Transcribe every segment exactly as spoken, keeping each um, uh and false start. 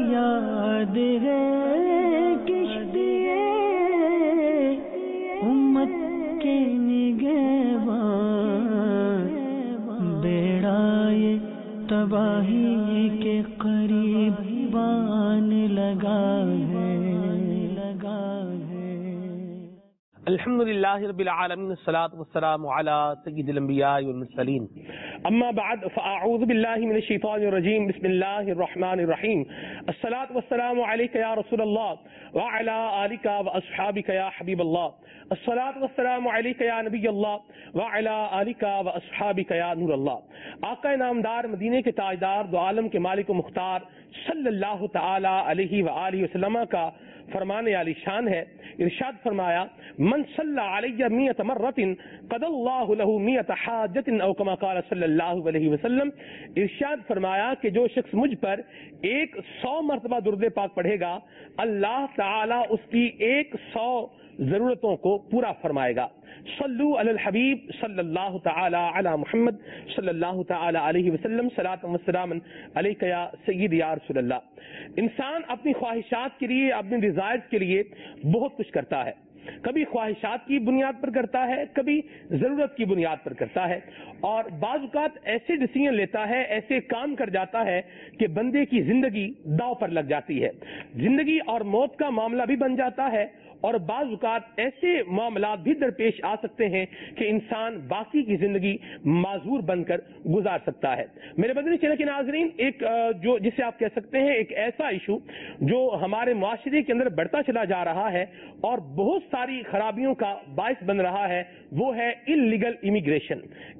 یاد ہے کشتیے امت کے نگہبان، بیڑا یہ تباہی کے قریب بان لگا ہے لگا ہے۔ الحمدللہ رب العالمین، الصلاۃ والسلام علی سید الانبیاء والمرسلین، اما بعد فاعوذ باللہ من الشیطان الرجیم، بسم اللہ الرحمن الرحیم، الصلاۃ والسلام علیک یا رسول اللہ وعلی آلک واصحابک یا حبیب اللہ، الصلاۃ والسلام علیک یا نبی اللہ وعلی آلک واصحابک یا نور اللہ۔ آقا نامدار، مدینے کے تاجدار، دو عالم کے مالک و مختار صلی اللہ تعالی علیہ وآلہ وسلم کا فرمان عالی شان ہے، ارشاد فرمایا من صلی علی مئۃ مرۃ قضی اللہ لہ مئۃ حاجۃ او کما قال صلی اللہ علیہ وسلم، ارشاد فرمایا کہ جو شخص مجھ پر ایک سو مرتبہ درود پاک پڑھے گا، اللہ تعالی اس کی ایک سو ضرورتوں کو پورا فرمائے گا۔ صلو علی الحبیب صلی اللہ تعالی علی محمد صلی اللہ تعالی علیہ وسلم، صلاۃ و سلام علیک یا سید یا رسول اللہ۔ انسان اپنی خواہشات کے لیے، اپنی ڈیزائرز کے لیے بہت کچھ کرتا ہے، کبھی خواہشات کی بنیاد پر کرتا ہے، کبھی ضرورت کی بنیاد پر کرتا ہے، اور بعض اوقات ایسے ڈیسیژن لیتا ہے، ایسے کام کر جاتا ہے کہ بندے کی زندگی داؤ پر لگ جاتی ہے، زندگی اور موت کا معاملہ بھی بن جاتا ہے، اور بعض اوقات ایسے معاملات بھی درپیش آ سکتے ہیں کہ انسان باقی کی زندگی معذور بن کر گزار سکتا ہے۔ میرے مدنی چینل کے ناظرین، ایک جو جسے آپ کہہ سکتے ہیں ایک ایسا ایشو جو ہمارے معاشرے کے اندر بڑھتا چلا جا رہا ہے اور بہت ساری خرابیوں کا باعث بن رہا ہے، وہ ہے انلیگل امیگریشن،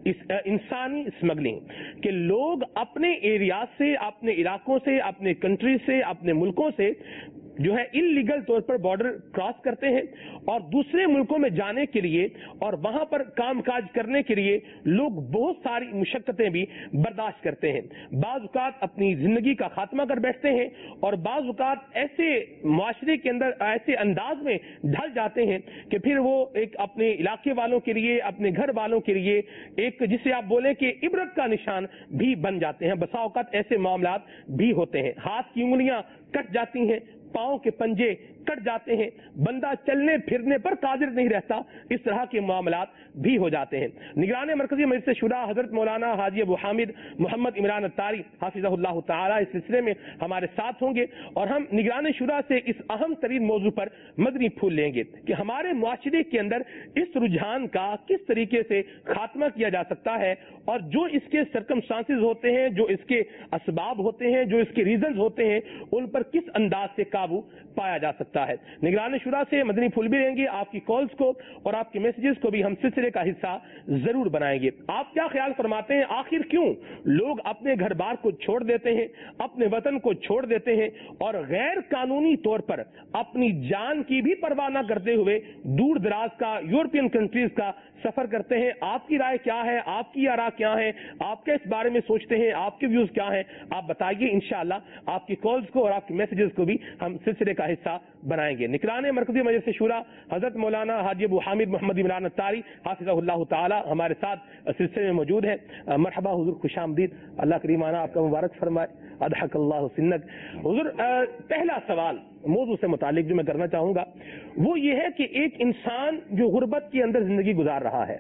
انسانی اسمگلنگ، کہ لوگ اپنے ایریاز سے، اپنے علاقوں سے، اپنے کنٹری سے، اپنے ملکوں سے جو ہے انلیگل طور پر بارڈر کراس کرتے ہیں اور دوسرے ملکوں میں جانے کے لیے اور وہاں پر کام کاج کرنے کے لیے لوگ بہت ساری مشقتیں بھی برداشت کرتے ہیں، بعض اوقات اپنی زندگی کا خاتمہ کر بیٹھتے ہیں، اور بعض اوقات ایسے معاشرے کے اندر ایسے انداز میں ڈھل جاتے ہیں کہ پھر وہ ایک اپنے علاقے والوں کے لیے، اپنے گھر والوں کے لیے ایک جسے آپ بولیں کہ عبرت کا نشان بھی بن جاتے ہیں۔ بسا اوقات ایسے معاملات بھی ہوتے ہیں، ہاتھ کی انگلیاں کٹ جاتی ہیں، پاؤں کے پنجے کٹ جاتے ہیں، بندہ چلنے پھرنے پر قادر نہیں رہتا، اس طرح کے معاملات بھی ہو جاتے ہیں۔ نگران مرکزی مجلس شورا حضرت مولانا حاجی ابو حامد محمد عمران الطاری حافظہ اللہ تعالی اس سلسلے میں ہمارے ساتھ ہوں گے، اور ہم نگران شورا سے اس اہم ترین موضوع پر مدنی پھول لیں گے کہ ہمارے معاشرے کے اندر اس رجحان کا کس طریقے سے خاتمہ کیا جا سکتا ہے، اور جو اس کے سرکمسٹانسز ہوتے ہیں، جو اس کے اسباب ہوتے ہیں، جو اس کے ریزنز ہوتے ہیں، ان پر کس انداز سے قابو پایا جا سکتا ہے۔ نگران شورا سے مدنی پھول بھی رہیں گے، آپ کی کالز کو اور آپ کے میسیجز کو بھی ہم سلسلے کا حصہ ضرور بنائیں گے۔ آپ کیا خیال فرماتے ہیں، آخر کیوں لوگ اپنے گھر بار کو چھوڑ دیتے ہیں، اپنے وطن کو چھوڑ دیتے ہیں اور غیر قانونی طور پر اپنی جان کی بھی پرواہ نہ کرتے ہوئے دور دراز کا یورپین کنٹریز کا سفر کرتے ہیں؟ آپ کی رائے کیا ہے، آپ کی آراء کیا ہے، آپ کے اس بارے میں سوچتے ہیں، آپ کے ویوز کیا ہیں، آپ بتائیے، انشاءاللہ آپ کی کالز کو اور آپ کے میسیجز کو بھی ہم سلسلے کا حصہ بنائیں گے۔ نگران مرکزی مجلس شورا حضرت مولانا حاجی ابو حامد محمد عمران الطاری حافظہ اللہ تعالی ہمارے ساتھ سلسلے میں موجود ہیں۔ مرحبا حضور، خوش آمدید، اللہ کریمانہ آپ کا مبارک فرمائے، اضحک اللہ سنک۔ حضور، پہلا سوال موضوع سے متعلق جو میں کرنا چاہوں گا وہ یہ ہے کہ ایک انسان جو غربت کے اندر زندگی گزار رہا ہے،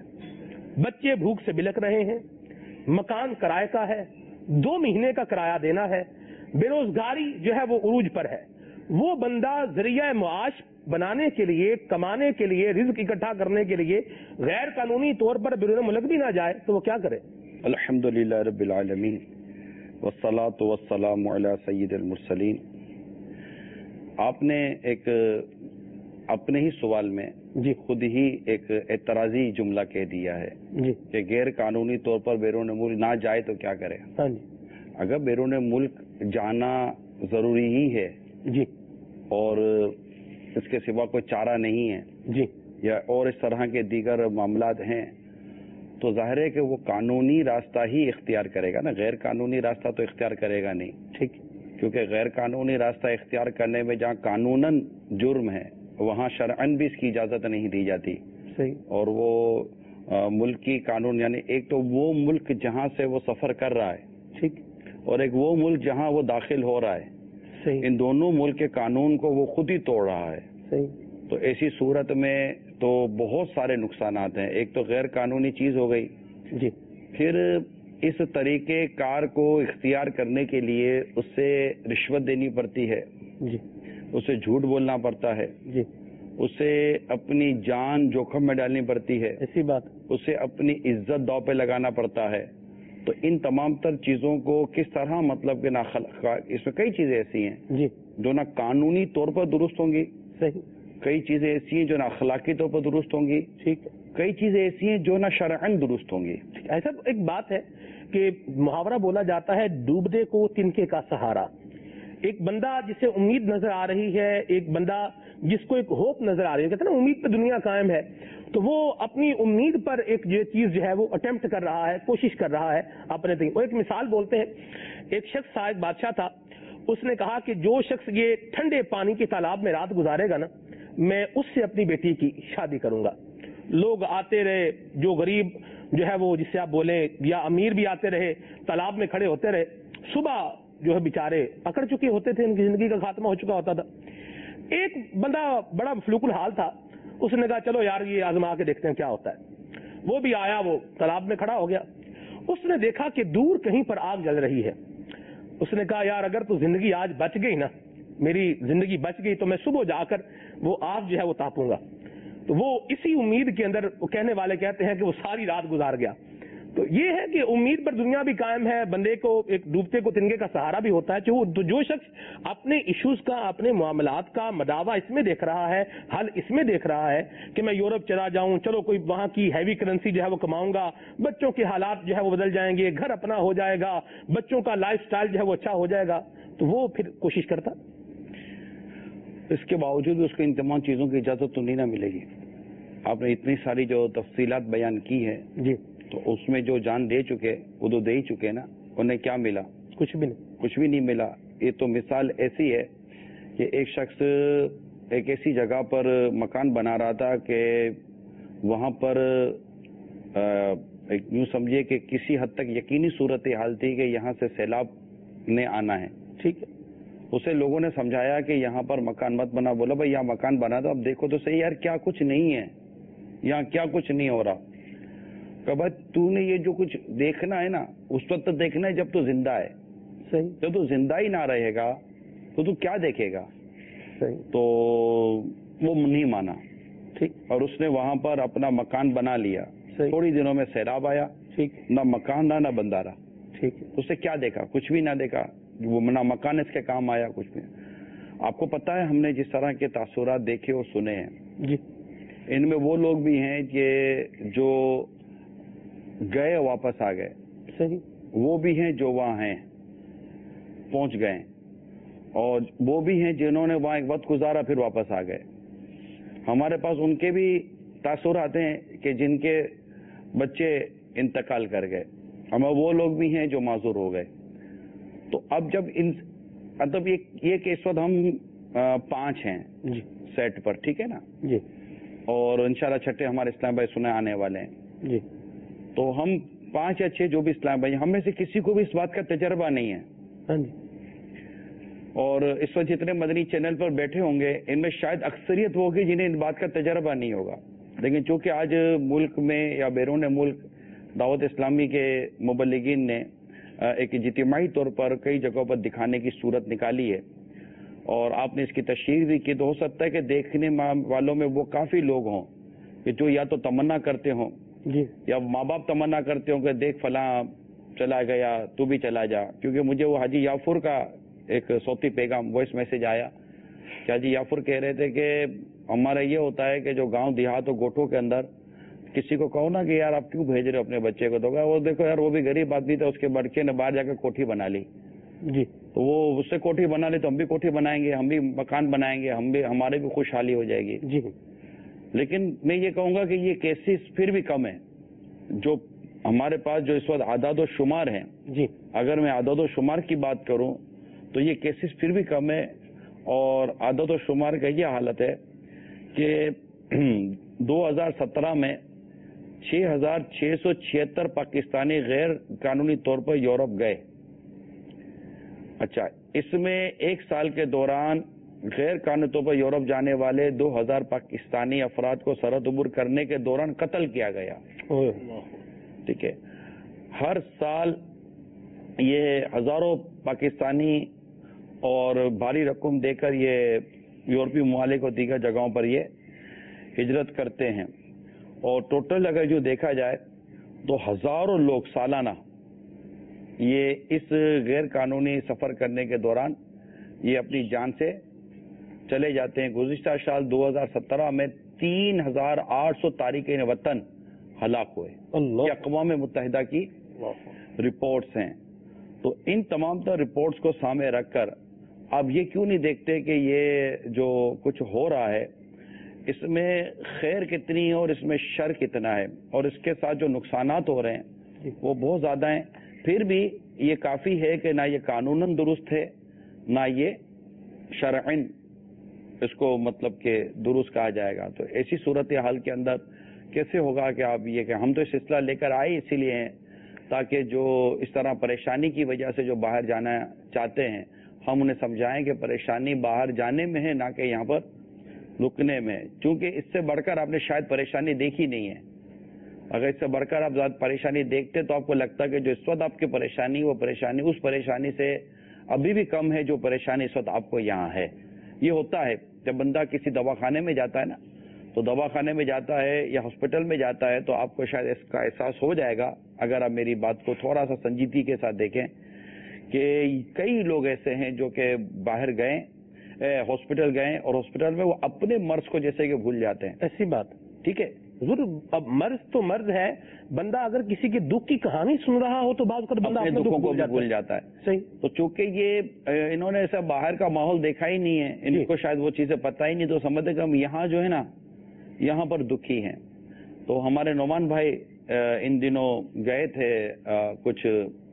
بچے بھوک سے بلک رہے ہیں، مکان کرائے کا ہے، دو مہینے کا کرایہ دینا ہے، بے روزگاری جو ہے وہ عروج پر ہے، وہ بندہ ذریعہ معاش بنانے کے لیے، کمانے کے لیے، رزق اکٹھا کرنے کے لیے غیر قانونی طور پر بیرون ملک بھی نہ جائے تو وہ کیا کرے؟ الحمدللہ رب العالمین والصلاۃ والسلام علی سید المرسلین۔ آپ نے ایک اپنے ہی سوال میں جی خود ہی ایک اعتراضی جملہ کہہ دیا ہے جی کہ غیر قانونی طور پر بیرون ملک نہ جائے تو کیا کرے؟ ہاں جی اگر بیرون ملک جانا ضروری ہی ہے جی اور اس کے سوا کوئی چارہ نہیں ہے جی یا اور اس طرح کے دیگر معاملات ہیں تو ظاہر ہے کہ وہ قانونی راستہ ہی اختیار کرے گا نا، غیر قانونی راستہ تو اختیار کرے گا نہیں، ٹھیک، کیونکہ غیر قانونی راستہ اختیار کرنے میں جہاں قانوناً جرم ہے وہاں شرعاً بھی اس کی اجازت نہیں دی جاتی، صحیح، اور وہ ملکی قانون یعنی ایک تو وہ ملک جہاں سے وہ سفر کر رہا ہے، ٹھیک، اور ایک وہ ملک جہاں وہ داخل ہو رہا ہے، ان دونوں ملک کے قانون کو وہ خود ہی توڑ رہا ہے. صحیح. تو ایسی صورت میں تو بہت سارے نقصانات ہیں. ایک تو غیر قانونی چیز ہو گئی جی. پھر اس طریقے کار کو اختیار کرنے کے لیے اس سے رشوت دینی پڑتی ہے جی. اسے جھوٹ بولنا پڑتا ہے جی. اسے اپنی جان جوخم میں ڈالنی پڑتی ہے. ایسی بات. اسے اپنی عزت داؤ پہ لگانا پڑتا ہے. تو ان تمام تر چیزوں کو کس طرح مطلب کہ اس میں کئی چیزیں ایسی ہیں جی جو نہ قانونی طور پر درست ہوں گی. صحیح. کئی چیزیں ایسی ہیں جو نہ اخلاقی طور پر درست ہوں گی. ٹھیک. کئی چیزیں ایسی ہیں جو نہ شرعاً درست ہوں گی. ایسا ایک بات ہے کہ محاورہ بولا جاتا ہے ڈوبنے کو تنکے کا سہارا. ایک بندہ جسے امید نظر آ رہی ہے, ایک بندہ جس کو ایک ہوپ نظر آ رہی ہے, کہتے ہیں نا امید پہ دنیا قائم ہے, تو وہ اپنی امید پر ایک یہ چیز جو ہے وہ اٹیمپٹ کر رہا ہے, کوشش کر رہا ہے اپنے تک. وہ ایک مثال بولتے ہیں, ایک شخص تھا, ایک بادشاہ تھا, اس نے کہا کہ جو شخص یہ ٹھنڈے پانی کے تالاب میں رات گزارے گا نا, میں اس سے اپنی بیٹی کی شادی کروں گا. لوگ آتے رہے, جو غریب جو ہے وہ جس سے آپ بولیں یا امیر بھی آتے رہے, تالاب میں کھڑے ہوتے رہے. صبح جو ہے بیچارے اکڑ چکے ہوتے تھے, ان کی زندگی کا خاتمہ ہو چکا ہوتا تھا. ایک بندہ بڑا مفلوق الحال تھا, اس نے کہا چلو یار یہ آزما کے دیکھتے ہیں کیا ہوتا ہے. وہ بھی آیا, وہ تالاب میں کھڑا ہو گیا. اس نے دیکھا کہ دور کہیں پر آگ جل رہی ہے. اس نے کہا یار اگر تو زندگی آج بچ گئی نا, میری زندگی بچ گئی, تو میں صبح جا کر وہ آگ جو ہے وہ تاپوں گا. تو وہ اسی امید کے اندر, وہ کہنے والے کہتے ہیں کہ وہ ساری رات گزار گیا. تو یہ ہے کہ امید پر دنیا بھی قائم ہے, بندے کو ایک ڈوبتے کو تنکے کا سہارا بھی ہوتا ہے. جو جو شخص اپنے ایشوز کا, اپنے معاملات کا مداوع اس میں دیکھ رہا ہے, حل اس میں دیکھ رہا ہے کہ میں یورپ چلا جاؤں, چلو کوئی وہاں کی ہیوی کرنسی جو ہے وہ کماؤں گا, بچوں کے حالات جو ہے وہ بدل جائیں گے, گھر اپنا ہو جائے گا, بچوں کا لائف سٹائل جو ہے وہ اچھا ہو جائے گا, تو وہ پھر کوشش کرتا. اس کے باوجود اس کو ان تمام چیزوں کی اجازت تو نہیں نہ ملے گی. آپ نے اتنی ساری جو تفصیلات بیان کی ہے جی, تو اس میں جو جان دے چکے وہ تو دے ہی چکے نا. انہیں کیا ملا؟ کچھ بھی نہیں. کچھ بھی نہیں ملا. یہ تو مثال ایسی ہے کہ ایک شخص ایک ایسی جگہ پر مکان بنا رہا تھا کہ وہاں پر ایک یوں سمجھیے کہ کسی حد تک یقینی صورت حال تھی کہ یہاں سے سیلاب نے آنا ہے. ٹھیک ہے, اسے لوگوں نے سمجھایا کہ یہاں پر مکان مت بنا. بولا بھائی یہاں مکان بنا دو, اب دیکھو تو صحیح یار کیا کچھ نہیں ہے, یہاں کیا کچھ نہیں ہو رہا. کہ بھائی تو نے یہ جو کچھ دیکھنا ہے نا, اس وقت دیکھنا ہے جب تو زندہ ہے. صحیح. جب تو زندہ ہی نہ رہے گا تو تو کیا دیکھے گا. صحیح. تو وہ نہیں مانا. ٹھیک. اور اس نے وہاں پر اپنا مکان بنا لیا. صحیح. تھوڑی دنوں میں سیلاب آیا. ٹھیک. نہ مکان نہ نہ بندارا. ٹھیک. اسے کیا دیکھا؟ کچھ بھی نہ دیکھا. وہ نہ مکان اس کے کام آیا, کچھ بھی. آپ کو پتا ہے ہم نے جس طرح کے تاثرات دیکھے اور سنے ہیں, جی, ان میں وہ لوگ بھی ہیں کہ جو گئے واپس آ گئے. صحیح. وہ بھی ہیں جو وہاں ہیں پہنچ گئے, اور وہ بھی ہیں جنہوں نے وہاں ایک وقت گزارا پھر واپس آ گئے. ہمارے پاس ان کے بھی تاثرات ہیں کہ جن کے بچے انتقال کر گئے. ہمیں وہ لوگ بھی ہیں جو معذور ہو گئے. تو اب جب ان مطلب یہ کہ اس وقت ہم پانچ ہیں جی سیٹ پر, ٹھیک ہے نا جی, اور انشاءاللہ چھٹے ہمارے اسلام بھائی سنے آنے والے ہیں جی. تو ہم پانچ یا چھ جو بھی اسلام بھائی, ہم میں سے کسی کو بھی اس بات کا تجربہ نہیں ہے. ہاں جی. اور اس وقت جتنے مدنی چینل پر بیٹھے ہوں گے ان میں شاید اکثریت ہوگی جنہیں ان بات کا تجربہ نہیں ہوگا. لیکن چونکہ آج ملک میں یا بیرون ملک دعوت اسلامی کے مبلغین نے ایک اجتماعی طور پر کئی جگہوں پر دکھانے کی صورت نکالی ہے, اور آپ نے اس کی تشریح بھی کی, تو ہو سکتا ہے کہ دیکھنے والوں میں وہ کافی لوگ ہوں کہ جو یا تو تمنا کرتے ہوں جی, یا ماں باپ تمنا کرتے ہوں کہ دیکھ فلاں چلا گیا تو بھی چلا جا. کیونکہ مجھے وہ حاجی یافر کا ایک صوتی پیغام وائس میسج آیا کہ حاجی یافر کہہ رہے تھے کہ ہمارا یہ ہوتا ہے کہ جو گاؤں دیہات اور گوٹھوں کے اندر کسی کو کہو نا کہ یار آپ کیوں بھیج رہے ہو اپنے بچے کو, تو وہ دیکھو یار وہ بھی غریب آدمی تھا, اس کے بڑکے نے باہر جا کے کوٹھی بنا لی جی, تو وہ اس سے کوٹھی بنا لی تو ہم بھی کوٹھی بنائیں گے, ہم بھی مکان بنائیں گے, ہم بھی ہمارے بھی خوشحالی ہو جائے گی جی. لیکن میں یہ کہوں گا کہ یہ کیسز پھر بھی کم ہیں جو ہمارے پاس جو اس وقت اعداد و شمار ہیں جی. اگر میں اعداد و شمار کی بات کروں تو یہ کیسز پھر بھی کم ہے, اور اعداد و شمار کا یہ حالت ہے کہ دو ہزار سترہ میں چھ ہزار چھ سو چھہتر پاکستانی غیر قانونی طور پر یورپ گئے. اچھا, اس میں ایک سال کے دوران غیر قانونی طور پر یورپ جانے والے دو ہزار پاکستانی افراد کو سرحد عبور کرنے کے دوران قتل کیا گیا. ٹھیک ہے. ہر سال یہ ہزاروں پاکستانی اور بھاری رقم دے کر یہ یورپی ممالک اور دیگر جگہوں پر یہ ہجرت کرتے ہیں, اور ٹوٹل اگر جو دیکھا جائے تو ہزاروں لوگ سالانہ یہ اس غیر قانونی سفر کرنے کے دوران یہ اپنی جان سے چلے جاتے ہیں. گزشتہ سال دو ہزار سترہ میں تین ہزار آٹھ سو تارکین وطن ہلاک ہوئے. یہ اقوام متحدہ کی رپورٹس ہیں. تو ان تمام تر رپورٹس کو سامنے رکھ کر اب یہ کیوں نہیں دیکھتے کہ یہ جو کچھ ہو رہا ہے اس میں خیر کتنی ہے اور اس میں شر کتنا ہے, اور اس کے ساتھ جو نقصانات ہو رہے ہیں وہ بہت زیادہ ہیں. پھر بھی یہ کافی ہے کہ نہ یہ قانوناً درست ہے نہ یہ شرعاً اس کو مطلب کہ درست کہا جائے گا. تو ایسی صورتحال کے اندر کیسے ہوگا کہ آپ یہ کہ ہم تو یہ سلسلہ لے کر آئے اسی لیے ہیں تاکہ جو اس طرح پریشانی کی وجہ سے جو باہر جانا چاہتے ہیں ہم انہیں سمجھائیں کہ پریشانی باہر جانے میں ہے نہ کہ یہاں پر رکنے میں, چونکہ اس سے بڑھ کر آپ نے شاید پریشانی دیکھی نہیں ہے. اگر اس سے بڑھ کر آپ زیادہ پریشانی دیکھتے تو آپ کو لگتا کہ جو اس وقت آپ کی پریشانی وہ پریشانی اس پریشانی سے ابھی بھی کم ہے جو پریشانی اس وقت آپ کو یہاں ہے. یہ ہوتا ہے جب بندہ کسی دواخانے میں جاتا ہے نا, تو دواخانے میں جاتا ہے یا ہاسپٹل میں جاتا ہے تو آپ کو شاید اس کا احساس ہو جائے گا اگر آپ میری بات کو تھوڑا سا سنجیدگی کے ساتھ دیکھیں کہ کئی لوگ ایسے ہیں جو کہ باہر گئے ہاسپٹل گئے اور ہاسپٹل میں وہ اپنے مرض کو جیسے کہ بھول جاتے ہیں. ایسی بات ٹھیک ہے. ضرور, اب مرض تو مرض ہے, بندہ اگر کسی کی دکھ کی کہانی سن رہا ہو تو بعض اوقات بندہ اپنے دکھوں کو بھول جاتا ہے. صحیح. تو چونکہ یہ انہوں نے ایسا باہر کا ماحول دیکھا ہی نہیں ہے, ان کو شاید وہ چیزیں پتہ ہی نہیں, تو سمجھتے کہ ہم یہاں جو ہے نا یہاں پر دکھی ہیں. تو ہمارے نعمان بھائی ان دنوں گئے تھے کچھ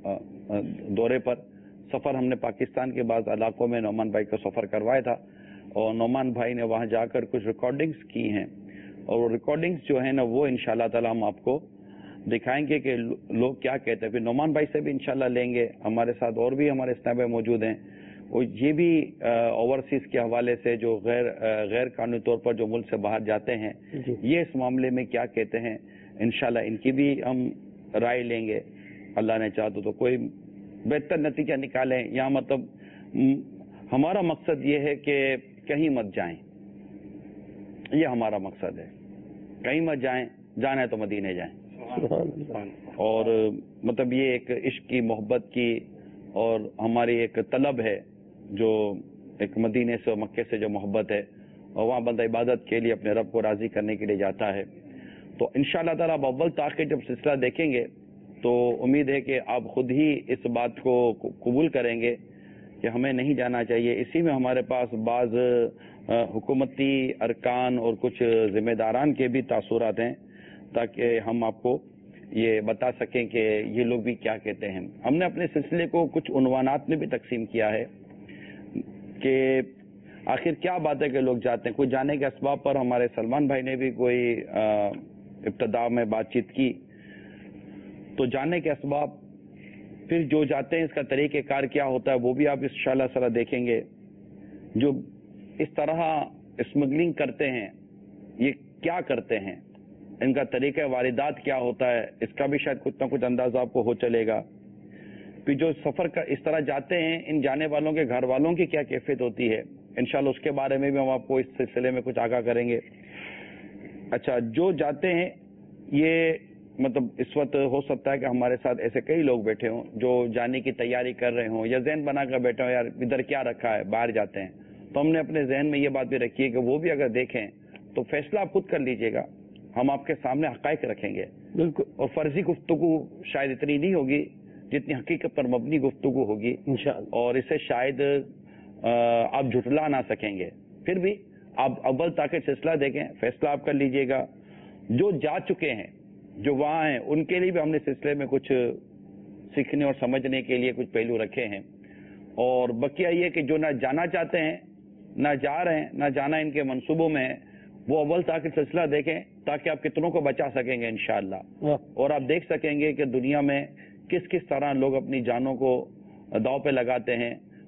دورے پر, سفر ہم نے پاکستان کے بعض علاقوں میں نعمان بھائی کا سفر کروایا تھا, اور نعمان بھائی نے وہاں جا کر کچھ ریکارڈنگز کی ہیں, اور وہ ریکارڈنگز جو ہیں نا وہ انشاءاللہ تعالی ہم آپ کو دکھائیں گے کہ لوگ کیا کہتے ہیں. پھر نعمان بھائی سے بھی انشاءاللہ لیں گے, ہمارے ساتھ اور بھی ہمارے اسنیپ میں موجود ہیں, اور یہ بھی اوورسیز کے حوالے سے جو غیر غیر قانونی طور پر جو ملک سے باہر جاتے ہیں یہ اس معاملے میں کیا کہتے ہیں, انشاءاللہ ان کی بھی ہم رائے لیں گے. اللہ نے چاہا تو کوئی بہتر نتیجہ نکالیں. یہاں مطلب ہمارا مقصد یہ ہے کہ کہیں مت جائیں, یہ ہمارا مقصد ہے. کہیں مت جائیں, جانا ہے تو مدینے جائیں. اور مطلب یہ ایک عشق کی محبت کی اور ہماری ایک طلب ہے جو ایک مدینے سے اور مکے سے جو محبت ہے, اور وہاں بندہ عبادت کے لیے اپنے رب کو راضی کرنے کے لیے جاتا ہے. تو انشاءاللہ تعالیٰ آپ اول تاخیر جب سلسلہ دیکھیں گے تو امید ہے کہ آپ خود ہی اس بات کو قبول کریں گے کہ ہمیں نہیں جانا چاہیے. اسی میں ہمارے پاس بعض حکومتی ارکان اور کچھ ذمہ داران کے بھی تاثرات ہیں تاکہ ہم آپ کو یہ بتا سکیں کہ یہ لوگ بھی کیا کہتے ہیں. ہم نے اپنے سلسلے کو کچھ عنوانات میں بھی تقسیم کیا ہے کہ آخر کیا بات ہے کہ لوگ جاتے ہیں. کوئی جانے کے اسباب پر ہمارے سلمان بھائی نے بھی کوئی ابتدا میں بات چیت کی, تو جانے کے اسباب, پھر جو جاتے ہیں اس کا طریقہ کار کیا ہوتا ہے وہ بھی آپ انشاءاللہ تعالی دیکھیں گے. جو اس طرح اسمگلنگ کرتے ہیں یہ کیا کرتے ہیں, ان کا طریقہ واردات کیا ہوتا ہے, اس کا بھی شاید کچھ نہ کچھ اندازہ آپ کو ہو چلے گا. پھر جو سفر کا اس طرح جاتے ہیں ان جانے والوں کے گھر والوں کی کیا کیفیت ہوتی ہے, انشاءاللہ اس کے بارے میں بھی ہم آپ کو اس سلسلے میں کچھ آگاہ کریں گے. اچھا, جو جاتے ہیں یہ مطلب اس وقت ہو سکتا ہے کہ ہمارے ساتھ ایسے کئی لوگ بیٹھے ہوں جو جانے کی تیاری کر رہے ہوں یا ذہن بنا کر بیٹھے ہوں یار ادھر کیا رکھا ہے, باہر جاتے ہیں. تو ہم نے اپنے ذہن میں یہ بات بھی رکھی ہے کہ وہ بھی اگر دیکھیں تو فیصلہ آپ خود کر لیجئے گا. ہم آپ کے سامنے حقائق رکھیں گے بالکل, اور فرضی گفتگو شاید اتنی نہیں ہوگی جتنی حقیقت پر مبنی گفتگو ہوگی انشاءاللہ, اور اسے شاید آپ جھٹلا نہ سکیں گے. پھر بھی آپ اول تاکہ سلسلہ دیکھیں, فیصلہ آپ کر لیجئے گا. جو جا چکے ہیں جو وہاں ہیں ان کے لیے بھی ہم نے سلسلے میں کچھ سیکھنے اور سمجھنے کے لیے کچھ پہلو رکھے ہیں, اور بقیہ یہ کہ جو نہ جانا چاہتے ہیں نہ جا رہے ہیں نہ جانا ان کے منصوبوں میں ہے وہ اول تاکہ سلسلہ دیکھیں تاکہ آپ کتنوں کو بچا سکیں گے انشاءاللہ, اور آپ دیکھ سکیں گے کہ دنیا میں کس کس طرح لوگ اپنی جانوں کو داؤ پہ لگاتے ہیں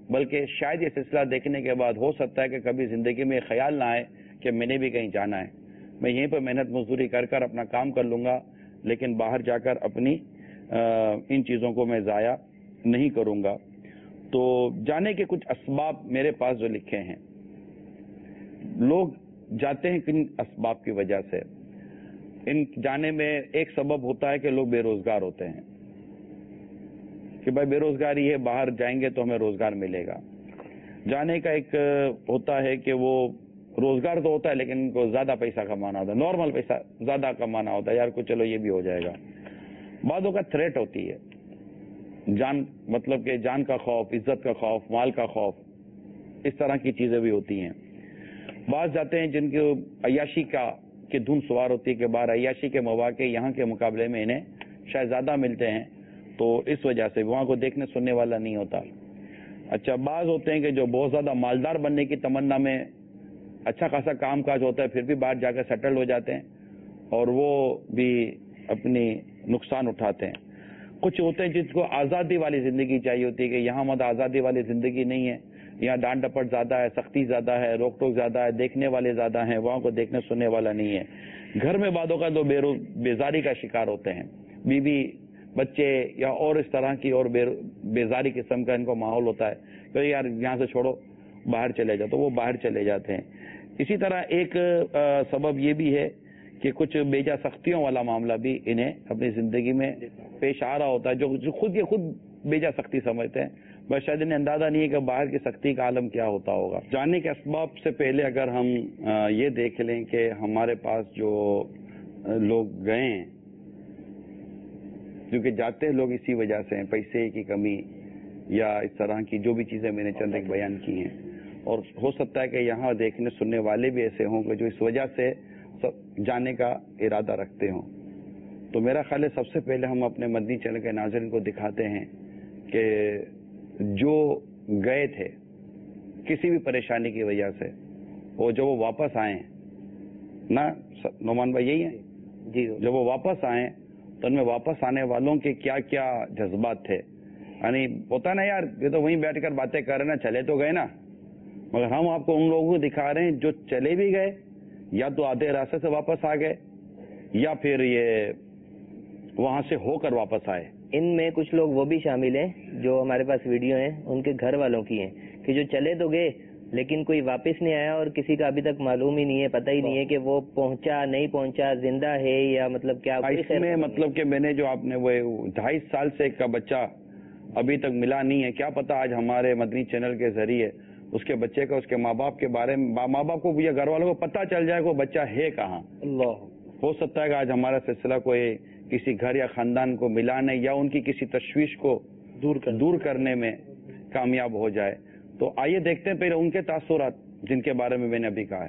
بلکہ شاید یہ سلسلہ دیکھنے کے بعد ہو سکتا ہے کہ کبھی زندگی میں خیال نہ آئے کہ میں نے بھی کہیں جانا ہے. میں یہیں پہ محنت مزدوری کر کر اپنا کام کر لوں گا, لیکن باہر جا کر اپنی ان چیزوں کو میں ضائع نہیں کروں گا. تو جانے کے کچھ اسباب میرے پاس جو لکھے ہیں. لوگ جاتے ہیں کن اسباب کی وجہ سے. ان جانے میں ایک سبب ہوتا ہے کہ لوگ بے روزگار ہوتے ہیں کہ بھائی بے روزگاری ہے, باہر جائیں گے تو ہمیں روزگار ملے گا. جانے کا ایک ہوتا ہے کہ وہ روزگار تو ہوتا ہے لیکن ان کو زیادہ پیسہ کمانا ہوتا ہے, نارمل پیسہ زیادہ کمانا ہوتا ہے, یار کو چلو یہ بھی ہو جائے گا. بعضوں کا تھریٹ ہوتی ہے, جان مطلب کہ جان کا خوف, عزت کا خوف, مال کا خوف, اس طرح کی چیزیں بھی ہوتی ہیں. بعض جاتے ہیں جن کی عیاشی کا کی دھن سوار ہوتی ہے کہ باہر عیاشی کے مواقع یہاں کے مقابلے میں انہیں شاید زیادہ ملتے ہیں, تو اس وجہ سے وہاں کو دیکھنے سننے والا نہیں ہوتا. اچھا, بعض ہوتے ہیں کہ جو بہت زیادہ مالدار بننے کی تمنا میں اچھا خاصا کام کاج ہوتا ہے, پھر بھی باہر جا کر سیٹل ہو جاتے ہیں اور وہ بھی اپنی نقصان اٹھاتے ہیں. کچھ ہوتے ہیں جس کو آزادی والی زندگی چاہیے ہوتی ہے کہ یہاں مت آزادی والی زندگی نہیں ہے, یہاں ڈانٹ ڈپٹ زیادہ ہے, سختی زیادہ ہے, روک ٹوک زیادہ ہے, دیکھنے والے زیادہ ہیں, وہاں کو دیکھنے سننے والا نہیں ہے. گھر میں بعدوں کا دو بے بیزاری کا شکار ہوتے ہیں, بیوی بچے یا اور اس طرح کی اور بیزاری قسم کا ان کو ماحول ہوتا ہے کہ یار یہاں سے چھوڑو باہر چلے جاؤ, تو وہ باہر چلے جاتے ہیں. اسی طرح ایک سبب یہ بھی ہے کہ کچھ بیجا سختیوں والا معاملہ بھی انہیں اپنی زندگی میں پیش آ رہا ہوتا ہے, جو خود یہ خود بیجا سختی سمجھتے ہیں, بس شاید انہیں اندازہ نہیں ہے کہ باہر کی سختی کا عالم کیا ہوتا ہوگا. جانے کے اسباب سے پہلے اگر ہم یہ دیکھ لیں کہ ہمارے پاس جو لوگ گئے ہیں, کیونکہ جاتے لوگ اسی وجہ سے ہیں, پیسے کی کمی یا اس طرح کی جو بھی چیزیں میں نے چند ایک بیان کی ہیں, اور ہو سکتا ہے کہ یہاں دیکھنے سننے والے بھی ایسے ہوں کہ جو اس وجہ سے جانے کا ارادہ رکھتے ہوں. تو میرا خیال ہے سب سے پہلے ہم اپنے مدنی چینل کے ناظرین کو دکھاتے ہیں کہ جو گئے تھے کسی بھی پریشانی کی وجہ سے, وہ جب وہ واپس آئے نا, نعمان بھائی یہی ہیں جی, جب وہ واپس آئے تو ان میں واپس آنے والوں کے کیا کیا جذبات تھے. یعنی ہوتا نا یار, یہ تو وہیں بیٹھ کر باتیں کر رہے نا, چلے تو گئے نا, مگر ہم آپ کو ان لوگوں کو دکھا رہے ہیں جو چلے بھی گئے, یا تو آدھے راستے سے واپس آ گئے, یا پھر یہ وہاں سے ہو کر واپس آئے. ان میں کچھ لوگ وہ بھی شامل ہیں جو ہمارے پاس ویڈیو ہیں ان کے گھر والوں کی ہیں کہ جو چلے تو گئے لیکن کوئی واپس نہیں آیا, اور کسی کا ابھی تک معلوم ہی نہیں ہے, پتہ ہی نہیں ہے کہ وہ پہنچا نہیں پہنچا, زندہ ہے یا مطلب کیا. اس میں مطلب کہ میں نے جو آپ نے وہ ڈھائی سال سے کا بچہ ابھی تک ملا نہیں ہے, کیا پتا آج ہمارے مدنی چینل کے ذریعے اس کے بچے کا, اس کے ماں باپ کے بارے میں, ماں باپ کو یا گھر والوں کو پتہ چل جائے کہ وہ بچہ ہے کہاں. اللہ, ہو سکتا ہے کہ آج ہمارا سلسلہ کوئی کسی گھر یا خاندان کو ملانے یا ان کی کسی تشویش کو دور کر دور کرنے میں کامیاب ہو جائے. تو آئیے دیکھتے ہیں پہلے ان کے تاثرات جن کے بارے میں میں نے ابھی کہا ہے.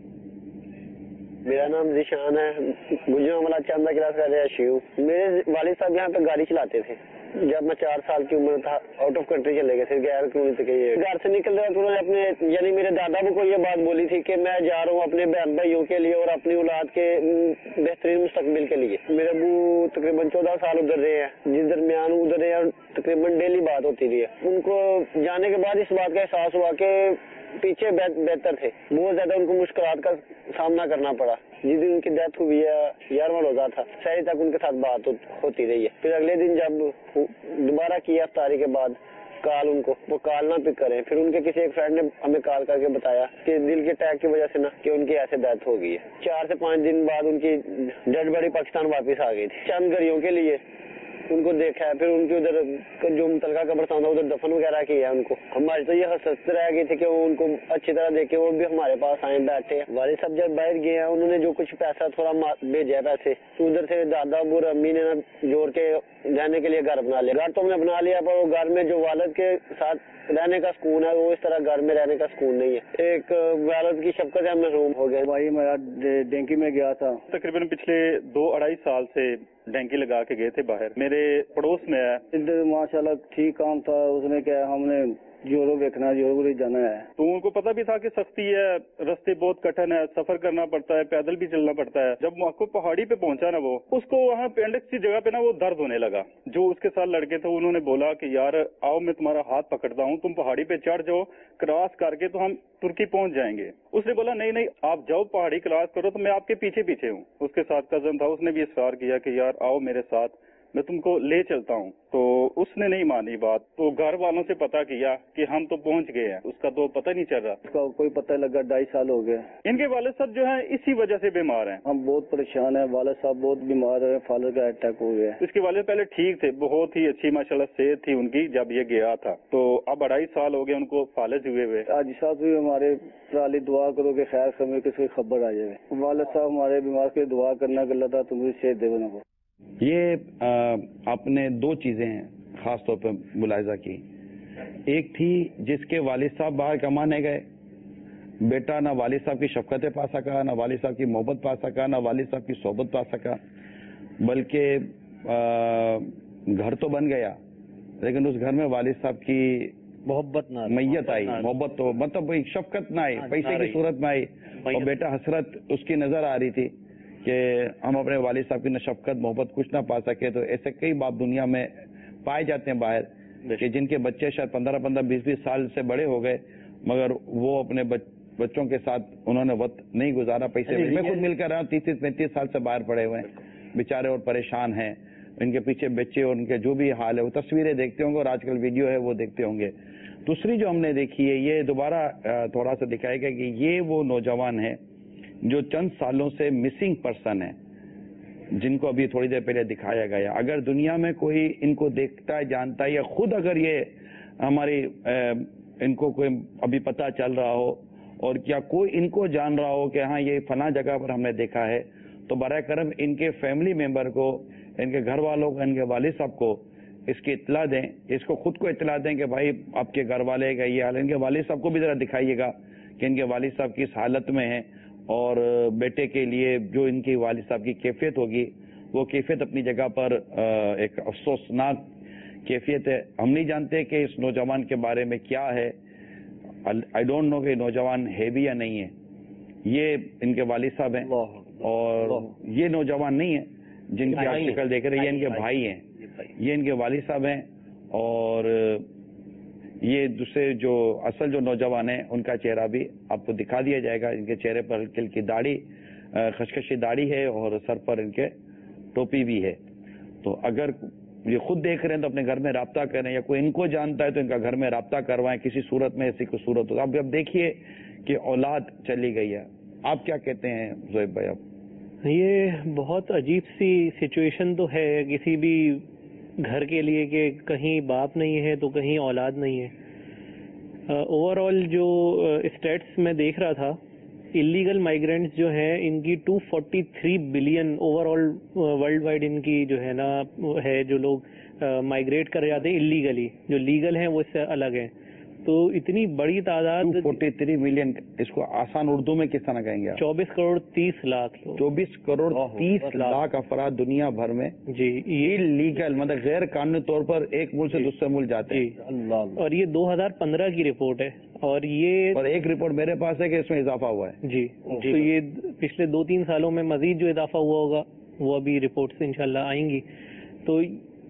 میرا نام ذیشان ہے, گجرانوالہ چاندہ کلاس کا رہائشی ہوں. میرے والد صاحب یہاں پہ گاڑی چلاتے تھے. جب میں چار سال کی عمر تھا آؤٹ آف کنٹری چلے گئے تھے, غیر قانونی تک گھر سے نکل رہا. انہوں نے اپنے یعنی میرے دادا کو یہ بات بولی تھی کہ میں جا رہا ہوں اپنے بہن بھائیوں کے لیے اور اپنی اولاد کے بہترین مستقبل کے لیے. میرے ابو تقریباً چودہ سال ادھر رہے ہیں, جس درمیان ادھر رہے ہیں, تقریباً ڈیلی بات ہوتی رہی ہے. ان کو جانے کے بعد اس بات کا احساس ہوا کہ پیچھے بہتر تھے. بہت زیادہ ان کو مشکلات کا سامنا کرنا پڑا. جس دن ان کی ڈیتھ ہوئی ہے, گیارہواں روزہ تھا, شہری تک ان کے ساتھ بات ہوتی رہی ہے. پھر اگلے دن جب دوبارہ کیا افطاری کے بعد کال, ان کو وہ کال نہ پک کریں. پھر ان کے کسی ایک فرینڈ نے ہمیں کال کر کے بتایا کہ دل کے اٹیک کی وجہ سے نا کہ ان کی ایسے ڈیتھ ہو گئی ہے. چار سے پانچ دن بعد ان کی ڈیڈ باڈی پاکستان واپس آ گئی تھی. چند گھڑیوں کے لیے ان کو دیکھا ہے, پھر ان کے ادھر جو متعلقہ قبرستان تھا ادھر دفن وغیرہ کیا ہے ان کو. ہماری تو یہ حسرت رہ گئی تھی کہ وہ ان کو اچھی طرح دیکھے, وہ بھی ہمارے پاس آئے بیٹھے. والد صاحب جب باہر گئے ہیں, انہوں نے جو کچھ پیسہ تھوڑا بھیجا ہے پیسے, تو ادھر سے دادا ابو اور امی نے جوڑ کے رہنے کے لیے گھر بنا لیا. گھر تو ہم نے بنا لیا, پر وہ گھر میں جو والد کے ساتھ رہنے کا سکون ہے وہ اس طرح گھر میں رہنے کا سکون نہیں ہے. ایک والد کی شفقت سے محروم ہو گئے. بھائی میں ڈینکی میں گیا تھا, تقریباً پچھلے دو اڑائی سال سے ڈینکی لگا کے گئے تھے باہر. میرے پڑوس میں ہے, ادھر ماشاءاللہ ٹھیک کام تھا. اس نے کیا ہم نے जोरों देखना, जोरों को जाना है। तो उनको पता भी था कि सख्ती है, रास्ते बहुत कठिन है, सफर करना पड़ता है, पैदल भी चलना पड़ता है। जब आपको पहाड़ी पे पहुंचा ना वो, उसको वहाँ पेंडिक्स की जगह पे ना वो दर्द होने लगा। जो उसके साथ लड़के थे उन्होंने बोला कि यार आओ मैं तुम्हारा हाथ पकड़ता हूँ, तुम पहाड़ी पे चढ़ जाओ, क्रॉस करके तो हम तुर्की पहुंच जाएंगे। उसने बोला नहीं नहीं आप जाओ पहाड़ी क्रॉस करो तो मैं आपके पीछे पीछे हूँ। उसके साथ कजन था, उसने भी इसरार किया कि यार आओ मेरे साथ, मैं तुमको ले चलता हूँ। तो उसने नहीं मानी बात, तो घर वालों से पता किया कि हम तो पहुंच गए हैं। उसका तो पता नहीं चल रहा, उसका कोई पता लगा, ढाई साल हो गए। इनके वालिद साहब जो है इसी वजह से बीमार हैं। हम बहुत परेशान हैं, वालिद साहब बहुत बीमार है, फादर का अटैक हो गया। इसके वालिद पहले ठीक थे, बहुत ही अच्छी माशाल्लाह सेहत थी उनकी जब ये गया था। तो अब अढ़ाई साल हो गए उनको फालिज हुए हुए। आज साथ भी हमारे प्राली दुआ करो कि खैर समय किसी खबर आ जाए। वालिद साहब हमारे बीमार के दुआ करना कि अल्लाह ताला तुम्हें सेहत दे बना को। ये आ, आपने दो चीजें हैं खास तौर पर मुलाहिजा की। एक थी जिसके वालिद साहब बाहर कमाने गए, बेटा ना वालिद साहब की शफकतें पा सका, ना वालिद साहब की मोहब्बत पा सका, ना वालिद साहब की सोहबत पा सका, बल्कि घर तो बन गया लेकिन उस घर में वालिद साहब की मोहब्बत ना मैयत आई, मोहब्बत तो मतलब वही शफकत ना आई, पैसे की सूरत में आई। और बेटा हसरत उसकी नजर आ रही थी कि हम अपने वालिद साहब की न शफकत मोहब्बत कुछ ना पा सके। तो ऐसे कई बाप दुनिया में पाए जाते हैं बाहर कि जिनके बच्चे शायद पंद्रह पंद्रह बीस बीस साल से बड़े हो गए मगर वो अपने बच, बच्चों के साथ उन्होंने वक्त नहीं गुजारा। पैसे मैं खुद मिलकर रहा हूँ, तीस तीस पैंतीस साल से बाहर पड़े हुए हैं बेचारे और परेशान हैं। इनके पीछे बच्चे और उनके जो भी हाल है वो तस्वीरें देखते होंगे और आजकल वीडियो है वो देखते होंगे। दूसरी जो हमने देखी है ये दोबारा थोड़ा सा दिखाएगा कि ये वो नौजवान है जो चंद सालों से मिसिंग पर्सन है, जिनको अभी थोड़ी देर पहले दिखाया गया। अगर दुनिया में कोई इनको देखता है, जानता है, या खुद अगर ये हमारी इनको कोई अभी पता चल रहा हो और क्या कोई इनको जान रहा हो कि हाँ ये फला जगह पर हमने देखा है, तो बराए करम इनके फैमिली मेंबर को, इनके घर वालों को, इनके वालिद साहब को इसकी इत्तला दें, इसको खुद को इत्तला दें कि भाई आपके घर वाले का ये हाल। इनके वालिद साहब को भी जरा दिखाइएगा कि इनके वालिद साहब किस हालत में है और बेटे के लिए जो इनकी वालिद साहब की कैफियत होगी वो कैफियत अपनी जगह पर एक अफसोसनाक कैफियत है। हम नहीं जानते कि इस नौजवान के बारे में क्या है, आई डोंट नो कि नौजवान है भी या नहीं है। ये इनके वालिद साहब हैं और ये नौजवान नहीं है जिनकी आप शक्ल देख रहे हैं, ये इनके भाई हैं, ये इनके वालिद साहब हैं। और ये दूसरे जो असल जो नौजवान है उनका चेहरा भी आपको दिखा दिया जाएगा। इनके चेहरे पर हल्की हल्की दाढ़ी, खशखशी दाढ़ी है और सर पर इनके टोपी भी है। तो अगर ये खुद देख रहे हैं तो अपने घर में राब्ता करें, या कोई इनको जानता है तो इनका घर में राब्ता करवाएं किसी सूरत में, ऐसी कोई सूरत हो। अब अब देखिए कि औलाद चली गई है, आप क्या कहते हैं ज़ोएब भाई? आप ये बहुत अजीब सी सिचुएशन तो है किसी भी घर के लिए कि कहीं बाप नहीं है तो कहीं औलाद नहीं है। ओवरऑल uh, जो स्टेट्स uh, में देख रहा था, इलीगल माइग्रेंट्स जो हैं इनकी दो सौ तैंतालीस बिलियन ओवरऑल वर्ल्ड वाइड इनकी जो है ना है, जो लोग माइग्रेट uh, कर जाते हैं इलीगली, जो लीगल हैं वो इससे अलग हैं। तो इतनी बड़ी तादाद दो सौ तैंतालीस मिलियन, इसको आसान उर्दू में किस तरह कहेंगे? चौबीस करोड़ तीस लाख लोग, चौबीस करोड़ तीस लाख अफराद दुनिया भर में जी ये लीगल मतलब गैर कानूनी तौर पर एक मुल्क से दूसरे मुल्क जाते हैं। अल्लाह। और ये दो हज़ार पंद्रह की रिपोर्ट है और ये और एक रिपोर्ट मेरे पास है कि इसमें इजाफा हुआ है जी, जी। तो ये पिछले दो तीन सालों में मजीद जो इजाफा हुआ होगा वो अभी रिपोर्ट से इंशाल्लाह आएंगी। तो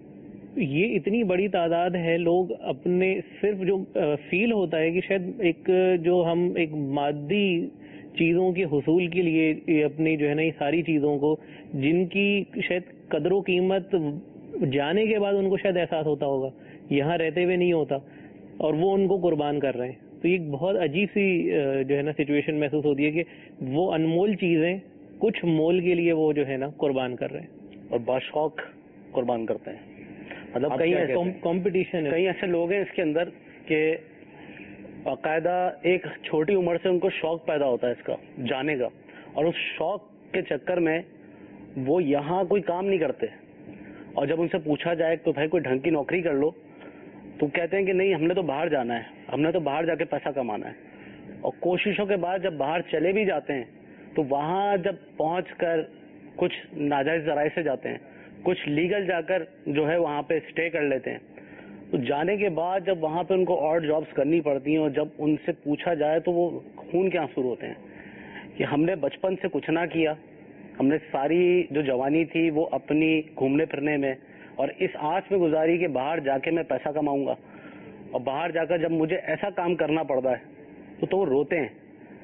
ये इतनी बड़ी तादाद है, लोग अपने सिर्फ जो फील होता है कि शायद एक जो हम एक मादी चीज़ों के हुसूल के लिए अपनी जो है ना ये सारी चीज़ों को, जिनकी शायद कदर कीमत जाने के बाद उनको शायद एहसास होता होगा, यहाँ रहते हुए नहीं होता, और वो उनको कुर्बान कर रहे हैं। तो ये बहुत अजीब सी जो है ना सिचुएशन महसूस होती है कि वो अनमोल चीज़ें कुछ मोल के लिए वो जो है ना कुर्बान कर रहे हैं और बाशौक कुर्बान करते हैं। मतलब कई कंपटीशन है, कई ऐसे लोग हैं इसके अंदर कि बाकायदा एक छोटी उम्र से उनको शौक पैदा होता है इसका जाने का, और उस शौक के चक्कर में वो यहाँ कोई काम नहीं करते, और जब उनसे पूछा जाए तो भाई कोई ढंग की नौकरी कर लो तो कहते हैं कि नहीं हमने तो बाहर जाना है, हमने तो बाहर जाके पैसा कमाना है। और कोशिशों के बाद जब बाहर चले भी जाते हैं तो वहाँ जब पहुँच कर कुछ नाजायज जराए से जाते हैं, कुछ लीगल जाकर जो है वहाँ पे स्टे कर लेते हैं, تو جانے کے بعد جب وہاں پہ ان کو اور جابس کرنی پڑتی ہیں اور جب ان سے پوچھا جائے تو وہ خون کے آنسو ہوتے ہیں کہ ہم نے بچپن سے کچھ نہ کیا, ہم نے ساری جو جوانی تھی وہ اپنی گھومنے پھرنے میں اور اس آس میں گزاری کہ باہر جا کے میں پیسہ کماؤں گا, اور باہر جا کر جب مجھے ایسا کام کرنا پڑتا ہے تو تو وہ روتے ہیں.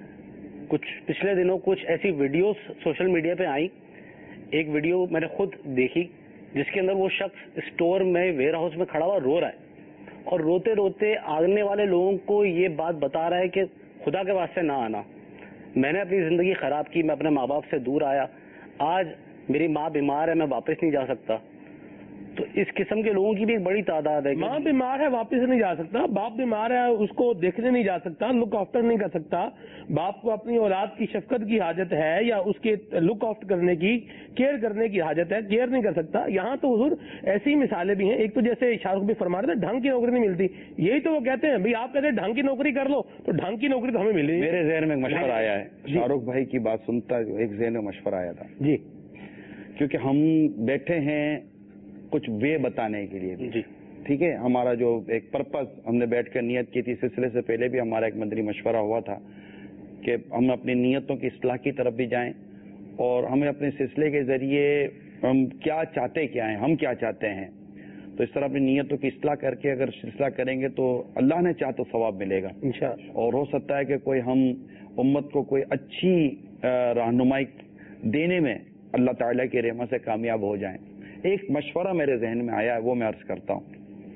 کچھ پچھلے دنوں کچھ ایسی ویڈیوز سوشل میڈیا پہ آئیں, ایک ویڈیو میں نے خود دیکھی جس کے اندر وہ شخص اسٹور میں ویئر ہاؤس میں کھڑا ہوا رو رہا ہے اور روتے روتے آگنے والے لوگوں کو یہ بات بتا رہا ہے کہ خدا کے واسطے نہ آنا, میں نے اپنی زندگی خراب کی, میں اپنے ماں باپ سے دور آیا, آج میری ماں بیمار ہے, میں واپس نہیں جا سکتا. تو اس قسم کے لوگوں کی بھی ایک بڑی تعداد ہے. ماں بیمار ہے واپس نہیں جا سکتا, باپ بیمار ہے اس کو دیکھنے نہیں جا سکتا, لک آفٹر نہیں کر سکتا. باپ کو اپنی اولاد کی شفقت کی حاجت ہے یا اس کے لک آفٹر کرنے کی, کیئر کرنے کی حاجت ہے, کیئر نہیں کر سکتا. یہاں تو حضور ایسی مثالیں بھی ہیں. ایک تو جیسے شاہ رخ بھی فرما رہے تھے ڈھنگ کی نوکری نہیں ملتی, یہی تو وہ کہتے ہیں بھائی آپ کہتے ہیں ڈھنگ کی نوکری کر لو, تو ڈھنگ کی نوکری تو ہمیں ملی. میرے ذہن میں مشورہ آیا ہے, شاہ رخ بھائی کی بات سنتا ایک ذہن میں مشورہ آیا تھا جی, کیونکہ ہم بیٹھے ہیں کچھ وے بتانے کے لیے جی, ٹھیک ہے. ہمارا جو ایک پرپز ہم نے بیٹھ کر نیت کی تھی, سلسلے سے پہلے بھی ہمارا ایک مدنی مشورہ ہوا تھا کہ ہم اپنی نیتوں کی اصلاح کی طرف بھی جائیں اور ہمیں اپنے سلسلے کے ذریعے ہم کیا چاہتے کیا ہیں, ہم کیا چاہتے ہیں, تو اس طرح اپنی نیتوں کی اصلاح کر کے اگر سلسلہ کریں گے تو اللہ نے چاہ تو ثواب ملے گا انشاءاللہ. اور ہو سکتا ہے کہ کوئی ہم امت کو کوئی اچھی رہنمائی دینے میں اللہ تعالیٰ کی رحمت سے کامیاب ہو جائیں. ایک مشورہ میرے ذہن میں آیا ہے, وہ میں عرض کرتا ہوں.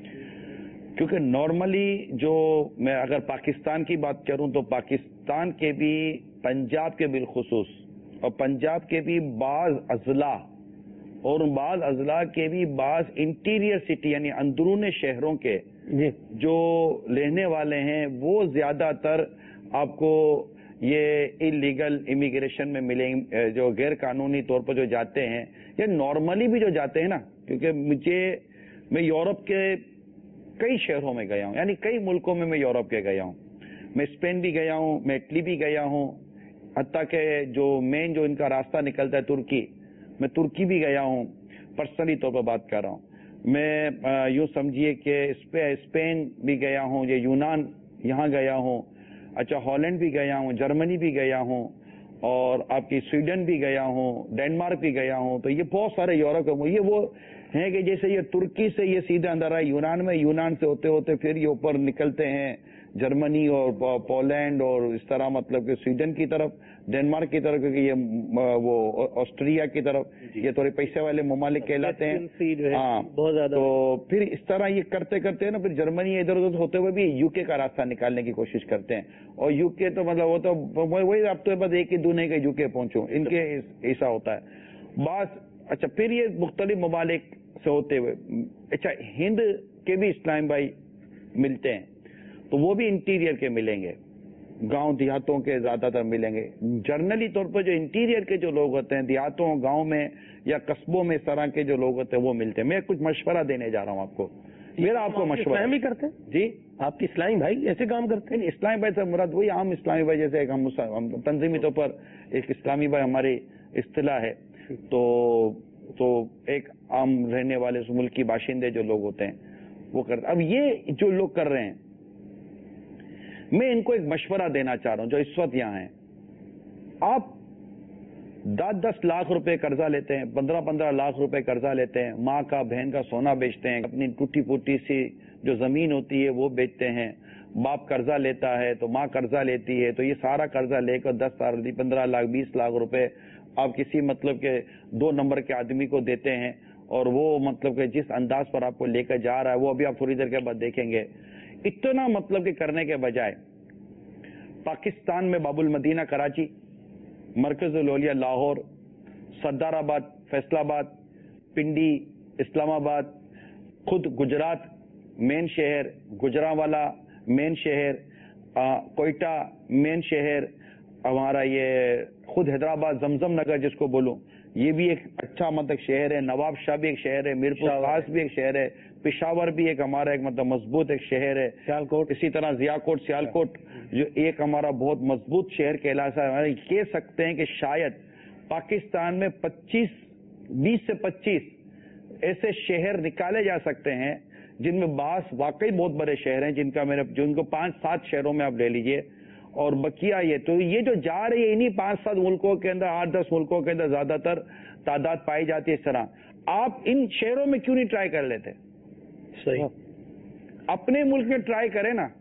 کیونکہ نارملی جو میں اگر پاکستان کی بات کروں تو پاکستان کے بھی, پنجاب کے بالخصوص, اور پنجاب کے بھی بعض اضلاع اور بعض اضلاع کے بھی بعض انٹیریئر سٹی یعنی اندرون شہروں کے جو رہنے والے ہیں وہ زیادہ تر آپ کو یہ انلیگل امیگریشن میں ملیں, جو غیر قانونی طور پر جو جاتے ہیں یا نارملی بھی جو جاتے ہیں نا. کیونکہ مجھے میں یورپ کے کئی شہروں میں گیا ہوں, یعنی کئی ملکوں میں میں یورپ کے گیا ہوں, میں اسپین بھی گیا ہوں, میں اٹلی بھی گیا ہوں, حتیٰ کہ جو مین جو ان کا راستہ نکلتا ہے ترکی, میں ترکی بھی گیا ہوں, پرسنلی طور پر بات کر رہا ہوں. میں یوں سمجھیے کہ اسپین بھی گیا ہوں, یہ یونان یہاں گیا ہوں, اچھا ہالینڈ بھی گیا ہوں, جرمنی بھی گیا ہوں, اور آپ کی سویڈن بھی گیا ہوں, ڈینمارک بھی گیا ہوں. تو یہ بہت سارے یورپ کے, یہ وہ ہیں کہ جیسے یہ ترکی سے یہ سیدھے اندر آئے یونان میں, یونان سے ہوتے ہوتے پھر یہ اوپر نکلتے ہیں جرمنی اور پولینڈ اور اس طرح مطلب کہ سویڈن کی طرف, ڈینمارک کی طرف, کیونکہ یہ وہ آسٹریا کی طرف, یہ تھوڑے پیسے والے ممالک کہلاتے ہیں. ہاں بہت زیادہ. تو پھر اس طرح یہ کرتے کرتے نا پھر جرمنی ادھر ادھر ہوتے ہوئے بھی یو کے کا راستہ نکالنے کی کوشش کرتے ہیں. اور یو کے تو مطلب وہ تو وہی اب تو بس ایک ہی دنیا کے یو کے پہنچو, ان کے ایسا ہوتا ہے بعض. اچھا پھر یہ مختلف ممالک سے ہوتے ہوئے, اچھا ہند کے بھی اسلام بھائی ملتے ہیں تو وہ بھی انٹیریئر کے ملیں گے, گاؤں دیہاتوں کے زیادہ تر ملیں گے. جنرلی طور پر جو انٹیریئر کے جو لوگ ہوتے ہیں دیہاتوں گاؤں میں یا قصبوں میں اس طرح کے جو لوگ ہوتے ہیں وہ ملتے ہیں. میں کچھ مشورہ دینے جا رہا ہوں آپ کو, میرا آپ کو مشورہ. اسلام بھی کرتے ہیں جی, آپ کے اسلامی بھائی ایسے کام کرتے ہیں؟ اسلامی بھائی سے مراد وہی عام اسلامی بھائی, جیسے ہم تنظیمی طور پر ایک اسلامی بھائی ہماری اصطلاح ہے, تو تو ایک عام رہنے والے ملک کی باشندے جو لوگ ہوتے ہیں وہ کرتے. اب یہ جو لوگ کر رہے ہیں, میں ان کو ایک مشورہ دینا چاہ رہا ہوں جو اس وقت یہاں ہیں. آپ دس دس لاکھ روپے قرضہ لیتے ہیں, پندرہ پندرہ لاکھ روپے قرضہ لیتے ہیں, ماں کا بہن کا سونا بیچتے ہیں, اپنی ٹوٹی پھوٹی سی جو زمین ہوتی ہے وہ بیچتے ہیں, باپ قرضہ لیتا ہے تو ماں قرضہ لیتی ہے, تو یہ سارا قرضہ لے کر دس سال پندرہ لاکھ بیس لاکھ روپے آپ کسی مطلب کہ دو نمبر کے آدمی کو دیتے ہیں, اور وہ مطلب کہ جس انداز پر آپ کو لے کر جا رہا ہے وہ ابھی آپ تھوڑی دیر کے بعد دیکھیں گے. اتنا مطلب کہ کرنے کے بجائے پاکستان میں باب المدینہ کراچی, مرکز الاولیاء لاہور, سردار آباد فیصل آباد, پنڈی اسلام آباد, خود گجرات مین شہر, گجرانوالا مین شہر, کوئٹہ مین شہر, ہمارا یہ خود حیدرآباد زمزم نگر جس کو بولوں, یہ بھی ایک اچھا مطلب شہر ہے, نواب شاہ بھی ایک شہر ہے, میرپور خاص بھی ایک شہر ہے, پشاور بھی ایک ہمارا ایک مطلب مضبوط ایک شہر ہے, سیالکوٹ, اسی طرح ضیاء کوٹ سیالکوٹ جو ایک ہمارا بہت مضبوط شہر کہلاتا ہے. کہہ سکتے ہیں کہ شاید پاکستان میں پچیس بیس سے پچیس ایسے شہر نکالے جا سکتے ہیں جن میں بعض واقعی بہت بڑے شہر ہیں، جن کا میرے جن کو پانچ سات شہروں میں آپ لے لیجئے، اور بقیہ یہ تو یہ جو جا رہی ہے انہی پانچ سات ملکوں کے اندر، آٹھ دس ملکوں کے اندر زیادہ تر تعداد پائی جاتی ہے اس طرح. آپ ان شہروں میں کیوں نہیں ٹرائی کر لیتے؟ صحیح، اپنے ملک میں ٹرائی کریں نا.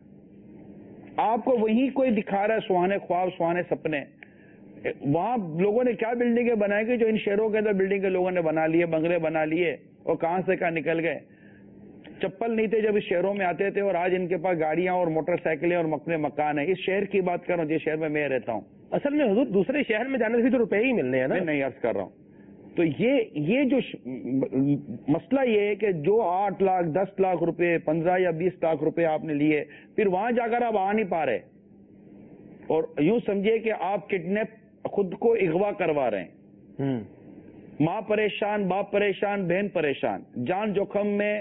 آپ کو وہیں کوئی دکھا رہا ہے سہانے خواب، سہانے سپنے. وہاں لوگوں نے کیا بلڈنگیں بنائی گئی جو ان شہروں کے اندر بلڈنگیں لوگوں نے بنا لیے، بنگلے بنا لیے، اور کہاں سے کہاں نکل گئے. چپل نہیں تھے جب اس شہروں میں آتے تھے، اور آج ان کے پاس گاڑیاں اور موٹر سائیکلیں اور اپنے مکان ہیں. اس شہر کی بات کر رہا ہوں جس شہر میں میں رہتا ہوں. اصل میں حضور دوسرے شہر میں جانے سے تو روپے ہی ملنے ہیں نا. میں نہیں عرض کر رہا ہوں. تو یہ یہ جو مسئلہ یہ ہے کہ جو آٹھ لاکھ دس لاکھ روپے پندرہ یا بیس لاکھ روپے آپ نے لیے، پھر وہاں جا کر آپ آ نہیں پا رہے، اور یوں سمجھیے کہ آپ کڈنیپ خود کو اغوا کروا رہے ہیں. ماں پریشان، باپ پریشان، بہن پریشان، جان جوخم میں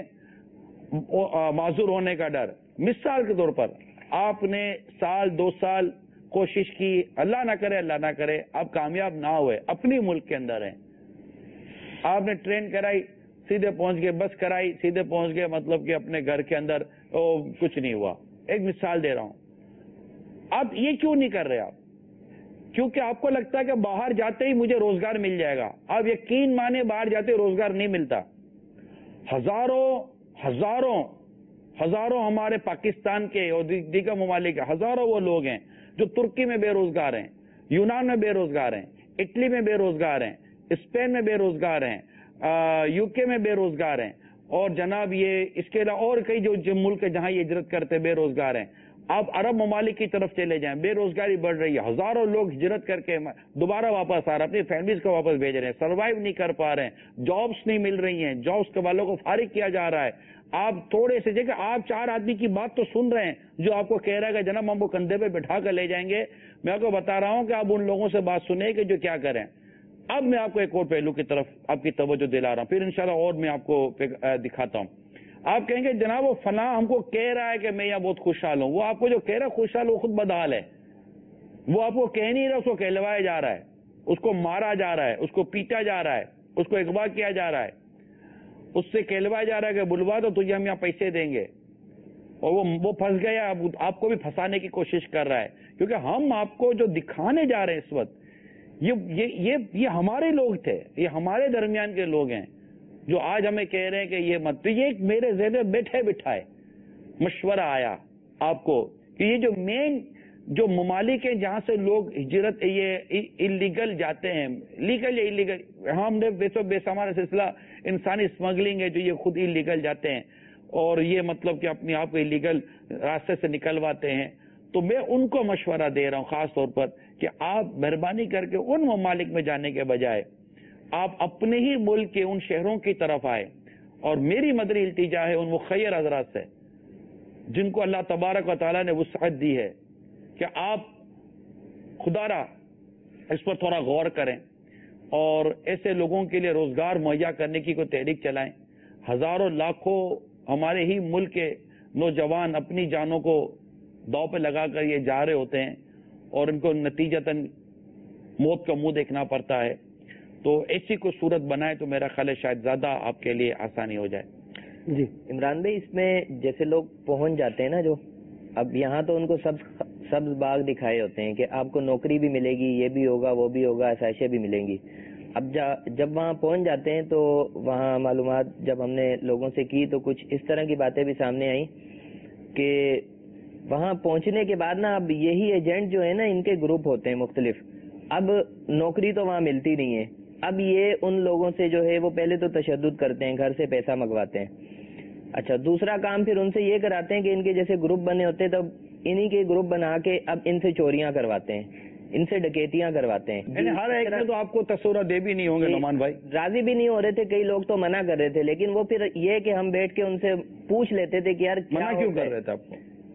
معذور ہونے کا ڈر. مثال کے طور پر آپ نے سال دو سال کوشش کی، اللہ نہ کرے اللہ نہ کرے آپ کامیاب نہ ہوئے، اپنی ملک کے اندر ہیں، آپ نے ٹرین کرائی سیدھے پہنچ گئے، بس کرائی سیدھے پہنچ گئے، مطلب کہ اپنے گھر کے اندر کچھ نہیں ہوا. ایک مثال دے رہا ہوں. اب یہ کیوں نہیں کر رہے آپ؟ کیونکہ آپ کو لگتا ہے کہ باہر جاتے ہی مجھے روزگار مل جائے گا. آپ یقین مانے باہر جاتے روزگار نہیں ملتا. ہزاروں ہزاروں ہزاروں ہمارے پاکستان کے اور دیگر ممالک کے ہزاروں وہ لوگ ہیں جو ترکی میں بے روزگار ہیں، یونان میں بے روزگار ہیں، اٹلی میں بے روزگار ہیں، اسپین میں بے روزگار ہیں، یو کے میں بے روزگار ہیں، اور جناب یہ اس کے علاوہ اور کئی جو ملک جہاں یہ ہجرت کرتے بے روزگار ہیں. آپ عرب ممالک کی طرف چلے جائیں، بے روزگاری بڑھ رہی ہے. ہزاروں لوگ ہجرت کر کے دوبارہ واپس آ رہے ہیں، اپنی فیملیز کو واپس بھیج رہے ہیں، سروائیو نہیں کر پا رہے ہیں، جابس نہیں مل رہی ہیں، جابس کے والوں کو فارغ کیا جا رہا ہے. آپ تھوڑے سے جگہ آپ چار آدمی کی بات تو سن رہے ہیں جو آپ کو کہہ رہا ہے کہ جناب ہم وہ کندھے پہ بٹھا کر لے جائیں گے. میں آپ کو بتا رہا ہوں کہ آپ ان لوگوں سے بات سنیں کہ جو کیا کریں. اب میں آپ کو ایک اور پہلو کی طرف آپ کی توجہ دلا رہا ہوں، پھر انشاءاللہ اور میں آپ کو دکھاتا ہوں. آپ کہیں گے جناب وہ فلاں ہم کو کہہ رہا ہے کہ میں یہاں بہت خوشحال ہوں. وہ آپ کو جو کہہ رہا ہے خوشحال وہ خود بدحال ہے. وہ آپ کو کہہ نہیں رہا، اس کو کہلوایا جا رہا ہے، اس کو مارا جا رہا ہے، اس کو پیٹا جا رہا ہے، اس کو اغوا کیا جا رہا ہے، اس سے کہلوایا جا رہا ہے کہ بلوا تو تجھے ہم یہاں پیسے دیں گے. اور وہ وہ پھنس گیا، آپ کو بھی پھنسانے کی کوشش کر رہا ہے. کیونکہ ہم آپ کو جو دکھانے جا رہے ہیں اس وقت یہ یہ یہ, یہ ہمارے لوگ تھے، یہ ہمارے درمیان کے لوگ ہیں جو آج ہمیں کہہ رہے ہیں کہ یہ مت. تو یہ ایک میرے ذہن میں بیٹھے بٹھائے مشورہ آیا آپ کو کہ یہ جو مین جو ممالک ہیں جہاں سے لوگ ہجرت یہ انلیگل جاتے ہیں، لیگل یا انلیگل، ہم نے بے سو بے سامان سلسلہ انسانی اسمگلنگ ہے جو یہ خود انلیگل جاتے ہیں اور یہ مطلب کہ اپنے آپ کو انلیگل راستے سے نکلواتے ہیں. تو میں ان کو مشورہ دے رہا ہوں خاص طور پر کہ آپ مہربانی کر کے ان ممالک میں جانے کے بجائے آپ اپنے ہی ملک کے ان شہروں کی طرف آئے. اور میری مدنی التجا ہے ان مخیر حضرات سے جن کو اللہ تبارک و تعالیٰ نے وسعت دی ہے کہ آپ خدا را اس پر تھوڑا غور کریں اور ایسے لوگوں کے لیے روزگار مہیا کرنے کی کوئی تحریک چلائیں. ہزاروں لاکھوں ہمارے ہی ملک کے نوجوان اپنی جانوں کو داؤ پہ لگا کر یہ جا رہے ہوتے ہیں اور ان کو نتیجتاً موت کا منہ دیکھنا پڑتا ہے. تو ایسی کوئی صورت بنائے تو میرا خیال ہے شاید زیادہ آپ کے لیے آسانی ہو جائے. جی عمران بھائی، اس میں جیسے لوگ پہنچ جاتے ہیں نا، جو اب یہاں تو ان کو سب سبز باغ دکھائے ہوتے ہیں کہ آپ کو نوکری بھی ملے گی، یہ بھی ہوگا وہ بھی ہوگا، آسائشیں بھی ملیں گی. اب جا جب وہاں پہنچ جاتے ہیں تو وہاں معلومات جب ہم نے لوگوں سے کی تو کچھ اس طرح کی باتیں بھی سامنے آئیں کہ وہاں پہنچنے کے بعد نا اب یہی ایجنٹ جو ہے نا ان کے گروپ ہوتے ہیں مختلف. اب نوکری تو وہاں ملتی نہیں ہے. اب یہ ان لوگوں سے جو ہے وہ پہلے تو تشدد کرتے ہیں، گھر سے پیسہ منگواتے ہیں. اچھا، دوسرا کام پھر ان سے یہ کراتے ہیں کہ ان کے جیسے گروپ بنے ہوتے ہیں تب انہی کے گروپ بنا کے اب ان سے چوریاں کرواتے ہیں، ان سے ڈکیتیاں کرواتے ہیں. یعنی ہر ایک میں تو آپ کو تصور دے بھی نہیں ہوں گے نعمان بھائی. راضی بھی نہیں ہو رہے تھے، کئی لوگ تو منع کر رہے تھے، لیکن وہ پھر یہ کہ ہم بیٹھ کے ان سے پوچھ لیتے تھے کہ یار منع کیوں کر رہے تھے؟ آپ کو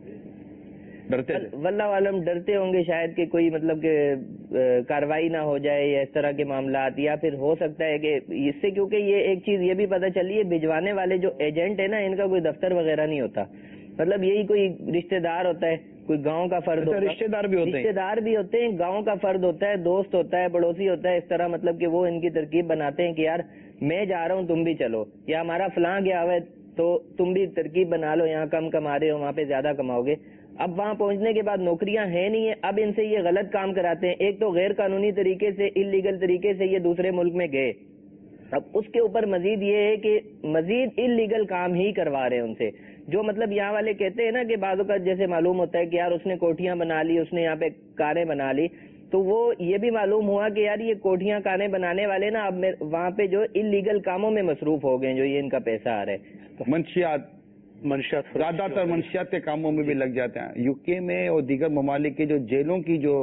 ڈرتے تھے؟ واللہ عالم ڈرتے ہوں گے شاید کہ کوئی مطلب کہ کاروائی نہ ہو جائے یا اس طرح کے معاملات، یا پھر ہو سکتا ہے کہ اس سے، کیونکہ یہ ایک چیز یہ بھی پتہ چلی ہے بھجوانے والے جو ایجنٹ ہے نا ان کا کوئی دفتر وغیرہ نہیں ہوتا. مطلب یہی کوئی رشتہ دار ہوتا ہے، کوئی گاؤں کا فرد ہوتا ہے، رشتہ دار بھی ہوتے ہیں، رشتہ دار بھی ہوتے ہیں، گاؤں کا فرد ہوتا ہے، دوست ہوتا ہے، پڑوسی ہوتا ہے. اس طرح مطلب کہ وہ ان کی ترکیب بناتے ہیں کہ یار میں جا رہا ہوں تم بھی چلو، یا ہمارا فلاں گیا ہوا ہے تو تم بھی ترکیب بنا لو، یہاں کم کما رہے ہو وہاں پہ زیادہ کماؤ گے. اب وہاں پہنچنے کے بعد نوکریاں ہیں نہیں ہیں، اب ان سے یہ غلط کام کراتے ہیں. ایک تو غیر قانونی طریقے سے، انلیگل طریقے سے یہ دوسرے ملک میں گئے. اب اس کے اوپر مزید یہ ہے کہ مزید انلیگل کام ہی کروا رہے ہیں ان سے. جو مطلب یہاں والے کہتے ہیں نا کہ بعض اوقات جیسے معلوم ہوتا ہے کہ یار اس نے کوٹھیاں بنا لی، اس نے یہاں پہ کاریں بنا لی، تو وہ یہ بھی معلوم ہوا کہ یار یہ کوٹھیاں کاریں بنانے والے نا اب وہاں پہ جو انلیگل کاموں میں مصروف ہو گئے، جو یہ ان کا پیسہ آ رہا ہے. منشیات منشیات زیادہ تر منشیات کے کاموں میں بھی لگ جاتے ہیں. یو کے میں اور دیگر ممالک کے جو جیلوں کی جو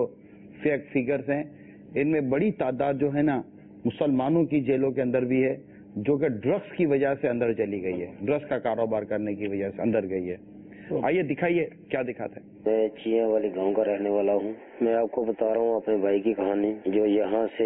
فیگرز ہیں، ان میں بڑی تعداد جو ہے نا مسلمانوں کی جیلوں کے اندر بھی ہے، جو کہ ڈرگس کی وجہ سے اندر چلی گئی ہے، ڈرگس کا کاروبار کرنے کی وجہ سے اندر گئی ہے. آئیے دکھائیے کیا دکھاتے ہیں. میں چیاں والی گاؤں کا رہنے والا ہوں. میں آپ کو بتا رہا ہوں اپنے بھائی کی کہانی، جو یہاں سے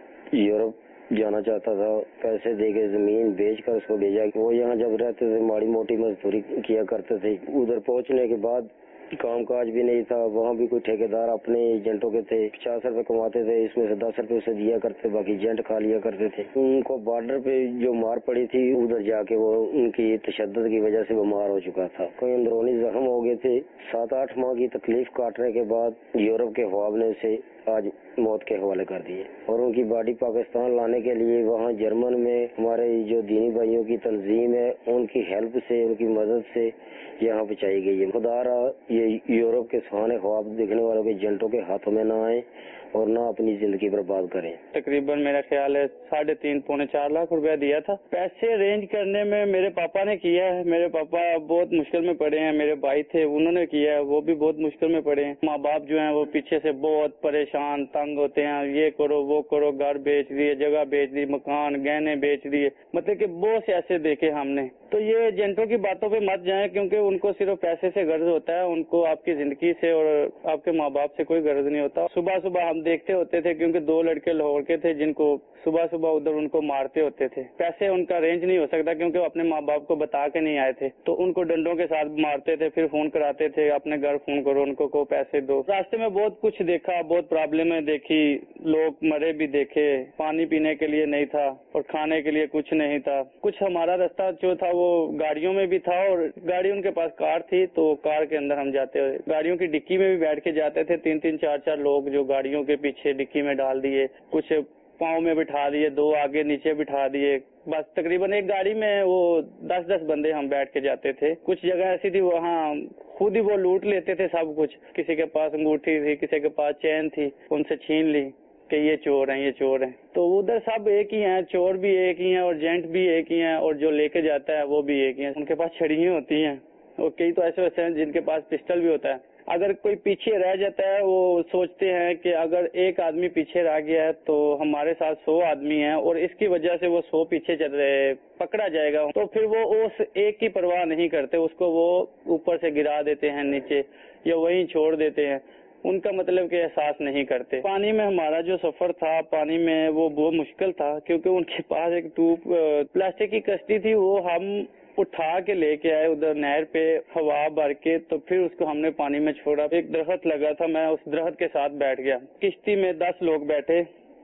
یورپ جانا چاہتا تھا، پیسے دے کے زمین بیچ کر اس کو بھیجا. وہ یہاں جب رہتے تھے ماڑی موٹی مزدوری کیا کرتے تھے. ادھر پہنچنے کے بعد کام کاج بھی نہیں تھا، وہاں بھی کوئی ٹھیکیدار اپنے ایجنٹوں کے تھے. پچاس روپے کماتے تھے، اس میں سے دس روپے اسے دیا کرتے، باقی ایجنٹ کھا لیا کرتے تھے. ان کو بارڈر پہ جو مار پڑی تھی، ادھر جا کے وہ ان کی تشدد کی وجہ سے بیمار ہو چکا تھا. کوئی اندرونی زخم ہو گئے تھے. سات آٹھ ماہ کی تکلیف کاٹنے کے بعد یورپ کے خواب نے اسے آج موت کے حوالے کر دیے. اور ان کی باڈی پاکستان لانے کے لیے وہاں جرمن میں ہمارے جو دینی بھائیوں کی تنظیم ہے، ان کی ہیلپ سے، ان کی مدد سے یہاں پہنچائی گئی ہے. خدا رہا یہ یورپ کے سہانے خواب دیکھنے والوں کے ایجنٹوں کے ہاتھوں میں نہ آئے اور نہ اپنی زندگی برباد کریں. تقریباً میرا خیال ہے ساڑھے تین پونے چار لاکھ روپیہ دیا تھا. پیسے ارینج کرنے میں میرے پاپا نے کیا ہے. میرے پاپا بہت مشکل میں پڑے ہیں. میرے بھائی تھے انہوں نے کیا ہے، وہ بھی بہت مشکل میں پڑے ہیں. ماں باپ جو ہیں وہ پیچھے سے بہت پریشان تنگ ہوتے ہیں. یہ کرو وہ کرو، گھر بیچ دیے، جگہ بیچ دی، مکان گہنے بیچ دیے، مطلب کہ بہت سے ایسے دیکھے ہم نے. تو یہ ایجنٹوں کی باتوں پہ مت جائیں، کیونکہ ان کو صرف پیسے سے غرض ہوتا ہے. ان کو آپ کی زندگی سے اور آپ کے ماں باپ سے کوئی غرض نہیں ہوتا. صبح صبح ہم دیکھتے ہوتے تھے، کیونکہ دو لڑکے لاہور کے تھے جن کو صبح صبح ادھر ان کو مارتے ہوتے تھے. پیسے ان کا رینج نہیں ہو سکتا کیونکہ وہ اپنے ماں باپ کو بتا کے نہیں آئے تھے، تو ان کو ڈنڈوں کے ساتھ مارتے تھے. پھر فون کراتے تھے اپنے گھر فون کرو، ان کو کو پیسے دو. راستے میں بہت کچھ دیکھا، بہت پرابلمیں دیکھی، لوگ مرے بھی دیکھے. پانی پینے کے لیے نہیں تھا اور کھانے کے لیے کچھ نہیں تھا. کچھ ہمارا راستہ جو تھا وہ گاڑیوں میں بھی تھا، اور گاڑی ان کے پاس کار تھی تو کار کے اندر ہم جاتے ہوئے گاڑیوں کی ڈکی میں بھی بیٹھ کے جاتے تھے. تین تین چار چار لوگ جو گاڑیوں کے پیچھے ڈکی میں ڈال دیے، کچھ پاؤں میں بٹھا دیے، دو آگے نیچے بٹھا دیے. بس تقریباً ایک گاڑی میں وہ دس دس بندے ہم بیٹھ کے جاتے تھے. کچھ جگہ ایسی تھی وہاں خود ہی وہ لوٹ لیتے تھے سب کچھ. کسی کے پاس انگوٹھی تھی، کسی کے پاس چین تھی، ان سے چھین لی کہ یہ چور ہیں، یہ چور ہیں. تو ادھر سب ایک ہی ہیں، چور بھی ایک ہی ہیں اور ایجنٹ بھی ایک ہی ہیں، اور جو لے کے جاتا ہے وہ بھی ایک ہی ہیں. ان کے پاس چھڑیاں ہوتی ہیں، اور کئی تو ایسے ویسے ہیں جن کے پاس پسٹل بھی ہوتا ہے. اگر کوئی پیچھے رہ جاتا ہے، وہ سوچتے ہیں کہ اگر ایک آدمی پیچھے رہ گیا ہے تو ہمارے ساتھ سو آدمی ہیں اور اس کی وجہ سے وہ سو پیچھے چل رہے، پکڑا جائے گا. تو پھر وہ اس ایک کی پرواہ نہیں کرتے، اس کو وہ اوپر سے گرا دیتے ہیں نیچے یا وہیں چھوڑ دیتے ہیں. ان کا مطلب کہ احساس نہیں کرتے. پانی میں ہمارا جو سفر تھا، پانی میں وہ بہت مشکل تھا، کیونکہ ان کے پاس ایک ٹوب پلاسٹک کی کشتی تھی، وہ ہم اٹھا کے لے کے آئے ادھر نہر پہ ہوا بھر کے. تو پھر اس کو ہم نے پانی میں چھوڑا. ایک درخت لگا تھا، میں اس درخت کے ساتھ بیٹھ گیا. کشتی میں دس لوگ بیٹھے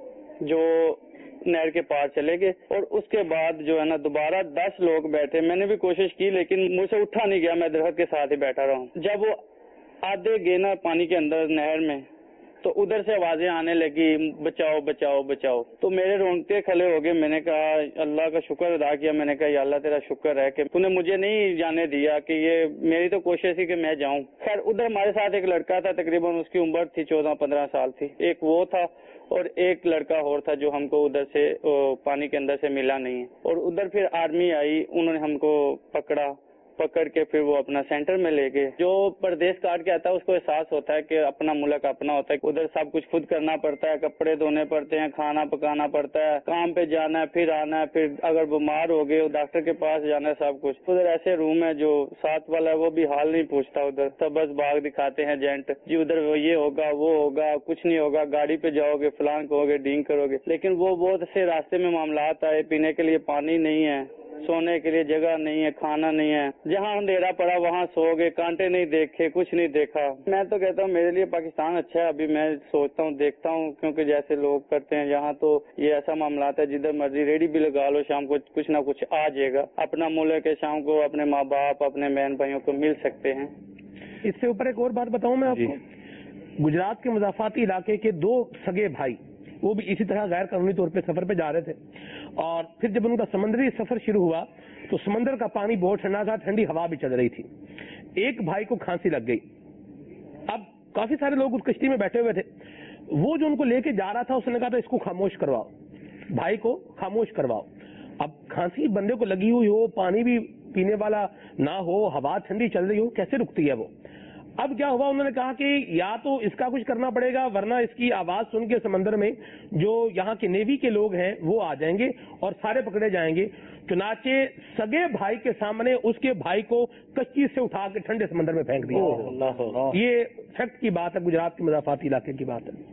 جو نہر کے پار چلے گئے، اور اس کے بعد جو ہے نا دوبارہ دس لوگ بیٹھے. میں نے بھی کوشش کی لیکن مجھ سے اٹھا نہیں گیا، میں درخت کے ساتھ ہی بیٹھا رہا ہوں. جب وہ آدھے گئے نا پانی کے اندر نہر میں، تو ادھر سے آوازیں آنے لگی بچاؤ بچاؤ بچاؤ. تو میرے رونگٹے کھڑے ہو گئے. میں نے کہا اللہ کا شکر ادا کیا. میں نے کہا یا اللہ تیرا شکر ہے کہ تو نے مجھے نہیں جانے دیا، کہ یہ میری تو کوشش تھی کہ میں جاؤں. خیر ادھر ہمارے ساتھ ایک لڑکا تھا، تقریباً اس کی عمر تھی چودہ پندرہ سال تھی. ایک وہ تھا اور ایک لڑکا اور تھا جو ہم کو ادھر سے پانی کے اندر سے ملا نہیں ہے. اور ادھر پھر آرمی آئی، انہوں نے ہم کو پکڑا، پکڑ کے پھر وہ اپنا سینٹر میں لے گئے. جو پردیش کاٹ کے آتا ہے اس کو احساس ہوتا ہے کہ اپنا ملک اپنا ہوتا ہے. ادھر سب کچھ خود کرنا پڑتا ہے، کپڑے دھونے پڑتے ہیں، کھانا پکانا پڑتا ہے، کام پہ جانا ہے، پھر آنا ہے، پھر اگر بیمار ہو گئے ڈاکٹر کے پاس جانا ہے، سب کچھ. ادھر ایسے روم ہے جو ساتھ والا ہے وہ بھی حال نہیں پوچھتا. ادھر سب بس باغ دکھاتے ہیں ایجنٹ جی، ادھر یہ ہوگا وہ ہوگا، کچھ نہیں ہوگا، گاڑی پہ جاؤ گے فلان کہو گے ڈینگ کرو گے. لیکن وہ بہت سے راستے میں معاملات آئے، پینے کے لیے پانی نہیں ہے، सोने के लिए जगह नहीं है, खाना नहीं है, जहाँ अंधेरा पड़ा वहाँ सो गए, कांटे नहीं देखे, कुछ नहीं देखा। मैं तो कहता हूँ मेरे लिए पाकिस्तान अच्छा है। अभी मैं सोचता हूँ, देखता हूँ, क्योंकि जैसे लोग करते हैं यहाँ तो ये ऐसा मामला है, जिधर मर्जी रेडी भी लगा लो, शाम को कुछ ना कुछ आ जाएगा। अपना मुल्क है, शाम को अपने माँ बाप, अपने बहन भाइयों को मिल सकते हैं। इससे ऊपर एक और बात बताऊं मैं आपको, गुजरात के मुजाफाती इलाके के दो सगे भाई, वो भी इसी तरह गैर कानूनी तौर पे सफर पे जा रहे थे, और फिर जब उनका समुद्री सफर शुरू हुआ तो समंदर का पानी बहुत ठंडा था, ठंडी हवा भी चल रही थी। एक भाई को खांसी लग गई। अब काफी सारे लोग उस कश्ती में बैठे हुए थे, वो जो उनको लेके जा रहा था उसने कहा था इसको खामोश करवाओ, भाई को खामोश करवाओ। अब खांसी बंदे को लगी हुई हो, पानी भी पीने वाला ना हो, हवा ठंडी चल रही हो, कैसे रुकती है वो। अब क्या हुआ, उन्होंने कहा कि या तो इसका कुछ करना पड़ेगा, वरना इसकी आवाज सुन के समंदर में जो यहाँ के नेवी के लोग हैं वो आ जाएंगे और सारे पकड़े जाएंगे। चुनाचे सगे भाई के सामने उसके भाई को कश्ती से उठा के ठंडे समंदर में फेंक दिया। ये फैक्ट की बात है, गुजरात के मुजाफाती इलाके की बात है।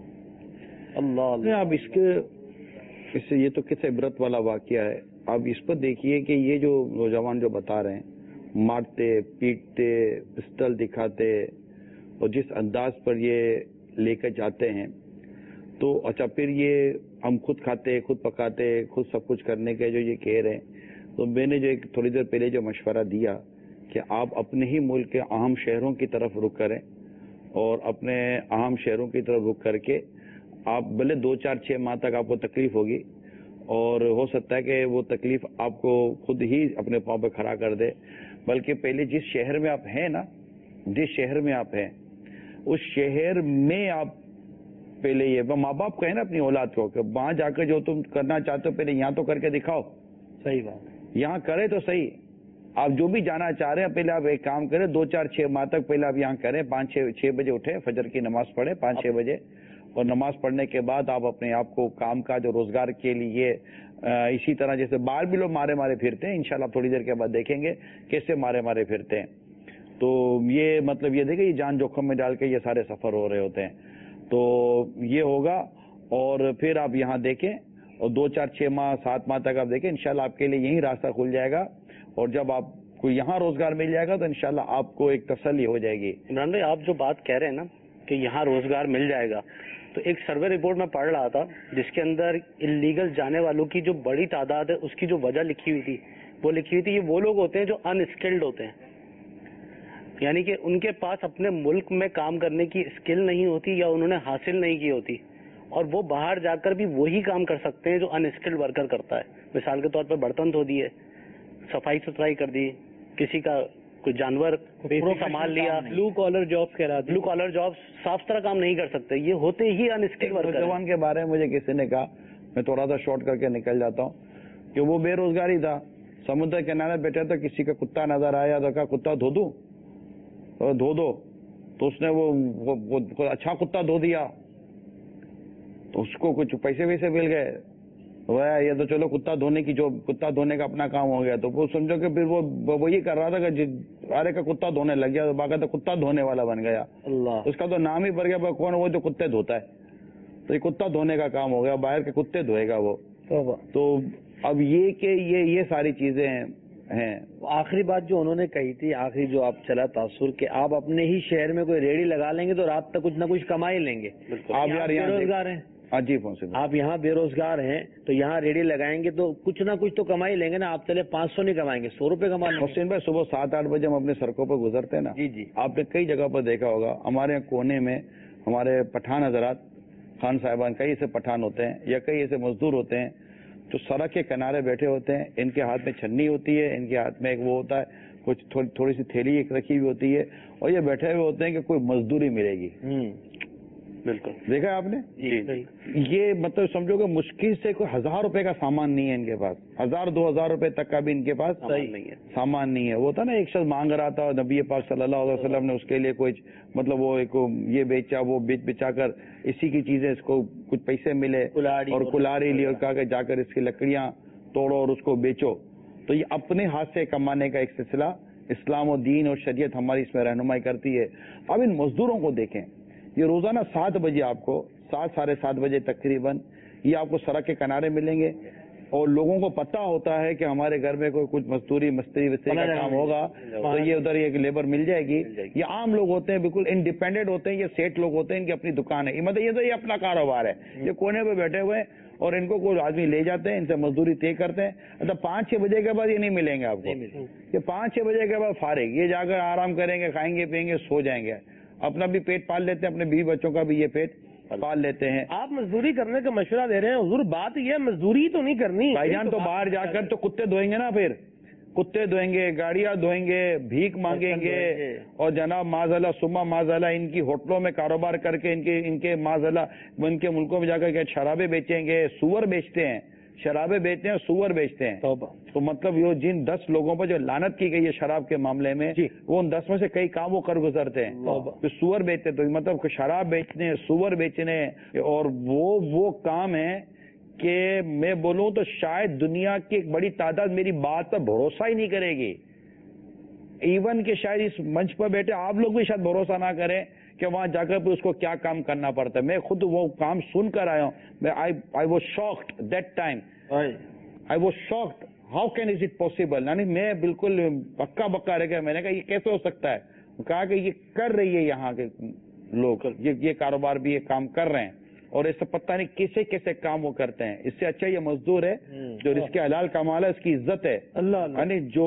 अल्लाह, अब इसके इससे ये तो किस इबरत वाला वाकया है। अब इस पर देखिए कि ये जो नौजवान जो बता रहे हैं, मारते पीटते पिस्टल दिखाते और जिस अंदाज पर ये लेकर जाते हैं, तो अच्छा फिर ये हम खुद खाते खुद पकाते खुद सब कुछ करने के जो ये कह रहे हैं, तो मैंने जो एक थोड़ी देर पहले जो मशवरा दिया कि आप अपने ही मुल्क के अहम शहरों की तरफ रुख करें और अपने अहम शहरों की तरफ रुख करके आप भले दो चार छह माह तक आपको तकलीफ होगी और हो सकता है कि वो तकलीफ आपको खुद ही अपने पाँव पे खड़ा कर दे, बल्कि पहले जिस शहर में आप हैं ना, जिस शहर में आप हैं उस शहर में आप पहले ये माँ बाप कहे ना अपनी औलाद को कि वहां जाकर जो तुम करना चाहते हो पहले यहाँ तो करके दिखाओ। सही बात, यहाँ करे तो सही। आप जो भी जाना चाह रहे हैं पहले आप एक काम करें, दो चार छह माह तक पहले आप यहाँ करें, पाँच छह छह बजे उठे, फजर की नमाज पढ़े पाँच छह बजे, और नमाज पढ़ने के बाद आप अपने आप को काम काज और रोजगार के लिए इसी तरह जैसे बाहर भी लोग मारे मारे फिरते हैं, इंशाल्लाह थोड़ी देर के बाद देखेंगे कैसे मारे मारे फिरते हैं। तो ये मतलब ये देखिए, ये जान जोखिम में डाल के ये सारे सफर हो रहे होते हैं। तो ये होगा और फिर आप यहाँ देखें और दो चार छह माह सात माह तक आप देखें, इंशाल्लाह आपके लिए यही रास्ता खुल जाएगा। और जब आपको यहाँ रोजगार मिल जाएगा तो इंशाल्लाह आपको एक तसल्ली हो जाएगी। इमरान भाई, आप जो बात कह रहे हैं ना कि यहाँ रोजगार मिल जाएगा, तो एक सर्वे रिपोर्ट में पढ़ रहा था जिसके अंदर इलीगल जाने वालों की जो बड़ी तादाद है उसकी जो वजह लिखी हुई थी, वो लिखी हुई थी ये वो लोग होते हैं जो अनस्किल्ड होते हैं, यानी कि उनके पास अपने मुल्क में काम करने की स्किल नहीं होती या उन्होंने हासिल नहीं की होती, और वो बाहर जाकर भी वही काम कर सकते हैं जो अनस्किल्ड वर्कर करता है। मिसाल के तौर पर बर्तन धो दिए, सफाई सुथराई कर दी, किसी का कोई जानवर संभाल लिया, ब्लू कॉलर जॉब्स कहलाते हैं। ब्लू कॉलर जॉब्स साफ तरह काम नहीं कर सकते, ये होते ही अनस्किल्ड वर्कर। नौजवान के बारे में मुझे किसी ने कहा, मैं थोड़ा सा शॉर्ट करके निकल जाता हूँ, कि वो बेरोजगारी था, समुद्र किनारे बैठा था, किसी का कुत्ता नजर आया तो कहा कुत्ता धो दूं, तो धो दो, तो उसने वो, वो, वो, वो अच्छा कुत्ता धो दिया, तो उसको कुछ पैसे वैसे मिल गए, वह ये तो चलो कुत्ता धोने की जो कुत्ता धोने का अपना काम हो गया। तो वो समझो कि फिर वो वही कर रहा था कि अरे का कुत्ता धोने लग गया, तो बाकायदा कुत्ता धोने वाला बन गया। अल्लाह, उसका तो नाम ही पड़ गया, कौन वो जो कुत्ते धोता है, तो ये कुत्ता धोने का काम हो गया, बाहर के कुत्ते धोएगा वो। तो अब ये कि ये ये सारी चीजें हैं। आखिरी बात जो उन्होंने कही थी, आखिरी जो आप चला तासुर के आप अपने ही शहर में कोई रेडी लगा लेंगे तो रात तक कुछ ना कुछ कमा ही लेंगे। आप यार यहाँ बेरोजगार हैं, हाँ जी फोन आप यहाँ बेरोजगार हैं तो यहाँ रेडी लगाएंगे तो कुछ ना कुछ तो कमा ही लेंगे ना। आप चले पाँच सौ नहीं कमाएंगे, सौ रुपए कमा लेंगे। हुसैन भाई, सुबह सात आठ बजे हम अपने सड़कों पर गुजरते हैं ना, जी जी, आपने कई जगह पर देखा होगा, हमारे यहाँ कोने में हमारे पठान हजरात खान साहिबान, कई ऐसे पठान होते हैं या कई ऐसे मजदूर होते हैं जो सड़क के किनारे बैठे होते हैं, इनके हाथ में छन्नी होती है, इनके हाथ में एक वो होता है, कुछ थोड़ी थोड़ी सी थैली एक रखी हुई होती है, और ये बैठे हुए होते हैं कि कोई मजदूरी मिलेगी। बिल्कुल देखा है आपने? जी, ये मतलब समझो कि मुश्किल से कोई हजार रुपए का सामान नहीं है इनके पास, हजार दो हजार रुपए तक का भी इनके पास सही नहीं है, सामान नहीं है। वो था ना एक शख्स मांग रहा था, नबी पाक सल्लल्लाहु अलैहि वसल्लम ने उसके लिए कुछ मतलब वो एक ये बेचा, वो बेच बेचाकर इसी की चीजें इसको कुछ पैसे मिले और कुल्हाड़ी ली और कहा कि जाकर इसकी लकड़ियां तोड़ो और उसको बेचो। तो ये अपने हाथ से कमाने का एक सिलसिला इस्लाम और दीन और शरीयत हमारी इसमें रहनुमाई करती है। अब इन मजदूरों को देखें, ये रोजाना सात बजे आपको सात साढ़े सात बजे तकरीबन ये आपको सड़क के किनारे मिलेंगे, اور لوگوں کو پتا ہوتا ہے کہ ہمارے گھر میں کوئی کچھ مزدوری مستری وستری کا کام ہوگا تو یہ ادھر یہ لیبر مل جائے گی. یہ عام لوگ ہوتے ہیں, بالکل انڈیپینڈنٹ ہوتے ہیں, یہ سیٹ لوگ ہوتے ہیں, ان کی اپنی دکان ہے, مطلب یہ تو یہ اپنا کاروبار ہے, یہ کونے پہ بیٹھے ہوئے ہیں اور ان کو کوئی آدمی لے جاتے ہیں, ان سے مزدوری طے کرتے ہیں. مطلب پانچ چھ بجے کے بعد یہ نہیں ملیں گے آپ کو, یہ پانچ چھ بجے کے بعد فارغ, یہ جا کر آرام کریں گے, کھائیں گے پیئیں گے, سو جائیں گے, اپنا بھی پیٹ پال لیتے ہیں, اپنے بیوی بچوں کا بھی یہ پیٹ پال لیتے ہیں. آپ مزدوری کرنے کا مشورہ دے رہے ہیں حضور, بات یہ ہے مزدوری تو نہیں کرنی بھائی جان, تو باہر جا کر تو کتے دھوئیں گے نا, پھر کتے دھوئیں گے, گاڑیاں دھوئیں گے, بھیک مانگیں گے, اور جناب معذاللہ سما معذاللہ ان کی ہوٹلوں میں کاروبار کر کے ان کے ان کے معذاللہ ان کے ملکوں میں جا کر کے شرابیں بیچیں گے, سور بیچتے ہیں, شرابیں بیچتے ہیں, سور بیچتے ہیں. تو مطلب یہ جن دس لوگوں پر جو لعنت کی گئی ہے شراب کے معاملے میں, وہ ان دس میں سے کئی کام وہ کر گزرتے ہیں. تو سور بیچتے, تو مطلب شراب بیچنے, سور بیچنے, اور وہ وہ کام ہے کہ میں بولوں تو شاید دنیا کی ایک بڑی تعداد میری بات پر بھروسہ ہی نہیں کرے گی. ایون کہ شاید اس منچ پر بیٹھے آپ لوگ بھی شاید بھروسہ نہ کریں کہ وہاں جا کر اس کو کیا کام کرنا پڑتا ہے. میں خود وہ کام سن کر آیا ہوں, میں I was shocked that time, I was shocked, how can is it possible. یعنی میں بالکل پکا بکا رہ گیا, میں نے کہا یہ کیسے ہو سکتا ہے. کہا کہ یہ کر رہی ہے یہاں کے لوگ, یہ کاروبار بھی یہ کام کر رہے ہیں, اور اس سے پتہ نہیں کیسے کیسے کام وہ کرتے ہیں. اس سے اچھا یہ مزدور ہے جو رزق حلال کمالا, اس کی عزت ہے. یعنی جو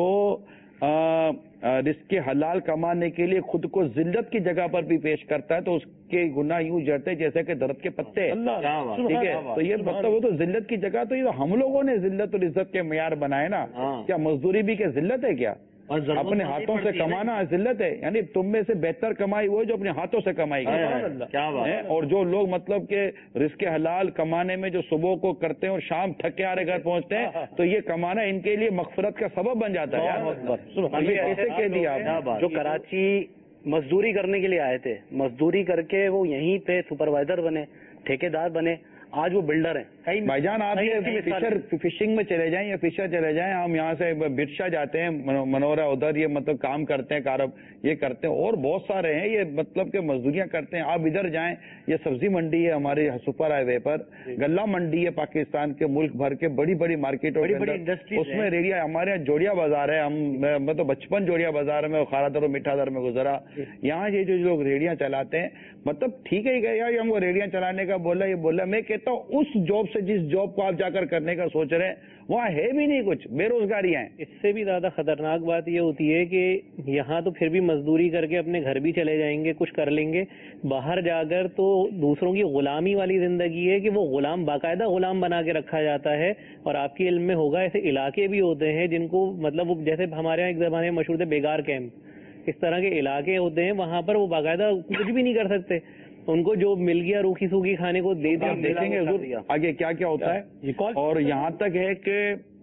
رزق حلال کمانے کے لیے خود کو ذلت کی جگہ پر بھی پیش کرتا ہے تو اس کے گناہ یوں جڑتے جیسے کہ درخت کے پتے. ٹھیک ہے, تو یہ مطلب وہ تو ذلت کی جگہ, تو یہ ہم لوگوں نے ذلت اور عزت کے معیار بنائے نا. کیا مزدوری بھی کیا ذلت ہے کیا؟ اپنے ہاتھوں سے کمانا ذلت ہے. یعنی تم میں سے بہتر کمائی وہ ہے جو اپنے ہاتھوں سے کمائی گئی. اور جو لوگ مطلب کہ رزق حلال کمانے میں جو صبح کو کرتے ہیں اور شام تھکے آرے گھر پہنچتے ہیں, تو یہ کمانا ان کے لیے مغفرت کا سبب بن جاتا ہے. یہ کیسے کہہ دیا آپ؟ جو کراچی مزدوری کرنے کے لیے آئے تھے, مزدوری کر کے وہ یہیں پہ سپروائزر بنے, ٹھیکیدار بنے, آج وہ بلڈر ہیں. بھائی جان آپ یہ فشر فشنگ میں چلے جائیں یا فشر چلے جائیں, ہم یہاں سے برشا جاتے ہیں, منورا ادھر یہ مطلب کام کرتے ہیں, کارب یہ کرتے ہیں, اور بہت سارے ہیں یہ مطلب کہ مزدوریاں کرتے ہیں. آپ ادھر جائیں, یہ سبزی منڈی ہے ہمارے سپر ہائی وے پر, گلہ منڈی ہے پاکستان کے ملک بھر کے بڑی بڑی مارکیٹوں کے اندر, اس میں ریڑیا, ہمارے یہاں جوڑیا بازار ہے, ہم میں تو بچپن جوڑیا بازار میں خارا در و میٹھا در میں گزرا. یہاں یہ جو لوگ ریڑیاں چلاتے ہیں, مطلب ٹھیک ہے گیا ہم وہ ریڑیاں چلانے کا بولا, یہ بولا, میں کہتا ہوں اس جاب سے جس جاب کو آپ جا کر کرنے کا سوچ رہے ہیں وہاں ہے بھی نہیں کچھ, بے روزگاری ہیں. اس سے بھی زیادہ خطرناک بات یہ ہوتی ہے کہ یہاں تو پھر بھی مزدوری کر کے اپنے گھر بھی چلے جائیں گے, کچھ کر لیں گے, باہر جا کر تو دوسروں کی غلامی والی زندگی ہے کہ وہ غلام, باقاعدہ غلام بنا کے رکھا جاتا ہے. اور آپ کے علم میں ہوگا ایسے علاقے بھی ہوتے ہیں جن کو مطلب جیسے ہمارے یہاں ایک زمانے میں مشہور تھے بیگار کیمپ, اس طرح کے علاقے ہوتے ہیں, وہاں پر وہ باقاعدہ کچھ بھی نہیں کر سکتے, ان کو جو مل گیا روکھی سوکھی کھانے کو دے دیا. دیکھیں گے حضور آگے کیا کیا ہوتا ہے. اور یہاں تک ہے کہ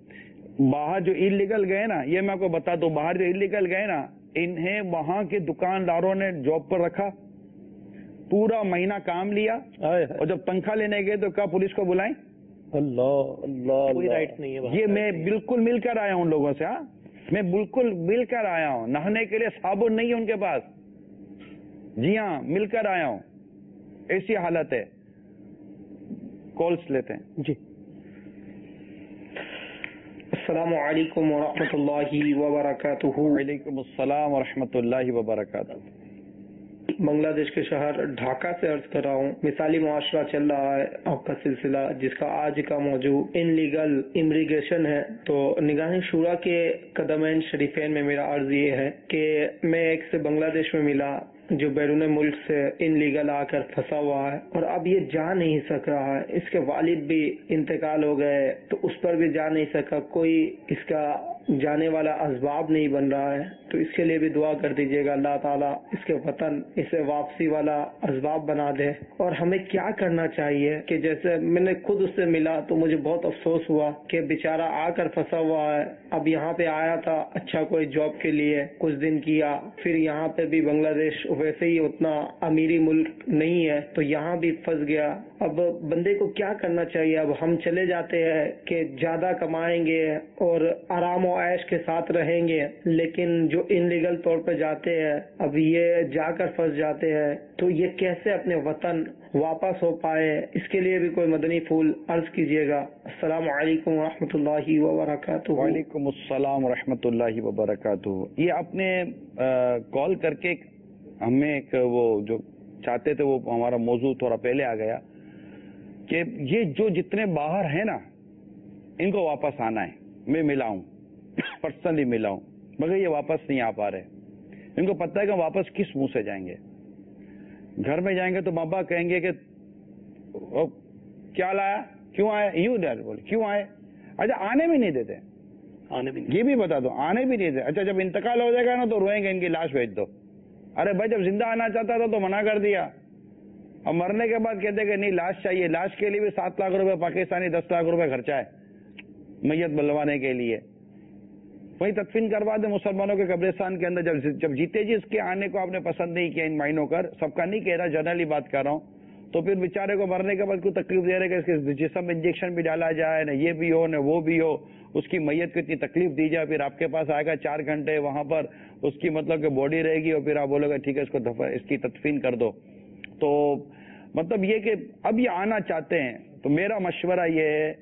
باہر جو انلیگل گئے نا, یہ میں آپ کو بتا دوں, باہر جو انلیگل گئے نا, انہیں وہاں کے دکانداروں نے جاب پر رکھا, پورا مہینہ کام لیا, اور جب تنخواہ لینے گئے تو کیا پولیس کو بلائیں؟ اللہ اللہ, کوئی رائٹس نہیں ہے. یہ میں بالکل مل کر آیا ہوں ان لوگوں سے, ہاں میں بالکل مل کر آیا ہوں. نہانے کے لیے صابن نہیں ہے ان کے پاس, جی ہاں مل کر آیا ہوں. ایسی حالت ہے. کالس لیتے ہیں جی. السلام علیکم ورحمۃ اللہ وبرکاتہ. وعلیکم السلام ورحمۃ اللہ وبرکاتہ. بنگلہ دیش کے شہر ڈھاکہ سے عرض کر رہا ہوں. مثالی معاشرہ چل رہا ہے آپ کا سلسلہ, جس کا آج کا موضوع ان لیگل امیگریشن ہے. تو نگاہ شورا کے قدمین شریفین میں میرا عرض یہ ہے کہ میں ایک سے بنگلہ دیش میں ملا جو بیرون ملک سے ان لیگل آ کر پھنسا ہوا ہے, اور اب یہ جا نہیں سک رہا ہے. اس کے والد بھی انتقال ہو گئے تو اس پر بھی جا نہیں سکا, کوئی اس کا جانے والا اسباب نہیں بن رہا ہے. تو اس کے لیے بھی دعا کر دیجیے گا, اللہ تعالیٰ اس کے وطن اسے واپسی والا اسباب بنا دے. اور ہمیں کیا کرنا چاہیے کہ جیسے میں نے خود اس سے ملا تو مجھے بہت افسوس ہوا کہ بیچارہ آ کر پھنسا ہوا ہے. اب یہاں پہ آیا تھا اچھا کوئی جاب کے لیے, کچھ دن کیا, پھر یہاں پہ بھی بنگلہ دیش ویسے ہی اتنا امیری ملک نہیں ہے تو یہاں بھی پھنس گیا. اب بندے کو کیا کرنا چاہیے؟ اب ہم چلے جاتے ہیں کہ زیادہ کمائیں گے اور آرام و عیش کے ساتھ رہیں گے, لیکن جو ان لیگل طور پہ جاتے ہیں اب یہ جا کر پھنس جاتے ہیں, تو یہ کیسے اپنے وطن वापस हो पाए, इसके लिए भी कोई मदनी फूल अर्ज कीजिएगा। अस्सलाम वालेकुम व रहमतुल्लाहि व बरकातुहू। वालेकुम अस्सलाम व रहमतुल्लाहि व बरकातुहू। ये आपने कॉल करके हमें एक वो जो चाहते थे वो हमारा मौजू थोड़ा पहले आ गया कि ये जो जितने बाहर हैं ना इनको वापस आना है। मैं मिला हूं, पर्सनली मिला हूं, मगर ये वापस नहीं आ पा रहे। इनको पता है कि वापस किस मुंह से जाएंगे। घर में जाएंगे तो माँ बाप कहेंगे कि क्या लाया, क्यों आए, यूं डर बोले क्यों आए। अच्छा आने भी नहीं देते, आने भी ये भी बता दो, आने भी नहीं देते। अच्छा जब इंतकाल हो जाएगा ना तो रोएंगे इनकी लाश भेज दो। अरे भाई जब जिंदा आना चाहता था तो मना कर दिया, अब मरने के बाद कहते कि नहीं लाश चाहिए। लाश के लिए भी सात लाख रुपए पाकिस्तानी दस लाख रुपए खर्चा है मैयत बलवाने के लिए। वही तदफीन करवा दे मुसलमानों के कब्रिस्तान के अंदर। जब जब जीते जी इसके आने को आपने पसंद नहीं किया इन मायनों कर, सबका नहीं कह रहा, जनरली बात कर रहा हूं, तो फिर बेचारे को मरने के बाद कोई तकलीफ दे रहे कि इसके जिस्म इंजेक्शन भी डाला जाए, ना ये भी हो ना वो भी हो, उसकी मैयत को इतनी तकलीफ दी जाए, फिर आपके पास आएगा चार घंटे वहां पर उसकी मतलब कि बॉडी रहेगी और फिर आप बोलोगे ठीक है इसको दफा इसकी तदफीन कर दो। तो मतलब ये कि अब ये आना चाहते हैं, तो मेरा मशवरा ये है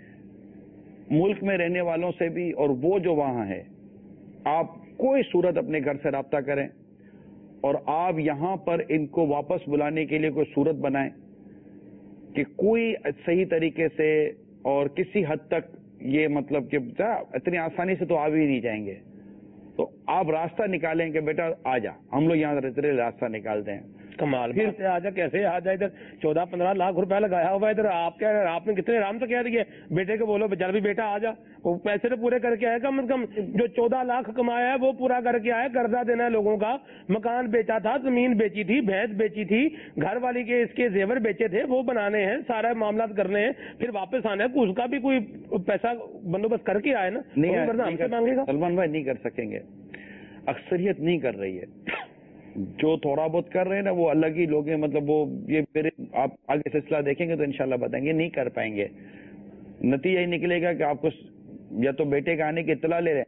मुल्क में रहने वालों से भी और वो जो वहां है, आप कोई सूरत अपने घर से राब्ता करें और आप यहां पर इनको वापस बुलाने के लिए कोई सूरत बनाएं कि कोई सही तरीके से और किसी हद तक ये मतलब कि इतनी आसानी से तो आ भी नहीं जाएंगे, तो आप रास्ता निकालें कि बेटा आ जा, हम लोग यहाँ रहते रहे रास्ता निकालते हैं। कमाल फिर से आजा, कैसे आ जाए, इधर चौदह पंद्रह लाख रुपया लगाया हुआ इधर, आप क्या आपने कितने आराम से कह दिए बेटे को बोलो जल्दी बेटा आ जा, वो पैसे तो पूरे करके आए, कम से कम जो चौदह लाख कमाया है वो पूरा करके आए। कर्जा देना है लोगों का, मकान बेचा था, जमीन बेची थी, भैंस बेची थी, घर वाली के इसके जेवर बेचे थे, वो बनाने हैं, सारा मामला करने हैं, फिर वापस आना है, उसका भी कोई पैसा बंदोबस्त करके आए ना। नहीं मांगेगा सलमान भाई, नहीं कर सकेंगे, अक्सरियत नहीं कर रही है। जो थोड़ा बहुत कर रहे हैं ना वो अलग ही लोग हैं, मतलब वो ये मेरे आप आगे सिलसिला देखेंगे तो इंशाल्लाह बताएंगे, नहीं कर पाएंगे। नतीजा ही निकलेगा कि आपको या तो बेटे का आने की इत्तला ले रहे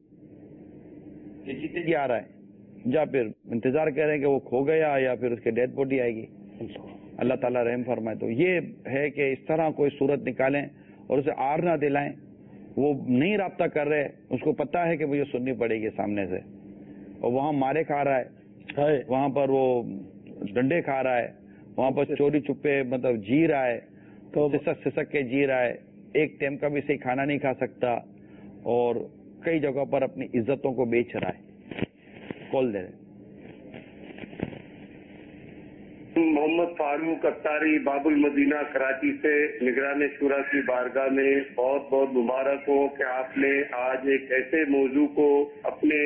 हैं, ये जीते जी आ रहा है, या फिर इंतजार कर रहे हैं कि वो खो गया या फिर उसकी डेथ बॉडी आएगी। अल्लाह ताला रहम फरमाए। तो ये है कि इस तरह कोई सूरत निकालें और उसे आर ना दिलाएं। वो नहीं राब्ता कर रहे, उसको पता है कि मुझे सुननी पड़ेगी सामने से, और वहां मारे खा रहा है, वहां पर वो डंडे खा रहा है, वहां पर चोरी छुपे मतलब जी रहा है, तो सिसक सिसक के जी रहा है, एक टाइम का भी सही खाना नहीं खा सकता और कई जगहों पर अपनी इज्जतों को बेच रहा है। कॉल दे रहे मोहम्मद फारूक अत्तारी बाबुल मदीना कराची से निगरान शुरा की बारगाह में बहुत बहुत मुबारक हो कि आपने आज एक ऐसे मौजू को अपने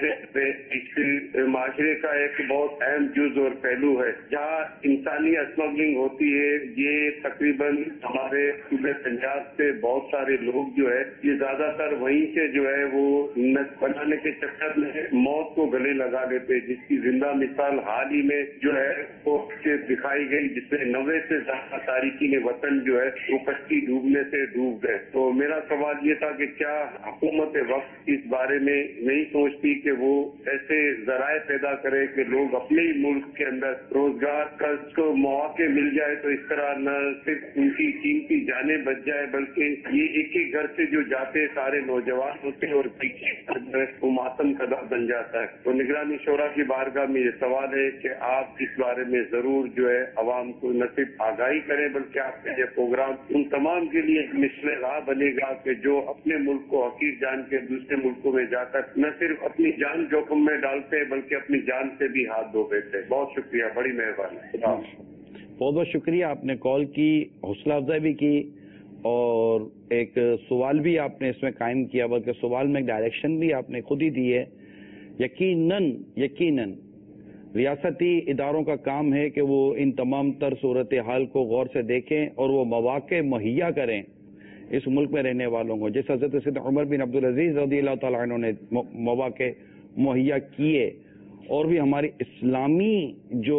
ज़ेरे माशरे का एक बहुत अहम जुज और पहलू है जहाँ इंसानी स्मगलिंग होती है। ये तकरीबन हमारे सूबे पंजाब से बहुत सारे लोग जो है ये ज्यादातर वहीं से जो है वो नस बनाने के चक्कर में मौत को गले लगा लेते, जिसकी जिंदा मिसाल हाल ही में जो है वो दिखाई गई, जिसमें नब्बे से ज्यादा तारिकीन वतन जो है वो कश्ती डूबने से डूब गए। तो मेरा सवाल ये था कि क्या हुकूमत वक्त इस बारे में नहीं सोचती कि वो ऐसे जराए पैदा करे कि लोग अपने ही मुल्क के अंदर रोजगार का को मौके मिल जाए, तो इस तरह न सिर्फ उनकी कीमती जाने बच जाए बल्कि ये एक एक घर से जो जाते सारे नौजवान होते और पीछे वो मातम कदा बन जाता है। तो निगरानी शोरा की बारगाह में ये सवाल है कि आप इस बारे में जरूर जो है अवाम को न सिर्फ आगाही करें बल्कि आपका ये प्रोग्राम उन तमाम के लिए मिसल राह बनेगा कि जो अपने मुल्क को हकीर जान के दूसरे मुल्कों में जाकर न सिर्फ अपनी जान जोखिम में डालते हैं बल्कि अपनी जान से भी हाथ धो देते हैं। बहुत शुक्रिया, बड़ी मेहरबानी। बहुत बहुत शुक्रिया, आपने कॉल की, हौसला अफजाई भी की और एक सवाल भी आपने इसमें कायम किया, बल्कि सवाल में एक डायरेक्शन भी आपने खुद ही दी है। यकीनन यकीनन रियासती इदारों का काम है कि वो इन तमाम तर सूरत हाल को गौर से देखें और वो मौके मुहैया करें इस मुल्क में रहने वालों को, जैसे हज़रत सैयद उमर बिन अब्दुल अजीज रज़ियल्लाहु तआला अन्हु ने मौके मुहैया किए। और भी हमारी इस्लामी जो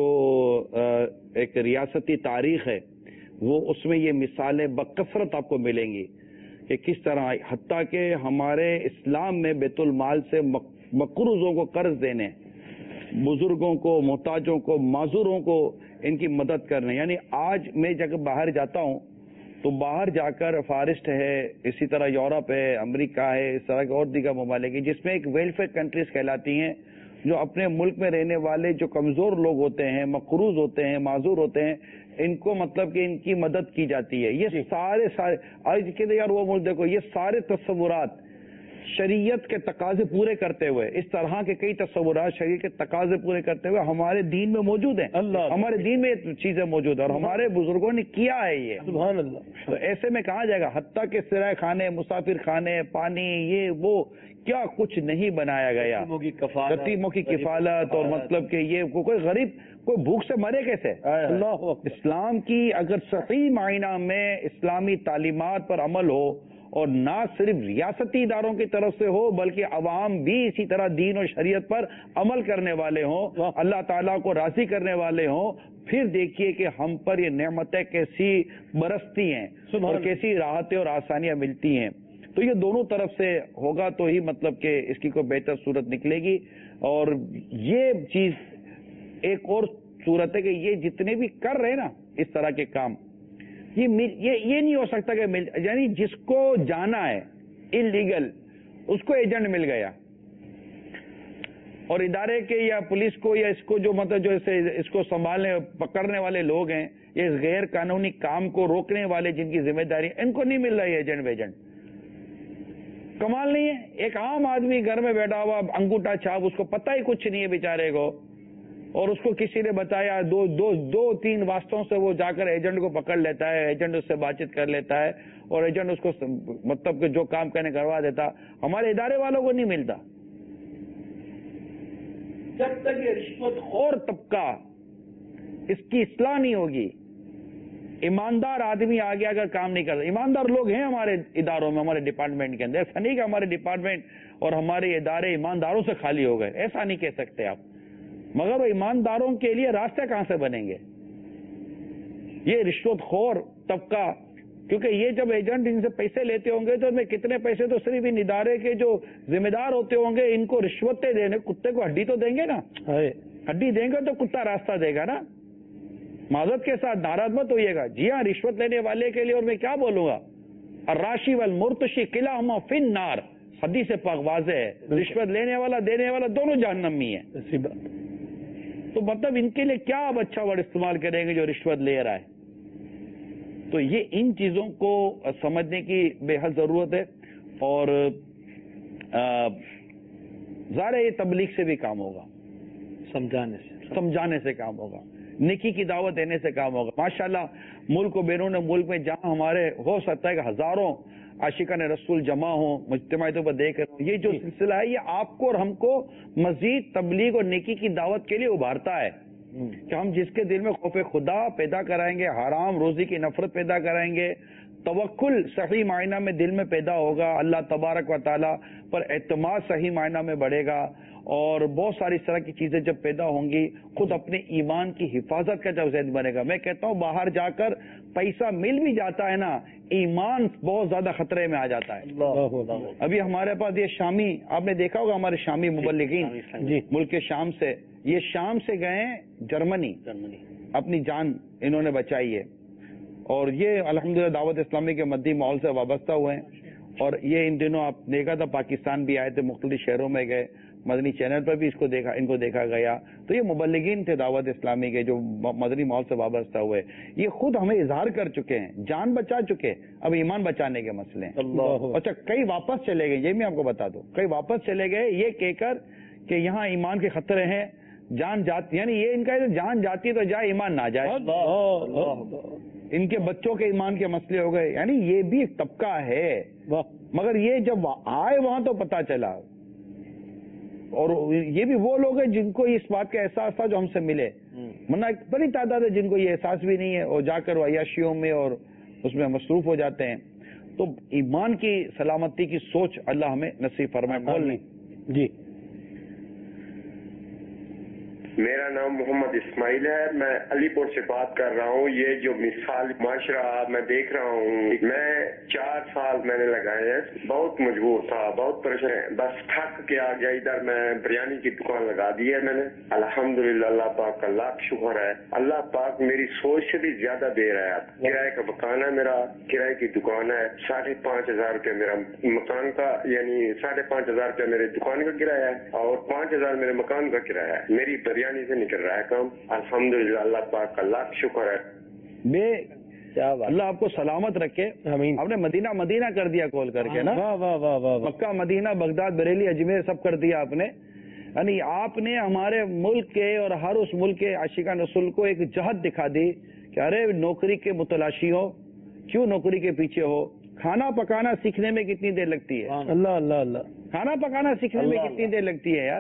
एक रियासती तारीख है वो उसमें ये मिसालें बकसरत आपको मिलेंगी कि किस तरह हत्ता के हमारे इस्लाम में बैतुल माल से मकरूजों को कर्ज देने, बुजुर्गों को, मोहताजों को, माजूरों को ان کی مدد کرنے. یعنی آج میں جب باہر جاتا ہوں تو باہر جا کر فارسٹ ہے، اسی طرح یورپ ہے، امریکہ ہے، اس طرح کے اور دیگر ممالک ہیں جس میں ایک ویلفیئر کنٹریز کہلاتی ہیں، جو اپنے ملک میں رہنے والے جو کمزور لوگ ہوتے ہیں، مقروض ہوتے ہیں، معذور ہوتے ہیں، ان کو مطلب کہ ان کی مدد کی جاتی ہے. یہ سارے سارے آج کہتے یار وہ ملک دیکھو، یہ سارے تصورات شریعت کے تقاضے پورے کرتے ہوئے، اس طرح کے کئی تصورات شریعت کے تقاضے پورے کرتے ہوئے ہمارے دین میں موجود ہیں. اللہ ہمارے دین میں یہ چیزیں موجود ہیں اور ہمارے بزرگوں نے کیا ہے یہ. سبحان اللہ. تو ایسے میں کہا جائے گا حتیٰ کہ سرائے خانے، مسافر خانے، پانی، یہ وہ کیا کچھ نہیں بنایا گیا. یتیموں کی کفالت اور مطلب کہ یہ کوئی غریب کوئی بھوک سے مرے کیسے. اللہ اسلام کی اگر صحیح معنی میں اسلامی تعلیمات پر عمل ہو اور نہ صرف ریاستی اداروں کی طرف سے ہو بلکہ عوام بھی اسی طرح دین اور شریعت پر عمل کرنے والے ہوں، اللہ تعالیٰ کو راضی کرنے والے ہوں، پھر دیکھیے کہ ہم پر یہ نعمتیں کیسی برستی ہیں اور کیسی راحتیں اور آسانیاں ملتی ہیں. تو یہ دونوں طرف سے ہوگا تو ہی مطلب کہ اس کی کوئی بہتر صورت نکلے گی. اور یہ چیز ایک اور صورت ہے کہ یہ جتنے بھی کر رہے ہیں نا اس طرح کے کام، یہ یہ یہ نہیں ہو سکتا کہ مل یعنی جس کو جانا ہے انلیگل اس کو ایجنٹ مل گیا اور ادارے کے یا پولیس کو یا اس کو جو مطلب جو اسے اس کو سنبھالنے پکڑنے والے لوگ ہیں یا اس غیر قانونی کام کو روکنے والے جن کی ذمہ داری ان کو نہیں مل رہا ہے ایجنٹ ویجنٹ. کمال نہیں ہے. ایک عام آدمی گھر میں بیٹھا ہوا انگوٹھا چھاپ، اس کو پتہ ہی کچھ نہیں ہے بیچارے کو، اور اس کو کسی نے بتایا دو دو دو تین واسطوں سے وہ جا کر ایجنٹ کو پکڑ لیتا ہے، ایجنٹ اس سے بات چیت کر لیتا ہے اور ایجنٹ اس کو مطلب کہ جو کام کرنے کروا دیتا. ہمارے ادارے والوں کو نہیں ملتا. جب تک یہ رشوت خور طبقہ اس کی اصلاح نہیں ہوگی، ایماندار آدمی آگے اگر کام نہیں کرتا. ایماندار لوگ ہیں ہمارے اداروں میں، ہمارے ڈپارٹمنٹ کے اندر. ایسا نہیں کہ ہمارے ڈپارٹمنٹ اور ہمارے ادارے ایمانداروں سے خالی ہو گئے، ایسا نہیں کہہ سکتے آپ. مگر وہ ایمانداروں کے لیے راستے کہاں سے بنیں گے؟ یہ رشوت خور طبقہ، کیونکہ یہ جب ایجنٹ ان سے پیسے لیتے ہوں گے تو ان میں کتنے پیسے تو صرف ان ادارے کے جو ذمہ دار ہوتے ہوں گے ان کو رشوتیں دینے. کتے کو ہڈی تو دیں گے نا، ہڈی دیں گے تو کتا راستہ دے گا نا. معذرت کے ساتھ ناراض مت ہوئیے گا. جی ہاں، رشوت لینے والے کے لیے اور میں کیا بولوں گا، الراشی والمرتشی کلاہما فی النار، حدیث پاک واضح ہے. رشوت لینے والا دینے والا دونوں جہنمی ہیں. تو مطلب ان کے لیے کیا آپ اچھا ورڈ استعمال کریں گے جو رشوت لے رہا ہے. تو یہ ان چیزوں کو سمجھنے کی بے حد ضرورت ہے. اور ظاہر یہ تبلیغ سے بھی کام ہوگا، سمجھانے سے سمجھانے سے کام ہوگا، نیکی کی دعوت دینے سے کام ہوگا. ماشاءاللہ ملک و بیرون ملک میں جہاں ہمارے ہو سکتا ہے کہ ہزاروں عاشقان رسول جمع ہوں، مجتمعی طور پر دیکھ رہے ہوں، یہ جو سلسلہ ہے یہ آپ کو اور ہم کو مزید تبلیغ اور نیکی کی دعوت کے لیے ابھارتا ہے کہ ہم جس کے دل میں خوف خدا پیدا کرائیں گے، حرام روزی کی نفرت پیدا کرائیں گے، توکل صحیح معنی میں دل میں پیدا ہوگا، اللہ تبارک و تعالیٰ پر اعتماد صحیح معنی میں بڑھے گا، اور بہت ساری اس طرح کی چیزیں جب پیدا ہوں گی، خود اپنے ایمان کی حفاظت کا جب ذہن بنے گا. میں کہتا ہوں باہر جا کر پیسہ مل بھی جاتا ہے نا، ایمان بہت زیادہ خطرے میں آ جاتا ہے. ابھی ہمارے پاس یہ شامی، آپ نے دیکھا ہوگا ہمارے شامی مبلغین جی ملک کے شام سے، یہ شام سے گئے جرمنی، اپنی جان انہوں نے بچائی ہے، اور یہ الحمدللہ دعوت اسلامی کے مدی ماحول سے وابستہ ہوئے ہیں. اور یہ ان دنوں آپ دیکھا تھا پاکستان بھی آئے تھے، مختلف شہروں میں گئے، مدنی چینل پر بھی اس کو دیکھا ان کو دیکھا گیا. تو یہ مبلغین تھے دعوت اسلامی کے جو مدنی ماحول سے وابستہ ہوئے، یہ خود ہمیں اظہار کر چکے ہیں، جان بچا چکے، اب ایمان بچانے کے مسئلے ہیں. اچھا کئی واپس چلے گئے، یہ میں آپ کو بتا دوں، کئی واپس چلے گئے یہ کہہ کر کہ یہاں ایمان کے خطرے ہیں، جان جاتی، یعنی یہ ان کا جان جاتی تو جائے ایمان نہ جائے. ان کے بچوں کے ایمان کے مسئلے ہو گئے. یعنی یہ بھی ایک طبقہ ہے، مگر یہ جب آئے وہاں تو پتا چلا. اور یہ بھی وہ لوگ ہیں جن کو اس بات کا احساس تھا جو ہم سے ملے، ورنہ ایک بڑی تعداد ہے جن کو یہ احساس بھی نہیں ہے اور جا کر وہ عیاشیوں میں اور اس میں مصروف ہو جاتے ہیں. تو ایمان کی سلامتی کی سوچ اللہ ہمیں نصیب فرمائے. بول لیں جی. میرا نام محمد اسماعیل ہے، میں علی پور سے بات کر رہا ہوں۔ یہ جو مثال معاشرہ میں دیکھ رہا ہوں، میں چار سال میں نے لگائے ہیں، بہت مجبور تھا، بہت پریشان، بس تھک کے آ گیا ادھر۔ میں بریانی کی دکان لگا دی ہے میں نے، الحمدللہ، اللہ پاک کا لاکھ شکر ہے۔ اللہ پاک میری سوچ سے بھی زیادہ دے رہا ہے۔ کرائے کا مکان ہے میرا، کرائے کی دکان ہے، ساڑھے پانچ ہزار روپے میرا مکان کا، یعنی ساڑھے پانچ ہزار روپے میرے دکان کا کرایہ ہے اور پانچ ہزار میرے مکان کا کرایہ ہے۔ میری بریانی سے نکل رہا ہے کام، الحمدللہ، اللہ پاک کا لاکھ شکر ہے۔ بے اللہ آپ کو سلامت رکھے، آپ نے مدینہ مدینہ کر دیا کال کر کے نا، واہ واہ واہ واہ، Mecca Medina Baghdad Bareilly Ajmer سب کر دیا آپ نے۔ یعنی آپ نے ہمارے ملک کے اور ہر اس ملک کے عاشقان رسول کو ایک جہت دکھا دی کہ ارے نوکری کے متلاشی ہو، کیوں نوکری کے پیچھے ہو؟ کھانا پکانا سیکھنے میں کتنی دیر لگتی ہے؟ اللہ اللہ اللہ، کھانا پکانا سیکھنے میں کتنی دیر لگتی ہے یار؟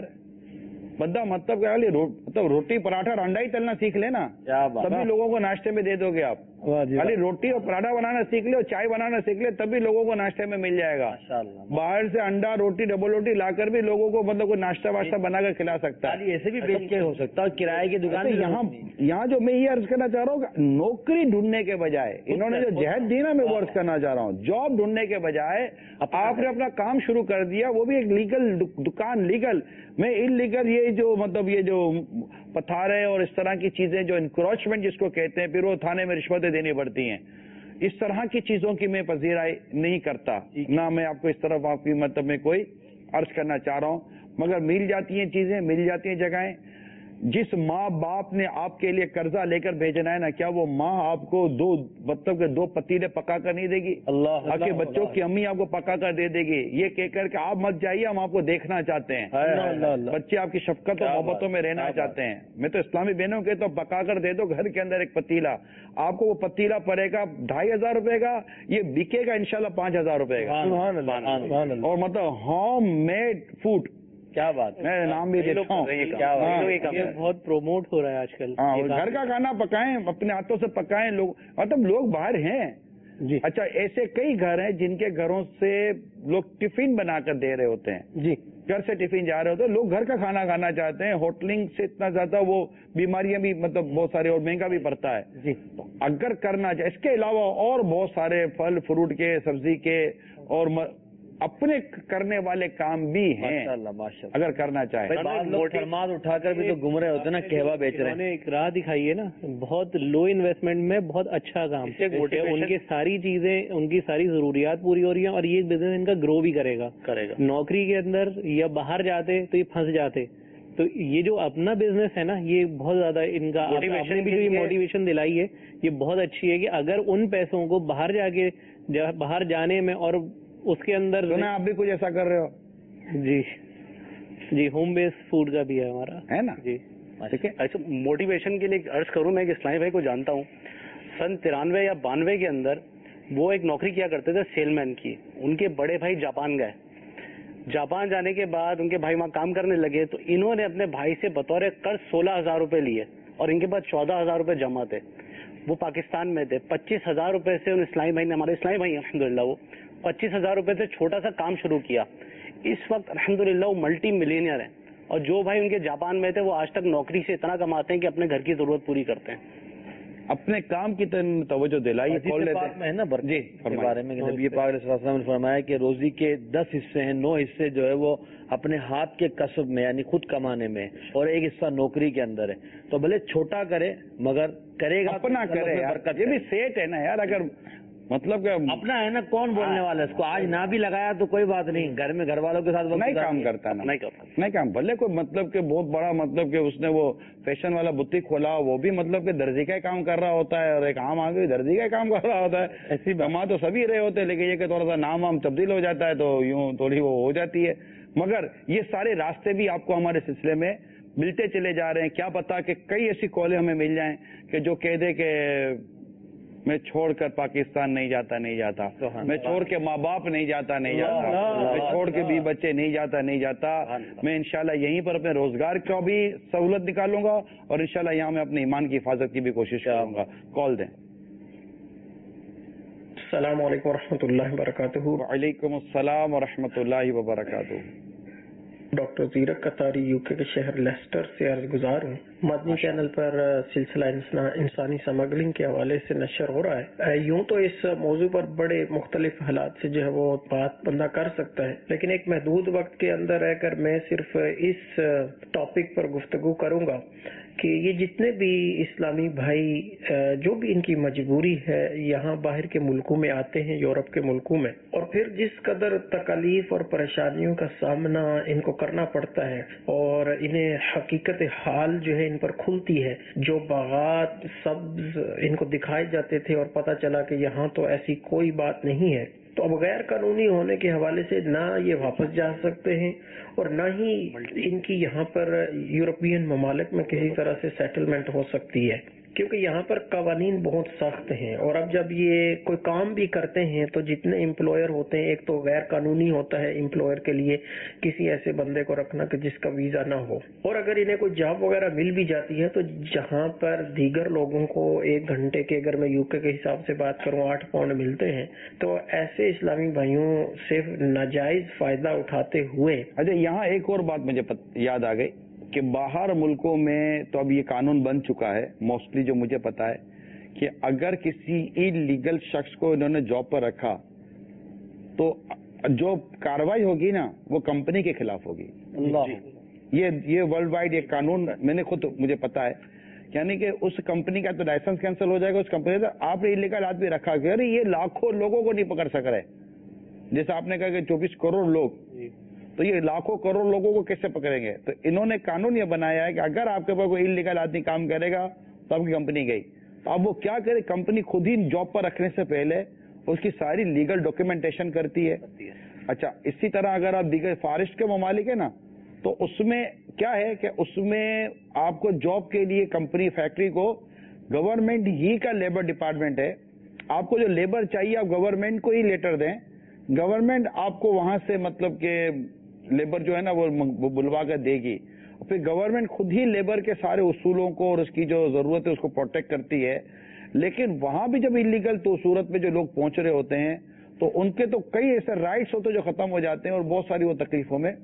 بندہ مطلب کہ مطلب روٹی پراٹھا اور انڈا ہی تلنا سیکھ لینا، تبھی لوگوں کو ناشتے میں دے دو گے آپ۔ خالی روٹی اور پراٹھا بنانا سیکھ لے اور چائے بنانا سیکھ لے، تبھی لوگوں کو ناشتے میں مل جائے گا۔ باہر سے انڈا روٹی ڈبل روٹی لا کر بھی لوگوں کو مطلب کوئی ناشتہ واشتہ بنا کر کھلا سکتا ہے، ایسے بھی بیچ کے ہو سکتا ہے، کرائے کی دکان۔ یہاں یہاں جو میں یہ عرض کرنا چاہ رہا ہوں، نوکری ڈھونڈنے کے بجائے انہوں نے جو جہد دی نا، میں وہ عرض کرنا چاہ رہا ہوں، جاب ڈھونڈنے کے بجائے آپ نے اپنا کام شروع کر دیا، وہ بھی ایک لیگل دکان، لیگل میں ان لیگل، یہ جو مطلب یہ جو پتھارے اور اس طرح کی چیزیں جو انکروچمنٹ جس کو کہتے ہیں، پھر وہ تھانے میں رشوتیں دینی پڑتی ہیں، اس طرح کی چیزوں کی میں پذیرائی نہیں کرتا، نہ میں آپ کو اس طرف آپ کی مطلب میں کوئی عرض کرنا چاہ رہا ہوں، مگر مل جاتی ہیں چیزیں، مل جاتی ہیں جگہیں۔ جس ماں باپ نے آپ کے لیے قرضہ لے کر بھیجنا ہے نا، کیا وہ ماں آپ کو دو مطلب کہ دو پتیلے پکا کر نہیں دے گی؟ اللہ آپ کے بچوں کی امی آپ کو پکا کر دے دے گی، یہ کہہ کر کہ آپ مت جائیے، ہم آپ کو دیکھنا چاہتے ہیں، بچے آپ کی شفقت اور محبتوں میں رہنا چاہتے ہیں۔ میں تو اسلامی بہنوں کے تو پکا کر دے دو گھر کے اندر ایک پتیلا، آپ کو وہ پتیلا پڑے گا ڈھائی ہزار روپے کا، یہ بکے گا انشاءاللہ پانچ ہزار روپے کا، اور مطلب ہوم میڈ فوڈ۔ کیا بات، میں نام بھی دیتا ہوں، بہت پروموٹ ہو رہا ہے آج کل۔ گھر کا کھانا پکائیں، اپنے ہاتھوں سے پکائیں، لوگ مطلب لوگ باہر ہیں جی، اچھا ایسے کئی گھر ہیں جن کے گھروں سے لوگ ٹفن بنا کر دے رہے ہوتے ہیں جی، گھر سے ٹفن جا رہے ہوتے ہیں، لوگ گھر کا کھانا کھانا چاہتے ہیں، ہوٹلنگ سے اتنا زیادہ وہ بیماریاں بھی مطلب بہت سارے اور مہنگا بھی پڑتا ہے جی۔ اگر کرنا چاہے، اس کے علاوہ اور بہت سارے پھل فروٹ کے، سبزی کے اور اپنے کرنے والے کام بھی ہیں اگر کرنا چاہے۔ فرماد اٹھا کر بھی تو گم رہے ہوتے ہیں نا، کہوا بیچ رہے ہیں، ایک راہ دکھائی ہے نا، بہت لو انویسٹمنٹ میں بہت اچھا کام، ان کی ساری چیزیں، ان کی ساری ضروریات پوری ہو رہی ہیں، اور یہ بزنس ان کا گرو بھی کرے گا کرے گا نوکری کے اندر یا باہر جاتے تو یہ پھنس جاتے، تو یہ جو اپنا بزنس ہے نا، یہ بہت زیادہ ان کا موٹیویشن دلائی ہے، یہ بہت اچھی ہے کہ اگر ان پیسوں کو باہر جا کے باہر جانے میں اور اس کے اندر آپ بھی کچھ ایسا کر رہے ہو جی جی، ہوم بیس فوڈ کا بھی ہے ہمارا، ہے نا جی۔ ایسے موٹیویشن کے لیے عرض کروں، میں کہ اسلامی بھائی کو جانتا ہوں، سن ترانوے یا بانوے کے اندر وہ ایک نوکری کیا کرتے تھے سیل مین کی، ان کے بڑے بھائی جاپان گئے، جاپان جانے کے بعد ان کے بھائی وہاں کام کرنے لگے، تو انہوں نے اپنے بھائی سے بطور قرض سولہ ہزار روپے لیے اور ان کے پاس چودہ ہزار روپے جمع تھے، وہ پاکستان میں تھے، پچیس ہزار روپے سے اسلامی بھائی نے، ہمارے اسلامی بھائی الحمدللہ، وہ پچیس ہزار روپے سے چھوٹا سا کام شروع کیا، اس وقت الحمدللہ وہ ملٹی ملینئر ہیں، اور جو بھائی ان کے جاپان میں تھے وہ آج تک نوکری سے اتنا کماتے ہیں کہ اپنے گھر کی ضرورت پوری کرتے ہیں۔ اپنے کام کی توجہ دلائیے، کھول لیتے ہیں نا جی کے بارے میں، نبی پاک علیہ السلام نے فرمایا کہ روزی کے دس حصے ہیں، نو حصے جو ہے وہ اپنے ہاتھ کے کسب میں یعنی خود کمانے میں، اور ایک حصہ نوکری کے اندر ہے، تو بھلے چھوٹا کرے مگر کرے گا اپنا کرے، یہ بھی سیٹ ہے نا یار، اگر مطلب کہ اپنا ہے نا، کون بولنے والا ہے اس کو، آج نہ بھی لگایا تو کوئی بات نہیں، گھر میں گھر والوں کے ساتھ نہیں کام کرتا نا، نہیں کرتا نہیں کام، بھلے کوئی مطلب کہ بہت بڑا مطلب کہ اس نے وہ فیشن والا بوتیک کھولا، وہ بھی مطلب کہ درزی کا کام کر رہا ہوتا ہے، اور ایک عام آدمی درزی کا کام کر رہا ہوتا ہے، ایسی کما تو سبھی رہے ہوتے ہیں، لیکن یہ کہ تھوڑا سا نام وام تبدیل ہو جاتا ہے تو یوں تھوڑی وہ ہو جاتی ہے، مگر یہ سارے راستے بھی آپ کو ہمارے سلسلے میں ملتے چلے جا رہے ہیں۔ کیا پتا کہ کئی ایسی کالیں ہمیں مل جائیں کہ جو کہہ دے کہ میں چھوڑ کر پاکستان نہیں جاتا نہیں جاتا، میں چھوڑ کے ماں باپ نہیں جاتا نہیں جاتا، میں چھوڑ کے بھی بچے نہیں جاتا نہیں جاتا، میں انشاءاللہ یہیں پر اپنے روزگار کا بھی سہولت نکالوں گا، اور انشاءاللہ یہاں میں اپنے ایمان کی حفاظت کی بھی کوشش کروں گا۔ کال دیں۔ السلام علیکم ورحمۃ اللہ وبرکاتہ۔ وعلیکم السلام ورحمۃ اللہ وبرکاتہ۔ डॉक्टर जीरक कतारी यूके के शहर लेस्टर से अर्ज गुजार हूँ। मदनी चैनल पर सिलसिला इंसानी स्मगलिंग के हवाले से नशर हो रहा है। यूं तो इस मौजू पर बड़े मुख्तलिफ हालात से जो है वो बात बंदा कर सकता है, लेकिन एक महदूद वक्त के अंदर रहकर मैं सिर्फ इस टॉपिक पर गुफ्तगू करूंगा कि ये जितने भी इस्लामी भाई जो भी इनकी मजबूरी है यहाँ बाहर के मुल्कों में आते हैं, यूरोप के मुल्कों में, और फिर जिस कदर तकलीफ और परेशानियों का सामना इनको करना पड़ता है और इन्हें हकीकत हाल जो है इन पर खुलती है, जो बागात सब्ज इनको दिखाए जाते थे और पता चला कि यहाँ तो ऐसी कोई बात नहीं है, तो अब गैर कानूनी होने के हवाले से ना ये वापस जा सकते हैं और ना ही इनकी यहाँ पर यूरोपियन ममालिक में किसी तरह से सेटलमेंट हो सकती है, क्योंकि यहाँ पर कवानीन बहुत सख्त हैं। और अब जब ये कोई काम भी करते हैं तो जितने एम्प्लॉयर होते हैं, एक तो गैर कानूनी होता है एम्प्लॉयर के लिए किसी ऐसे बंदे को रखना कि जिसका वीजा ना हो, और अगर इन्हें कोई जॉब वगैरह मिल भी जाती है तो जहाँ पर दीगर लोगों को एक घंटे के, अगर मैं यूके के हिसाब से बात करूँ, आठ पाउंड मिलते हैं, तो ऐसे इस्लामी भाइयों से नाजायज फायदा उठाते हुए। अच्छा, यहाँ एक और बात मुझे याद आ गई कि बाहर मुल्कों में तो अब ये कानून बन चुका है, मोस्टली जो मुझे पता है कि अगर किसी इलीगल शख्स को इन्होंने जॉब पर रखा तो जो कार्रवाई होगी ना वो कंपनी के खिलाफ होगी। ये ये वर्ल्ड वाइड ये कानून मैंने खुद मुझे पता है, यानी कि उस कंपनी का तो लाइसेंस कैंसिल हो जाएगा। उस कंपनी से आपने इलीगल आदमी रखा कि अरे ये लाखों लोगों को नहीं पकड़ सक रहे, जैसे आपने कहा कि चौबीस करोड़ लोग, तो ये लाखों करोड़ लोगों को कैसे पकड़ेंगे। तो इन्होंने कानून ये बनाया है कि अगर आपके पास कोई इलीगल आदमी काम करेगा तो आपकी कंपनी गई। तो अब वो क्या करे, कंपनी खुद ही जॉब पर रखने से पहले उसकी सारी लीगल डॉक्यूमेंटेशन करती है। अच्छा, इसी तरह अगर आप दीगर फॉरेस्ट के ममालिक है ना, तो उसमें क्या है कि उसमें आपको जॉब के लिए कंपनी फैक्ट्री को गवर्नमेंट ही का लेबर डिपार्टमेंट है, आपको जो लेबर चाहिए आप गवर्नमेंट को ही लेटर दें, गवर्नमेंट आपको वहां से मतलब के लेबर जो है ना वो बुलवा कर देगी, फिर गवर्नमेंट खुद ही लेबर के सारे उसूलों को और उसकी जो जरूरत है उसको प्रोटेक्ट करती है। लेकिन वहां भी जब इलीगल तो सूरत में जो लोग पहुंच रहे होते हैं तो उनके तो कई ऐसे राइट्स होते हैं जो खत्म हो जाते हैं और बहुत सारी वो तकलीफों में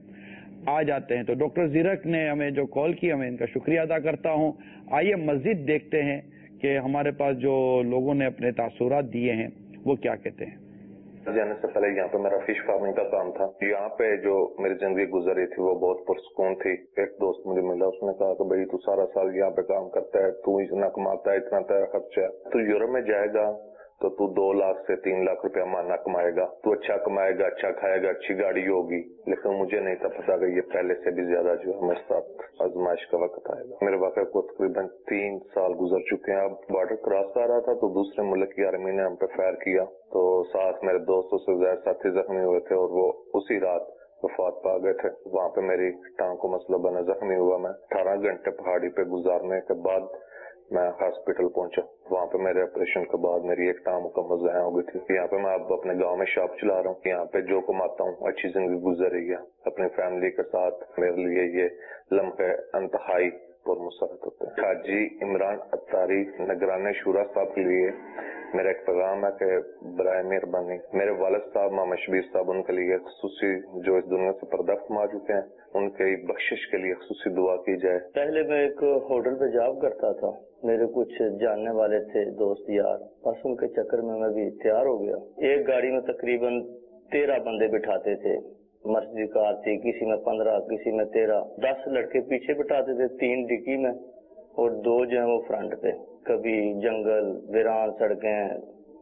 आ जाते हैं। तो डॉक्टर जीरक ने हमें जो कॉल की, हमें इनका शुक्रिया अदा करता हूं। आइए मस्जिद देखते हैं कि हमारे पास जो लोगों ने अपने तासुरात दिए हैं वो क्या कहते हैं। जाने से पहले यहाँ पे मेरा फिश फार्मिंग का काम था। यहाँ पे जो मेरी जिंदगी गुजरी थी वो बहुत पुरसकून थी। एक दोस्त मुझे मिला, उसने कहा कि भाई तू सारा साल यहाँ पे काम करता है, तू इतना कमाता है, इतना तेरा खर्चा है, तू यूरोप में जाएगा तो तू दो लाख से तीन लाख रुपया महीना कमाएगा, तू अच्छा कमाएगा, अच्छा खाएगा, अच्छी गाड़ी होगी। लेकिन मुझे नहीं था पता कि ये पहले से भी ज्यादा जो है मेरे साथ आजमाइश का वक्त आएगा। मेरे वाक़े को तकरीबन तीन साल गुजर चुके हैं। अब बॉर्डर क्रॉस कर रहा था तो दूसरे मुल्क की आर्मी ने हम पे फायर किया, तो साथ मेरे दोस्तों से ज्यादा साथी जख्मी हुए थे और वो उसी रात वफात पा गए थे। वहाँ पे मेरी टांग को मसला बना, जख्मी हुआ मैं। अठारह घंटे पहाड़ी पे गुजारने के बाद मैं हॉस्पिटल पहुंचा। वहाँ पे मेरे ऑपरेशन के बाद मेरी एक टांग मुकम्मल ज़ाया हो गई थी। यहाँ पे मैं अब अपने गांव में शॉप चला रहा हूँ। यहाँ पे जो कमाता हूँ अच्छी जिंदगी गुजर रही है अपनी फैमिली के साथ। मेरे लिए ये लम्हे इंतहाई और मुसरत होते हैं। हाजी इमरान अत्तारी निगरान शुरा साहब के लिए मेरा एक पैगाम है कि बराए मेहरबानी मेरे वालिद साहब मामा शबीर साहब उनके लिए खुसूसी जो इस दुनिया से पर्दा फरमा चुके हैं, उनके बख्शिश के लिए खुसूसी दुआ की जाए। पहले मैं एक होटल पे जॉब करता था, मेरे कुछ जानने वाले थे दोस्त यार, बस उनके चक्कर में मैं भी तैयार हो गया। एक गाड़ी में तकरीबन तेरह बंदे बिठाते थे, मर्जी कार थी, किसी में पंद्रह, किसी में तेरह। दस लड़के पीछे बिठाते थे, तीन डिक्की में और दो जो है वो फ्रंट पे। कभी जंगल, वीरान सड़कें,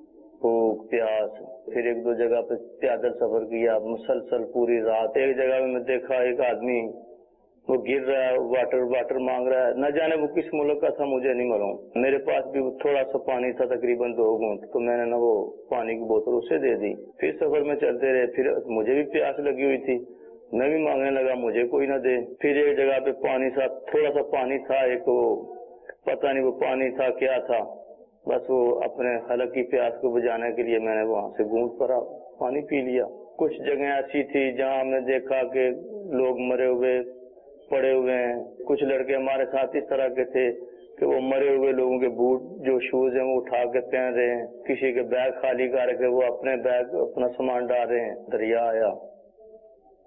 भूख प्यास, फिर एक दो जगह पे पैदल सफर किया मुसलसल पूरी रात। एक जगह में मैं देखा एक आदमी वो गिर रहा है, वाटर वाटर मांग रहा है, न जाने वो किस मुल्क का था मुझे नहीं मालूम। मेरे पास भी थोड़ा सा पानी था, तकरीबन दो घूंट, तो मैंने ना वो पानी की बोतल उसे दे दी। फिर सफर में चलते रहे, फिर मुझे भी प्यास लगी हुई थी, मैं भी मांगने लगा, मुझे कोई ना दे। फिर एक जगह पे पानी था, थोड़ा सा पानी था, एक वो पता नहीं वो पानी था क्या था, बस वो अपने हलक की प्यास को बुझाने के लिए मैंने वहां से घूंट भरा, पानी पी लिया। कुछ जगह ऐसी थी जहाँ हमने देखा कि लोग मरे हुए पड़े हुए हैं। कुछ लड़के हमारे साथ इस तरह के थे कि वो मरे हुए लोगों के बूट जो शूज हैं वो उठा के पहन रहे हैं, किसी के बैग खाली करके वो अपने बैग अपना सामान डाल रहे हैं। दरिया आया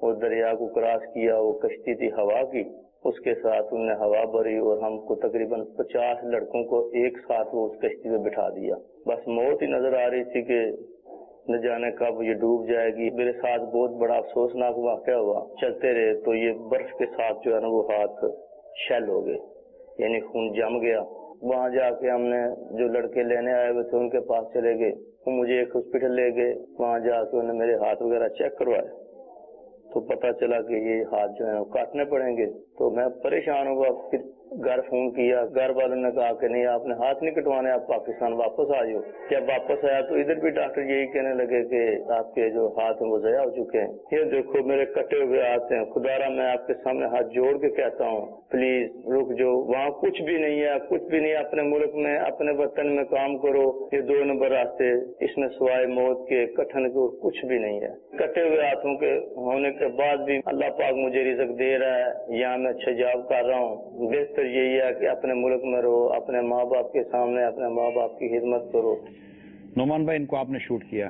وہ دریا کو کراس کیا، وہ کشتی تھی ہوا کی، اس کے ساتھ انہوں نے ہوا بھری اور ہم کو تقریباً پچاس لڑکوں کو ایک ساتھ وہ اس کشتی پہ بٹھا دیا. بس موت ہی نظر آ رہی تھی کہ نہ جانے کب یہ ڈوب جائے گی. میرے ساتھ بہت بڑا افسوسناک واقعہ ہوا. چلتے رہے تو یہ برف کے ساتھ جو ہے نا وہ ہاتھ شیل ہو گئے، یعنی خون جم گیا. وہاں جا کے ہم نے جو لڑکے لینے آئے ہوئے تھے ان کے پاس چلے گئے، وہ مجھے ایک ہاسپٹل لے گئے. وہاں جا کے انہوں نے میرے ہاتھ وغیرہ چیک کروائے تو پتا چلا کہ یہ ہاتھ جو ہے وہ کاٹنے پڑیں گے. تو میں پریشان ہوا، پھر گھر فون کیا. گھر والوں نے کہا کہ نہیں آپ نے ہاتھ نہیں کٹوانے، آپ پاکستان واپس آ جاؤ. جب واپس آیا تو ادھر بھی ڈاکٹر یہی کہنے لگے کہ آپ کے جو ہاتھ ہیں وہ ضائع ہو چکے ہیں. یہ دیکھو میرے کٹے ہوئے ہاتھ ہیں. خدارا میں آپ کے سامنے ہاتھ جوڑ کے کہتا ہوں پلیز رک جاؤ، وہاں کچھ بھی نہیں ہے، کچھ بھی نہیں. اپنے ملک میں اپنے وطن میں کام کرو. یہ دو نمبر راستے اس میں سوائے موت کے کٹھن کے کچھ بھی نہیں ہے. کٹے ہوئے ہاتھوں کے ہونے کے بعد بھی اللہ پاک مجھے رزق دے رہا ہے، یہاں میں اچھا جاب کر رہا ہوں. بہتر یہی ہے کہ اپنے ملک میں رہو، اپنے ماں باپ کے سامنے اپنے ماں باپ کی خدمت کرو. نعمان بھائی ان کو آپ نے شوٹ کیا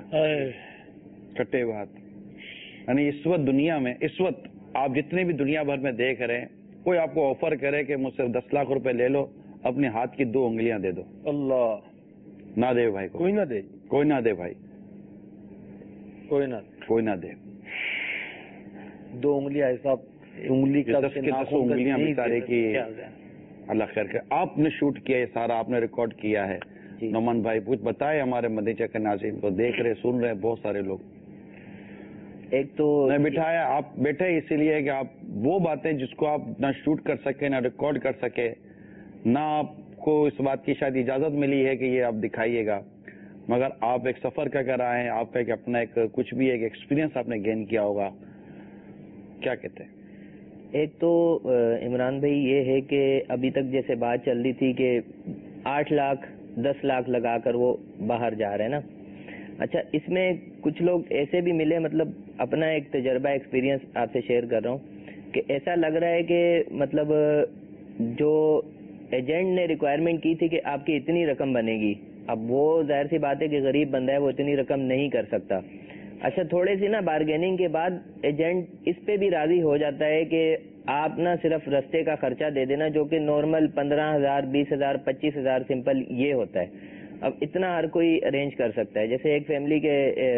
کٹے ہوئے ہاتھ، یعنی اس وقت دنیا میں اس وقت آپ جتنے بھی دنیا بھر میں دیکھ رہے ہیں، کوئی آپ کو آفر کرے کہ مجھ سے دس لاکھ روپے لے لو، اپنے ہاتھ کی دو انگلیاں دے دو، اللہ نہ دے بھائی کو، کوئی نہ دے، کوئی نہ دے بھائی، کوئی نہ کوئی نہ دے. دو انگلیاں ایسا انگلی کا انگلیاں بیچارے کی اللہ خیر کرے. آپ نے شوٹ کیا یہ سارا، آپ نے ریکارڈ کیا ہے. نعمان بھائی کچھ بتائے ہمارے مدینہ کے ناظرین کو، دیکھ رہے سن رہے بہت سارے لوگ. ایک تو میں بٹھایا، آپ بیٹھے اسی لیے کہ آپ وہ باتیں جس کو آپ نہ شوٹ کر سکے نہ ریکارڈ کر سکے، نہ آپ کو اس بات کی شاید اجازت ملی ہے کہ یہ آپ دکھائیے گا، مگر آپ ایک سفر کا کر آئے ہیں، آپ ایک اپنا ایک کچھ بھی ایک ایکسپیرینس آپ نے گین کیا ہوگا. کیا کہتے ہیں؟ ایک تو عمران بھائی یہ ہے کہ ابھی تک جیسے بات چل رہی تھی کہ آٹھ لاکھ دس لاکھ لگا کر وہ باہر جا رہے ہیں نا. اچھا اس میں کچھ لوگ ایسے بھی ملے، مطلب اپنا ایک تجربہ ایکسپیرینس آپ سے شیئر کر رہا ہوں کہ ایسا لگ رہا ہے کہ مطلب جو ایجنٹ نے ریکوائرمنٹ کی تھی کہ آپ کی اتنی رقم بنے گی، اب وہ ظاہر سی بات ہے کہ غریب بندہ ہے وہ اتنی رقم نہیں کر سکتا. اچھا تھوڑے سی نا بارگیننگ کے بعد ایجنٹ اس پہ بھی راضی ہو جاتا ہے کہ آپ نا صرف رستے کا خرچہ دے دینا، جو کہ نارمل پندرہ ہزار بیس ہزار پچیس ہزار سمپل یہ ہوتا ہے. اب اتنا ہر کوئی ارینج کر سکتا ہے. جیسے ایک فیملی کے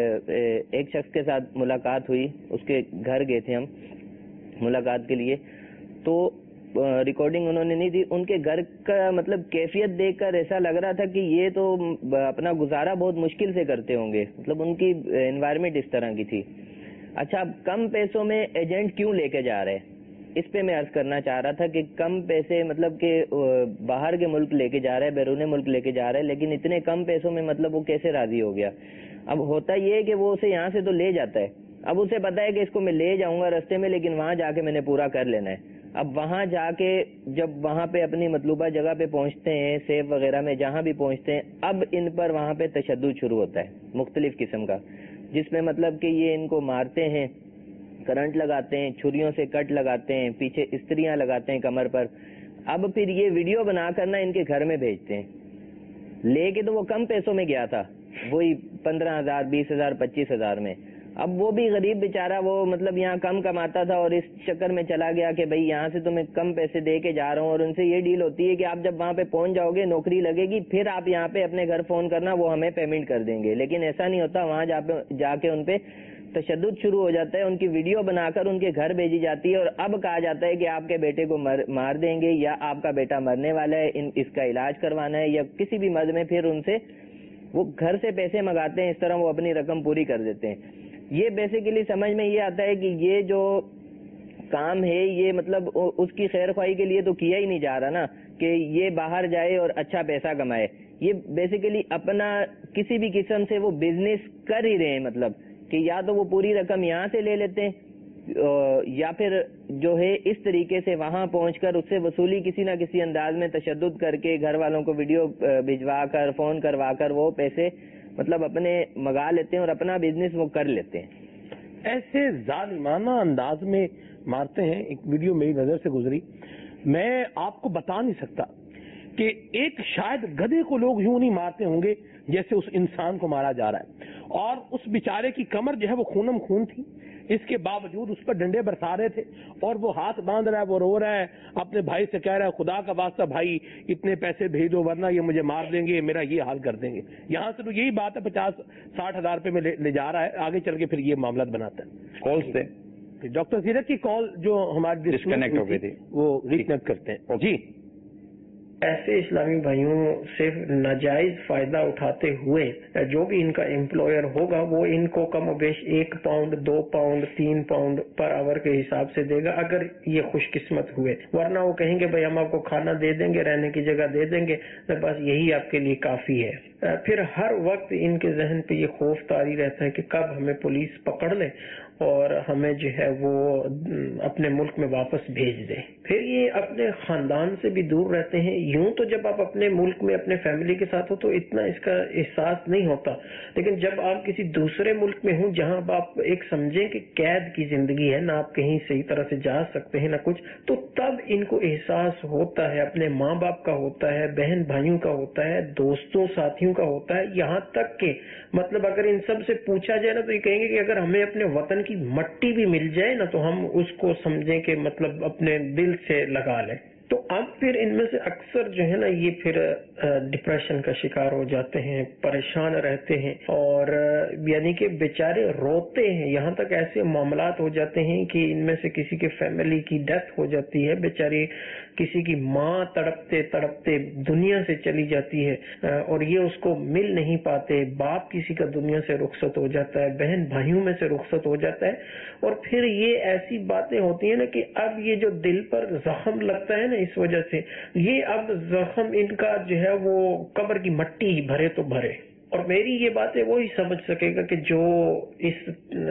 ایک شخص کے ساتھ ملاقات ہوئی، اس کے گھر گئے تھے ہم ملاقات کے لیے، تو ریکارڈنگ انہوں نے نہیں دی. ان کے گھر کا مطلب کیفیت دیکھ کر ایسا لگ رہا تھا کہ یہ تو اپنا گزارا بہت مشکل سے کرتے ہوں گے، مطلب ان کی انوائرمنٹ اس طرح کی تھی. اچھا اب کم پیسوں میں ایجنٹ کیوں لے کے جا رہے ہیں، اس پہ میں عرض کرنا چاہ رہا تھا کہ کم پیسے مطلب کہ باہر کے ملک لے کے جا رہے ہیں، بیرون ملک لے کے جا رہے ہیں، لیکن اتنے کم پیسوں میں مطلب وہ کیسے راضی ہو گیا. اب ہوتا یہ ہے کہ وہ اسے یہاں سے تو لے جاتا ہے، اب اسے پتا ہے کہ اس کو میں لے جاؤں گا رستے میں، لیکن وہاں جا کے میں نے پورا کر لینا ہے. اب وہاں جا کے جب وہاں پہ اپنی مطلوبہ جگہ پہ پہنچتے ہیں، سیف وغیرہ میں جہاں بھی پہنچتے ہیں، اب ان پر وہاں پہ تشدد شروع ہوتا ہے مختلف قسم کا، جس میں مطلب کہ یہ ان کو مارتے ہیں، کرنٹ لگاتے ہیں، چھریوں سے کٹ لگاتے ہیں، پیچھے استریاں لگاتے ہیں کمر پر. اب پھر یہ ویڈیو بنا کر نا ان کے گھر میں بھیجتے ہیں. لے کے تو وہ کم پیسوں میں گیا تھا، وہی پندرہ ہزار بیس ہزار پچیس ہزار میں. اب وہ بھی غریب بیچارہ وہ مطلب یہاں کم کماتا تھا اور اس چکر میں چلا گیا کہ بھائی یہاں سے تو میں کم پیسے دے کے جا رہا ہوں، اور ان سے یہ ڈیل ہوتی ہے کہ آپ جب وہاں پہ پہنچ جاؤ گے، نوکری لگے گی، پھر آپ یہاں پہ اپنے گھر فون کرنا، وہ ہمیں پیمنٹ کر دیں گے. لیکن ایسا نہیں ہوتا، وہاں جا پہ جا کے ان پہ تشدد شروع ہو جاتا ہے. ان کی ویڈیو بنا کر ان کے گھر بھیجی جاتی ہے، اور اب کہا جاتا ہے کہ آپ کے بیٹے کو مار دیں گے، یا آپ کا بیٹا مرنے والا ہے، اس کا علاج کروانا ہے، یا کسی بھی مرض میں. پھر ان سے وہ گھر سے پیسے منگاتے ہیں، اس طرح وہ اپنی رقم پوری کر دیتے ہیں. یہ بیسیکلی سمجھ میں یہ آتا ہے کہ یہ جو کام ہے یہ مطلب اس کی خیر خواہی کے لیے تو کیا ہی نہیں جا رہا نا، کہ یہ باہر جائے اور اچھا پیسہ کمائے. یہ بیسیکلی اپنا کسی بھی قسم سے وہ بزنس کر ہی رہے ہیں، مطلب کہ یا تو وہ پوری رقم یہاں سے لے لیتے ہیں، یا پھر جو ہے اس طریقے سے وہاں پہنچ کر اس سے وصولی کسی نہ کسی انداز میں تشدد کر کے گھر والوں کو ویڈیو بھجوا کر فون کروا کر وہ پیسے مطلب اپنے منگا لیتے ہیں اور اپنا بزنس وہ کر لیتے ہیں. ایسے ظالمانہ انداز میں مارتے ہیں. ایک ویڈیو میری نظر سے گزری، میں آپ کو بتا نہیں سکتا کہ ایک شاید گدھے کو لوگ یوں نہیں مارتے ہوں گے جیسے اس انسان کو مارا جا رہا ہے. اور اس بیچارے کی کمر جو ہے وہ خونم خون تھی، اس کے باوجود اس پر ڈنڈے برسا رہے تھے اور وہ ہاتھ باندھ رہا ہے, وہ رو رہا ہے, اپنے بھائی سے کہہ رہا ہے خدا کا واسطہ بھائی اتنے پیسے بھیج دو ورنہ یہ مجھے مار دیں گے, میرا یہ حال کر دیں گے. یہاں سے تو یہی بات ہے پچاس ساٹھ ہزار روپے میں لے جا رہا ہے, آگے چل کے پھر یہ معاملات بناتا ہے. کال سے ڈاکٹر زیرک کی کال جو ہماری ڈسکنیکٹ ہو گئی تھی وہ ریکنیکٹ کرتے ہیں. جی ایسے اسلامی بھائیوں سے ناجائز فائدہ اٹھاتے ہوئے جو بھی ان کا امپلائر ہوگا وہ ان کو کم و بیش ایک پاؤنڈ دو پاؤنڈ تین پاؤنڈ پر آور کے حساب سے دے گا اگر یہ خوش قسمت ہوئے, ورنہ وہ کہیں گے بھائی ہم آپ کو کھانا دے دیں گے, رہنے کی جگہ دے دیں گے, بس یہی آپ کے لیے کافی ہے. پھر ہر وقت ان کے ذہن پہ یہ خوف طاری رہتا ہے کہ کب ہمیں پولیس پکڑ لے اور ہمیں جو ہے وہ اپنے ملک میں واپس بھیج دے. پھر یہ اپنے خاندان سے بھی دور رہتے ہیں. یوں تو جب آپ اپنے ملک میں اپنے فیملی کے ساتھ ہو تو اتنا اس کا احساس نہیں ہوتا, لیکن جب آپ کسی دوسرے ملک میں ہوں جہاں آپ ایک سمجھیں کہ قید کی زندگی ہے, نہ آپ کہیں صحیح طرح سے جا سکتے ہیں نہ کچھ, تو تب ان کو احساس ہوتا ہے, اپنے ماں باپ کا ہوتا ہے, بہن بھائیوں کا ہوتا ہے, دوستوں ساتھیوں کا ہوتا ہے. یہاں تک کہ مطلب اگر ان سب سے پوچھا جائے نا تو یہ کہیں گے کہ اگر ہمیں اپنے وطن کی مٹی بھی مل جائے نا تو ہم اس کو سمجھیں کہ مطلب اپنے دل سے لگا لیں. تو اب پھر ان میں سے اکثر جو ہے نا یہ پھر ڈپریشن کا شکار ہو جاتے ہیں, پریشان رہتے ہیں اور یعنی کہ بیچارے روتے ہیں. یہاں تک ایسے معاملات ہو جاتے ہیں کہ ان میں سے کسی کے فیملی کی ڈیتھ ہو جاتی ہے, بیچاری کسی کی ماں تڑپتے تڑپتے دنیا سے چلی جاتی ہے اور یہ اس کو مل نہیں پاتے, باپ کسی کا دنیا سے رخصت ہو جاتا ہے, بہن بھائیوں میں سے رخصت ہو جاتا ہے, اور پھر یہ ایسی باتیں ہوتی ہیں نا کہ اب یہ جو دل پر زخم لگتا ہے نا اس وجہ سے, یہ اب زخم ان کا جو ہے وہ قبر کی مٹی بھرے تو بھرے. اور میری یہ باتیں وہی سمجھ سکے گا کہ جو اس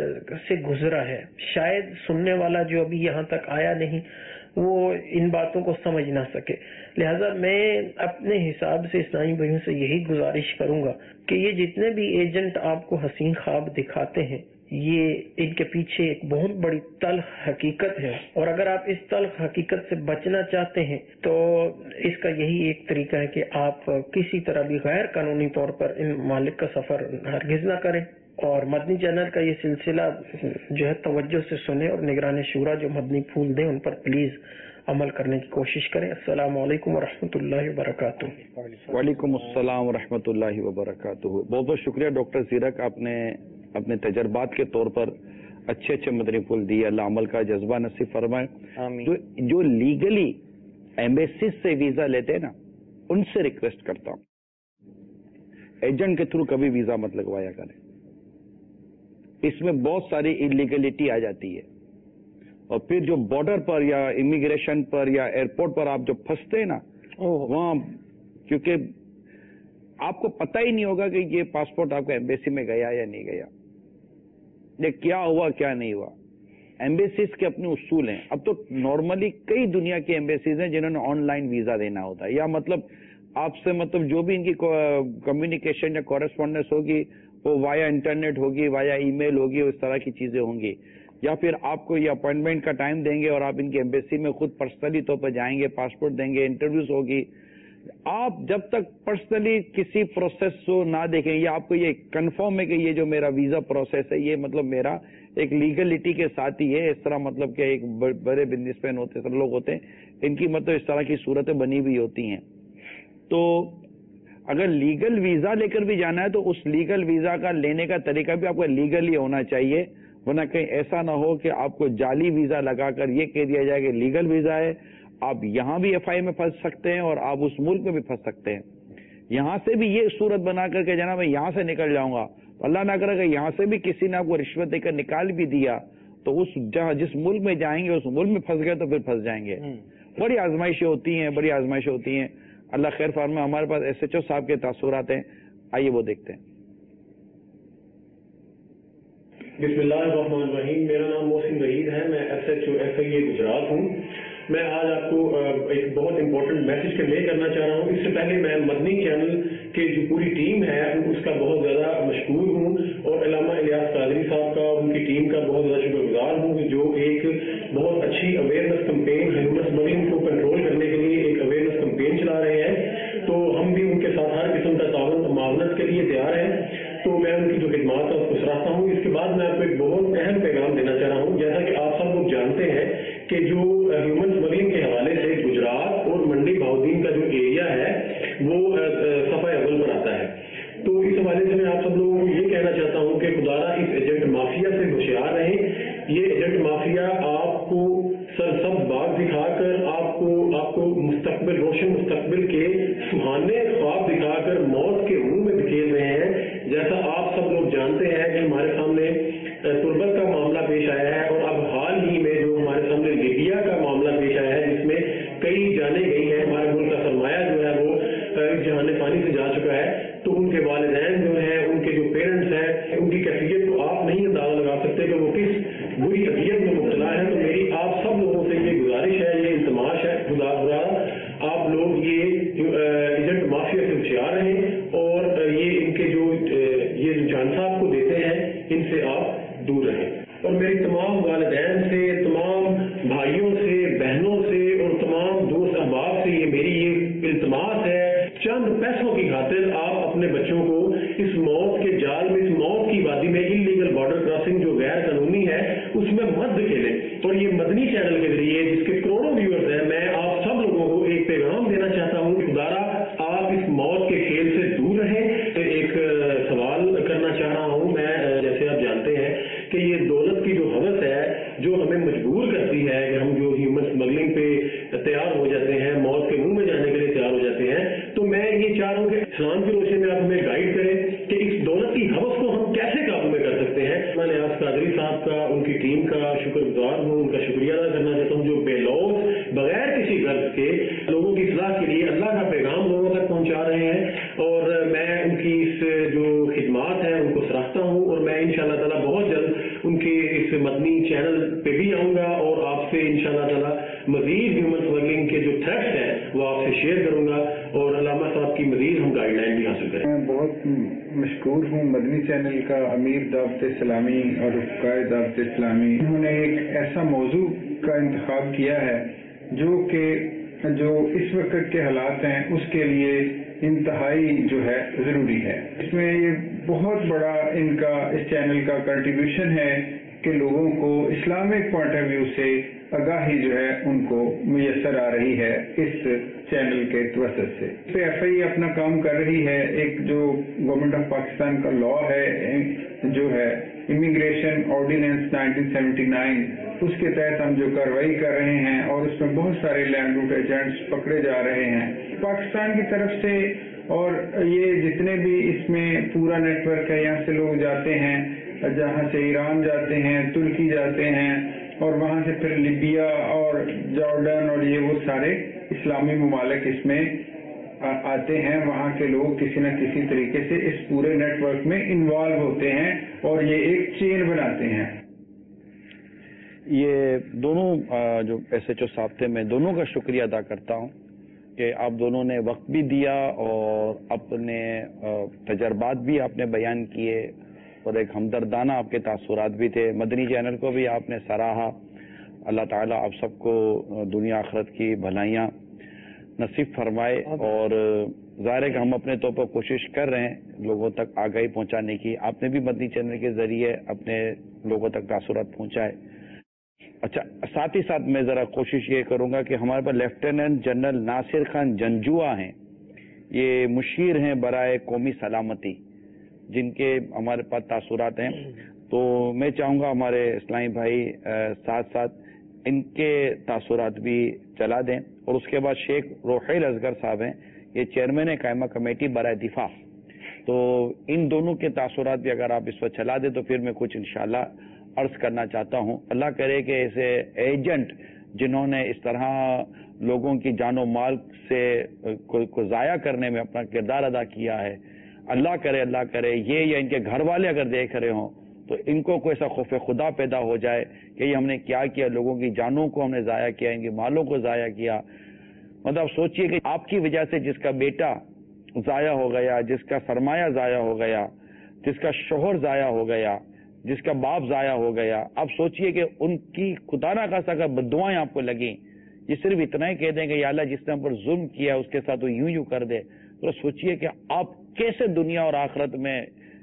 سے گزرا ہے. شاید سننے والا جو ابھی یہاں تک آیا نہیں وہ ان باتوں کو سمجھ نہ سکے. لہذا میں اپنے حساب سے اسلامی بھائیوں سے یہی گزارش کروں گا کہ یہ جتنے بھی ایجنٹ آپ کو حسین خواب دکھاتے ہیں یہ ان کے پیچھے ایک بہت بڑی تلخ حقیقت ہے, اور اگر آپ اس تلخ حقیقت سے بچنا چاہتے ہیں تو اس کا یہی ایک طریقہ ہے کہ آپ کسی طرح بھی غیر قانونی طور پر ان مالک کا سفر ہرگز نہ کریں, اور مدنی چینل کا یہ سلسلہ جو ہے توجہ سے سنیں اور نگران شورا جو مدنی پھول دیں ان پر پلیز عمل کرنے کی کوشش کریں. السلام علیکم ورحمۃ اللہ وبرکاتہ. وعلیکم السلام ورحمۃ اللہ وبرکاتہ. بہت بہت شکریہ ڈاکٹر زیرک, آپ نے اپنے تجربات کے طور پر اچھے اچھے مدنی پھول دیے. اللہ عمل کا جذبہ نصیب فرمائے. جو جو لیگلی ایمبیسیز سے ویزا لیتے ہیں نا ان سے ریکویسٹ کرتا ہوں ایجنٹ کے تھرو کبھی ویزا مت لگوایا کریں. اس میں بہت ساری انلیگلٹی آ جاتی ہے, اور پھر جو بارڈر پر یا امیگریشن پر یا ایئرپورٹ پر آپ جو پھنستے ہیں نا وہاں, کیونکہ آپ کو پتہ ہی نہیں ہوگا کہ یہ پاسپورٹ آپ کا ایمبیسی میں گیا یا نہیں گیا, یہ کیا ہوا کیا نہیں ہوا. ایمبیسیز کے اپنے اصول ہیں. اب تو نارملی کئی دنیا کی ایمبیسیز ہیں جنہوں نے آن لائن ویزا دینا ہوتا ہے, یا مطلب آپ سے مطلب جو بھی ان کی کمیونیکیشن یا کورسپونڈنس ہوگی وہ وایا انٹرنیٹ ہوگی, وایا ای میل ہوگی, اس طرح کی چیزیں ہوں گی, یا پھر آپ کو یہ اپوائنٹمنٹ کا ٹائم دیں گے اور آپ ان کی ایمبیسی میں خود پرسنلی طور پر جائیں گے, پاسپورٹ دیں گے, انٹرویوز ہوگی. آپ جب تک پرسنلی کسی پروسیس کو نہ دیکھیں یا آپ کو یہ کنفرم ہے کہ یہ جو میرا ویزا پروسیس ہے یہ مطلب میرا ایک لیگلٹی کے ساتھ ہی ہے, اس طرح مطلب کہ ایک بڑے بزنس مین ہوتے ہیں, لوگ ہوتے ہیں, ان کی مطلب اس طرح کی صورتیں بنی ہوئی ہوتی ہیں. تو اگر لیگل ویزا لے کر بھی جانا ہے تو اس لیگل ویزا کا لینے کا طریقہ بھی آپ کو لیگل ہی ہونا چاہیے, ورنہ کہیں ایسا نہ ہو کہ آپ کو جعلی ویزا لگا کر یہ کہہ دیا جائے کہ لیگل ویزا ہے, آپ یہاں بھی ایف آئی میں پھنس سکتے ہیں اور آپ اس ملک میں بھی پھنس سکتے ہیں. یہاں سے بھی یہ صورت بنا کر کے جناب میں یہاں سے نکل جاؤں گا, اللہ نہ کرے کہ یہاں سے بھی کسی نے آپ کو رشوت دے کر نکال بھی دیا تو اس جہاں جس ملک میں جائیں گے اس ملک میں پھنس گئے تو پھر پھنس جائیں گے. بڑی آزمائشیں ہوتی ہیں, بڑی آزمائشیں ہوتی ہیں. اللہ خیر فرمائے. ہمارے پاس ایس ایچ او صاحب کے تاثرات ہیں, آئیے وہ دیکھتے ہیں. بسم اللہ الرحمن الرحیم. میرا نام محسن وحید ہے, میں S H O F I A Gujrat ہوں. میں آج آپ کو ایک بہت امپورٹنٹ میسج کنوے کرنا چاہ رہا ہوں. اس سے پہلے میں مدنی چینل کی جو پوری ٹیم ہے اس کا بہت زیادہ مشکور ہوں, اور علامہ الیاس قادری صاحب کا ان کی ٹیم کا بہت زیادہ شکر گزار ہوں جو ایک بہت اچھی اویئرنیس کمپین ہیومنس مریم کو کنٹرول کرنے کے لیے ایک اویئرنیس کمپین چلا رہے ہیں. تو ہم بھی ان کے ساتھ ہر قسم کا تعاون معاونت کے لیے تیار ہیں. تو میں चैनल की जो खिदमात है उसको सराहता हूँ। इसके बाद मैं आपको एक बहुत अहम पैगाम देना चाह रहा हूँ। जैसा कि आप सब लोग जानते हैं कि जो ह्यूमन स्मगलिंग के हवाले से गुजरात और मंडी बहाउद्दीन का जो एरिया है वो सफाई अव्वल पर आता है, तो इस हवाले से मैं आप सब लोगों को ये कहना चाहता हूँ कि खुदारा इस एजेंट माफिया से होशियार रहें। ये एजेंट माफिया आपको सरसब बाग दिखाकर आपको आपको मुस्तकबिल रोशन मुस्तकबिल के सुहाने ख्वाब दिखाकर मौत के मुंह में धकेल रहे हैं। जैसा आप सब लोग जानते हैं कि हमारे सामने तुर्बत का मामला पेश आया है और अब हाल ही में जो हमारे सामने लीबिया का मामला पेश आया है जिसमें कई जाने गई हैं, हमारे मुल्क का सरमाया जो है वो इस जहाने पानी से जा चुका है, तो उनके वालिदैन जो हैं, उनके जो पेरेंट्स हैं, उनकी कैफियत को आप नहीं अंदाजा लगा सकते कि वो किस बुरी अदियत में मुब्तला है। तो मेरी आप सब लोगों से ये गुजारिश है, ये इल्तमाश है, खुदा खुदा आप लोग ये एजेंट माफिया से होशियार रहें और ये इनके जो ये रुझान आपको देते हैं इनसे आप दूर रहें। और मेरी तमाम वालिदैन से, तमाम भाइयों से, बहनों से और तमाम दोस्त अहबाब से ये मेरी ये इल्तमास है, चंद पैसों की खातिर आप अपने बच्चों को इस मौत के जाल में, इस मौत की वादी में, इलीगल बॉर्डर क्रॉसिंग जो गैर कानूनी है उसमें मत धकेलें। और ये मदनी चैनल के जरिए जिसके करोड़ों व्यूअर्स हैं, मैं आप सब लोगों को एक पैगाम देना चाहता हूँ कि खुदारा आप इस मौत के खेल से दूर रहें। एक सवाल करना चाह रहा हूँ मैं, जैसे आप जानते हैं कि ये दौलत की जो हवस है जो हमें मजबूर करती है कि हम जो ह्यूमन स्मगलिंग पे तैयार हो जाते हैं, मौत के मुंह में जाने के लिए तैयार हो जाते हैं, तो मैं ये चाह रहा हूँ कि इस्लाम की रोशनी में आप हमें गाइड करें कि इस दौलत की हवस को हम कैसे काबू में कर सकते हैं। मैं नियाज कादरी साहब का, उनकी टीम का शुक्रगुजार हूँ, उनका शुक्रिया अदा करना चाहता हूँ जो बेलौस बगैर किसी गर्ज के लोगों की इस्लाह के लिए अल्लाह का पैगाम लोगों तक पहुँचा रहे हैं। और मैं उनकी इस जो खिदमात है उनको सराहता हूँ और मैं इंशाअल्लाह ताला बहुत जल्द उनके इस मदनी चैनल पे भी आऊँगा और आपसे इंशाअल्लाह ताला मजीद ह्यूमन स्मगलिंग के जो थ्रेट्स हैं वो आपसे शेयर करूंगा और अल्लामा साहब की मजीद हम गाइडलाइन भी हासिल करें। मैं बहुत मशकूर हूँ मदनी चैनल का अमीर दावत इस्लामी और रुफ़क़ाए दावत इस्लामी, उन्होंने एक ऐसा मौजू का इंतखाब किया है जो कि जो इस वक्त के हालात हैं उसके लिए इंतहाई जो है ज़रूरी है। इसमें ये बहुत बड़ा इनका इस चैनल का कंट्रीब्यूशन है कि लोगों को इस्लामिक पॉइंट ऑफ व्यू से आगाही जो है उनको मुयसर आ रही है इस चैनल के वसत से। इस पे एफ आई ए अपना काम कर रही है। एक जो गवर्नमेंट ऑफ पाकिस्तान का लॉ है जो है immigration ordinance nineteen seventy nine, उसके तहत हम जो कार्रवाई कर रहे हैं और उसमें बहुत सारे लैंड रूट एजेंट्स पकड़े जा रहे हैं पाकिस्तान की तरफ से। और ये जितने भी इसमें पूरा नेटवर्क है, यहाँ से लोग जाते हैं, जहाँ से ईरान जाते हैं, तुर्की जाते हैं और वहाँ से फिर लीबिया और जॉर्डन और ये वो सारे इस्लामी ममालिक इसमें आते हैं। वहाँ के लोग किसी न किसी तरीके से इस पूरे नेटवर्क में इन्वॉल्व होते हैं और ये एक चेन बनाते हैं। ये दोनों जो एस एच ओ साहब थे, मैं दोनों का शुक्रिया अदा करता हूँ कि आप दोनों ने वक्त भी दिया और अपने तजर्बात भी आपने बयान किए और एक हमदर्दाना आपके तासुरात भी थे। मदनी चैनल को भी आपने सराहा। अल्लाह ताला आप सबको दुनिया आखिरत की भलाइयाँ नसीब फरमाए। और ज़ाहिर है कि हम अपने तौर पर कोशिश कर रहे हैं लोगों तक आगाही पहुंचाने की। आपने भी मदनी चैनल के जरिए अपने लोगों तक तासुरात पहुंचाए। अच्छा, साथ ही साथ मैं ज़रा कोशिश ये करूंगा कि हमारे पास लेफ्टिनेंट जनरल नासिर खान जंजुआ हैं, ये मुशीर हैं बराए कौमी सलामती, जिनके हमारे पास तासुरात हैं। तो मैं चाहूँगा हमारे इस्लामी भाई साथ साथ इनके तासुरात भी चला दें। और उसके बाद शेख रोहिल असगर साहब हैं, ये चेयरमैन कायमा कमेटी बराए दिफा, तो इन दोनों के तासुरात भी अगर आप इस वक्त चला दें तो फिर मैं कुछ इंशाल्लाह अर्ज करना चाहता हूँ। अल्लाह करे कि ऐसे एजेंट जिन्होंने इस तरह लोगों की जानो माल से को, को ज़ाया करने में अपना किरदार अदा किया है, अल्लाह करे अल्लाह करे ये या इनके घर वाले अगर देख रहे हों तो इनको कोई ऐसा खौफ खुदा पैदा हो जाए कि ये हमने क्या किया, लोगों की जानों को हमने ज़ाया किया, इनके मालों को ज़ाया किया। मतलब सोचिए कि आपकी वजह से जिसका बेटा ज़ाया हो गया, जिसका सरमाया ज़ाया हो गया, जिसका शोहर ज़ाया हो गया, जिसका बाप ज़ाया हो गया, अब सोचिए कि उनकी खुदा ना खासा अगर बद्दुआएं आपको लगी, ये सिर्फ इतना ही कह देंगे या अल्लाह जिसने हम पर जुल्म किया उसके साथ वो यूं यूं कर दे, तो सोचिए कि आप कैसे दुनिया और आखिरत में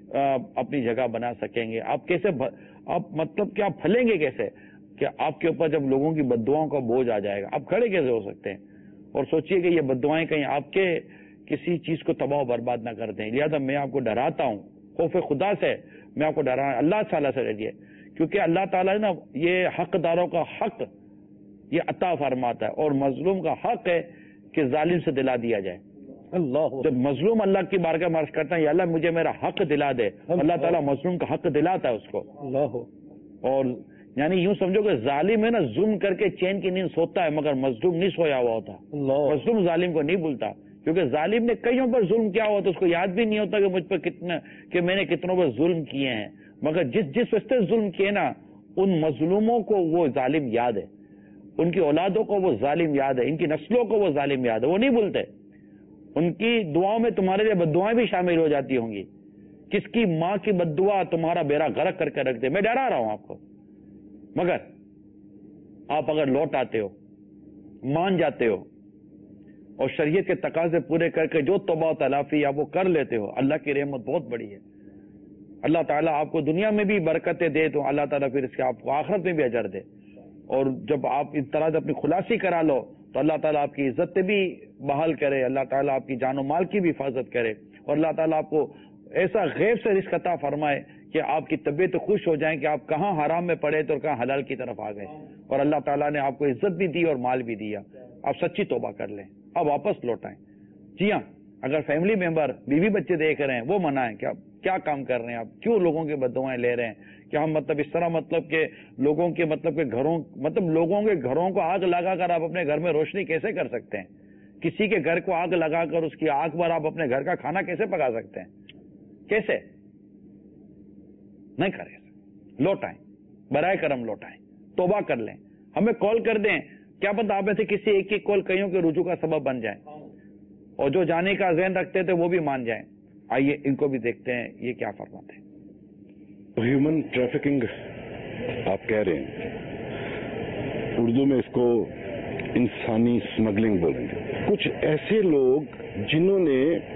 अपनी जगह बना सकेंगे? आप कैसे आप मतलब कि आप फलेंगे कैसे कि आपके ऊपर जब लोगों की बद्दुआओं का बोझ आ जाएगा, आप खड़े कैसे हो सकते हैं? और सोचिए कि ये बद्दुआएं कहीं आपके किसी चीज को तबाह बर्बाद ना कर दें। लिहाजा मैं आपको डराता हूँ, खौफ खुदा से मैं आपको डरा, अल्लाह ताला से डरिए, क्योंकि अल्लाह ताला ना ये हकदारों का हक ये अता फरमाता है और मजलूम का हक है कि जालिम से दिला दिया जाए। अल्लाह जब मजलूम अल्लाह की बारगाह में अर्ज करता है, या अल्लाह मुझे मेरा हक दिला दे, अल्लाह ताला मजलूम का हक दिलाता है उसको। अल्लाह और यानी यूं समझो कि जालिम है ना, जुल्म करके चैन की नींद सोता है, मगर मजलूम नहीं सोया हुआ होता। मजलूम जालिम को नहीं भूलता, क्योंकि जालिम ने कईयों पर जुल्म किया होता, उसको याद भी नहीं होता कि मुझ पर कितने कि मैंने कितनों पर जुल्म किए हैं। मगर जिस जिस वस्ते जुल्म किए ना, उन मजलूमों को वो जालिम याद है, उनकी औलादों को वो जालिम याद है, इनकी नस्लों को वो जालिम याद है, वो नहीं भूलते। उनकी दुआओं में तुम्हारे लिए बद्दुआएं भी शामिल हो जाती होंगी। किसकी माँ की बद्दुआ तुम्हारा बेड़ा गर्क करके रख दे। मैं डरा रहा हूं आपको, मगर आप अगर लौट आते हो, मान जाते हो और शरीयत के तकाजे पूरे करके जो तौबा तलाफी आप वो कर लेते हो, अल्लाह की रहमत बहुत बड़ी है। अल्लाह ताला आपको दुनिया में भी बरकतें दे तो अल्लाह ताला फिर इसके आपको आखिरत में भी अजर दे। और जब आप इस तरह से अपनी खुलासी करा लो तो अल्लाह ताला आपकी इज्जत भी बहाल करे, अल्लाह ताला आपकी जानो माल की भी हिफाजत करे और अल्लाह ताला आपको ऐसा गैब से रिज़्क़ अता फरमाए कि आपकी तबीयत खुश हो जाए कि आप कहाँ हराम में पड़े तो कहाँ हलाल की तरफ आ गए। और अल्लाह ताला ने आपको इज्जत भी दी और माल भी दिया। आप सच्ची तौबा कर लें, अब वापस लौटाएं। जी हाँ, अगर फैमिली मेंबर बीवी बच्चे देख रहे हैं वो मनाएं कि आप क्या काम कर रहे हैं, आप क्यों लोगों की बद्दुआएं ले रहे हैं, कि हम मतलब इस तरह मतलब के लोगों के मतलब के घरों मतलब लोगों के घरों को आग लगाकर आप अपने घर में रोशनी कैसे कर सकते हैं? किसी के घर को आग लगाकर उसकी आग पर आप अपने घर का खाना कैसे पका सकते हैं? कैसे? नहीं करें। लौटाएं, बराए करम लौटाएं, तौबा कर लें, हमें कॉल कर दें, क्या पता आप में से किसी एक की कॉल कईयों के रुजू का सबब बन जाए और जो जाने का ज़हन रखते थे वो भी मान जाएं। आइए इनको भी देखते हैं ये क्या फरमाते हैं। ह्यूमन ट्रैफिकिंग आप कह रहे हैं, उर्दू में इसको इंसानी स्मगलिंग बोलेंगे। कुछ ऐसे लोग जिन्होंने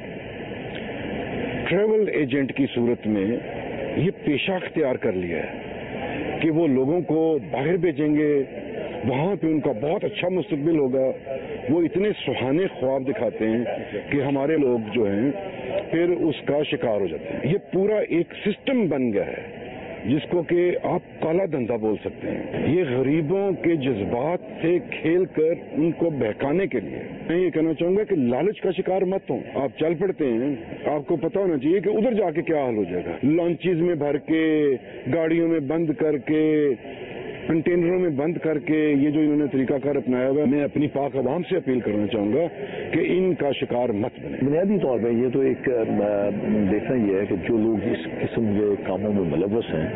ट्रैवल एजेंट की सूरत में ये पेशा अख्तियार कर लिया है कि वो लोगों को बाहर भेजेंगे, वहां पे उनका बहुत अच्छा मुस्तकबिल होगा। वो इतने सुहाने ख्वाब दिखाते हैं कि हमारे लोग जो हैं फिर उसका शिकार हो जाते हैं। ये पूरा एक सिस्टम बन गया है जिसको कि आप काला धंधा बोल सकते हैं। ये गरीबों के जज्बात से खेल कर उनको बहकाने के लिए, मैं ये कहना चाहूंगा कि लालच का शिकार मत हो। आप चल पड़ते हैं, आपको पता होना चाहिए कि उधर जाके क्या हाल हो जाएगा। लॉन्चेज में भर के, गाड़ियों में बंद करके, कंटेनरों में बंद करके, ये जो इन्होंने तरीकाकार अपनाया हुआ है, मैं अपनी पाक अवाम से अपील करना चाहूंगा कि इनका शिकार मत बने। बुनियादी तौर पर ये तो एक देखना ये है कि जो लोग इस किस्म के कामों में मुलव्वस हैं,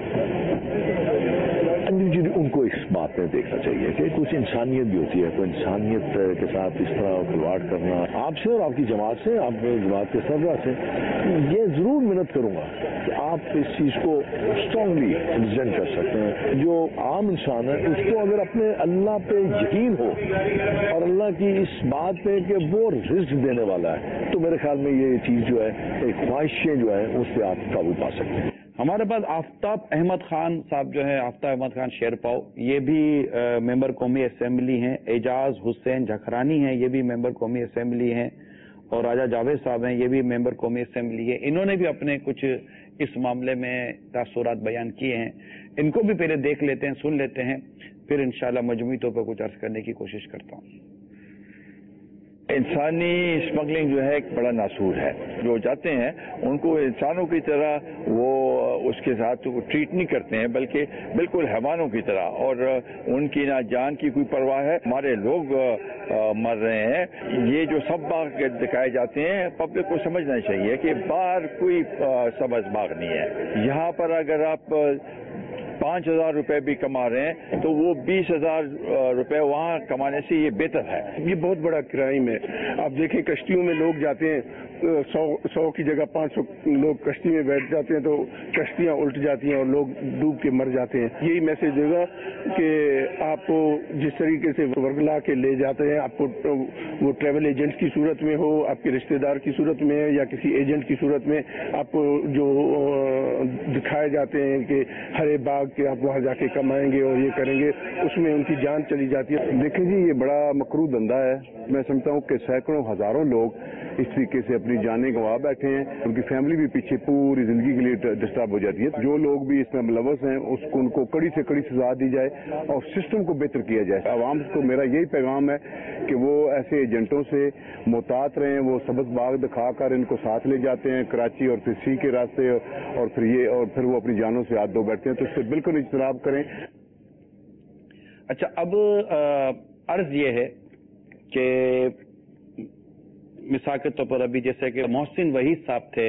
उनको इस बात में देखना चाहिए कि कुछ इंसानियत भी होती है। कोई इंसानियत के साथ इस तरह खिलवाड़ करना, आपसे और आपकी जमात से, आपके जमात के सरबराह से, ये जरूर मिन्नत करूंगा कि आप इस चीज को स्ट्रांगली रिप्रेजेंट कर सकते हैं। जो आम इंसान है उसको अगर अपने अल्लाह पे यकीन हो और अल्लाह की इस बात पे कि वो रिस्क देने वाला है, तो मेरे ख्याल में ये चीज जो है, एक ख्वाहिशें जो है उस पर आप काबू पा सकते हैं। हमारे पास आफ्ताब अहमद खान साहब जो है, आफ्ताब अहमद खान शेरपाव, ये भी आ, मेंबर कौमी असेंबली हैं। एजाज हुसैन झखरानी हैं, ये भी मेंबर कौमी असेंबली हैं। और राजा जावेद साहब हैं, ये भी मेंबर कौमी असेंबली है। इन्होंने भी अपने कुछ इस मामले में तासुरात बयान किए हैं। इनको भी पहले देख लेते हैं, सुन लेते हैं, फिर इंशाल्लाह मजमूई तौर पर कुछ अर्ज करने की कोशिश करता हूँ। इंसानी स्मगलिंग जो है एक बड़ा नासूर है। जो जाते हैं उनको इंसानों की तरह वो उसके साथ वो ट्रीट नहीं करते हैं, बल्कि बिल्कुल हैवानों की तरह, और उनकी ना जान की कोई परवाह है। हमारे लोग आ, मर रहे हैं। ये जो सब बाग दिखाए जाते हैं, पब्लिक को समझना चाहिए कि बाहर कोई सबज बाग नहीं है। यहाँ पर अगर आप पाँच हजार रुपए भी कमा रहे हैं तो वो बीस हजार रुपए वहाँ कमाने से ये बेहतर है। ये बहुत बड़ा क्राइम है। आप देखें कश्तियों में लोग जाते हैं, सौ सौ की जगह पाँच सौ लोग कश्ती में बैठ जाते हैं तो कश्तियाँ उल्ट जाती हैं और लोग डूब के मर जाते हैं। यही मैसेज देगा कि आपको जिस तरीके से वर्गला के ले जाते हैं, आपको वो ट्रैवल एजेंट की सूरत में हो, आपके रिश्तेदार की सूरत में या किसी एजेंट की सूरत में आपको जो दिखाए जाते हैं कि हरे बाग के आप वहाँ जाके कमाएंगे और ये करेंगे, उसमें उनकी जान चली जाती है। देखिए जी, ये बड़ा मकरू धंधा है। मैं समझता हूँ कि सैकड़ों हजारों लोग इस तरीके से अपनी जानें गंवा बैठे हैं, उनकी फैमिली भी पीछे पूरी जिंदगी के लिए डिस्टर्ब हो जाती है। जो लोग भी इसमें मुलव्वस हैं उसको उनको कड़ी से कड़ी सजा दी जाए और सिस्टम को बेहतर किया जाए। आवाम को मेरा यही पैगाम है कि वो ऐसे एजेंटों से मोहतात रहें। वो सबज बाग दिखा कर इनको साथ ले जाते हैं कराची और फिर सी के रास्ते और फिर ये और फिर वो अपनी जानों से हाथ धो बैठते हैं, तो इससे बिल्कुल इज्तनाब करें। अच्छा, अब अर्ज ये है कि मिसाल के तौर पर अभी जैसे कि मोहसिन वहीद साहब थे,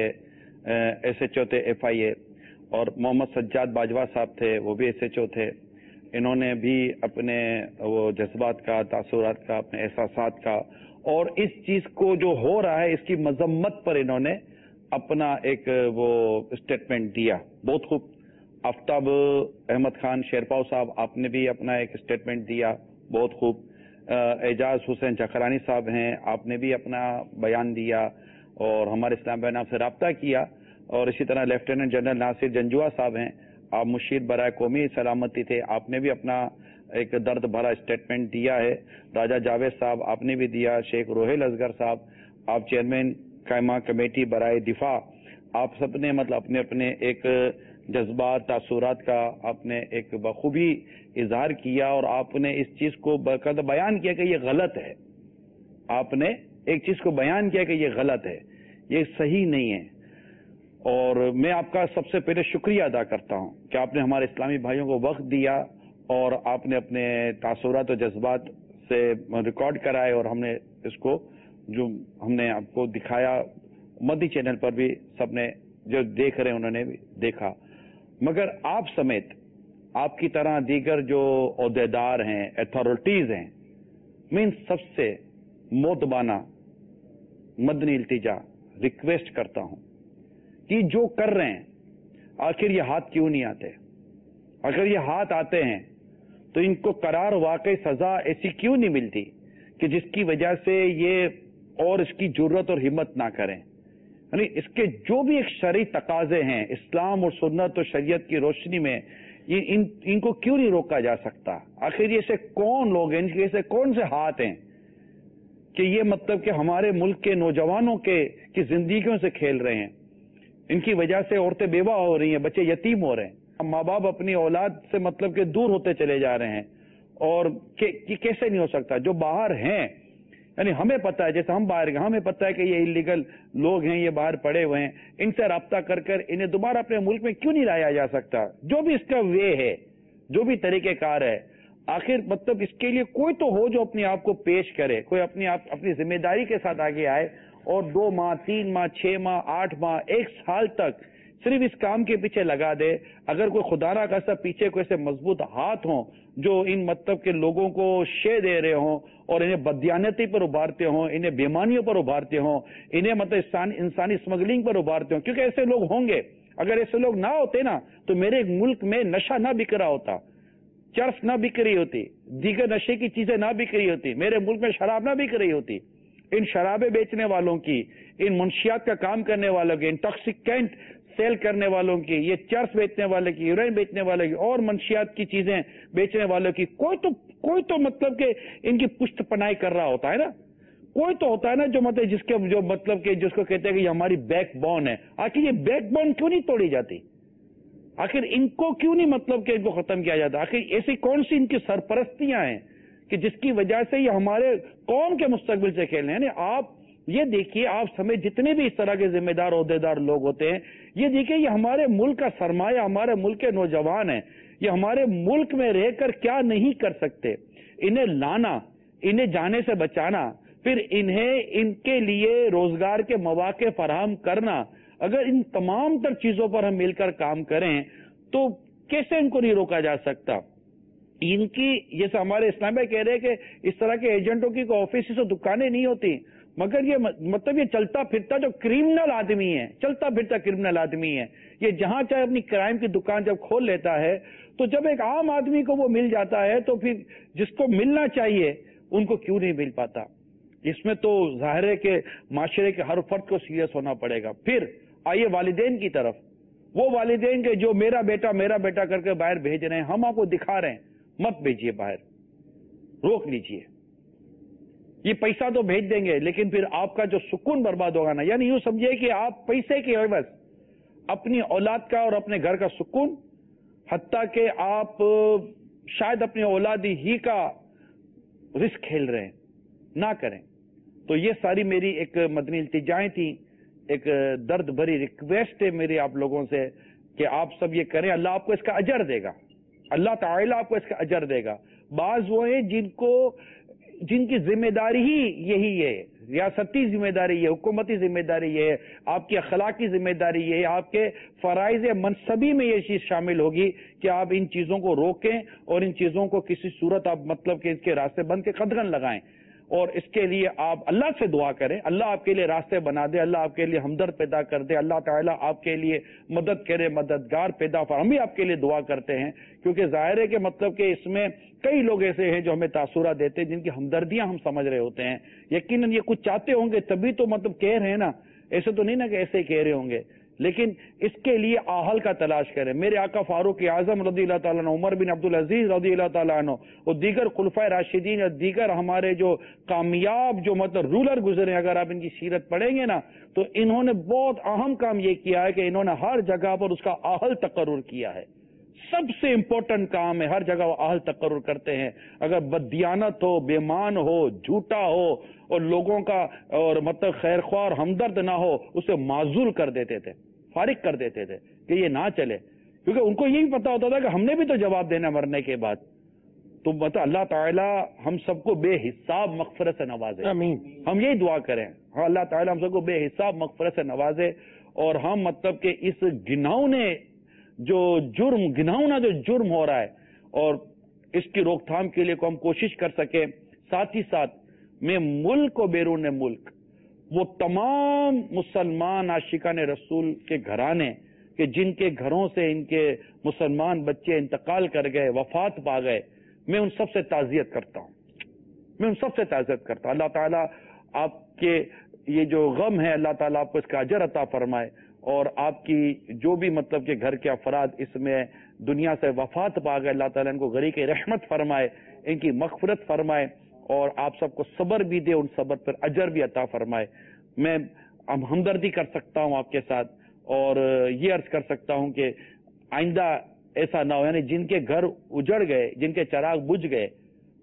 एस एच ओ थे एफ आई ए, और मोहम्मद सज्जाद बाजवा साहब थे, वो भी एस एच ओ थे। इन्होंने भी अपने वो जज्बात का, तासुरात का, अपने एहसासात का और इस चीज को जो हो रहा है इसकी मजम्मत पर इन्होंने अपना एक वो स्टेटमेंट दिया। बहुत खूब। आफ्ताब अहमद खान शेरपाव साहब, आपने भी अपना एक स्टेटमेंट दिया, बहुत खूब। एजाज हुसैन चखरानी साहब हैं, आपने भी अपना बयान दिया और हमारे इस्लाम भाई ने आपसे रब्ता किया। और इसी तरह लेफ्टिनेंट जनरल नासिर जंजुआ साहब हैं, आप मुशीर बराए कौमी सलामती थे, आपने भी अपना एक दर्द भरा स्टेटमेंट दिया है। राजा जावेद साहब, आपने भी दिया। शेख रोहेल असगर साहब, आप चेयरमैन कायमा कमेटी बराए दिफा, आप सबने मतलब अपने अपने एक जज्बात तासुरात का आपने एक बखूबी इजहार किया और आपने इस चीज को बकायदा बयान किया कि ये गलत है। आपने एक चीज को बयान किया कि ये गलत है, ये सही नहीं है। और मैं आपका सबसे पहले शुक्रिया अदा करता हूं कि आपने हमारे इस्लामी भाइयों को वक्त दिया और आपने अपने तासुरात और जज्बात से रिकॉर्ड कराए और हमने इसको जो हमने आपको दिखाया, मदी चैनल पर भी सबने जो देख रहे हैं उन्होंने भी देखा। मगर आप समेत आपकी तरह दीगर जो ओहदेदार हैं, अथॉरिटीज हैं, मैं इन सबसे मोतबाना मदनी इल्तिजा रिक्वेस्ट करता हूं कि जो कर रहे हैं आखिर ये हाथ क्यों नहीं आते? अगर ये हाथ आते हैं तो इनको करार वाकई सजा ऐसी क्यों नहीं मिलती कि जिसकी वजह से ये और इसकी जरूरत और हिम्मत ना करें? यानी इसके जो भी एक शरई तकाजे हैं इस्लाम और सुन्नत और शरीयत की रोशनी में, ये इन इनको क्यों नहीं रोका जा सकता? आखिर ये से कौन लोग हैं, इनके ऐसे कौन से हाथ हैं कि ये मतलब कि हमारे मुल्क के नौजवानों के की जिंदगियों से खेल रहे हैं? इनकी वजह से औरतें बेवा हो रही हैं, बच्चे यतीम हो रहे हैं, माँ बाप अपनी औलाद से मतलब कि दूर होते चले जा रहे हैं। और कि, कि कैसे नहीं हो सकता? जो बाहर हैं, यानी हमें पता है, जैसे हम बाहर गए, हमें पता है कि ये इलीगल लोग हैं, ये बाहर पड़े हुए हैं, इनसे राब्ता कर कर इन्हें दोबारा अपने मुल्क में क्यों नहीं लाया जा सकता? जो भी इसका वे है, जो भी तरीकेकार है, आखिर मतलब इसके लिए कोई तो हो जो अपने आप को पेश करे, कोई अपनी आप अपनी जिम्मेदारी के साथ आगे आए और दो माह, तीन माह, छह माह, आठ माह, एक साल तक सिर्फ इस काम के पीछे लगा दे। अगर कोई खुदा ना खास्ता पीछे कोई ऐसे मजबूत हाथ हों जो इन मतलब के लोगों को शे दे रहे हों और इन्हें बदयानती पर उभारते हों, इन्हें बेमानियों पर उभारते हों, इन्हें मतलब इंसान, इंसानी स्मगलिंग पर उभारते हों, क्योंकि ऐसे लोग होंगे। अगर ऐसे लोग ना होते ना तो मेरे मुल्क में नशा ना बिक रहा होता, चर्स ना बिक रही होती, दीगर नशे की चीजें ना बिक रही होती, मेरे मुल्क में शराब ना बिक रही होती। इन शराबे बेचने वालों की, इन मुंशियात का काम करने वालों की, इंटॉक्सिकेंट सेल करने वालों की, ये चर्स बेचने वाले की, यूरेन बेचने वाले की और मंशियात की चीजें बेचने वालों की कोई तो कोई तो मतलब के इनकी पुष्ट पनाई कर रहा होता है ना। कोई तो होता है ना जो मतलब जिसके जो मतलब के जिसको कहते हैं कि ये हमारी बैकबोन है। आखिर ये बैकबोन क्यों नहीं तोड़ी जाती? आखिर इनको क्यों नहीं मतलब कि इनको खत्म किया जाता? आखिर ऐसी कौन सी इनकी सरपरस्तियां हैं कि जिसकी वजह से ये हमारे कौम के मुस्तकबिल से खेल रहे हैं? आप ये देखिए, आप समेत जितने भी इस तरह के जिम्मेदार ओहदेदार लोग होते हैं, ये देखिए ये हमारे मुल्क का सरमाया, हमारे मुल्क के नौजवान हैं, ये हमारे मुल्क में रहकर क्या नहीं कर सकते। इन्हें लाना, इन्हें जाने से बचाना, फिर इन्हें इनके लिए रोजगार के मौके फराहम करना, अगर इन तमाम तर चीजों पर हम मिलकर काम करें तो कैसे इनको नहीं रोका जा सकता? इनकी, जैसे हमारे इस्लाम भाई कह रहे हैं कि इस तरह के एजेंटों की ऑफिस और दुकानें नहीं होती, मगर ये मतलब ये चलता फिरता जो क्रिमिनल आदमी है, चलता फिरता क्रिमिनल आदमी है, ये जहां चाहे अपनी क्राइम की दुकान जब खोल लेता है, तो जब एक आम आदमी को वो मिल जाता है तो फिर जिसको मिलना चाहिए उनको क्यों नहीं मिल पाता? इसमें तो जाहिर है कि माशरे के हर फर्द को सीरियस होना पड़ेगा। फिर आइए वालिदैन की तरफ। वो वालिदैन के जो मेरा बेटा मेरा बेटा करके बाहर भेज रहे हैं, हम आपको दिखा रहे हैं, मत भेजिए बाहर, रोक लीजिए। ये पैसा तो भेज देंगे लेकिन फिर आपका जो सुकून बर्बाद होगा ना, यानी यूं समझिए कि आप पैसे के एवज अपनी औलाद का और अपने घर का सुकून, हत्ता के आप शायद अपनी औलादी ही का रिस्क खेल रहे हैं, ना करें। तो ये सारी मेरी एक मदनी इल्तिजाएं थी, एक दर्द भरी रिक्वेस्ट है मेरी आप लोगों से कि आप सब ये करें, अल्लाह आपको इसका अजर देगा, अल्लाह ताला आपको इसका अजर देगा। बाज वो है जिनको जिनकी जिम्मेदारी ही यही है, रियासती जिम्मेदारी ये, हुकूमती जिम्मेदारी ये है, आपकी अखलाकी जिम्मेदारी ये है, आपके फराइज मनसबी में ये चीज शामिल होगी कि आप इन चीजों को रोकें और इन चीजों को किसी सूरत आप मतलब कि इसके रास्ते बंद के कदगन लगाएं। और इसके लिए आप अल्लाह से दुआ करें, अल्लाह आपके लिए रास्ते बना दे, अल्लाह आपके लिए हमदर्द पैदा कर दे, अल्लाह ताला आपके लिए मदद करे, मददगार पैदा फर। हम भी आपके लिए दुआ करते हैं क्योंकि जाहिर है कि मतलब कि इसमें कई लोग ऐसे हैं जो हमें तासुरा देते हैं, जिनकी हमदर्दियां हम समझ रहे होते हैं। यकीनन ये कुछ चाहते होंगे तभी तो मतलब कह रहे हैं ना, ऐसे तो नहीं ना कि ऐसे कह रहे होंगे, लेकिन इसके लिए आहल का तलाश करें। मेरे आका फारूक आजम रज़ी अल्लाह ताला अन्हु, उमर बिन अब्दुल अजीज रज़ी अल्लाह ताला अन्हु और दीगर खुलफाए राशिदीन और दीगर हमारे जो कामयाब जो मतलब रूलर गुजरे, अगर आप इनकी सीरत पढ़ेंगे ना तो इन्होंने बहुत अहम काम ये किया है कि इन्होंने हर जगह पर उसका आहल तकर्रुर किया है। सबसे इंपॉर्टेंट काम है, हर जगह वो आहल तकर्रुर करते हैं। अगर बददियानत हो, बेमान हो, झूठा हो और लोगों का और मतलब खैरख्वाह और हमदर्द ना हो, उसे माजूल कर देते थे, फारिग कर देते थे कि ये ना चले, क्योंकि उनको यही पता होता था कि हमने भी तो जवाब देना मरने के बाद। तो मतलब अल्लाह ताला हम सबको बेहिसाब मगफरत से नवाजे, आमीन। हम यही दुआ करें, हाँ अल्लाह ताला हम सबको बेहिसाब मगफरत से नवाजे और हम मतलब कि इस घिनौने जो जुर्म घिनौना जो जुर्म हो रहा है और इसकी रोकथाम के लिए को हम कोशिश कर सके। साथ ही साथ में मुल्क और बैरून मुल्क वो तमाम मुसलमान आशिकान रसूल के घराने कि जिनके घरों से इनके मुसलमान बच्चे इंतकाल कर गए, वफात पा गए, मैं उन सब से ताज़ियत करता हूँ, मैं उन सब से ताज़ियत करता हूँ। अल्लाह ताला आपके ये जो गम है, अल्लाह ताला आपको इसका अजर अता फरमाए और आपकी जो भी मतलब के घर के अफराद इसमें दुनिया से वफात पा गए, अल्लाह ताला इनको गरीक रहमत फरमाए, इनकी मगफरत फरमाए और आप सबको सब्र भी दे, उन सब्र पर अजर भी अता फरमाए। मैं हमदर्दी कर सकता हूँ आपके साथ और ये अर्ज कर सकता हूँ कि आइंदा ऐसा ना हो, यानी जिनके घर उजड़ गए, जिनके चराग बुझ गए,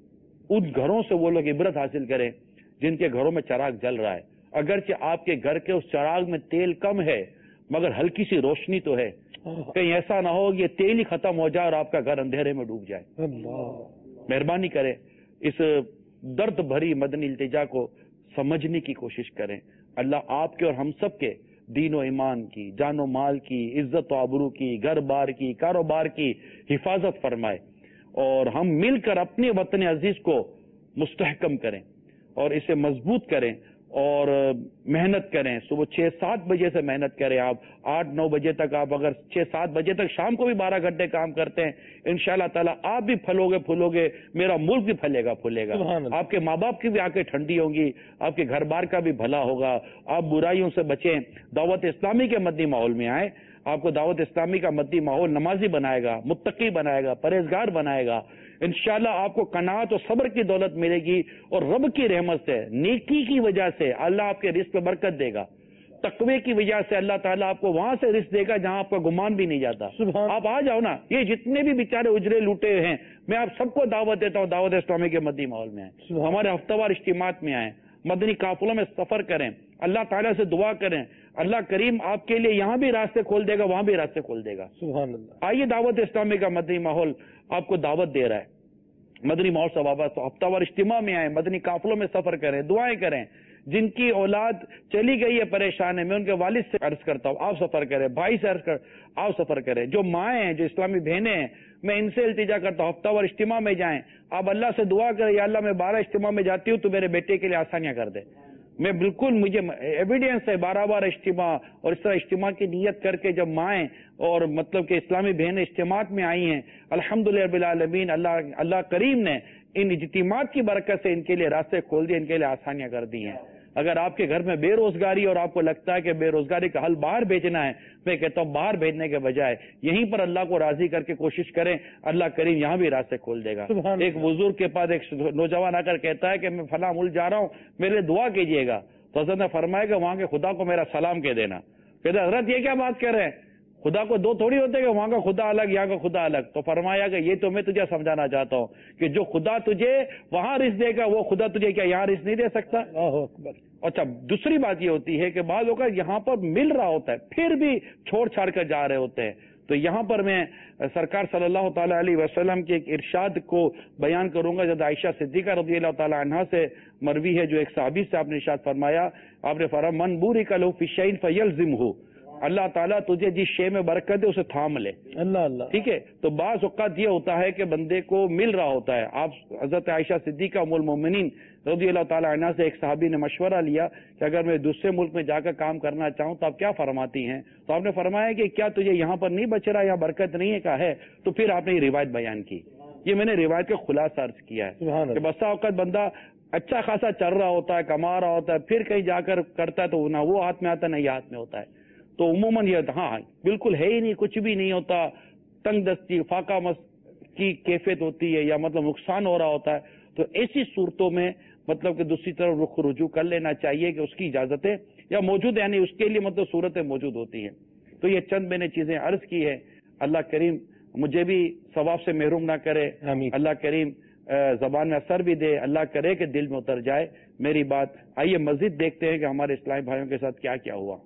उन घरों से वो लोग इबरत हासिल करें जिनके घरों में चराग जल रहा है। अगरचे आपके घर के उस चराग में तेल कम है मगर हल्की सी रोशनी तो है, कहीं ऐसा ना हो ये तेल ही खत्म हो जाए और आपका घर अंधेरे में डूब जाए। मेहरबानी करें, इस दर्द भरी मदनी इल्तिजा को समझने की कोशिश करें। अल्लाह आपके और हम सब के दीन व ईमान की, जानो माल की, इज्जत व आबरू की, घर बार की, कारोबार की हिफाजत फरमाए और हम मिलकर अपने वतन अजीज को मुस्तहकम करें और इसे मजबूत करें और मेहनत करें। सुबह छह सात बजे से मेहनत करें, आप आठ नौ बजे तक, आप अगर छह सात बजे तक शाम को भी बारह घंटे काम करते हैं, इंशाअल्लाह ताला आप भी फलोगे फूलोगे, मेरा मुल्क भी फलेगा फूलेगा, आपके माँ बाप की भी आंखें ठंडी होंगी, आपके घर बार का भी भला होगा, आप बुराइयों से बचें। दावत इस्लामी के मदनी माहौल में आए, आपको दावत इस्लामी का मदनी माहौल नमाजी बनाएगा, मुत्तकी बनाएगा, परहेजगार बनाएगा। इंशाअल्लाह आपको कनात और सब्र की दौलत मिलेगी और रब की रहमत से, नेकी की वजह से अल्लाह आपके रिस्क पे बरकत देगा, तकवे की वजह से अल्लाह ताला आपको वहां से रिस्क देगा जहां आपका गुमान भी नहीं जाता। आप आ जाओ ना, ये जितने भी बेचारे उजरे लूटे हैं, मैं आप सबको दावत देता हूँ दावत इस्लामी के मदनी माहौल में आए, हमारे हफ्तावार इज्तिमात में आए, मदनी काफिलों में सफर करें, अल्लाह ताला से दुआ करें, अल्लाह करीम आपके लिए यहाँ भी रास्ते खोल देगा, वहां भी रास्ते खोल देगा। आइए, दावत इस्लामी का मदनी माहौल आपको दावत दे रहा है। मदनी माहौल से वाबस्ता हफ्तावार इज्तिमा में आए, मदनी काफिलों में सफर करें, दुआएं करें, جن کی اولاد چلی گئی ہے پریشان ہے، میں ان کے والد سے عرض کرتا ہوں آپ سفر کریں، بھائی سے عرض کر آپ سفر کریں، جو مائیں ہیں، جو اسلامی بہنیں ہیں، میں ان سے التجا کرتا ہوں ہفتہ وار اجتماع میں جائیں، آپ اللہ سے دعا کریں یا اللہ میں بارہ اجتماع میں جاتی ہوں تو میرے بیٹے کے لیے آسانیاں کر دے۔ میں بالکل مجھے ایویڈینس ہے، بارہ بار اجتماع اور اس طرح اجتماع کی نیت کر کے جب مائیں اور مطلب کہ اسلامی بہنیں اجتماعات میں آئی ہیں، الحمدللہ رب العالمین، اللہ اللہ کریم نے ان اجتماعات کی برکت سے ان کے لیے راستے کھول دیے، ان کے لیے آسانیاں کر دی ہیں۔ اگر آپ کے گھر میں بے روزگاری اور آپ کو لگتا ہے کہ بے روزگاری کا حل باہر بھیجنا ہے، میں کہتا ہوں باہر بھیجنے کے بجائے یہیں پر اللہ کو راضی کر کے کوشش کریں، اللہ کریم یہاں بھی راستے کھول دے گا۔ ایک بزرگ کے پاس ایک نوجوان آ کر کہتا ہے کہ میں فلاں ملک جا رہا ہوں، میرے لیے دعا کیجیے گا، تو حضرت نے فرمایا کہ وہاں کے خدا کو میرا سلام کہہ دینا۔ کہتے حضرت یہ کیا بات کر رہے ہیں، خدا کو دو تھوڑی ہوتے کہ وہاں کا خدا الگ یہاں کا خدا الگ۔ تو فرمایا کہ یہ تو میں تجھے سمجھانا چاہتا ہوں کہ جو خدا تجھے وہاں رزق دے گا وہ خدا تجھے کیا یہاں رزق نہیں دے سکتا؟ اچھا، دوسری بات یہ ہوتی ہے کہ بعض اوقات یہاں پر مل رہا ہوتا ہے پھر بھی چھوڑ چھاڑ کر جا رہے ہوتے ہیں، تو یہاں پر میں سرکار صلی اللہ تعالیٰ علیہ وسلم کے ایک ارشاد کو بیان کروں گا، جب عائشہ صدیقہ رضی اللہ تعالیٰ عنہا سے مروی ہے، جو ایک صحابی سے آپ نے ارشاد فرمایا، آپ نے فرمایا من بورک لہ فی شیء فیلزمہ، اللہ تعالیٰ تجھے جس شے میں برکت ہے اسے تھام لے۔ اللہ اللہ ٹھیک ہے، تو بعض اوقات یہ ہوتا ہے کہ بندے کو مل رہا ہوتا ہے۔ آپ حضرت عائشہ صدیقہ ام المومنین رضی اللہ تعالیٰ عنہ سے ایک صحابی نے مشورہ لیا کہ اگر میں دوسرے ملک میں جا کر کام کرنا چاہوں تو آپ کیا فرماتی ہیں؟ تو آپ نے فرمایا کہ کیا تجھے یہاں پر نہیں بچ رہا، یہاں برکت نہیں ہے؟ کہا ہے۔ تو پھر آپ نے یہ روایت بیان کی، یہ میں نے روایت کا خلاصہ عرض کیا ہے کہ بسا اوقات بندہ اچھا خاصا چل رہا ہوتا ہے، کما رہا ہوتا ہے، پھر کہیں جا کر کرتا ہے تو نہ وہ ہاتھ میں آتا ہے نہ یہ ہاتھ میں ہوتا ہے۔ تو عموماً یہ ہاں بالکل ہے ہی نہیں، کچھ بھی نہیں ہوتا، تنگ دستی فاقہ مس کی کیفیت ہوتی ہے یا مطلب نقصان ہو رہا ہوتا ہے، تو ایسی صورتوں میں مطلب کہ دوسری طرف رخ رجوع کر لینا چاہیے کہ اس کی اجازتیں یا موجود یعنی اس کے لیے مطلب صورتیں موجود ہوتی ہیں۔ تو یہ چند میں نے چیزیں عرض کی ہے، اللہ کریم مجھے بھی ثواب سے محروم نہ کرے، اللہ کریم زبان میں اثر بھی دے، اللہ کرے کہ دل میں اتر جائے میری بات۔ آئیے مزید دیکھتے ہیں کہ ہمارے اسلامی بھائیوں کے ساتھ کیا کیا ہوا۔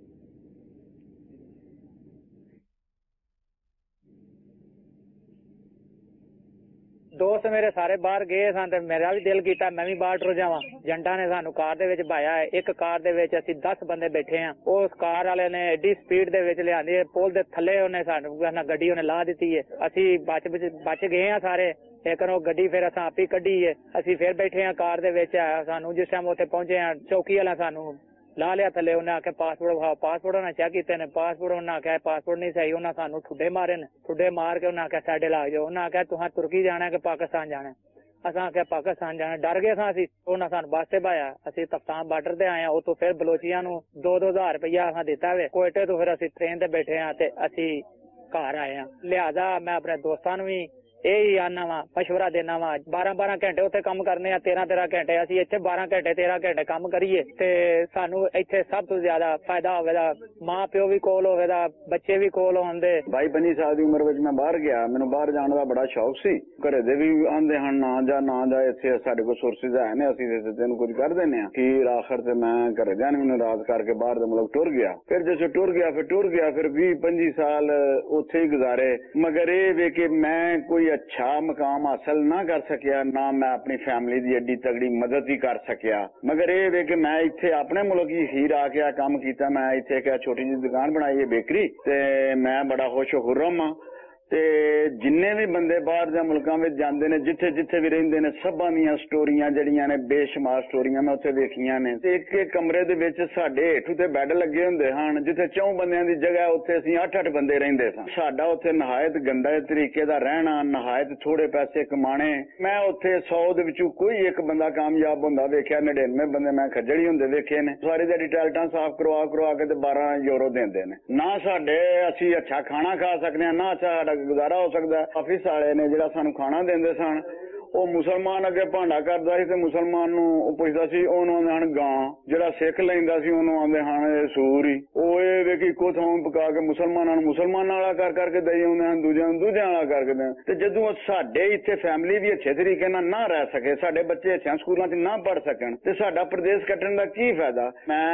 دوست میرے سارے باہر گئے سن تے میرا بھی دل کیتا میں بھی باہر ٹر جاواں۔ جنٹا نے سانو کار دے وچ بھایا ہے، ایک کار دے وچ اسی دس بندے بیٹھے ہیں، اس کار والے نے ایڈی سپیڈ دے وچ لیاندی ہے، پول دے تھلے اونے سانو گڈی اونے لا دتی ہے، اسی بچ بچ گئے ہیں سارے، لیکن وہ گڈی پھر اساں آپ ہی کڈی ہے، اسی پھر بیٹھے ہیں کار دے وچ، سانو جس ٹائم اوتھے پہنچے ہیں چوکی والا سانو لا لیا تھلے، انہیں آخیا پاسپورٹ وہاؤ، پاسپورٹ انہیں چیک کیتے نے، پاسپورٹ انہیں آخیا پاسپورٹ نہیں صحیح، انہیں سانو ٹھڈے مارے نے، ٹھڈے مار کے انہیں آخیا سائڈ لا جاؤ، انہیں آخیا تساں ترکی جانا ہے کہ پاکستان جانا ہے، اساں آخیا پاکستان جانا، ڈر گئے ساں اسی، انہیں سانو بس سے بایا، اسی تفتان بارڈر تے آئے ہیں، اتوں پھر بلوچیاں نو دو دو ہزار روپیہ اساں دیتا ہوئے، کوئٹے تو پھر اسی ٹرین تے بیٹھے ہیں تے اسی گھر آئے ہیں۔ لہذا میں اپنے دوستاں نو بھی یہی آنا وا مشورہ دینا وا، بارہ بارہ گھنٹے اتنے کام کرنے ہیں، تیرہ تیرہ گھنٹے اسی اتنے بارہ گھنٹے تیرہ گھنٹے کام کریے تے سانو اتنے سب تو زیادہ فائدہ ہوئے دا، ماں پیو بھی کول ہوئے دا، بچے بھی کول ہون دے۔ بھائی بنی سال دی عمر وچ میں باہر گیا، مینوں باہر جان دا بڑا شوق سی، گھرے دے بھی آندے ہن نہ جا نہ جا، اتنے ساڈے کول سورسز ہے نے، اسی تے تینوں کچھ کر دینے ہاں، پھر آخر تے میں گھرے جان بھی ناراض کر کے باہر دے ملک ٹر گیا، پھر جیسے ٹر گیا پھر ٹر گیا پھر بھی پنجی سال اتھے ہی گزارے، مگر یہ وے کہ میں کوئی اچھا مقام حاصل نہ کر سکیا، نہ میں اپنی فیملی دی ایڈی تگڑی مدد ہی کر سکیا، مگر یہ وے کہ میں اتنے اپنے ملک ہی ہی رہ کے کام کیتا، میں اتنے ایک چھوٹی جی دکان بنائی ہے بیکری، تے میں بڑا خوش و خرم ہاں، تے جننے بھی بندے باہر دے ملکاں وچ جاندے نے، جتھے جتھے بھی رہندے نے، سبھاں دیاں سٹوریاں جڑیاں نے بے شمار سٹوریاں میں اتھے ویکھیاں نے، تے ایک ایک کمرے دے وچ ساڈے ہیٹھ تے بیڈ لگے ہوندے ہن، جتھے چوں بندیاں دی جگہ اتھے اسی اٹھ اٹھ بندے رہندے سن، ساڈا اتھے نہایت گندے طریقے دا رہنا، نہایت تھوڑے پیسے کمانے، میں اتھے سو دے وچوں کوئی ایک بندہ کامیاب ہوندا ویکھیا، نڑینوے بندے میں کھجڑی ہوندے ویکھے نے، ساری دیہڑی ٹائلٹاں صاف کروا کروا کے تے بارہ یورو دیندے نے، نہ ساڈے اسی اچھا کھانا کھا سکنے ہاں، نہ اچھا ساڈا گزارا ہو سکتا ہے۔ آفس والے نے جڑا سانو کھانا دیندے سن، وہ مسلمان اگے بھانڈا کردا سی تے مسلمان نو پوچھدا سی، اونوں آندے ہن گاں، جڑا سکھ لیندا سی اونوں آندے ہن سور ہی، او اے وی کہ کو تھاں پکا کے مسلماناں نوں مسلمان والا کر کر کے دئی ہوندے ہن، دوجیاں نوں دوجیاں والا کر کے دیں، تے جدوں ساڈے ایتھے فیملی بھی اچھے طریقے نال نہ رہ سکے، ساڈے بچے اچھے سکولاں وچ نہ پڑھ سکن، تے ساڈا پردیس کٹن دا کی فائدہ؟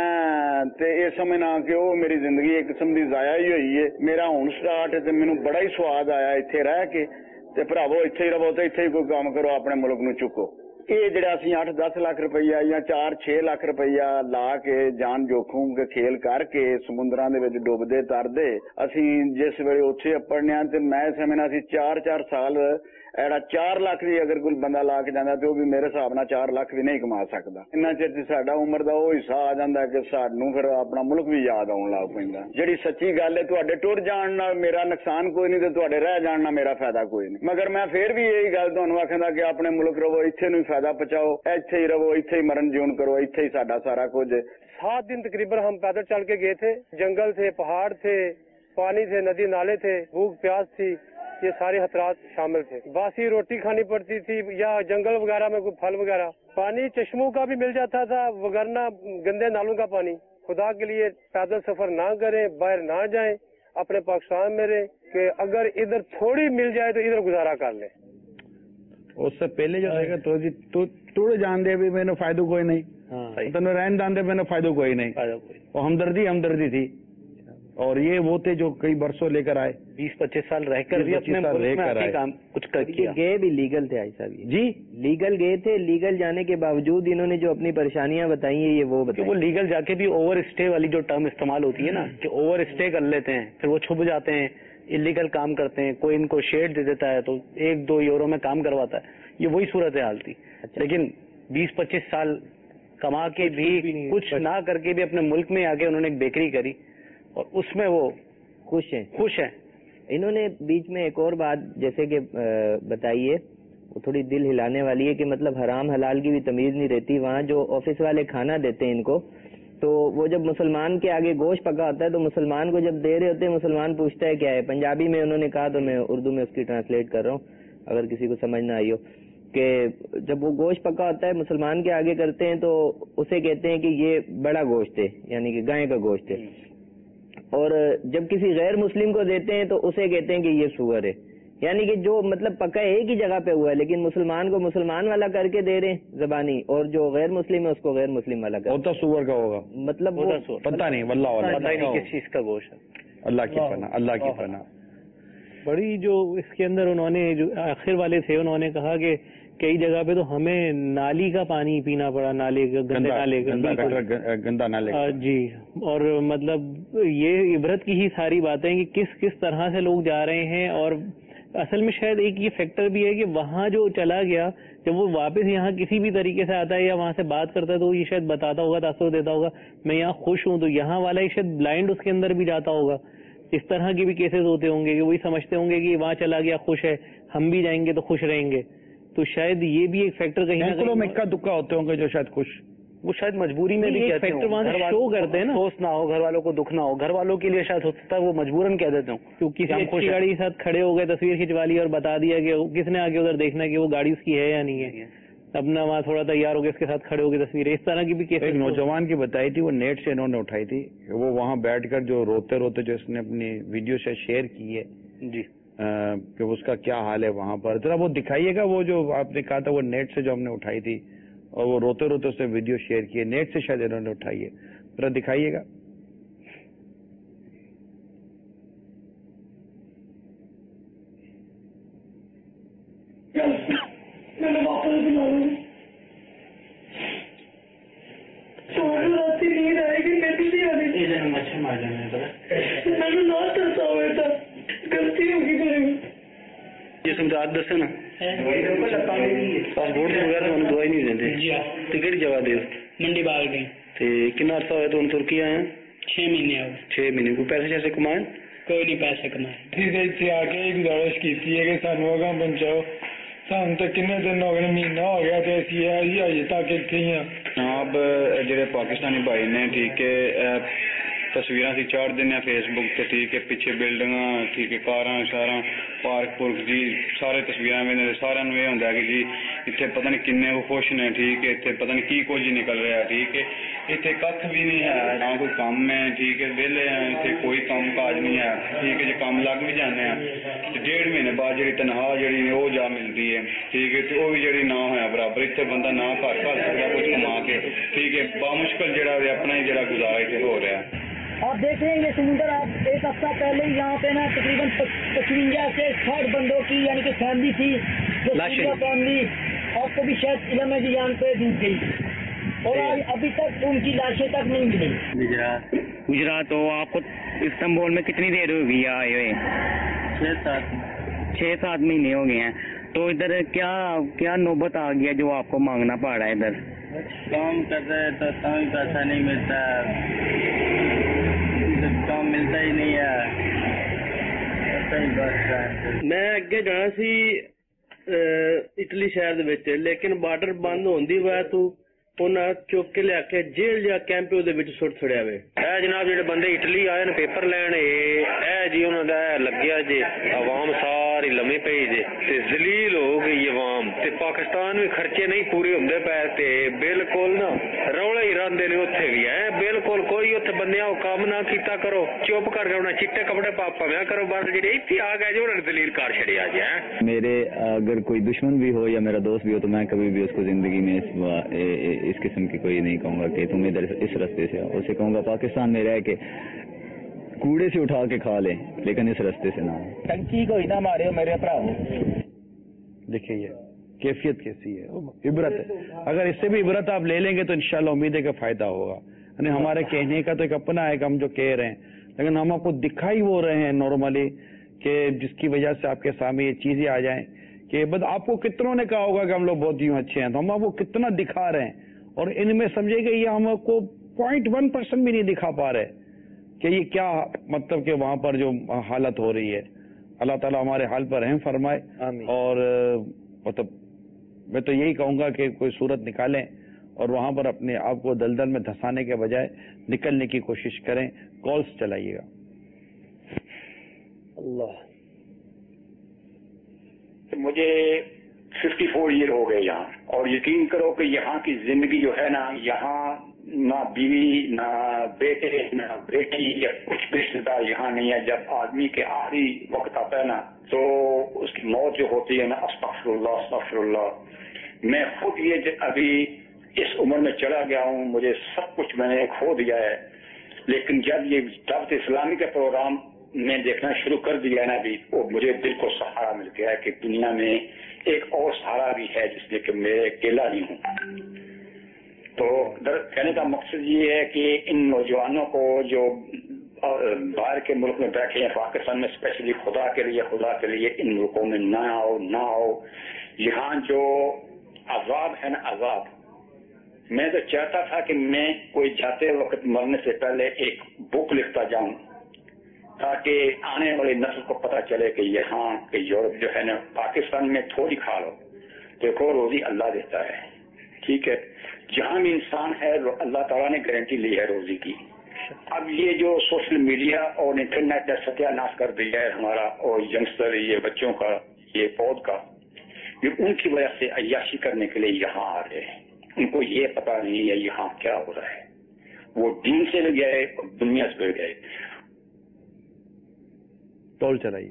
میں تے اے سمجھنا کہ او میری زندگی ایک قسم دی ضائع ہی ہوئی ہے، میرا ہن سٹارٹ تے مینوں بڑا ہی سواد آیا ایتھے رہ کے، تے بھراوو اتھے ہی رہو تے اتھے ہی کوئی کام کرو، اپنے ملک نو چکو۔ ਇਹ ਜਿਹੜਾ ਅਸੀਂ ਅੱਠ ਦਸ ਲੱਖ ਰੁਪਈਆ ਜਾਂ ਚਾਰ ਛੇ ਲੱਖ ਰੁਪਈਆ ਲਾ ਕੇ ਜਾਨ ਜੋਖਮ ਕੇ ਖੇਲ ਕਰਕੇ ਸਮੁੰਦਰਾਂ ਦੇ ਵਿੱਚ ਡੁੱਬਦੇ ਤਰਦੇ ਅਸੀਂ ਜਿਸ ਵੇਲੇ ਉੱਥੇ ਅੱਪੜਨੇ ਆ ਤੇ ਮੈਂ ਸਮਝਣਾ ਸੀ ਚਾਰ ਚਾਰ ਸਾਲ ਐੜਾ ਚਾਰ ਲੱਖ ਦੀ ਅਗਰ ਕੋਈ ਬੰਦਾ ਲਾ ਕੇ ਜਾਂਦਾ ਤੇ ਉਹ ਵੀ ਮੇਰੇ ਹਿਸਾਬ ਨਾਲ ਚਾਰ ਲੱਖ ਵੀ ਨਹੀਂ ਕਮਾ ਸਕਦਾ। ਇੰਨਾ ਚਿਰ ਸਾਡਾ ਉਮਰ ਦਾ ਉਹ ਹਿੱਸਾ ਆ ਜਾਂਦਾ ਕਿ ਸਾਨੂੰ ਫਿਰ ਆਪਣਾ ਮੁਲਕ ਵੀ ਯਾਦ ਆਉਣ ਲੱਗ ਪੈਂਦਾ। ਜਿਹੜੀ ਸੱਚੀ ਗੱਲ ਹੈ ਤੁਹਾਡੇ ਟੁਰ ਜਾਣ ਨਾਲ ਮੇਰਾ ਨੁਕਸਾਨ ਕੋਈ ਨਹੀਂ ਤੇ ਤੁਹਾਡੇ ਰਹਿ ਜਾਣ ਨਾਲ ਮੇਰਾ ਫਾਇਦਾ ਕੋਈ ਨਹੀਂ, ਮਗਰ ਮੈਂ ਫੇਰ ਵੀ ਇਹੀ ਗੱਲ ਤੁਹਾਨੂੰ ਆਖਦਾ ਕਿ ਆਪਣੇ ਮੁਲਕ ਰਵੋ, ਇੱਥੇ ਨੂੰ ਫਾਇਦਾ ਪਹੁੰਚਾਓ, ਇੱਥੇ ਹੀ रहो, ਇੱਥੇ ही मरण जीवन करो, ਇੱਥੇ ही साडा सारा कुछ। सात दिन तकरीबन हम पैदल चल के गए थे, जंगल थे, पहाड़ थे, पानी थे, नदी नाले थे, भूख प्यास थी, ये सारे खतरात शामिल थे। बासी रोटी खानी पड़ती थी या जंगल वगैरह में कोई फल वगैरह, पानी चश्मों का भी मिल जाता था वगरना गंदे नालों का पानी। खुदा के लिए पैदल सफर ना करें, बाहर ना जाएं, अपने पाकिस्तान में रहें कि अगर इधर थोड़ी मिल जाए तो इधर गुजारा कर लें। उससे पहले जो रहेगा तो जी तू तू जान दे भी मैंने फायदा कोई नहीं, तेन रहन दान दे मैंने फायदा कोई नहीं, और हमदर्दी हमदर्दी थी। और ये वो थे जो कई बरसों लेकर आए, बीस पच्चीस साल रहकर भी अपने मुल्क में आके काम कुछ कर किया। गए भी लीगल थे आई साहब जी, लीगल गए थे, लीगल जाने के बावजूद इन्होंने जो अपनी परेशानियां बताई है ये वो बताई। वो लीगल जाके भी ओवर स्टे वाली जो टर्म इस्तेमाल होती है ना कि ओवर स्टे कर लेते हैं, फिर वो छुप जाते हैं, इलीगल काम करते हैं, कोई इनको शेड दे देता है तो एक दो यूरो में काम करवाता है, ये वही सूरत हाल थी। अच्छा। लेकिन बीस पच्चीस साल कमा के भी, भी कुछ ना करके भी अपने मुल्क में आके उन्होंने एक बेकरी करी और उसमें वो खुश हैं खुश हैं। इन्होंने बीच में एक और बात जैसे कि बताई है, वो थोड़ी दिल हिलाने वाली है कि मतलब हराम हलाल की भी तमीज नहीं रहती। वहाँ जो ऑफिस वाले खाना देते हैं इनको, तो वो जब मुसलमान के आगे गोश्त पका होता है तो मुसलमान को जब दे रहे होते हैं, मुसलमान पूछता है क्या है, पंजाबी में उन्होंने कहा तो मैं उर्दू में उसकी ट्रांसलेट कर रहा हूँ अगर किसी को समझ ना आई हो, कि जब वो गोश्त पका होता है मुसलमान के आगे करते हैं तो उसे कहते हैं कि ये बड़ा गोश्त है, यानी कि गाय का गोश्त है, और जब किसी गैर मुस्लिम को देते हैं तो उसे कहते हैं कि ये सूअर है। यानी कि जो मतलब पका एक ही जगह पे हुआ है लेकिन मुसलमान को मुसलमान वाला करके दे रहे हैं जबानी, और जो गैर मुस्लिम है उसको गैर मुस्लिम वाला कर। वो तो सूअर का होगा, मतलब वो वो पता नहीं, वल्लाह वाला पता ही नहीं किस चीज का गोश्त है। अल्लाह की पनाह, अल्लाह की पनाह। बड़ी जो इसके अंदर उन्होंने जो आखिर वाले थे उन्होंने कहा कि कई जगह पे तो हमें नाली का पानी पीना पड़ा, नाले का, गंदे नाले का, गंदा, गंदा नाले का। जी, और मतलब ये इबरत की ही सारी बातें कि किस किस तरह से लोग जा रहे हैं। और असल में शायद एक ये फैक्टर भी है कि वहाँ जो चला गया जब वो वापस यहाँ किसी भी तरीके से आता है या वहाँ से बात करता है तो ये शायद बताता होगा, तासुर देता होगा मैं यहाँ खुश हूँ, तो यहाँ वाला ही शायद ब्लाइंड उसके अंदर भी जाता होगा। इस तरह के भी केसेस होते होंगे कि वही समझते होंगे कि वहाँ चला गया खुश है, हम भी जाएंगे तो खुश रहेंगे। तो शायद ये भी एक फैक्टर कहीं ना कहीं इक्का दुक्का होते होंगे जो शायद खुश, वो शायद मजबूरी में भी कहते हैं, वहाँ शो करते हैं ना, अफसोस ना हो, घर वालों को दुख ना हो, घर वालों के लिए शायद होता है वो मजबूरन कह देते हूँ क्योंकि किसी अच्छी गाड़ी के साथ खड़े हो गए, तस्वीर खिंचवा ली और बता दिया कि किसने आगे उधर देखना कि वो गाड़ी उसकी है या नहीं है, अपना वहाँ थोड़ा तैयार हो गए इसके साथ खड़े हो गए तस्वीरें, इस तरह की भी केस। एक नौजवान की बताई थी, वो नेट से इन्होंने उठाई थी, वो वहाँ बैठकर जो रोते रोते जो इसने अपनी वीडियो से शेयर की है जी कि उसका क्या हाल है वहाँ पर, जरा वो दिखाइएगा, वो जो आपने कहा था वो नेट से जो हमने उठाई थी और वो रोते रोते उसने वीडियो शेयर की है, नेट से शायद इन्होंने उठाई है, जरा दिखाइएगा। मैंने वापस बुला लूँ, रात की नींद आएगी, मेरी नहीं आनी, मच्छर मार जाना मैंने ना तरसा हुआ था, गलती होगी मेरी। ये समझा दसे ना पासपोर्ट वगैरह ਤੁਹਾਨੂੰ ਦਵਾਈ ਨਹੀਂ ਦਿੰਦੇ जी हाँ। ਤੇ ਕਿਹੜੀ ਜਗ੍ਹਾ ਦੇ मंडी बाहर गई ਤੇ ਕਿੰਨਾ ਅਰਸਾ ਹੋਇਆ ਤੁਹਾਨੂੰ ਤੁਰਕੀ ਆਇਆ? छह महीने हो छह महीने को पैसे जैसे कमाए? कोई नहीं पैसे कमाए। फिर ਇੱਥੇ ਆ ਕੇ ਗੁਜ਼ਾਰਿਸ਼ ਕੀਤੀ ਹੈ ਕਿ ਸਾਨੂੰ ਅਗਾਂਹ ਪਹੁੰਚਾਓ, ਸਾਨੂੰ ਤਾਂ ਕਿੰਨੇ ਦਿਨ ਹੋ ਗਏ, ਮਹੀਨਾ ਹੋ ਗਿਆ ਤੇ ਅਸੀਂ ਇਹ ਅਜੇ ਤੱਕ ਇੱਥੇ ਹੀ ਹਾਂ। जनाब ਜਿਹੜੇ ਪਾਕਿਸਤਾਨੀ ਭਾਈ ਨੇ ਠੀਕ ਹੈ ਤਸਵੀਰਾਂ ਸੀ ਚਾੜ ਦਿੰਦੇ ਆ ਫੇਸਬੁੱਕ ਤੇ ਠੀਕ ਹੈ, ਪਿੱਛੇ ਬਿਲਡਿੰਗਾਂ ਠੀਕ ਹੈ, ਕਾਰਾਂ ਸ਼ਾਰਾਂ ਪਾਰਕ ਪੁਰਕ ਜੀ ਸਾਰੇ ਤਸਵੀਰਾਂ ਵੇਖਦੇ ਸਾਰਿਆਂ ਨੂੰ ਇਹ ਹੁੰਦਾ ਕਿ ਜੀ ਇੱਥੇ ਪਤਾ ਨਹੀਂ ਕਿੰਨੇ ਉਹ ਖੁਸ਼ ਨੇ ਠੀਕ ਹੈ, ਇੱਥੇ ਪਤਾ ਨਹੀਂ ਕੀ ਕੁਝ ਨਿਕਲ ਰਿਹਾ ਠੀਕ ਹੈ, ਇੱਥੇ ਕੱਖ ਵੀ ਨਹੀਂ ਹੈ, ਨਾ ਕੋਈ ਕੰਮ ਹੈ ਠੀਕ ਹੈ, ਵਿਹਲੇ ਆ, ਇੱਥੇ ਕੋਈ ਕੰਮ ਕਾਜ ਨਹੀਂ ਹੈ ਠੀਕ ਹੈ, ਜੇ ਕੰਮ ਲੱਗ ਵੀ ਜਾਂਦੇ ਆ ਤੇ ਡੇਢ ਮਹੀਨੇ ਬਾਅਦ ਜਿਹੜੀ ਤਨਖਾਹ ਜਿਹੜੀ ਉਹ ਜਾ ਮਿਲਦੀ ਹੈ ਠੀਕ ਹੈ, ਤੇ ਉਹ ਵੀ ਜਿਹੜੀ ਨਾ ਹੋਇਆ ਬਰਾਬਰ, ਇੱਥੇ ਬੰਦਾ ਨਾ ਘਰ ਘਰ ਸਕਦਾ ਕੁਝ कमा के ठीक है, बामुश्किल जरा अपना ही जरा गुजारा इतने हो रहा है। आप देख रहे हैं ये समुंदर, आप एक हफ्ता पहले ही यहाँ पे ना तकरीबन पचवंजा से साठ बंदों की यानी कि फैमिली थी, जो फैमिली और को भी शायद इलम है जी जान पे डूब गई और आज अभी तक उनकी लाशें तक नहीं मिली। गुजरात गुजरात तो आपको इस्तांबुल में कितनी देर होगी आए हुए? छः सात छः सात महीने हो गए हैं। तो इधर क्या क्या नौबत आ गया जो आपको मांगना पड़ रहा है? इधर काम कर रहे हैं तो काम पैसा नहीं मिलता, काम मिलता ही नहीं है। मैं अगे जाना सी इटली शहर दे विच, लेकिन बार्डर बंद होने की वजह तो उन्हें चुक के लिया के जेल या कैंप सुट छड़िया वे। है जनाब जेडे बंदे इटली आए पेपर लैन ए जी उन्होंने लग्या जे आवाम सारी लम्मी पई जे ते जलील हो गई आवाम ते पाकिस्तान भी खर्चे नहीं पूरे होंदे पै ते बिल्कुल ना रौले ही रंदे ने उत्थे भी है बिल्कुल कोई उत्थे बंदियां काम ना कीता करो चुप करके उन्हें चिट्टे कपड़े पाया करो बस जेडे इत्थे आ गए जो उन्होंने दलील कर छड़िया जे। मेरे अगर कोई दुश्मन भी हो या मेरा दोस्त भी हो तो मैं कभी भी उसको जिंदगी में इस इस किस्म की कोई नहीं कहूँगा कि तुम इधर इस रास्ते से आओ। उसे कहूँगा पाकिस्तान में रह के कूड़े से उठा के खा ले, लेकिन इस रास्ते से ना। टंकी को ही ना मारे मेरे भरा। देखिए ये कैफियत कैसी है, इबरत है। अगर इससे भी इबरत आप ले लेंगे तो इंशाल्लाह उम्मीद है कि फायदा होगा। यानी हमारे कहने का तो एक अपना है कि हम जो कह रहे हैं, लेकिन हम आपको दिखाई वो रहे हैं नॉर्मली कि जिसकी वजह से आपके सामने ये चीजें आ जाएं कि बस आपको कितनों ने कहा होगा कि हम लोग बहुत यूं अच्छे हैं, तो हम आपको कितना दिखा रहे हैं और इनमें समझेगा ये हम आपको पॉइंट वन परसेंट भी नहीं दिखा पा रहे कि ये क्या मतलब कि वहां पर जो हालत हो रही है। अल्लाह ताला हमारे हाल पर रहम फरमाए और मतलब मैं तो यही कहूंगा कि कोई सूरत निकालें और वहां पर अपने आप को दलदल में धंसाने के बजाय निकलने की कोशिश करें। कॉल्स चलाइएगा। अल्लाह मुझे चौवन ईयर हो गए यहाँ, और यकीन करो कि यहाँ की जिंदगी जो है ना, यहाँ ना बीवी ना बेटे ना बेटी या कुछ रिश्तेदार यहाँ नहीं है। जब आदमी के आखिरी वक्त आता है ना तो उसकी मौत जो होती है ना, अस्तगफिरुल्लाह अस्तगफिरुल्लाह। मैं खुद ये अभी इस उम्र में चला गया हूँ, मुझे सब कुछ मैंने खो दिया है, लेकिन जब ये दावत इस्लामी का प्रोग्राम मैं देखना शुरू कर दिया ना भी, वो मुझे दिल को सहारा मिल गया है कि दुनिया में एक और सहारा भी है जिसमें कि मैं अकेला नहीं हूँ। तो कहने का मकसद ये है कि इन नौजवानों को जो बाहर के मुल्क में बैठे हैं, पाकिस्तान में स्पेशली, खुदा के लिए खुदा के लिए इन मुल्कों में ना आओ ना आओ। यहाँ जो अजाब है ना अजाब, मैं तो चाहता था कि मैं कोई जाते वक्त मरने से पहले एक बुक लिखता जाऊं ताकि आने वाली नस्ल को पता चले कि यहाँ के यूरोप जो है ना, पाकिस्तान में थोड़ी खा लो, देखो रोजी अल्लाह देता है, ठीक है। जहाँ भी इंसान है अल्लाह ताला ने गारंटी ली है रोजी की। अब ये जो सोशल मीडिया और इंटरनेट ने सत्यानाश कर दिया है हमारा और यंगस्टर ये बच्चों का ये पौध का, ये उनकी वजह से अय्याशी करने के लिए यहाँ आ रहे हैं। उनको ये पता नहीं है यहाँ क्या हो रहा है। वो दीन से भी गए और दुनिया से भी गए। टोल चलाइए।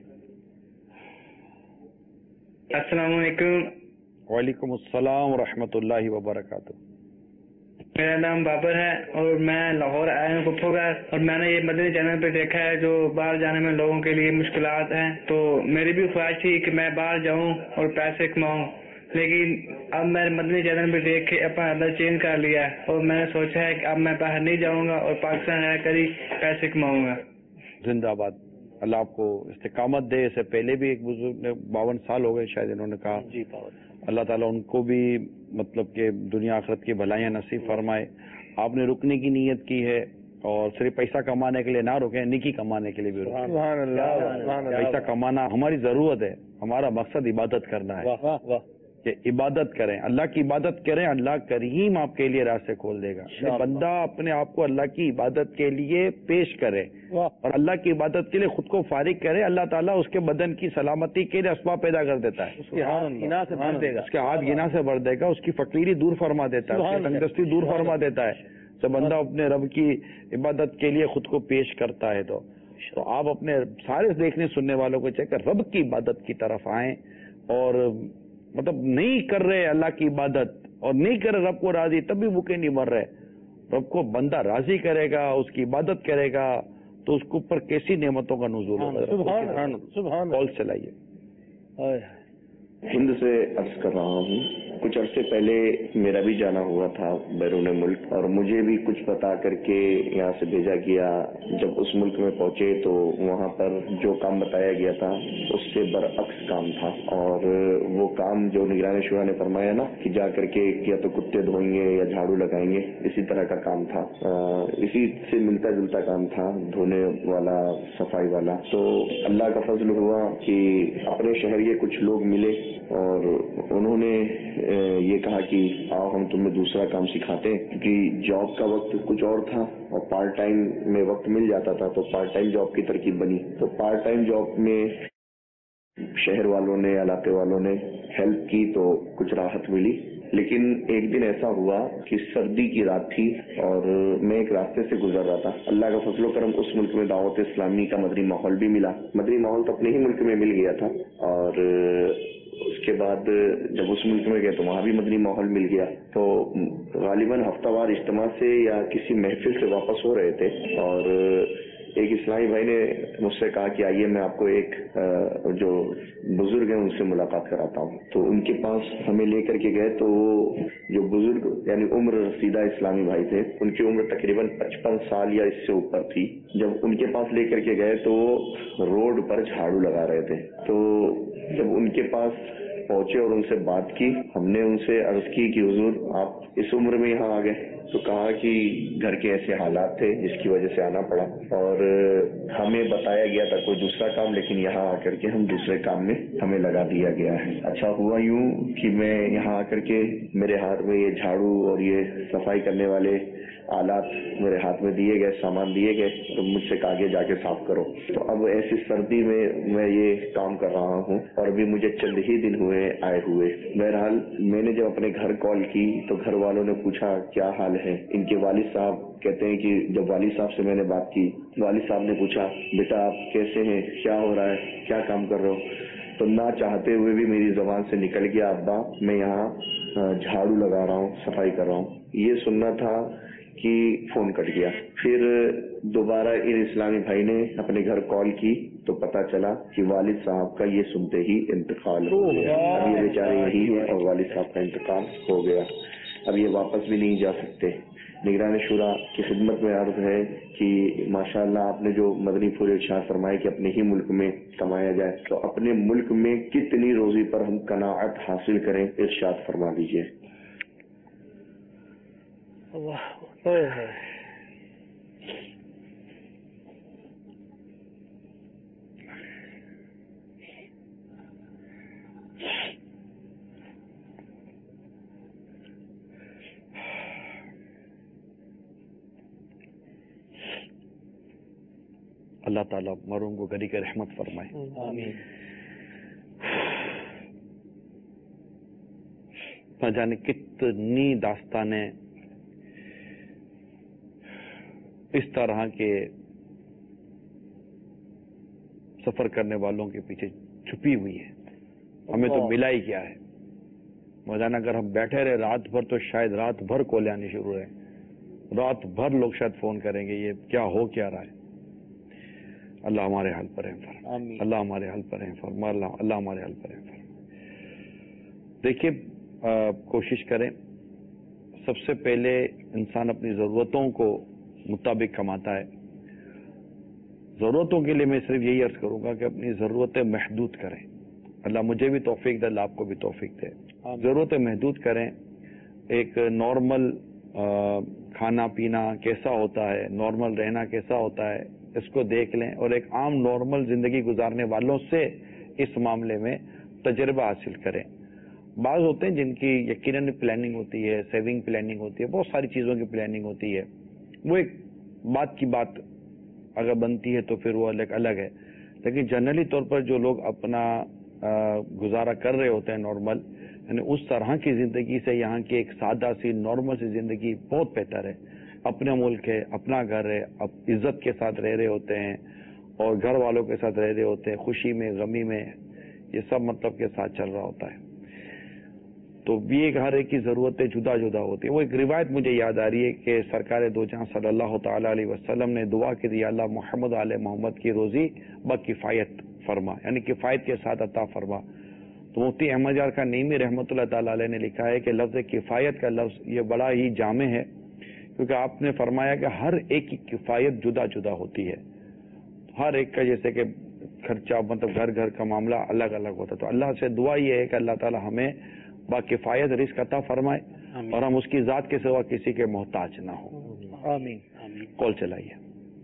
अस्सलाम वालेकुम। वालेकुम अस्सलाम व रहमतुल्लाहि व बरकातुहू। मेरा नाम बाबर है और मैं लाहौर आया हूँ पप्पू का, और मैंने ये मदनी चैनल पे देखा है जो बाहर जाने में लोगों के लिए मुश्किलात हैं। तो मेरी भी ख्वाहिश थी कि मैं बाहर जाऊँ और पैसे कमाऊँ, लेकिन अब मैंने मदनी चैनल पे देख के अपना अदर चेंज कर लिया है और मैंने सोचा है कि अब मैं बाहर नहीं जाऊँगा और पाकिस्तान रहकर ही पैसे कमाऊँगा। जिंदाबाद। अल्लाह आपको इस्तिकामत दे। इससे पहले भी एक बुजुर्ग ने बावन साल हो गए शायद इन्होंने कहा, जी बावन। अल्लाह ताला उनको भी मतलब के दुनिया आखिरत की भलाइयां नसीब फरमाए। आपने रुकने की नीयत की है और सिर्फ पैसा कमाने के लिए ना रुके, निकी कमाने के लिए भी रुके। पैसा कमाना हमारी जरूरत है, हमारा मकसद इबादत करना है। वाह वाह। कि इबादत करें, अल्लाह की इबादत करें, अल्लाह करीम आपके लिए रास्ते खोल देगा। बंदा अपने आप को अल्लाह की इबादत के लिए पेश करे और अल्लाह की इबादत के लिए खुद को फारिग करे, अल्लाह ताला उसके बदन की सलामती के लिए असबाब पैदा कर देता है। उसके हाथ गिना से भर देगा, उसके हाथ गिना से भर देगा, उसकी फकीरी दूर फरमा देता है, उसकी तंगदस्ती दूर फरमा देता है। जब बंदा अपने रब की इबादत के लिए खुद को पेश करता है तो, तो आप अपने सारे देखने सुनने वालों को चेक रब की इबादत की तरफ आए। और मतलब नहीं कर रहे अल्लाह की इबादत और नहीं कर रहे रब को राजी, तब भी भूखे नहीं मर रहे। रब को बंदा राजी करेगा, उसकी इबादत करेगा तो उसके ऊपर कैसी नेमतों का नुज़ूल होगा। सुभान सुभान। कॉल चलाइए। हिंद से अर्ज कर रहा हूँ کچھ عرصے پہلے میرا بھی جانا ہوا تھا بیرون ملک، اور مجھے بھی کچھ بتا کر کے یہاں سے بھیجا گیا۔ جب اس ملک میں پہنچے تو وہاں پر جو کام بتایا گیا تھا اس سے برعکس کام تھا، اور وہ کام جو نگران شورا نے فرمایا نا کہ جا کر کے یا تو کتے دھوئیں گے یا جھاڑو لگائیں گے، اسی طرح کا کام تھا، اسی سے ملتا جلتا کام تھا، دھونے والا، صفائی والا۔ تو اللہ کا فضل ہوا کہ اپنے شہر کے کچھ لوگ ملے اور انہوں نے یہ کہا کہ آؤ ہم تمہیں دوسرا کام سکھاتے ہیں، کیونکہ جاب کا وقت کچھ اور تھا اور پارٹ ٹائم میں وقت مل جاتا تھا، تو پارٹ ٹائم جاب کی ترکیب بنی۔ تو پارٹ ٹائم جاب میں شہر والوں نے، علاقے والوں نے ہیلپ کی تو کچھ راحت ملی۔ لیکن ایک دن ایسا ہوا کہ سردی کی رات تھی اور میں ایک راستے سے گزر رہا تھا۔ اللہ کا فضل و کرم اس ملک میں دعوت اسلامی کا مدنی ماحول بھی ملا۔ مدنی ماحول تو اپنے ہی ملک میں مل گیا تھا، اور اس کے بعد جب اس ملک میں گئے تو وہاں بھی مدنی ماحول مل گیا۔ تو غالباً ہفتہ وار اجتماع سے یا کسی محفل سے واپس ہو رہے تھے، اور ایک اسلامی بھائی نے مجھ سے کہا کہ آئیے میں آپ کو ایک جو بزرگ ہیں ان سے ملاقات کراتا ہوں۔ تو ان کے پاس ہمیں لے کر کے گئے، تو جو بزرگ یعنی عمر رسیدہ اسلامی بھائی تھے، ان کی عمر تقریباً پچپن سال یا اس سے اوپر تھی۔ جب ان کے پاس لے کر کے گئے تو وہ روڈ پر جھاڑو لگا رہے تھے۔ تو جب ان کے پاس پہنچے اور ان سے بات کی، ہم نے ان سے عرض کی کہ حضور آپ اس عمر میں یہاں آ گئے؟ تو کہا کہ گھر کے ایسے حالات تھے جس کی وجہ سے آنا پڑا، اور ہمیں بتایا گیا تھا کوئی دوسرا کام، لیکن یہاں آ کر کے ہم دوسرے کام میں ہمیں لگا دیا گیا ہے۔ اچھا ہوا یوں کہ میں یہاں آ کر کے میرے ہاتھ میں یہ جھاڑو اور یہ صفائی کرنے والے آلات میرے ہاتھ میں دیے گئے، سامان دیے گئے، تو مجھ سے کہا گیا جا کے صاف کرو۔ تو اب ایسی سردی میں میں یہ کام کر رہا ہوں، اور ابھی مجھے چند ہی دن ہوئے آئے ہوئے۔ بہرحال میں نے جب اپنے گھر کال کی تو گھر والوں نے پوچھا کیا حال ہے۔ ان کے والد صاحب کہتے ہیں کہ جب والد صاحب سے میں نے بات کی، والد صاحب نے پوچھا بیٹا آپ کیسے ہیں، کیا ہو رہا ہے، کیا کام کر رہے ہو؟ تو نہ چاہتے ہوئے بھی میری زبان سے نکل گیا ابا میں یہاں جھاڑو لگا رہا ہوں، صفائی کر رہا ہوں۔ یہ سننا تھا کہ فون کٹ گیا۔ پھر دوبارہ ان اسلامی بھائی نے اپنے گھر کال کی تو پتا چلا کہ والد صاحب کا یہ سنتے ہی انتقال ہو گیا۔ اب یہ بیچارے یہی ہیں اور والد صاحب کا انتقال ہو گیا، اب یہ واپس بھی نہیں جا سکتے۔ نگران شورا کی خدمت میں عرض ہے کہ ماشاءاللہ آپ نے جو مدنی پھول ارشاد فرمائے کہ اپنے ہی ملک میں کمایا جائے، تو اپنے ملک میں کتنی روزی پر ہم قناعت حاصل کریں، ارشاد فرما دیجیے۔ اللہ تعالیٰ مروں کو گھری کے رحمت فرمائے۔ آمین۔ نہ جانے کتنی داستانیں اس طرح کے سفر کرنے والوں کے پیچھے چھپی ہوئی ہے، ہمیں تو ملا ہی کیا ہے۔ مولانا اگر ہم بیٹھے رہے رات بھر تو شاید رات بھر کالیں آنی شروع ہے، رات بھر لوگ شاید فون کریں گے یہ کیا ہو کیا رہا ہے۔ اللہ ہمارے حال پر رحم فرما، اللہ ہمارے حال پر رحم فرما، اللہ اللہ ہمارے حال پر رحم فرما۔ دیکھیے کوشش کریں، سب سے پہلے انسان اپنی ضرورتوں کو مطابق کماتا ہے۔ ضرورتوں کے لیے میں صرف یہی عرض کروں گا کہ اپنی ضرورتیں محدود کریں۔ اللہ مجھے بھی توفیق دے، اللہ آپ کو بھی توفیق دے۔ ضرورتیں محدود کریں۔ ایک نارمل کھانا پینا کیسا ہوتا ہے، نارمل رہنا کیسا ہوتا ہے، اس کو دیکھ لیں، اور ایک عام نارمل زندگی گزارنے والوں سے اس معاملے میں تجربہ حاصل کریں۔ بعض ہوتے ہیں جن کی یقیناً پلاننگ ہوتی ہے، سیونگ پلاننگ ہوتی ہے، بہت ساری چیزوں کی پلاننگ ہوتی ہے، وہ ایک بات کی بات اگر بنتی ہے تو پھر وہ الگ الگ ہے۔ لیکن جنرلی طور پر جو لوگ اپنا گزارا کر رہے ہوتے ہیں نارمل، یعنی اس طرح کی زندگی سے یہاں کی ایک سادہ سی نارمل سی زندگی بہت بہتر ہے۔ اپنا ملک ہے، اپنا گھر ہے، اب عزت کے ساتھ رہ رہے ہوتے ہیں اور گھر والوں کے ساتھ رہ رہے ہوتے ہیں، خوشی میں غمی میں، یہ سب مطلب کے ساتھ چل رہا ہوتا ہے۔ تو بھی ایک ہر ایک کی ضرورتیں جدا جدا ہوتی ہیں۔ وہ ایک روایت مجھے یاد آ رہی ہے کہ سرکار دو جہاں صلی اللہ تعالی علیہ وسلم نے دعا کی یا اللہ محمد علیہ محمد کی روزی بکفایت فرما، یعنی کفایت کے ساتھ عطا فرما۔ तो मुफ्ती अहमद यार का नीमी रहमतुल्लाह ताला अलैह ने लिखा है कि लफ्ज़ किफ़ायत का लफ्ज़ ये बड़ा ही जामे है, क्योंकि आपने फरमाया कि हर एक की किफ़ायत जुदा जुदा होती है, हर एक का जैसे कि खर्चा मतलब घर घर का मामला अलग अलग होता है। तो अल्लाह से दुआ ये है कि अल्लाह ताला हमें बाकिफ़ायत रिज़्क़ अता फरमाए और हम उसकी ज़ात के सिवा किसी के मोहताज ना हो। आमीन। कॉल चलाइए।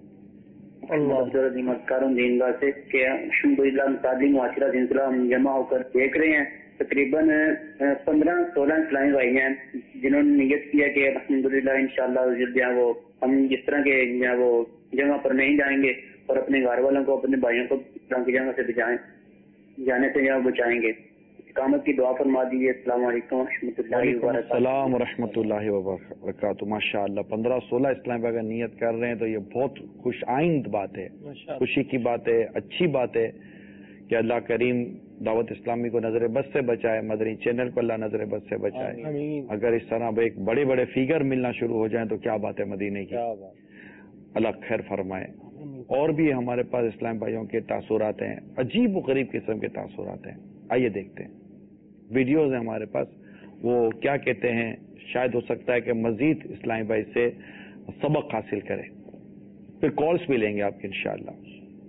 अल्लाह से कि अल्हम्दुलिल्लाह तालीम मुआशरा सिलसिला हम जमा होकर देख रहे हैं। तकरीबन पंद्रह सोलह इस्लामी भाई हैं जिन्होंने नियत किया कि अल्हम्दुलिल्लाह इंशाअल्लाह वो हम जिस तरह के वो जगह पर नहीं जाएंगे और अपने घर वालों को अपने भाइयों को इस्लाम की जगह से बचाएं, जाने से यहाँ बचाएंगे। इकामत की दुआ फरमा दीजिए। अस्सलाम वालेकुम रहमतुल्लाहि व बरकातहू। सलाम रहमतुल्लाहि व बरकातहू। माशाअल्लाह पंद्रह सोलह इस्लाम अगर नियत कर रहे हैं तो ये बहुत खुश आइंद बात है, खुशी की बात है, अच्छी बात है कि अल्लाह करीम दावत इस्लामी को नजर बस से बचाए, मदनी चैनल को अल्लाह नजर बस से बचाए। अगर इस तरह एक बड़े बड़े फिगर मिलना शुरू हो जाए तो क्या बात है मदीने की। अल्लाह खैर फरमाए। और भी हमारे पास इस्लाम भाइयों के तासुरात हैं, अजीब व गरीब किस्म के तासुरात हैं। आइए देखते हैं, वीडियोज हैं हमारे पास, वो क्या कहते हैं। शायद हो सकता है कि मजीद इस्लामी भाई से सबक हासिल करें। फिर कॉल्स भी लेंगे आपके इंशाअल्लाह।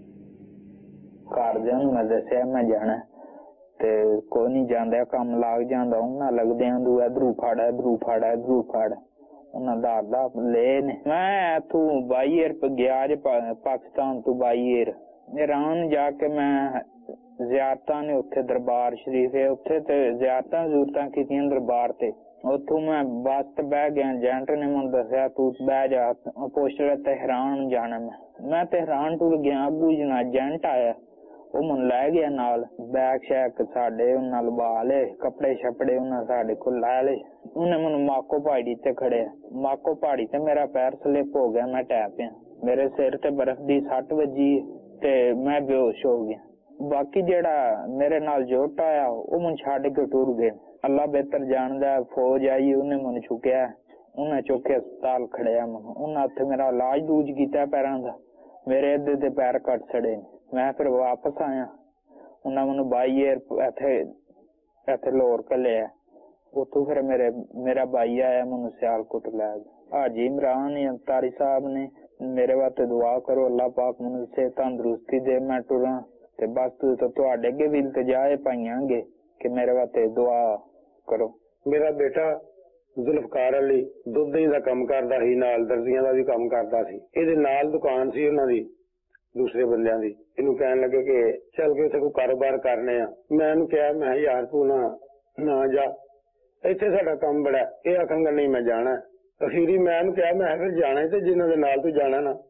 ਘਰਦਿਆਂ ਨੂੰ ਮੈਂ ਦੱਸਿਆ ਮੈਂ ਜਾਣਾ ਤੇ ਕੋਈ ਨਹੀਂ ਜਾਂਦਾ, ਕੰਮ ਲੱਗ ਜਾਂਦਾ ਉਹਨਾਂ ਲੱਗਦਿਆਂ ਨੂੰ ਇਧਰੋਂ ਫੜ ਇਧਰੋਂ ਫੜ ਇਧਰੋਂ ਫੜ ਉਹਨਾਂ ਦਾ ਦਾ ਲੈ ਨੇ। ਮੈਂ ਇੱਥੋਂ ਬਾਈ ਏਅਰ ਗਿਆ ਜੇ ਪਾਕਿਸਤਾਨ ਤੋਂ ਬਾਈ ਏਅਰ ਇਰਾਨ ਜਾ ਕੇ ਮੈਂ ਜ਼ਿਆਰਤਾਂ ਨੇ ਉੱਥੇ ਦਰਬਾਰ ਸ਼ਰੀਫ ਹੈ, ਉੱਥੇ ਤੇ ਜ਼ਿਆਰਤਾਂ ਜ਼ਰੂਰਤਾਂ ਕੀਤੀਆਂ ਦਰਬਾਰ ਤੇ। ਉੱਥੋਂ ਮੈਂ ਬੱਸ ਤੇ ਬਹਿ ਗਿਆ, ਏਜੰਟ ਨੇ ਮੈਨੂੰ ਦੱਸਿਆ ਤੂੰ ਬਹਿ ਜਾ, ਪੋਸਟਰ ਤਹਿਰਾਨ ਜਾਣਾ। ਮੈਂ ਮੈਂ ਤਹਿਰਾਨ ਟੁਰ ਗਿਆ, ਅੱਗੂ ਜਨਾ ਏਜੰਟ ਆਇਆ, ਉਹ ਮੈਨੂੰ ਲੈ ਗਿਆ ਨਾਲ, ਬੈਗ ਸ਼ੈਕ ਸਾਡੇ ਉਹਨਾਂ ਲਵਾ ਲਏ, ਕੱਪੜੇ ਛਪੜੇ ਉਹਨਾਂ ਸਾਡੇ ਕੋਲ ਲੈ ਲਏ। ਉਹਨੇ ਮੈਨੂੰ ਮਾਕੋ ਪਹਾੜੀ ਤੇ ਖੜਿਆ, ਮਾਕੋ ਪਹਾੜੀ ਤੇ ਮੇਰਾ ਪੈਰ ਸਲਿਪ ਹੋ ਗਿਆ, ਮੈਂ ਟੈ ਪਿਆ, ਮੇਰੇ ਸਿਰ ਤੇ ਬਰਫ਼ ਦੀ ਸੱਟ ਵੱਜੀ ਤੇ ਮੈਂ ਬੇਹੋਸ਼ ਹੋ ਗਿਆ। ਬਾਕੀ ਜਿਹੜਾ ਮੇਰੇ ਨਾਲ ਜੋਟ ਆਇਆ ਉਹ ਮੈਨੂੰ ਛੱਡ ਕੇ ਟੁਰ ਗਏ। ਅੱਲਾ ਬਿਹਤਰ ਜਾਣਦਾ, ਫੌਜ ਆਈ ਉਹਨੇ ਮੈਨੂੰ ਚੁੱਕਿਆ, ਉਹਨੇ ਚੁੱਕ ਕੇ ਹਸਪਤਾਲ ਖੜਿਆ ਮੈਨੂੰ, ਉਹਨਾਂ ਉੱਥੇ ਮੇਰਾ ਇਲਾਜ ਦੂਜ ਕੀਤਾ ਪੈਰਾਂ ਦਾ, ਮੇਰੇ ਅੱਧੇ ਦੇ ਪੈਰ ਕੱਟ ਛੜੇ। ਮੈਂ ਫਿਰ ਵਾਪਸ ਆਇਆ, ਉਹਨਾਂ ਮੈਨੂੰ ਬਾਈ ਏਅਰ ਇੱਥੇ ਇੱਥੇ ਲਾਹੌਰ ਘੱਲਿਆ, ਉੱਥੋਂ ਫਿਰ ਮੇਰੇ ਮੇਰਾ ਬਾਈ ਆਇਆ ਮੈਨੂੰ ਸਿਆਲਕੋਟ ਲੈ ਗਿਆ। ਹਾਜੀ ਇਮਰਾਨ ਅੰਤਾਰੀ ਸਾਹਿਬ ਨੇ ਮੇਰੇ ਵਾਸਤੇ ਦੁਆ ਕਰੋ, ਅੱਲਾਹ ਪਾਕ ਮੈਨੂੰ ਸਿਹਤ ਤੰਦਰੁਸਤੀ ਦੇ, ਮੈਂ ਟੁਰਾਂ ਤੇ ਬਸ ਤੁਹਾਡੇ ਅੱਗੇ ਵੀ ਇਲਤਜਾ ਪਾਈਆਂਗੇ ਕਿ ਮੇਰੇ ਵਾਸਤੇ ਦੁਆ ਕਰੋ। ਮੇਰਾ ਬੇਟਾ ਜ਼ੁਲਫਕਾਰ ਅਲੀ ਦੁੱਧ ਦਹੀਂ ਦਾ ਕੰਮ ਕਰਦਾ ਸੀ, ਨਾਲ ਦਰਜ਼ੀਆਂ ਦਾ ਵੀ ਕੰਮ ਕਰਦਾ ਸੀ। ਇਹਦੇ ਨਾਲ ਦੁਕਾਨ ਸੀ ਉਹਨਾਂ ਦੀ ਦੂਸਰੇ ਬੰਦਿਆਂ ਦੀ। ਇਹਨੂੰ ਕਹਿਣ ਲੱਗੇ ਕਿ ਚੱਲ ਕੇ ਉੱਥੇ ਕੋਈ ਕਾਰੋਬਾਰ ਕਰਨੇ ਆ। ਮੈਂ ਇਹਨੂੰ ਕਿਹਾ ਮੈਂ ਯਾਰ ਤੂੰ ਨਾ ਨਾ ਜਾ, ਇੱਥੇ ਸਾਡਾ ਕੰਮ ਬੜਾ। ਇਹ ਆਖਣਗਾ ਨਹੀਂ ਮੈਂ ਜਾਣਾ। ਅਖੀਰੀ ਮੈਂ ਇਹਨੂੰ ਕਿਹਾ ਮੈਂ ਫਿਰ ਜਾਣਾ ਤੇ ਜਿਨ੍ਹਾਂ ਦੇ ਨਾਲ ਤੂੰ ਜਾਣਾ ਨਾ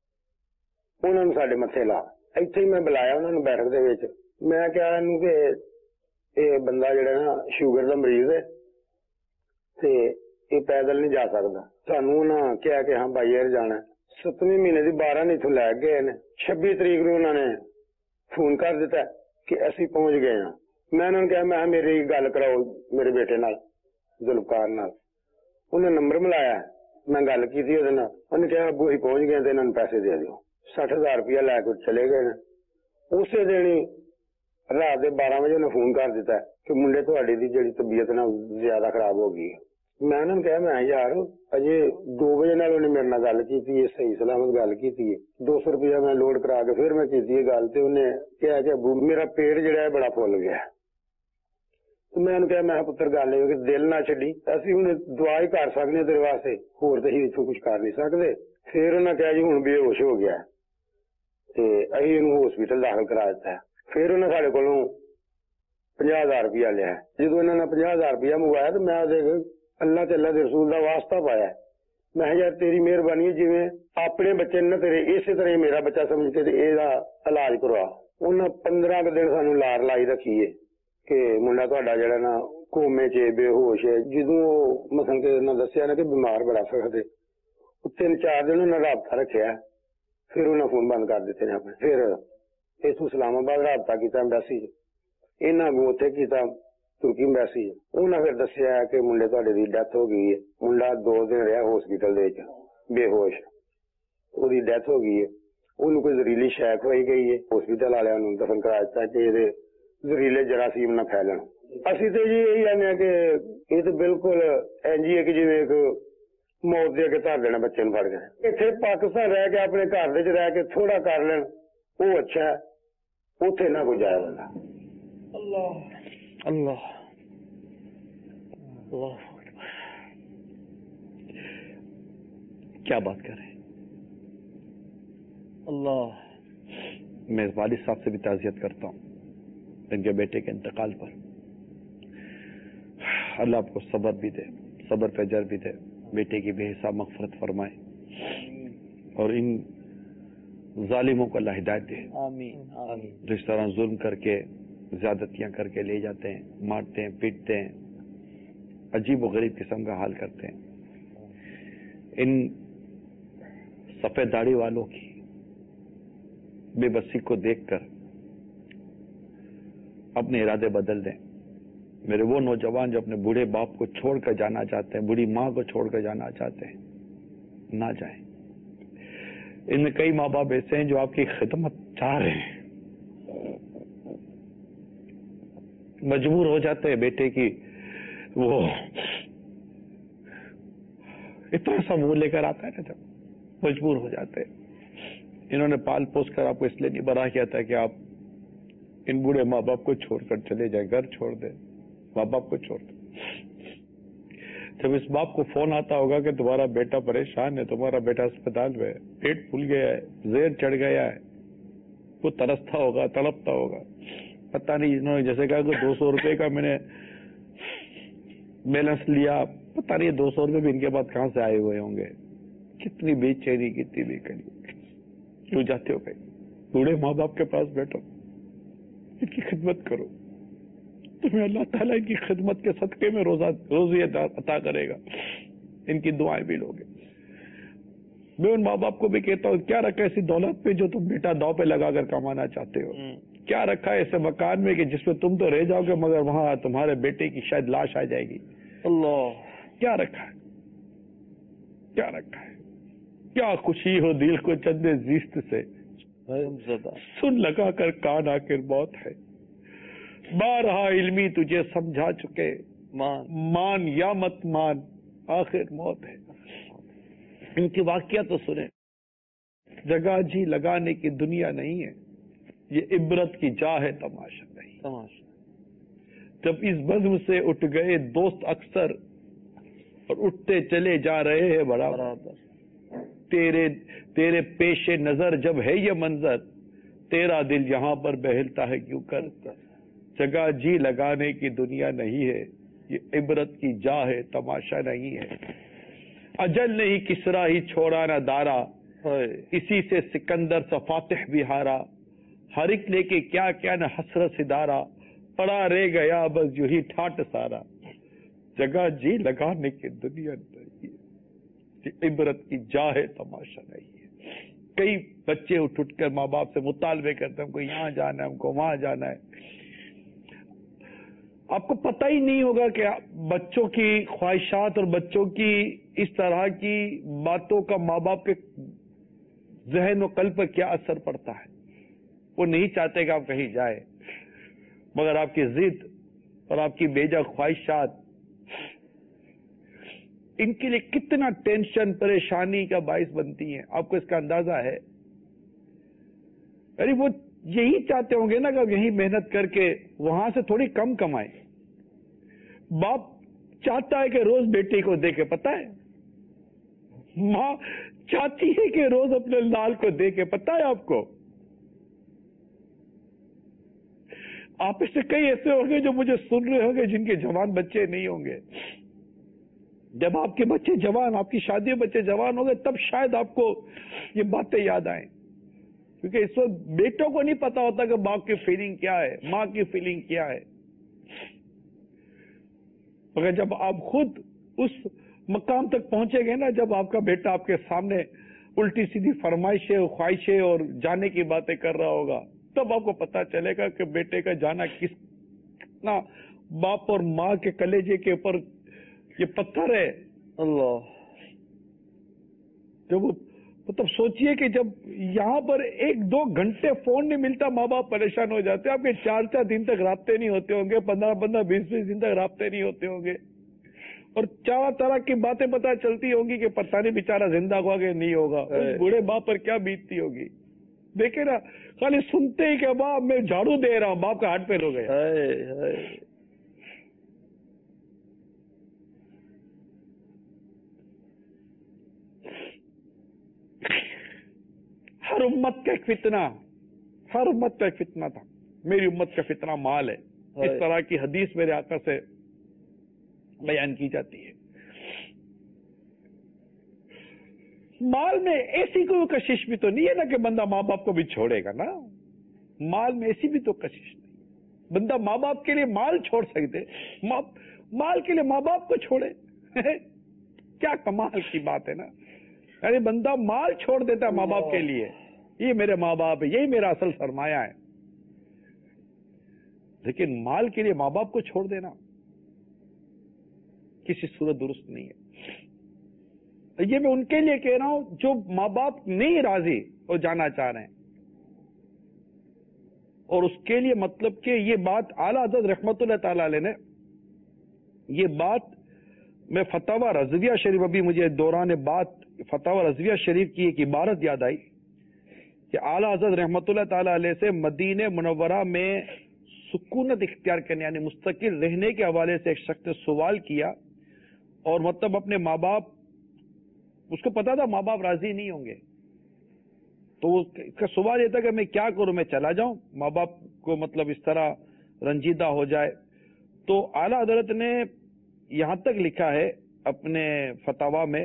ਉਹਨਾਂ ਨੂੰ ਸਾਡੇ ਮੱਥੇ ਲਾ। ਇੱਥੇ ਹੀ ਮੈਂ ਬੁਲਾਇਆ ਉਹਨਾਂ ਨੂੰ ਬੈਠਕ ਦੇ ਵਿੱਚ। ਮੈਂ ਕਿਹਾ ਇਹਨੂੰ ਕਿ ਇਹ ਬੰਦਾ ਜਿਹੜਾ ਨਾ ਸ਼ੂਗਰ ਦਾ ਮਰੀਜ਼ ਹੈ ਤੇ ਇਹ ਪੈਦਲ ਨਹੀਂ ਜਾ ਸਕਦਾ। ਸਾਨੂੰ ਉਹਨਾਂ ਕਿਹਾ ਕਿ ਹਾਂ ਬਾਈ ਯਾਰ ਜਾਣਾ। ਸੱਤਵੇਂ ਮਹੀਨੇ ਦੀ ਬਾਰਾਂ ਨੂੰ ਇੱਥੋਂ ਲੈ ਗਏ ਨੇ। ਛੱਬੀ ਤਰੀਕ ਨੂੰ ਉਹਨਾਂ ਨੇ ਫੋਨ ਕਰ ਦਿੱਤਾ ਕਿ ਅਸੀਂ ਪਹੁੰਚ ਗਏ ਹਾਂ। ਮੈਂ ਉਹਨਾਂ ਨੂੰ ਕਿਹਾ ਮੈਂ ਮੇਰੀ ਗੱਲ ਕਰਾਓ ਮੇਰੇ ਬੇਟੇ ਨਾਲ, ਜ਼ੁਲਫਕਾਰ ਨਾਲ। ਉਹਨੇ ਨੰਬਰ ਮਿਲਾਇਆ, ਮੈਂ ਗੱਲ ਕੀਤੀ ਉਹਦੇ ਨਾਲ। ਉਹਨੇ ਕਿਹਾ ਅੱਬੂ ਅਸੀਂ ਪਹੁੰਚ ਗਏ ਤੇ ਇਹਨਾਂ ਨੂੰ ਪੈਸੇ ਦੇ ਦਿਓ। ਸੱਠ ਹਜ਼ਾਰ ਰੁਪਇਆ ਲੈ ਕੇ ਚਲੇ ਗਏ ਨੇ। ਉਸੇ ਦਿਨ ਹੀ ਰਾਤ ਦੇ ਬਾਰਾਂ ਵਜੇ ਉਹਨੇ ਫੋਨ ਕਰ ਦਿੱਤਾ ਕਿ ਮੁੰਡੇ ਤੁਹਾਡੀ ਦੀ ਜਿਹੜੀ ਤਬੀਅਤ ਨਾ ਜ਼ਿਆਦਾ ਖਰਾਬ ਹੋ ਗਈ। ਮੈਂ ਉਹਨਾਂ ਨੂੰ ਕਿਹਾ ਮੈਂ ਯਾਰ ਅਜੇ ਦੋ ਵਜੇ ਨਾਲ ਉਹਨੇ ਮੇਰੇ ਨਾਲ ਗੱਲ ਕੀਤੀ ਹੈ, ਸਹੀ ਸਲਾਮਤ ਗੱਲ ਕੀਤੀ ਹੈ। ਦੋ ਸੌ ਰੁਪਇਆ ਮੈਂ ਲੋਡ ਕਰਾ ਕੇ ਫਿਰ ਮੈਂ ਕੀਤੀ ਇਹ ਗੱਲ ਤੇ ਉਹਨੇ ਕਿਹਾ ਕਿ ਅੱਬੂ ਮੇਰਾ ਪੇਟ ਜਿਹੜਾ ਹੈ ਬੜਾ ਫੁੱਲ ਗਿਆ। ਤੇ ਮੈਂ ਉਹਨੂੰ ਕਿਹਾ ਮੈਂ ਪੁੱਤਰ ਗੱਲ ਇਹ ਕਿ ਦਿਲ ਨਾ ਛੱਡੀ, ਅਸੀਂ ਹੁਣ ਦੁਆ ਹੀ ਕਰ ਸਕਦੇ ਹਾਂ ਤੇਰੇ ਵਾਸਤੇ, ਹੋਰ ਤਾਂ ਅਸੀਂ ਇੱਥੋਂ ਕੁਝ ਕਰ ਨਹੀਂ ਸਕਦੇ। ਫਿਰ ਉਹਨਾਂ ਕਿਹਾ ਜੀ ਹੁਣ ਬੇਹੋਸ਼ ਹੋ ਗਿਆ ਤੇ ਅਸੀਂ ਇਹਨੂੰ ਹਸਪੀਟਲ ਦਾਖਲ ਕਰਾ ਦਿੱਤਾ। ਫਿਰ ਉਹਨਾਂ ਸਾਡੇ ਕੋਲੋਂ ਪੰਜਾਹ ਹਜ਼ਾਰ ਰੁਪਇਆ ਲਿਆ। ਜਦੋਂ ਇਹਨਾਂ ਨੇ ਪੰਜਾਹ ਹਜ਼ਾਰ ਰੁਪਇਆ ਮੰਗਵਾਇਆ ਤੇ ਮੈਂ ਉਹਦੇ ਅੱਲਾ ਤੇ ਅੱਲਾ ਦੇ ਰਸੂਲ ਦਾ ਵਾਸਤਾ ਪਾਇਆ। ਮੈਂ ਕਿਹਾ ਯਾਰ ਤੇਰੀ ਮਿਹਰਬਾਨੀ ਹੈ, ਜਿਵੇਂ ਆਪਣੇ ਬੱਚੇ ਨੇ ਤੇਰੇ ਇਸੇ ਤਰ੍ਹਾਂ ਹੀ ਮੇਰਾ ਬੱਚਾ ਸਮਝ ਕੇ ਤੇ ਇਹਦਾ ਇਲਾਜ ਕਰਵਾ। ਉਹਨਾਂ ਪੰਦਰਾਂ ਕੁ ਦਿਨ ਸਾਨੂੰ ਲਾਰ ਲਾਈ ਰੱਖੀ ਹੈ ਕਿ ਮੁੰਡਾ ਤੁਹਾਡਾ ਜਿਹੜਾ ਨਾ ਕੋਮੇ ਚ ਬੇਹੋਸ਼ ਹੈ। ਜਦੋਂ ਉਹ ਮਸਲ ਕੇ ਉਹਨਾਂ ਦੱਸਿਆ ਨਾ ਕਿ ਬਿਮਾਰ ਬੜਾ ਸਖਤ ਹੈ, ਤਿੰਨ ਚਾਰ ਦਿਨ ਉਹਨਾਂ ਰਾਬਤਾ ਰੱਖਿਆ। ਫਿਰ ਉਹਨਾਂ ਫੋਨ ਬੰਦ ਕਰ ਦਿੱਤੇ ਨੇ ਆਪਣੇ। ਫਿਰ ਇੱਥੋਂ ਇਸਲਾਮਾਬਾਦ ਰਾਬਤਾ ਕੀਤਾ ਐਮਬੈਸੀ, ਇਹਨਾਂ ਨੂੰ ਉੱਥੇ ਕੀਤਾ ਤੁਰਕੀ ਐਮਬੈਸੀ। ਉਹਨਾਂ ਫਿਰ ਦੱਸਿਆ ਕਿ ਮੁੰਡੇ ਤੁਹਾਡੇ ਦੀ ਡੈਥ ਹੋ ਗਈ ਹੈ। ਮੁੰਡਾ ਦੋ ਦਿਨ ਰਿਹਾ ਹਸਪੀਟਲ ਦੇ ਵਿੱਚ ਬੇਹੋਸ਼, ਉਹਦੀ ਡੈਥ ਹੋ ਗਈ ਹੈ। ਉਹਨੂੰ ਕੋਈ ਜ਼ਹਿਰੀਲੀ ਸ਼ੈਕ ਹੋਈ ਗਈ ਹੈ। ਹਸਪੀਟਲ ਵਾਲਿਆਂ ਨੂੰ ਦਫਨ ਕਰਾ ਦਿੱਤਾ ਕਿ ਇਹਦੇ ਜ਼ਹਿਰੀਲੇ ਜਰਾਸੀਮ ਨਾ ਫੈਲਣ। ਅਸੀਂ ਤੇ ਜੀ ਇਹ ਕਹਿੰਦੇ ਕਿ ਇਹ ਤਾਂ ਬਿਲਕੁਲ ਇੰਝ ਹੀ ਹੈ ਕਿ ਜਿਵੇਂ ਇੱਕ ਮੌਤ ਦੇ ਅੱਗੇ ਧਰ ਦੇਣਾ ਬੱਚੇ ਨੂੰ ਫੜ ਕੇ। ਇੱਥੇ ਪਾਕਿਸਤਾਨ ਰਹਿ ਕੇ ਆਪਣੇ ਘਰ ਵਿੱਚ ਰਹਿ ਕੇ ਥੋੜਾ ਕਰ ਲੈਣ ਉਹ ਅੱਛਾ ਹੈ, ਉੱਥੇ ਨਾ ਕੋਈ ਜਾਏ ਬੰਦਾ। اللہ اللہ اللہ کیا بات کر رہے ہیں اللہ. میں اس والد صاحب سے بھی تعزیت کرتا ہوں ان کے بیٹے کے انتقال پر. اللہ آپ کو صبر بھی دے، صبر پہ اجر بھی دے، بیٹے کی بے حساب مغفرت فرمائے اور ان ظالموں کو اللہ ہدایت دے آمین آمین. جو اس طرح ظلم کر کے زیادتیاں کر کے لے جاتے ہیں، مارتے ہیں، پیٹتے ہیں، عجیب و غریب قسم کا حال کرتے ہیں. ان سفید داڑھی والوں کی بے بسی کو دیکھ کر اپنے ارادے بدل دیں. میرے وہ نوجوان جو اپنے بوڑھے باپ کو چھوڑ کر جانا چاہتے ہیں، بوڑھی ماں کو چھوڑ کر جانا چاہتے ہیں، نہ جائیں. ان میں کئی ماں باپ ایسے ہیں جو آپ کی خدمت چاہ رہے ہیں، مجبور ہو جاتے ہیں بیٹے کی وہ اتنا سا منہ لے کر آتا ہے نا، جب مجبور ہو جاتے ہیں. انہوں نے پال پوس کر آپ کو اس لیے نہیں بڑا کیا تھا کہ آپ ان بوڑھے ماں باپ کو چھوڑ کر چلے جائیں، گھر چھوڑ دیں، ماں باپ کو چھوڑ دیں. جب اس باپ کو فون آتا ہوگا کہ تمہارا بیٹا پریشان ہے، تمہارا بیٹا اسپتال میں پیٹ پھول گیا ہے، زہر چڑھ گیا ہے، وہ ترستا ہوگا، تڑپتا ہوگا. پتہ نہیں انہوں نے جیسے کہا کہ دو سو روپے کا میں نے بیلنس لیا، پتہ نہیں دو سو روپے بھی ان کے بعد کہاں سے آئے ہوئے ہوں گے. کتنی بے چینی، کتنی بے قدری. کیوں جاتے ہو کہیں؟ بوڑھے ماں باپ کے پاس بیٹھو، ان کی خدمت کرو، تمہیں اللہ تعالیٰ ان کی خدمت کے صدقے میں روزہ روزی عطا کرے گا، ان کی دعائیں بھی لوگے. میں ان ماں باپ کو بھی کہتا ہوں، کیا رکھا ایسی دولت پہ جو تم بیٹا داؤ پہ لگا کر کمانا چاہتے ہو؟ کیا رکھا ہے ایسے مکان میں کہ جس میں تم تو رہ جاؤ گے مگر وہاں تمہارے بیٹے کی شاید لاش آ جائے گی؟ اللہ، کیا رکھا ہے، کیا رکھا ہے؟ کیا خوشی ہو دل کو چند زیست سے، سن لگا کر کان آخر موت ہے. بارہا علمی تجھے سمجھا چکے، مان یا مت مان آخر موت ہے. ان کی واقعہ تو سنیں. جگہ جی لگانے کی دنیا نہیں ہے، یہ عبرت کی جا ہے، تماشا نہیں. تماشا جب اس بزم سے اٹھ گئے دوست اکثر اور اٹھتے چلے جا رہے ہیں برابر. تیرے تیرے پیش نظر جب ہے یہ منظر، تیرا دل یہاں پر بہلتا ہے کیوں کر. جگہ جی لگانے کی دنیا نہیں ہے، یہ عبرت کی جا ہے، تماشا نہیں ہے. اجل نہیں کسرا ہی چھوڑا نہ دارا، اسی سے سکندر سا فاتح بھی ہارا. ہر ایک لے کے کیا کیا نہ حسرت ادارہ، پڑا رہ گیا بس یوں ہی ٹھاٹ سارا. جگہ جی لگانے کی دنیا نہیں ہے، یہ عبرت کی جا ہے، تماشا نہیں ہے. کئی بچے اٹھ اٹھ کر ماں باپ سے مطالبے کرتے ہیں، ہم کو یہاں جانا ہے، ہم کو وہاں جانا ہے. آپ کو پتہ ہی نہیں ہوگا کہ بچوں کی خواہشات اور بچوں کی اس طرح کی باتوں کا ماں باپ کے ذہن و قلب پر کیا اثر پڑتا ہے. وہ نہیں چاہتے کہ آپ کہیں جائیں، مگر آپ کی ضد اور آپ کی بیجا خواہشات ان کے لیے کتنا ٹینشن، پریشانی کا باعث بنتی ہیں. آپ کو اس کا اندازہ ہے؟ یعنی وہ یہی چاہتے ہوں گے نا کہ یہی محنت کر کے وہاں سے تھوڑی کم کمائیں. باپ چاہتا ہے کہ روز بیٹے کو دیکھے، پتہ ہے ماں چاہتی ہے کہ روز اپنے لال کو دیکھے، پتہ ہے آپ کو. آپ اس سے کئی ایسے ہوں گے جو مجھے سن رہے ہوں گے جن کے جوان بچے نہیں ہوں گے. جب آپ کے بچے جوان، آپ کی شادی بچے جوان ہوں گے، تب شاید آپ کو یہ باتیں یاد آئیں. کیونکہ اس وقت بیٹوں کو نہیں پتا ہوتا کہ باپ کی فیلنگ کیا ہے، ماں کی فیلنگ کیا ہے. مگر جب آپ خود اس مقام تک پہنچے گے نا، جب آپ کا بیٹا آپ کے سامنے الٹی سیدھی فرمائشیں اور خواہشیں اور جانے کی باتیں کر رہا ہوگا، تب آپ کو پتا چلے گا کہ بیٹے کا جانا کس کتنا باپ اور ماں کے کلیجے کے اوپر یہ پتھر ہے. اللہ، جب وہ मतलब सोचिए कि जब यहाँ पर एक दो घंटे फोन नहीं मिलता माँ बाप परेशान हो जाते हैं। आपके चार चार दिन तक राब्ते नहीं होते होंगे, पंद्रह पंद्रह बीस बीस दिन तक राब्ते नहीं होते होंगे, और चार तरह की बातें पता चलती होंगी कि पता नहीं बेचारा जिंदा होगा कि नहीं होगा। उस बूढ़े बाप पर क्या बीतती होगी। देखे ना, खाली सुनते ही कि बाप मैं झाड़ू दे रहा हूँ, बाप का हार्ट फेल हो गया। हर उम्मत का एक फितना, हर उम्मत का एक फितना था। मेरी उम्मत का फितना माल है। इस तरह की हदीस मेरे आका से बयान की जाती है। माल में ऐसी कोई कशिश भी तो नहीं है ना कि बंदा माँ बाप को भी छोड़ेगा ना। माल में ऐसी भी तो कशिश नहीं। बंदा माँ बाप के लिए माल छोड़ सकते, मा, माल के लिए माँ बाप को छोड़े क्या कमाल की बात है ना। यानी बंदा माल छोड़ देता है माँ बाप के लिए, ये मेरे माँ बाप है, यही मेरा असल सरमाया है। लेकिन माल के लिए माँ बाप को छोड़ देना किसी सूरत दुरुस्त नहीं है। ये मैं उनके लिए कह रहा हूं जो माँ बाप नहीं राजी और जाना चाह रहे हैं, और उसके लिए मतलब कि ये बात आला हज़रत रहमतुल्लाह ताला अलैह ने, ये बात मैं फतावा रज़विया शरीफ, अभी मुझे दौरान बात फतावा रज़विया शरीफ की एक इबारत याद आई कि आला हज़रत रहमतुल्लाह ताला अलैह से मदीने मुनव्वरा में सुकूनत इख्तियार करने यानी मुस्तकिल रहने के हवाले से एक शख्स ने सवाल किया, और मतलब अपने माँ बाप, उसको पता था माँ बाप राजी नहीं होंगे, तो उसका सवाल ये था कि मैं क्या करूं, मैं चला जाऊं, माँ बाप को मतलब इस तरह रंजीदा हो जाए। तो आला हज़रत ने यहां तक लिखा है अपने फतावा में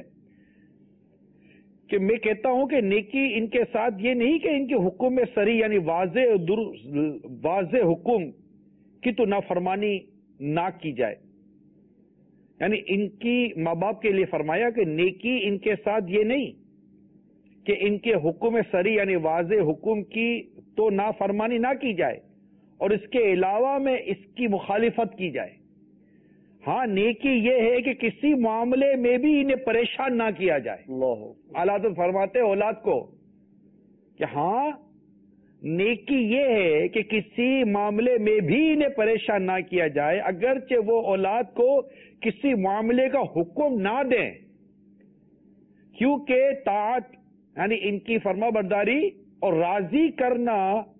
कि मैं कहता हूं कि नेकी इनके साथ ये नहीं कि इनके हुक्म में सरी यानी वाजे वाजे हुक्म की तो नाफरमानी ना की जाए, यानी इनकी माँ बाप के लिए फरमाया कि नेकी इनके साथ ये नहीं कि इनके हुक्म सरी यानी वाजे हुक्म की तो नाफरमानी ना की जाए और इसके अलावा में इसकी मुखालिफत की जाए। हाँ, नेकी ये है कि किसी मामले में भी इन्हें परेशान ना किया जाए। आला तो फरमाते औलाद को कि हाँ, नेकी ये है कि किसी मामले में भी इन्हें परेशान ना किया जाए, अगरचे वो औलाद को किसी मामले का हुक्म ना दें, क्योंकि ताअत यानी इनकी फरमाबरदारी और राजी करना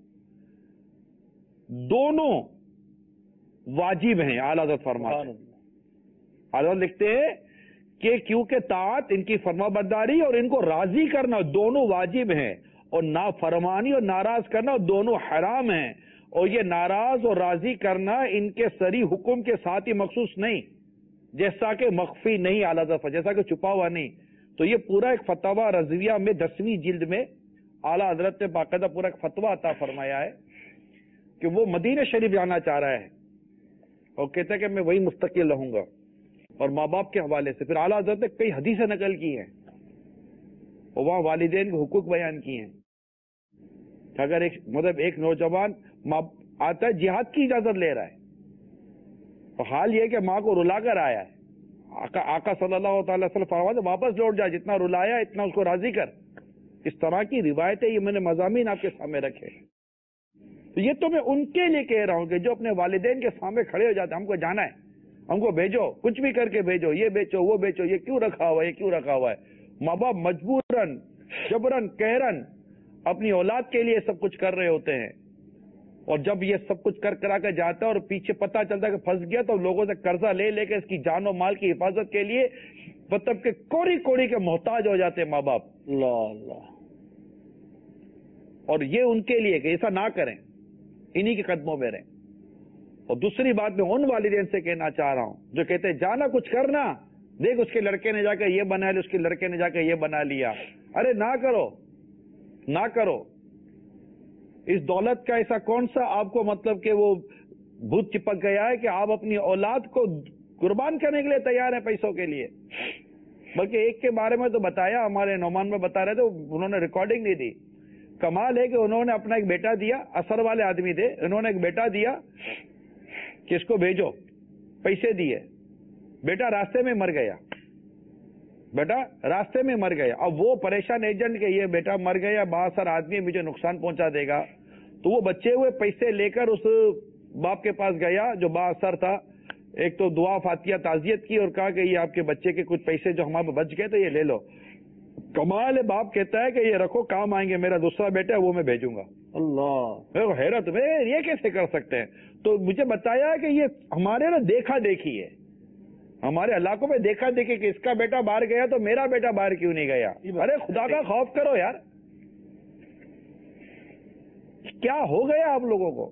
दोनों वाजिब हैं। आला हज़रत फरमाते हैं, आला लिखते हैं कि क्योंकि ताअत इनकी फरमाबरदारी और इनको राजी करना दोनों वाजिब हैं, और नाफरमानी और नाराज करना दोनों हराम हैं, और ये नाराज और राजी करना इनके सरी हुक्म के साथ ही मखसूस नहीं, जैसा कि मख्फी नहीं, आला हज़रत जैसा कि छुपा हुआ नहीं। तो ये पूरा एक फतवा रज़विया में दसवीं जिल्द में आला हज़रत ने बाकायदा पूरा एक फतवा अता फरमाया है कि वो मदीना शरीफ जाना चाह रहा है और कहता है कि मैं वही मुस्तकिल रहूंगा, और माँ बाप के हवाले से फिर आला हज़रत ने कई हदीसें नकल की हैं और वहां वालिदैन के हुकूक बयान किए हैं। अगर एक मतलब एक नौजवान माँ आता है जिहाद की इजाजत ले रहा है, तो हाल यह कि माँ को रुलाकर आया है, आका, आका सल्लल्लाहु अलैहि वसल्लम फरमाते वापस लौट जा, जितना रुलाया इतना उसको राजी कर। इस तरह की रिवायतें ये मैंने मज़ामीन आपके सामने रखे। तो ये तो मैं उनके लिए कह रहा हूं कि जो अपने वालिदैन के सामने खड़े हो जाते हैं, हमको जाना है, हमको भेजो, कुछ भी करके भेजो, ये बेचो वो बेचो, ये क्यों रखा हुआ है, ये क्यों रखा हुआ है। माँ बाप मजबूरन जबरन कहरन अपनी औलाद के लिए सब कुछ कर रहे होते हैं, और जब ये सब कुछ कर करा कर जाता है और पीछे पता चलता है कि फंस गया, तो लोगों से कर्जा ले लेकर इसकी जान और माल की हिफाजत के लिए मतलब के कोड़ी कोड़ी के मोहताज हो जाते हैं माँ बाप। अल्लाह, और ये उनके लिए कि ऐसा ना करें, इन्हीं के कदमों में रहें। और दूसरी बात मैं उन वालिदैन से कहना चाह रहा हूं जो कहते हैं जाना कुछ करना, देख उसके लड़के ने जाकर ये बना लिया, उसके लड़के ने जाकर ये बना लिया। अरे ना करो, ना करो। इस दौलत का ऐसा कौन सा आपको मतलब कि वो भूत चिपक गया है कि आप अपनी औलाद को कुर्बान करने के लिए तैयार हैं पैसों के लिए। बल्कि एक के बारे में तो बताया, हमारे नौमान में बता रहे थे, उन्होंने रिकॉर्डिंग नहीं दी। कमाल है कि उन्होंने अपना एक बेटा दिया, असर वाले आदमी थे, उन्होंने एक बेटा दिया कि इसको भेजो, पैसे दिए, बेटा रास्ते में मर गया। बेटा रास्ते में मर गया, अब वो परेशान एजेंट के ये बेटा मर गया, बासर आदमी मुझे नुकसान पहुंचा देगा, तो वो बचे हुए पैसे लेकर उस बाप के पास गया जो बासर था, एक तो दुआ फातिया ताजियत की और कहा कि ये आपके बच्चे के कुछ पैसे जो हमारे बच गए थे ये ले लो। कमाल है, बाप कहता है कि ये रखो काम आएंगे, मेरा दूसरा बेटा है वो मैं भेजूंगा। अल्लाह, मेरे को हैरत में ये कैसे कर सकते हैं। तो मुझे बताया कि ये हमारे ना देखा देखी है, हमारे इलाकों में देखा देखी कि इसका बेटा बाहर गया तो मेरा बेटा बाहर क्यों नहीं गया। अरे खुदा का खौफ करो यार, क्या हो गया आप लोगों को,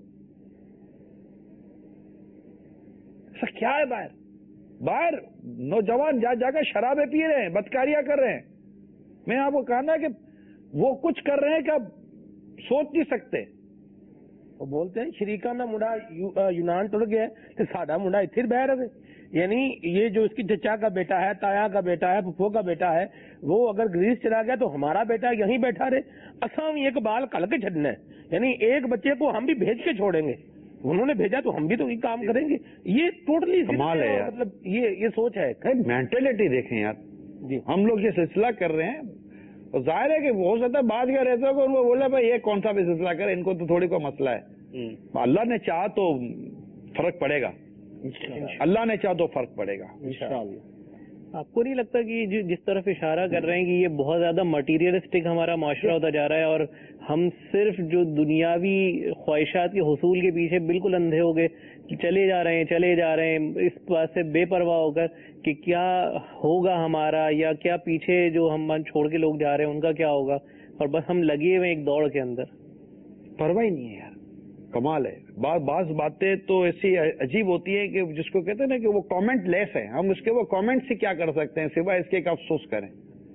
ऐसा क्या है। बाहर बाहर नौजवान जा जाकर शराबें पी रहे हैं, बदकारियां कर रहे हैं। मैं आपको कहा ना कि वो कुछ कर रहे हैं कि आप सोच नहीं सकते। वो बोलते हैं शरीका ना मुंडा यू, यूनान टुर गया तो साडा मुंडा इत्थे बह रहे। यानी ये जो इसकी चचा का बेटा है, ताया का बेटा है, फुफो का बेटा है, वो अगर ग्रीस चला गया तो हमारा बेटा यहीं बैठा रहे। असा भी एक बाल कल के छड़ना है, यानी एक बच्चे को हम भी भेज के छोड़ेंगे, उन्होंने भेजा तो हम भी तो ये काम करेंगे। ये टोटली कमाल है यार, मतलब ये ये सोच है। मेंटेलिटी देखें यार जी, हम लोग ये सिलसिला कर रहे हैं तो जाहिर है कि हो सकता है बाद का रहता है उनको बोला भाई ये कौन सा भी सिलसिला करे, इनको तो थोड़ी कोई मसला है। अल्लाह ने चाहा तो फर्क पड़ेगा, अल्लाह ने चाहा तो फर्क पड़ेगा इंशाअल्लाह। आपको नहीं लगता कि जो जिस तरफ इशारा कर रहे हैं कि ये बहुत ज्यादा मटीरियलिस्टिक हमारा माशरा होता जा रहा है और हम सिर्फ जो दुनियावी ख्वाहिशात के हुसूल के पीछे बिल्कुल अंधे हो गए, चले जा रहे हैं चले जा रहे हैं इस बात से बेपरवाह होकर कि क्या होगा हमारा, या क्या पीछे जो हम छोड़ के लोग जा रहे हैं उनका क्या होगा, और बस हम लगे हुए एक दौड़ के अंदर। परवाह ही नहीं है यार, कमाल है। बा, बाज बातें तो ऐसी अजीब होती है कि जिसको कहते हैं ना कि वो कमेंट लेस है, हम उसके वो कमेंट से क्या कर सकते हैं सिवाय इसके एक अफसोस करें।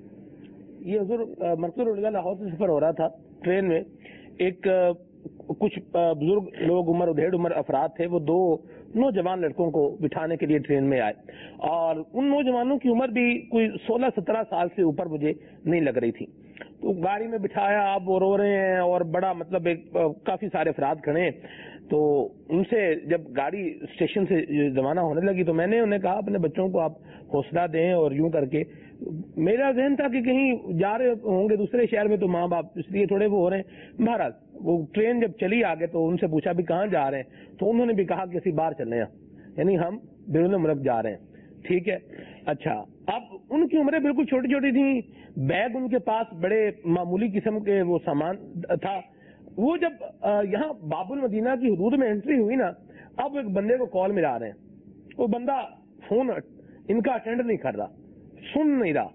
ये हजूर मरकज लाहौर से सफर हो रहा था ट्रेन में, एक आ, कुछ बुजुर्ग लोग उम्र उधेड़ उम्र अफराद थे, वो दो नौजवान लड़कों को बिठाने के लिए ट्रेन में आए और उन नौजवानों की उम्र भी कोई सोलह सत्रह साल से ऊपर मुझे नहीं लग रही थी। तो गाड़ी में बिठाया, आप वो रो रहे हैं और बड़ा मतलब एक काफी सारे अफराद खड़े हैं। तो उनसे जब गाड़ी स्टेशन से रवाना होने लगी तो मैंने उन्हें कहा अपने बच्चों को आप हौसला दें, और यूं करके मेरा जहन था कि कहीं जा रहे होंगे दूसरे शहर में तो माँ बाप इसलिए थोड़े वो हो रहे हैं। महाराज वो ट्रेन जब चली आगे तो उनसे पूछा भी कहाँ जा रहे हैं, तो उन्होंने भी कहा कि ਅਸੀਂ बाहर चलने हैं, यानी हम बैरून मुल्क जा रहे हैं। ठीक है, अच्छा, अब उनकी उम्रें बिल्कुल छोटी छोटी थी, बैग उनके पास बड़े मामूली किस्म के वो सामान था। वो जब यहाँ बाबुल मदीना की हदूद में एंट्री हुई ना, अब एक बंदे को कॉल मिला रहे हैं, वो बंदा फोन इनका अटेंड नहीं कर रहा, सुन नहीं रहा।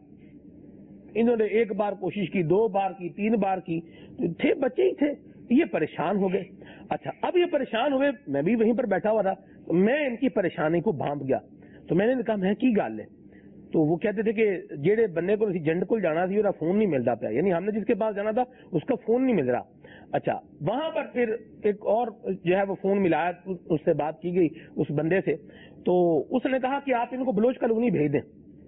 इन्होंने एक बार कोशिश की, दो बार की, तीन बार की, थे बच्चे ही थे, ये परेशान हो गए। अच्छा, अब ये परेशान हुए, मैं भी वहीं पर बैठा हुआ था, मैं इनकी परेशानी को भांप गया। तो मैंने कहा मैं की गल है, तो वो कहते थे कि जेड़े बंदे को जंड को जाना थी फोन नहीं मिलता पाया, यानी हमने जिसके पास जाना था उसका फोन नहीं मिल रहा। अच्छा, वहां पर फिर एक और जो है वो फोन मिलाया, उससे बात की गई उस बंदे से, तो उसने कहा कि आप इनको बलोच कॉलोनी भेज दें।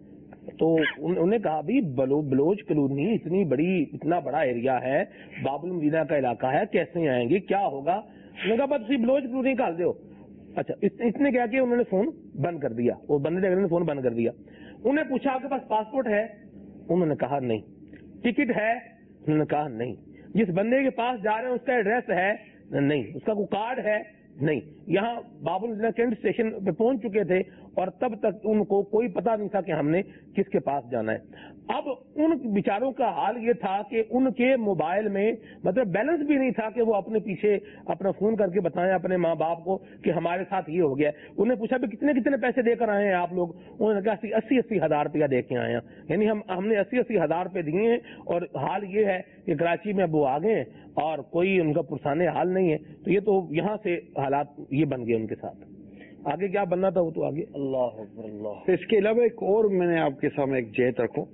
तो उन्होंने कहा भी बलो बलोच कॉलोनी इतनी बड़ी, इतना बड़ा एरिया है, बाबुल मदीना का इलाका है, कैसे आएंगे, क्या होगा। उन्होंने कहा बस बलोच कॉलोनी काल दो। अच्छा, इसने क्या किया, उन्होंने फोन बंद कर दिया, वो बंदे ने फोन बंद कर दिया। उन्हें पूछा आपके पास पासपोर्ट है, उन्होंने कहा नहीं। टिकट है, उन्होंने कहा नहीं। जिस बंदे के पास जा रहे हैं उसका एड्रेस है, नहीं। उसका कोई कार्ड है, नहीं। यहाँ बाबुल मदीना कैंट स्टेशन पे पहुंच चुके थे और तब तक उनको कोई पता नहीं था कि हमने किसके पास जाना है। अब उन बेचारों का हाल ये था कि उनके मोबाइल में मतलब बैलेंस भी नहीं था कि वो अपने पीछे अपना फोन करके बताएं अपने माँ बाप को कि हमारे साथ ये हो गया। उन्हें पूछा भी कितने कितने पैसे देकर आए हैं आप लोग, उन्होंने कहा अस्सी अस्सी हजार रुपया दे के आए हैं, यानी हम हमने अस्सी अस्सी हजार रुपये दिए हैं और हाल ये है कि कराची में अब वो आ गए और कोई उनका पुरसाने हाल नहीं है। तो ये तो यहाँ से हालात ये बन गए उनके साथ, आगे क्या बनना था वो तो आगे। अल्लाह अल्लाह। इसके अलावा एक और मैंने आपके सामने एक जेत रखूं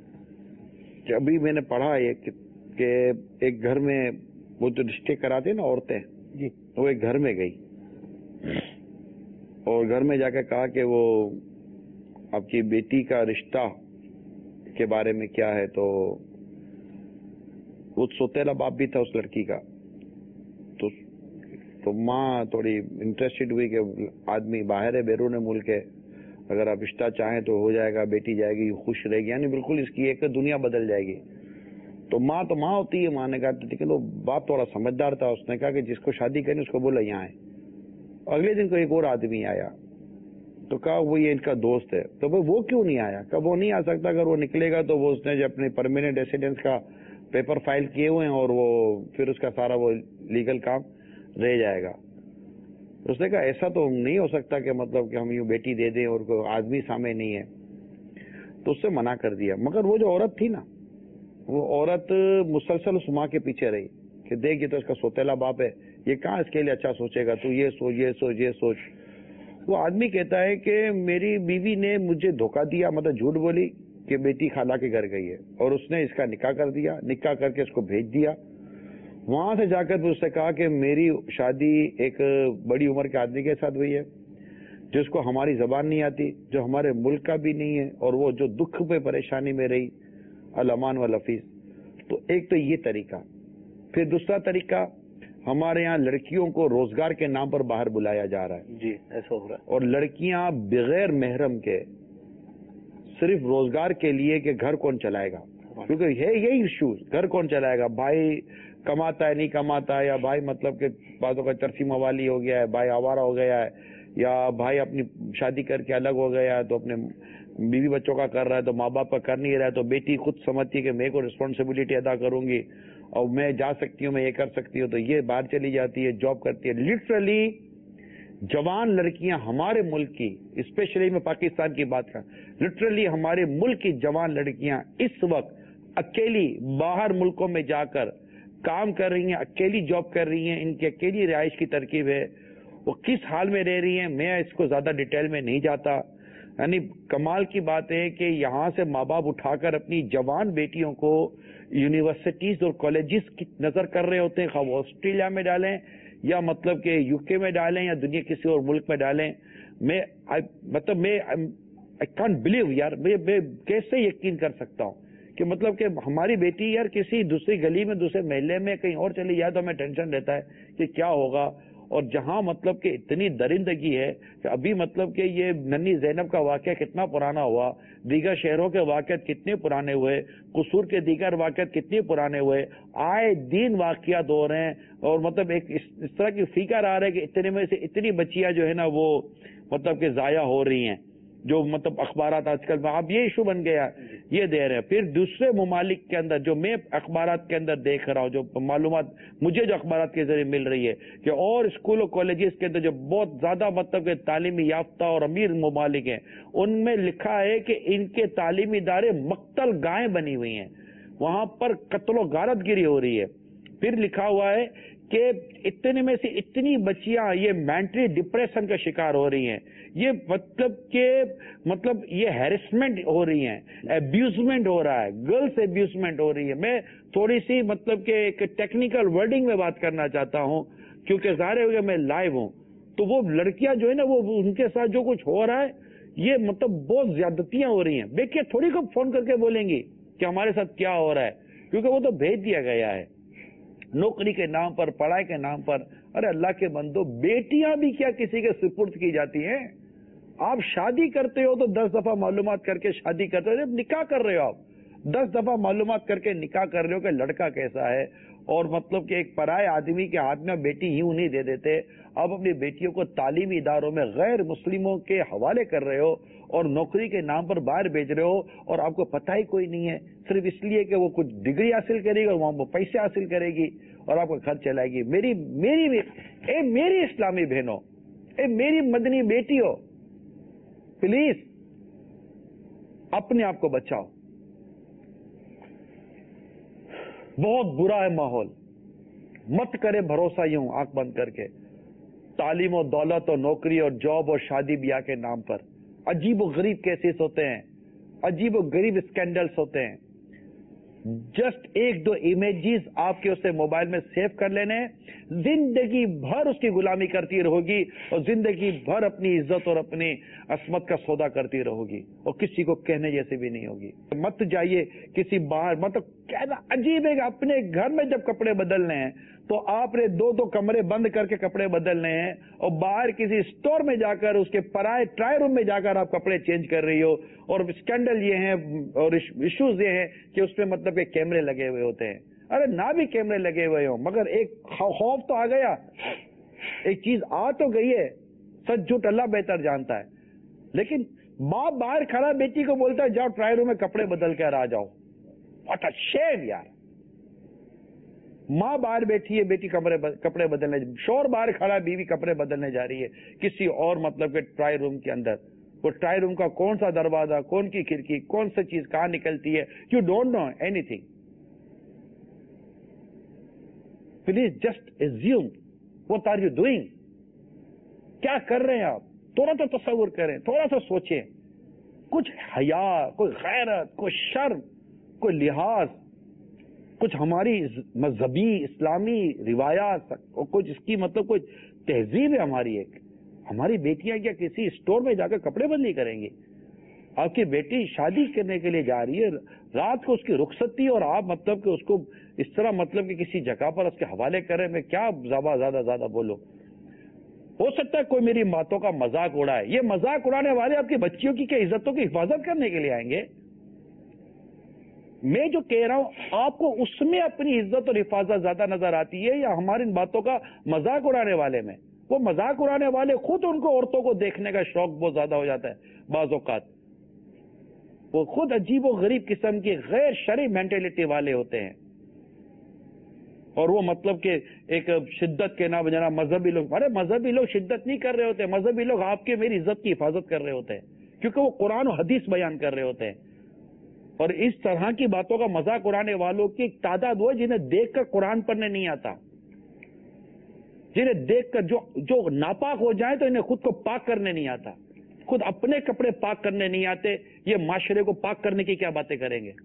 कि अभी मैंने पढ़ा है कि, कि एक घर में वो जो रिश्ते कराते हैं ना औरतें जी, वो एक घर में गई और घर में जाकर कहा कि वो आपकी बेटी का रिश्ता के बारे में क्या है। तो वो सोतेला बाप भी था उस लड़की का, तो तो माँ थोड़ी इंटरेस्टेड हुई कि आदमी बाहर है, बैरून मुल्क है, اگر آپ رشتہ چاہیں تو ہو جائے گا, بیٹی جائے گی خوش رہے گی, یعنی بالکل اس کی ایک دنیا بدل جائے گی. تو ماں تو ماں ہوتی ہے, ماں نے کہا لیکن وہ باپ تھوڑا سمجھدار تھا, اس نے کہا کہ جس کو شادی کرنی اس کو بولا یہاں ہے. اگلے دن کو ایک اور آدمی آیا تو کہا وہ یہ ان کا دوست ہے. تو بھائی وہ کیوں نہیں آیا؟ کہ وہ نہیں آ سکتا, اگر وہ نکلے گا تو وہ اس نے جو اپنے پرماننٹ ریسیڈنس کا پیپر فائل کیے ہوئے ہیں اور وہ پھر اس کا سارا وہ لیگل کام رہ جائے گا. اس نے کہا ایسا تو نہیں ہو سکتا کہ مطلب کہ ہم یوں بیٹی دے دیں اور کوئی آدمی سامنے نہیں ہے. تو اس سے منع کر دیا. مگر وہ جو عورت تھی نا, وہ عورت مسلسل اس ماں کے پیچھے رہی کہ دیکھ یہ تو اس کا سوتیلا باپ ہے, یہ کہاں اس کے لیے اچھا سوچے گا, تو یہ سوچ یہ سوچ یہ سوچ. وہ آدمی کہتا ہے کہ میری بیوی نے مجھے دھوکہ دیا, مطلب جھوٹ بولی کہ بیٹی خالہ کے گھر گئی ہے, اور اس نے اس کا نکاح کر دیا, نکاح کر کے اس کو بھیج دیا. وہاں سے جا کر اس سے کہا کہ میری شادی ایک بڑی عمر کے آدمی کے ساتھ ہوئی ہے جس کو ہماری زبان نہیں آتی, جو ہمارے ملک کا بھی نہیں ہے, اور وہ جو دکھ پہ پریشانی میں رہی, الامان والحفیظ. تو ایک تو یہ طریقہ. پھر دوسرا طریقہ, ہمارے یہاں لڑکیوں کو روزگار کے نام پر باہر بلایا جا رہا ہے. جی ایسا ہو رہا ہے. اور لڑکیاں بغیر محرم کے صرف روزگار کے لیے کہ گھر کون چلائے گا, کیونکہ ہے یہی ایشوز, گھر کون چلائے گا, بھائی کماتا ہے نہیں کماتا ہے, یا بھائی مطلب کہ بعضوں کا چرسی موالی ہو گیا ہے, بھائی آوارہ ہو گیا ہے, یا بھائی اپنی شادی کر کے الگ ہو گیا ہے تو اپنے بیوی بچوں کا کر رہا ہے تو ماں باپ کا کر نہیں رہا ہے, تو بیٹی خود سمجھتی ہے کہ میں کو رسپانسبلٹی ادا کروں گی اور میں جا سکتی ہوں, میں یہ کر سکتی ہوں, تو یہ باہر چلی جاتی ہے, جاب کرتی ہے. لٹرلی جوان لڑکیاں ہمارے ملک کی, اسپیشلی میں پاکستان کی بات کر, لٹرلی ہمارے ملک کی جوان لڑکیاں اس وقت اکیلی باہر ملکوں میں جا کر کام کر رہی ہیں, اکیلی جاب کر رہی ہیں, ان کی اکیلی رہائش کی ترکیب ہے. وہ کس حال میں رہ رہی ہیں میں اس کو زیادہ ڈیٹیل میں نہیں جاتا. یعنی کمال کی بات ہے کہ یہاں سے ماں باپ اٹھا کر اپنی جوان بیٹیوں کو یونیورسٹیز اور کالجز کی نظر کر رہے ہوتے ہیں, خواہ وہ آسٹریلیا میں ڈالیں یا مطلب کہ یو کے میں ڈالیں یا دنیا کسی اور ملک میں ڈالیں. میں مطلب میں آئی کانٹ بلیو یار, میں کیسے یقین کر سکتا ہوں کہ مطلب کہ ہماری بیٹی یار کسی دوسری گلی میں, دوسرے محلے میں کہیں اور چلی جائے تو ہمیں ٹینشن رہتا ہے کہ کیا ہوگا. اور جہاں مطلب کہ اتنی درندگی ہے کہ ابھی مطلب کہ یہ ننھی زینب کا واقعہ کتنا پرانا ہوا, دیگر شہروں کے واقعات کتنے پرانے ہوئے, قصور کے دیگر واقعات کتنے پرانے ہوئے, آئے دن واقعات ہو رہے ہیں. اور مطلب ایک اس طرح کی فکر آ رہا ہے کہ اتنے میں سے اتنی بچیاں جو ہے نا وہ مطلب کہ ضائع ہو رہی ہیں, جو مطلب اخبارات آج کل اب یہ ایشو بن گیا, یہ دے رہے ہیں. پھر دوسرے ممالک کے اندر جو میں اخبارات کے اندر دیکھ رہا ہوں, جو معلومات مجھے جو اخبارات کے ذریعے مل رہی ہے کہ اور اسکول اور کالجز کے اندر جو بہت زیادہ مطلب کہ تعلیمی یافتہ اور امیر ممالک ہیں, ان میں لکھا ہے کہ ان کے تعلیمی ادارے مقتل گائیں بنی ہوئی ہیں, وہاں پر قتل و غارت گیری ہو رہی ہے. پھر لکھا ہوا ہے کہ اتنے میں سے اتنی بچیاں یہ مینٹلی ڈپریشن کا شکار ہو رہی ہیں, یہ مطلب کہ مطلب یہ ہیرسمنٹ ہو رہی ہیں, ابیوزمنٹ ہو رہا ہے, گرلس ابیوزمنٹ ہو رہی ہے. میں تھوڑی سی مطلب کہ ایک ٹیکنیکل ورڈنگ میں بات کرنا چاہتا ہوں کیونکہ ظاہر ہو گیا میں لائیو ہوں. تو وہ لڑکیاں جو ہے نا وہ ان کے ساتھ جو کچھ ہو رہا ہے یہ مطلب بہت زیادتیاں ہو رہی ہیں. دیکھیے تھوڑی کو فون کر کے بولیں گی کہ ہمارے ساتھ کیا ہو رہا ہے, کیونکہ وہ تو بھیج دیا گیا ہے نوکری کے نام پر, پڑھائی کے نام پر. ارے اللہ کے بندو, بیٹیاں بھی کیا کسی کے سپرد کی جاتی ہیں؟ آپ شادی کرتے ہو تو دس دفعہ معلومات کر کے شادی کرتے ہو, نکاح کر رہے ہو آپ دس دفعہ معلومات کر کے نکاح کر رہے ہو کہ لڑکا کیسا ہے, اور مطلب کہ ایک پرائے آدمی کے ہاتھ میں بیٹی یوں نہیں دے دیتے. آپ اپنی بیٹیوں کو تعلیمی اداروں میں غیر مسلموں کے حوالے کر رہے ہو اور نوکری کے نام پر باہر بھیج رہے ہو, اور آپ کو پتہ ہی کوئی نہیں ہے, صرف اس لیے کہ وہ کچھ ڈگری حاصل کرے گی اور وہاں وہ پیسے حاصل کرے گی اور آپ کا گھر چلائے گی. میری میری اے میری اسلامی بہنوں, اے میری مدنی بیٹیوں, پلیز اپنے آپ کو بچاؤ. بہت برا ہے ماحول, مت کرے بھروسہ یوں آنکھ بند کر کے تعلیم و دولت اور نوکری اور جاب اور شادی بیاہ کے نام پر. عجیب و غریب کیسز ہوتے ہیں, عجیب و غریب اسکینڈلز ہوتے ہیں. جسٹ ایک دو امیجز آپ کے اسے موبائل میں سیو کر لینے, زندگی بھر اس کی غلامی کرتی رہو گی اور زندگی بھر اپنی عزت اور اپنی عصمت کا سودا کرتی رہو گی اور کسی کو کہنے جیسے بھی نہیں ہوگی. مت جائیے کسی باہر, مطلب کہنا عجیب ہے کہ اپنے گھر میں جب کپڑے بدلنے ہیں تو آپ نے دو دو کمرے بند کر کے کپڑے بدلنے ہیں اور باہر کسی سٹور میں جا کر اس کے پرائے ٹرائی روم میں جا کر آپ کپڑے چینج کر رہی ہو. اور اسکینڈل یہ ہیں اور ایشوز یہ ہیں کہ اس میں مطلب کہ کیمرے لگے ہوئے ہوتے ہیں. ارے نہ بھی کیمرے لگے ہوئے ہوں مگر ایک خوف تو آ گیا, ایک چیز آ تو گئی ہے, سچ جھوٹ اللہ بہتر جانتا ہے. لیکن باپ باہر کھڑا بیٹی کو بولتا ہے جاؤ ٹرائی روم میں کپڑے بدل کر آ جاؤ. واٹ اے شیم یار. ماں باہر بیٹھی ہے, بیٹی کپڑے کپڑے بدلنے, شور باہر کھڑا, بیوی کپڑے بدلنے جا رہی ہے کسی اور مطلب کہ ٹرائی روم کے اندر. وہ ٹرائی روم کا کون سا دروازہ, کون کی کھڑکی, کون سی چیز کہاں نکلتی ہے, یو ڈونٹ نو اینی تھنگ. Please just assume what are you doing. کیا کر رہے ہیں آپ؟ تھوڑا تو تصور کریں, تھوڑا سا سوچیں. کچھ حیا, کوئی غیرت, کوئی شرم, کوئی لحاظ, کچھ ہماری مذہبی اسلامی روایات, کچھ اس کی مطلب کوئی تہذیب ہے ہماری. ایک ہماری بیٹیاں کیا کسی اسٹور میں جا کر کپڑے بدلی کریں گی؟ آپ کی بیٹی شادی کرنے کے لیے جا رہی ہے, رات کو اس کی رخصتی, اور آپ مطلب کہ اس کو اس طرح مطلب کہ کسی جگہ پر اس کے حوالے کریں. میں کیا زیادہ زیادہ زیادہ بولوں. ہو سکتا ہے کوئی میری باتوں کا مذاق اڑائے. یہ مذاق اڑانے والے آپ کی بچیوں کی کیا عزتوں کی حفاظت کرنے کے لیے آئیں گے؟ میں جو کہہ رہا ہوں آپ کو اس میں اپنی عزت اور حفاظت زیادہ نظر آتی ہے یا ہماری ان باتوں کا مذاق اڑانے والے میں؟ وہ مذاق اڑانے والے خود ان کو عورتوں کو دیکھنے کا شوق بہت زیادہ ہو جاتا ہے بعض اوقات. وہ خود عجیب و غریب قسم کی غیر شرعی مینٹلٹی والے ہوتے ہیں, اور وہ مطلب کہ ایک شدت کے نام جنا مذہبی لوگ. ارے مذہبی لوگ شدت نہیں کر رہے ہوتے, مذہبی لوگ آپ کے میری عزت کی حفاظت کر رہے ہوتے ہیں کیونکہ وہ قرآن و حدیث بیان کر رہے ہوتے ہیں. اور اس طرح کی باتوں کا مذاق اڑانے والوں کی ایک تعداد وہ جنہیں دیکھ کر قرآن پڑھنے نہیں آتا, جنہیں دیکھ کر جو جو ناپاک ہو جائیں تو انہیں خود کو پاک کرنے نہیں آتا, خود اپنے کپڑے پاک کرنے نہیں آتے. یہ معاشرے کو پاک کرنے کی کیا باتیں کریں گے؟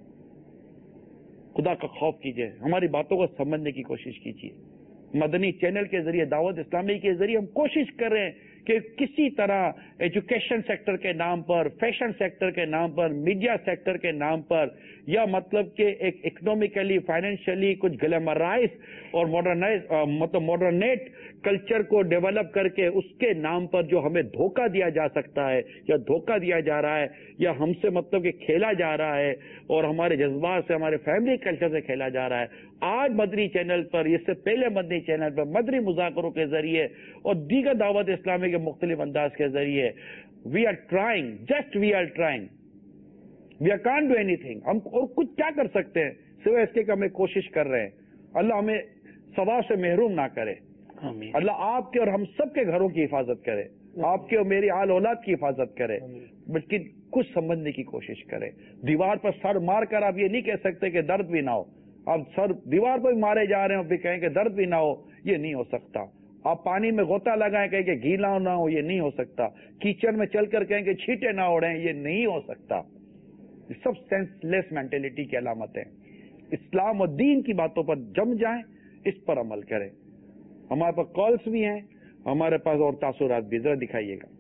خدا کا خوف کیجئے, ہماری باتوں کو سمجھنے کی کوشش کیجئے. مدنی چینل کے ذریعے, دعوت اسلامی کے ذریعے ہم کوشش کر رہے ہیں کہ کسی طرح ایجوکیشن سیکٹر کے نام پر, فیشن سیکٹر کے نام پر, میڈیا سیکٹر کے نام پر, یا مطلب کہ ایک اکنامیکلی فائنینشلی کچھ گلیمرائز اور ماڈرنائز مطلب ماڈرنیٹ کلچر کو ڈیولپ کر کے اس کے نام پر جو ہمیں دھوکہ دیا جا سکتا ہے یا دھوکہ دیا جا رہا ہے یا ہم سے مطلب کہ کھیلا جا رہا ہے اور ہمارے جذبات سے, ہمارے فیملی کلچر سے کھیلا جا رہا ہے. آج مدنی چینل پر, اس سے پہلے مدنی چینل پر مدنی مذاکروں کے ذریعے اور دیگر دعوت اسلامی کے مختلف انداز کے ذریعے we are trying, just we are trying, we are can't do اینی تھنگ. ہم اور کچھ کیا کر سکتے ہیں سوائے اس کے کہ ہمیں کوشش کر رہے ہیں. اللہ ہمیں ثواب سے محروم نہ کرے. اللہ آپ کے اور ہم سب کے گھروں کی حفاظت کرے, آپ کے اور میری آل اولاد کی حفاظت کرے, بلکہ کچھ سمجھنے کی کوشش کرے. دیوار پر سر مار کر آپ یہ نہیں کہہ سکتے کہ درد بھی نہ ہو. آپ سر دیوار پر مارے جا رہے ہیں اور پھر کہیں کہ درد بھی نہ ہو, یہ نہیں ہو سکتا. آپ پانی میں غوطہ لگائیں کہیں کہ گیلا نہ ہو, یہ نہیں ہو سکتا. کیچڑ میں چل کر کہیں کہ چھینٹے نہ اڑیں, یہ نہیں ہو سکتا. یہ سب سینس لیس مینٹلٹی کی علامت ہے. اسلام اور دین کی باتوں پر جم جائیں, اس پر عمل کریں. ہمارے پاس کالز بھی ہیں, ہمارے پاس اور تاثرات بھی, ذرا دکھائیے گا.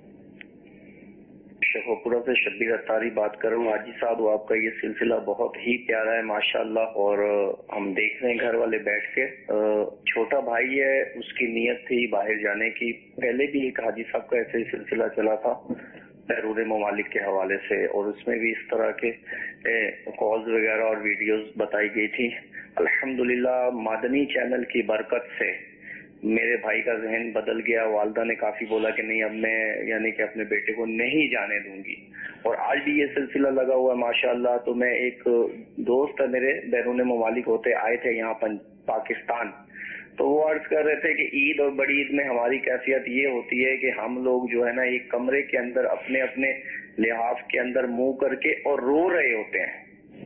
شیخوپورہ سے شبیر اتاری بات کر رہا ہوں. حاجی صاحب آپ کا یہ سلسلہ بہت ہی پیارا ہے ماشاءاللہ, اور ہم دیکھ رہے ہیں گھر والے بیٹھ کے. چھوٹا بھائی ہے, اس کی نیت تھی باہر جانے کی. پہلے بھی ایک حاجی صاحب کا ایسے ہی سلسلہ چلا تھا بیرون ممالک کے حوالے سے, اور اس میں بھی اس طرح کے کالز وغیرہ اور ویڈیوز بتائی گئی تھی. الحمدللہ مدنی چینل کی برکت سے میرے بھائی کا ذہن بدل گیا. والدہ نے کافی بولا کہ نہیں اب میں یعنی کہ اپنے بیٹے کو نہیں جانے دوں گی, اور آج بھی یہ سلسلہ لگا ہوا ہے ماشاءاللہ. تو میں ایک دوست ہے میرے بیرون ممالک ہوتے آئے تھے یہاں پاکستان, تو وہ عرض کر رہے تھے کہ عید اور بڑی عید میں ہماری کیفیت یہ ہوتی ہے کہ ہم لوگ جو ہے نا ایک کمرے کے اندر اپنے اپنے لحاف کے اندر منہ کر کے اور رو رہے ہوتے ہیں.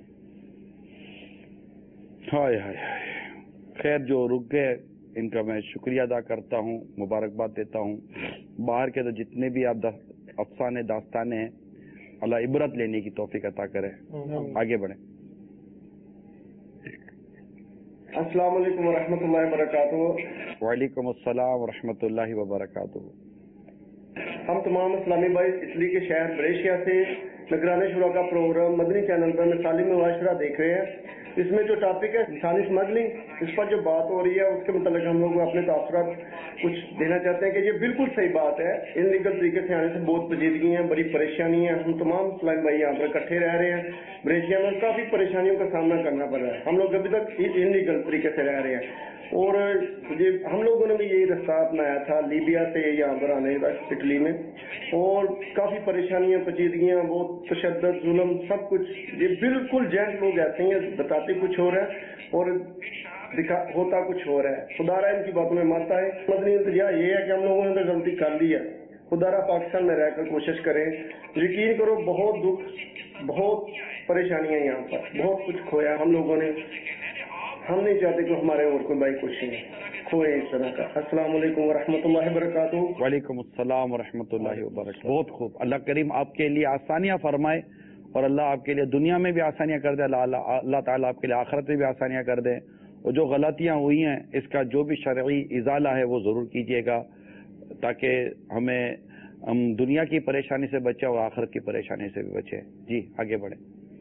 ہائے ہائے خیر, جو رک گئے ان کا میں شکریہ ادا کرتا ہوں, مبارکباد دیتا ہوں. باہر کے تو جتنے بھی آپ افسانے داستانے ہیں, اللہ عبرت لینے کی توفیق عطا کرے. آگے بڑھیں. السلام علیکم ورحمۃ اللہ وبرکاتہ. وعلیکم السلام ورحمۃ اللہ وبرکاتہ. ہم تمام اسلامی بھائی اٹلی کے شہر بریشیا سے نگران شورا کا پروگرام مدنی چینل پر مثالی مباشرہ دیکھ رہے ہیں. इसमें जो टॉपिक है इंसानी स्मगलिंग, इस पर जो बात हो रही है उसके मतलब हम लोग अपने तासुरात कुछ देना चाहते हैं कि ये बिल्कुल सही बात है। इनलीगल तरीके से आने से बहुत पेचीदगी है, बड़ी परेशानी है। हम तमाम मुस्लिम भाई यहाँ पर इकट्ठे रह रहे हैं मलेशिया में, काफी परेशानियों का सामना करना पड़ रहा है। हम लोग अभी तक इनलीगल तरीके से रह रहे हैं और ये हम लोगों ने भी यही रास्ता अपनाया था लीबिया से यहाँ पर आने का इटली में, और काफी परेशानियां पेचीदगियां, बहुत तशद्दुद, जुल्म, सब कुछ। ये बिल्कुल जेंट लोग ऐसे हैं, बताते कुछ हो रहा है और दिखा होता कुछ हो रहा है। खुदारा इनकी बातों में मत आए। मदनी इंतजा ये है कि हम लोगों ने तो गलती कर ली है, खुदारा पाकिस्तान में रहकर कोशिश करें। यकीन करो बहुत दुख, बहुत परेशानियां यहाँ पर, बहुत कुछ खोया हम लोगों ने। हम नहीं चाहते कि हमारे और कोई भाई कुछ खोए इस तरह का। अस्सलाम वालेकुम वरहमतुल्लाहि वबरकातुहू। वालेकुम अस्सलाम वरहमतुल्लाहि वबरकातुहू। बहुत खूब, अल्लाह करीम आपके लिए आसानियां फरमाए और अल्लाह आपके लिए दुनिया में भी आसानियां कर दे, अल्लाह अल्लाह ताला आपके लिए आखिरत में भी आसानियां कर दे। और जो गलतियां हुई हैं इसका जो भी शरई इजाला है वो जरूर कीजिएगा, ताकि हमें हम दुनिया की परेशानी से बचे और आखिरत की परेशानी से भी बचे। जी आगे बढ़े।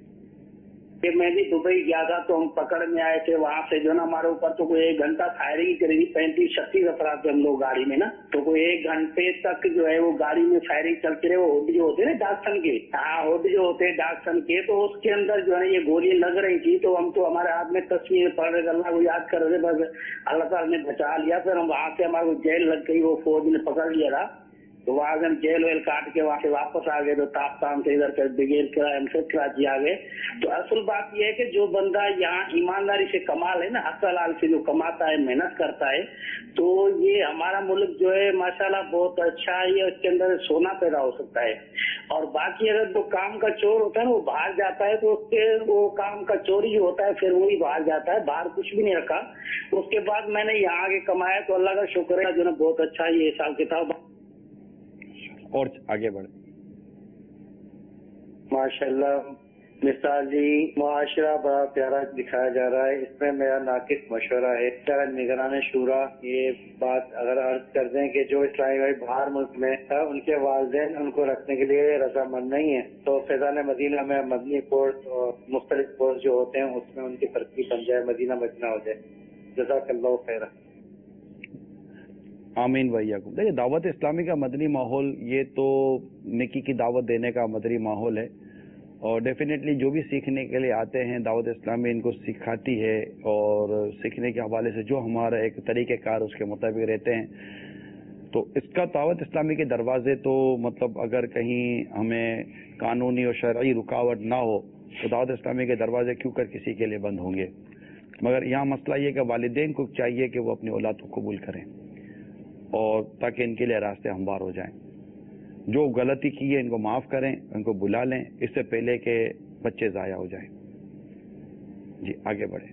कि मैं भी दुबई गया था तो हम पकड़ में आए थे, वहाँ से जो ना हमारे ऊपर तो कोई एक घंटा फायरिंग करेगी, पैंतीस छत्तीस अफराद थे हम लोग गाड़ी में ना, तो कोई एक घंटे तक जो है वो गाड़ी में फायरिंग चलती रहे। वो हुड जो होते ना डाकसन के, हाँ हुड जो होते हैं डाकसन के, तो उसके अंदर जो है ये गोली लग रही थी। तो हम तो हमारे हाथ में तस्वीर पढ़ रहे, अल्लाह को याद कर रहे, बस अल्लाह ताला ने बचा लिया। फिर हम वहाँ से हमारे जेल लग गई, वो फौज ने पकड़ लिया था, तो वहां से हम जेल वेल काट के वहां से वापस आ गए। तो ताप ताम से इधर ब्रिगेड कराए, हम फिर कराची आ गए। तो असल बात यह है कि जो बंदा यहाँ ईमानदारी से कमा ले ना, हक हलाल से जो कमाता है, मेहनत करता है, तो ये हमारा मुल्क जो है माशाल्लाह बहुत अच्छा है। इसके अंदर सोना पैदा हो सकता है। और बाकी अगर जो काम का चोर होता है ना वो बाहर जाता है, तो उसके वो काम का चोरी जो होता है फिर वही बाहर जाता है, बाहर कुछ भी नहीं रखा। उसके बाद मैंने यहाँ आके कमाया, तो अल्लाह का शुक्र है जो ना बहुत अच्छा ये हिसाब किताब। और आगे बढ़े। माशाल्लाह मिसाल जी मुआशरा बड़ा प्यारा दिखाया जा रहा है। इसमें मेरा नाकिस मशवरा है, चाहे निगरान शूरा ये बात अगर अर्ज कर दें कि जो इस्लामी भाई बाहर मुल्क में है उनके वालिदैन उनको रखने के लिए रजामंद नहीं है, तो फैजान मदीना में मदनी कोर्स और मुख्तलिफ कोर्स जो होते हैं उसमें उनकी तरक्की बन जाए, मदीना मदीना हो जाए। जज़ाकल्लाहु खैरा। आमीन भैया को। देखिए दावत इस्लामी का मदनी माहौल ये तो नेकी की दावत देने का मदनी माहौल है, और डेफिनेटली जो भी सीखने के लिए आते हैं दावत इस्लामी इनको सिखाती है, और सीखने के हवाले से जो हमारा एक तरीक़ेकार उसके मुताबिक रहते हैं। तो इसका दावत इस्लामी के दरवाजे तो मतलब अगर कहीं हमें कानूनी और शरई रुकावट ना हो तो दावत इस्लामी के दरवाजे क्यों कर किसी के लिए बंद होंगे। मगर यहाँ मसला ये कि वालिदैन को चाहिए कि वो अपनी औलाद को कबूल करें, और ताकि इनके लिए रास्ते हमवार हो जाएं। जो गलती की है इनको माफ करें, इनको बुला लें, इससे पहले कि बच्चे जाया हो जाएं। जी आगे बढ़े।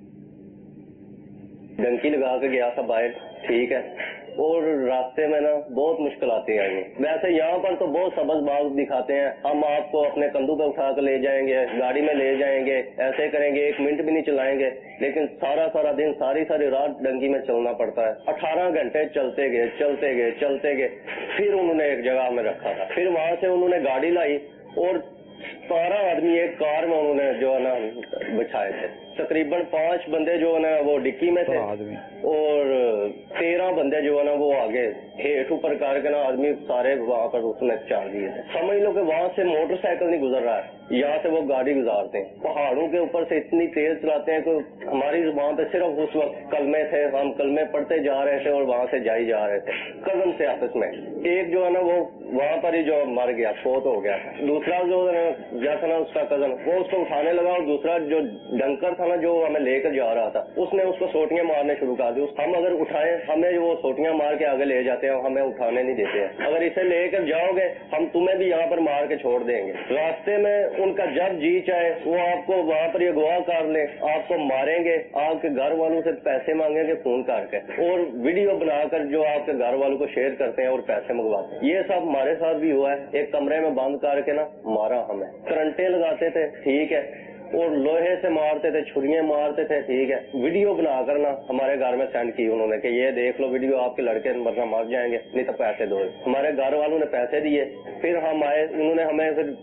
डंकी लगा के गया था बाहर, ठीक है, और रास्ते में ना बहुत मुश्किल आती आई। वैसे यहाँ पर तो बहुत सबज बाग दिखाते हैं, हम आपको अपने कंधों पे उठा कर ले जाएंगे, गाड़ी में ले जाएंगे, ऐसे करेंगे, एक मिनट भी नहीं चलाएंगे। लेकिन सारा सारा दिन सारी सारी रात डंकी में चलना पड़ता है। अठारह घंटे चलते गए चलते गए चलते गए फिर उन्होंने एक जगह में रखा था, फिर वहां से उन्होंने गाड़ी लाई और बारह आदमी एक कार में उन्होंने जो है ना बिछाए थे। तकरीबन पांच बंदे जो है ना वो डिक्की में थे और तेरह बंदे जो है ना वो आगे हेठ ऊपर करके ना आदमी सारे वहाँ पर उसने चार दिए थे। समझ लो कि वहाँ से मोटरसाइकिल नहीं गुजर रहा है, यहाँ से वो गाड़ी गुजारते हैं। पहाड़ों के ऊपर से इतनी तेज चलाते हैं कि हमारी वहाँ पे सिर्फ उस वक्त कलमे थे, हम कलमे पढ़ते जा रहे थे और वहाँ से जाई जा रहे थे कदम से आपस में। एक जो है ना वो वहाँ पर ही जो मर गया, फोत हो गया। दूसरा जो जैसा ना उसका कजन वो उसको उठाने लगा, और दूसरा जो डंकर था ना जो हमें लेकर जा रहा था उसने उसको सोटियां मारने शुरू कर दी। हम अगर उठाए हमें वो सोटियां मार के आगे ले जाते हैं, हमें उठाने नहीं देते हैं। अगर इसे लेकर जाओगे हम तुम्हें भी यहाँ पर मार के छोड़ देंगे। रास्ते में उनका जब जी चाहे वो आपको वहाँ पर ये गवाह कर ले, आपको मारेंगे, आपके घर वालों से पैसे मांगेंगे फोन करके, और वीडियो बनाकर जो आपके घर वालों को शेयर करते हैं और पैसे मंगवाते हैं। ये सब हमारे साथ भी हुआ है। एक कमरे में बंद करके ना मारा हमें, करंटे लगाते थे, ठीक है, और लोहे से मारते थे, छुरियां मारते थे, ठीक है। वीडियो बनाकर ना हमारे घर में सेंड की उन्होंने कि ये देख लो वीडियो, आपके लड़के वरना मर जाएंगे, नहीं तो पैसे दो। हमारे घर वालों ने पैसे दिए, फिर हम आए, उन्होंने हमें फिर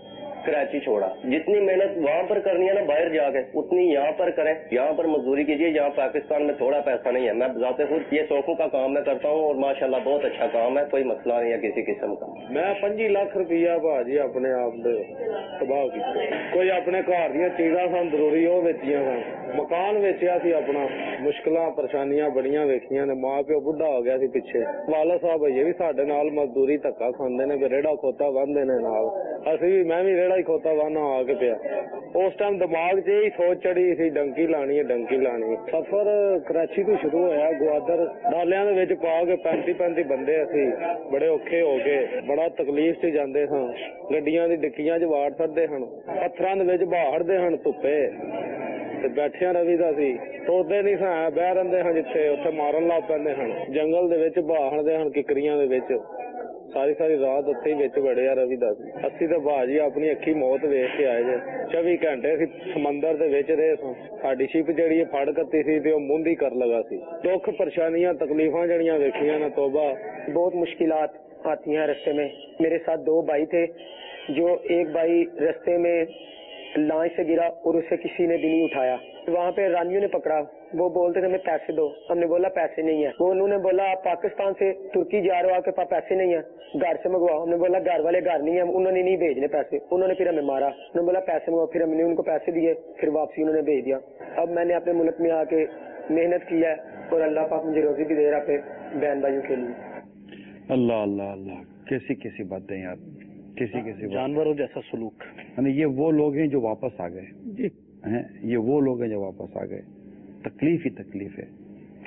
कराची छोड़ा। जितनी मेहनत वहाँ पर करनी है ना बाहर जाके, उतनी यहाँ पर करें। यहाँ पर मजदूरी कीजिए, यहाँ पाकिस्तान में थोड़ा पैसा नहीं है। मैं जाते खुद ये सोफों का काम मैं करता हूँ और माशाल्लाह बहुत अच्छा काम है, कोई मसला नहीं है किसी किस्म का। मैं पंजी लाख रुपया भाजी अपने आप दे तबाह किया। कोई अपने घर ਦੀਆਂ ਚੀਜ਼ਾਂ ਸਨ ਜ਼ਰੂਰੀ ਉਹ ਵੇਚੀਆਂ ਸਨ, ਮਕਾਨ ਵੇਚਿਆ ਸੀ ਆਪਣਾ। ਮੁਸ਼ਕਲਾਂ ਪਰੇਸ਼ਾਨੀਆਂ ਬੜੀਆਂ ਵੇਖੀਆਂ ਨੇ, ਮਾਂ ਪਿਓ ਬੁੱਢਾ ਹੋ ਗਿਆ ਸੀ ਪਿੱਛੇ। ਵਾਲਾ ਸਾਹਿਬ ਇਹ ਵੀ ਸਾਡੇ ਨਾਲ ਮਜ਼ਦੂਰੀ ਧੱਕਾ ਖਾਂਦੇ ਨੇ, ਵੀ ਰੇੜਾ ਖੋਤਾ ਬੰਨ੍ਹਦੇ ਨੇ ਨਾਲ। ਅਸੀਂ ਵੀ ਮੈਂ ਵੀ ਰੇੜਾ ਹੀ ਖੋਤਾ ਬੰਨ੍ਹਣਾ ਆ ਕੇ ਪਿਆ। ਉਸ ਟਾਈਮ ਦਿਮਾਗ 'ਚ ਇਹੀ ਸੋਚ ਚੜੀ ਸੀ ਡੰਕੀ ਲਾਣੀ ਹੈ ਡੰਕੀ ਲਾਣੀ ਹੈ। ਸਫ਼ਰ ਕਰਾਚੀ ਤੋਂ ਸ਼ੁਰੂ ਹੋਇਆ, ਗਵਾਦਰ ਡਾਲਿਆਂ ਦੇ ਵਿੱਚ ਪਾ ਕੇ ਪੈਂਤੀ ਪੈਂਤੀ ਬੰਦੇ ਅਸੀਂ ਬੜੇ ਔਖੇ ਹੋ ਗਏ, ਬੜਾ ਤਕਲੀਫ 'ਚ ਜਾਂਦੇ ਸਾਂ। ਗੱਡੀਆਂ ਦੀ ਡਿੱਕੀਆਂ 'ਚ ਵਾੜ ਛੱਡਦੇ ਹਨ, ਪੱਥਰਾਂ ਦੇ ਵਿੱਚ ਬਾਹੜਦੇ ਹਨ ਧੁੱਪੇ ਤੇ ਬੈਠਿਆਂ ਰਵੀਦਾ ਸੀ। ਸੋਚਦੇ ਨਹੀਂ ਸਾਂ ਬਹਿ ਰਹਿੰਦੇ ਹਾਂ ਜਿੱਥੇ ਉੱਥੇ ਮਾਰਨ ਲੱਗ ਪੈਂਦੇ ਹਨ। ਜੰਗਲ ਦੇ ਵਿੱਚ ਬਾਹਣਦੇ ਹਨ ਕਿਕਰੀਆਂ ਦੇ ਵਿੱਚ, ਸਾਰੀ ਸਾਰੀ ਰਾਤ ਉੱਥੇ ਹੀ ਵਿੱਚ ਵੜੇ ਆ ਰਵੀਦਾਸ। ਅਸੀਂ ਤਾਂ ਬਾਜੀ ਆਪਣੀ ਅੱਖੀ ਮੌਤ ਵੇਖ ਕੇ ਆਏ ਜੇ। ਚੌਵੀ ਘੰਟੇ ਅਸੀਂ ਸਮੁੰਦਰ ਦੇ ਵਿੱਚ ਰਹੇ ਸਾਂ। ਸਾਡੀ ਸ਼ਿਪ ਜਿਹੜੀ ਫੜ ਕੱਤੀ ਸੀ ਤੇ ਉਹ ਮੁੰਦੀ ਕਰ ਲਗਾ ਸੀ। ਦੁੱਖ ਪਰੇਸ਼ਾਨੀਆਂ ਤਕਲੀਫਾਂ ਜਿਹੜੀਆਂ ਵੇਖੀਆਂ ਨਾ ਤੋਬਾ। बहुत मुश्किलात आती हैं रास्ते में। मेरे साथ दो भाई थे, जो एक भाई रास्ते में लांच से गिरा और उसे किसी ने भी नहीं उठाया। वहाँ पे रानियों ने पकड़ा, वो बोलते थे हमें पैसे दो। हमने बोला पैसे नहीं है। वो उन्होंने बोला आप पाकिस्तान से तुर्की जा रहे हो, आपके पास पैसे नहीं है, घर से मंगवाओ। हमने बोला घर वाले घर नहीं है, उन्होंने नहीं भेजने पैसे। उन्होंने फिर हमें मारा, उन्होंने बोला पैसे मंगवाओ। फिर हमने उनको पैसे दिए, फिर वापसी उन्होंने भेज दिया। अब मैंने अपने मुल्क में आके मेहनत की है और अल्लाह पाक मुझे रोजी भी दे रहा अपने बहन भाइयों के लिए। अल्लाह अल्लाह अल्लाह, कैसी कैसी बातें यार, कैसी कैसी जानवरों जैसा सलूक। यानी ये वो लोग हैं जो वापस आ गए जी हैं, ये वो लोग हैं जो वापस आ गए। तकलीफ ही तकलीफ है।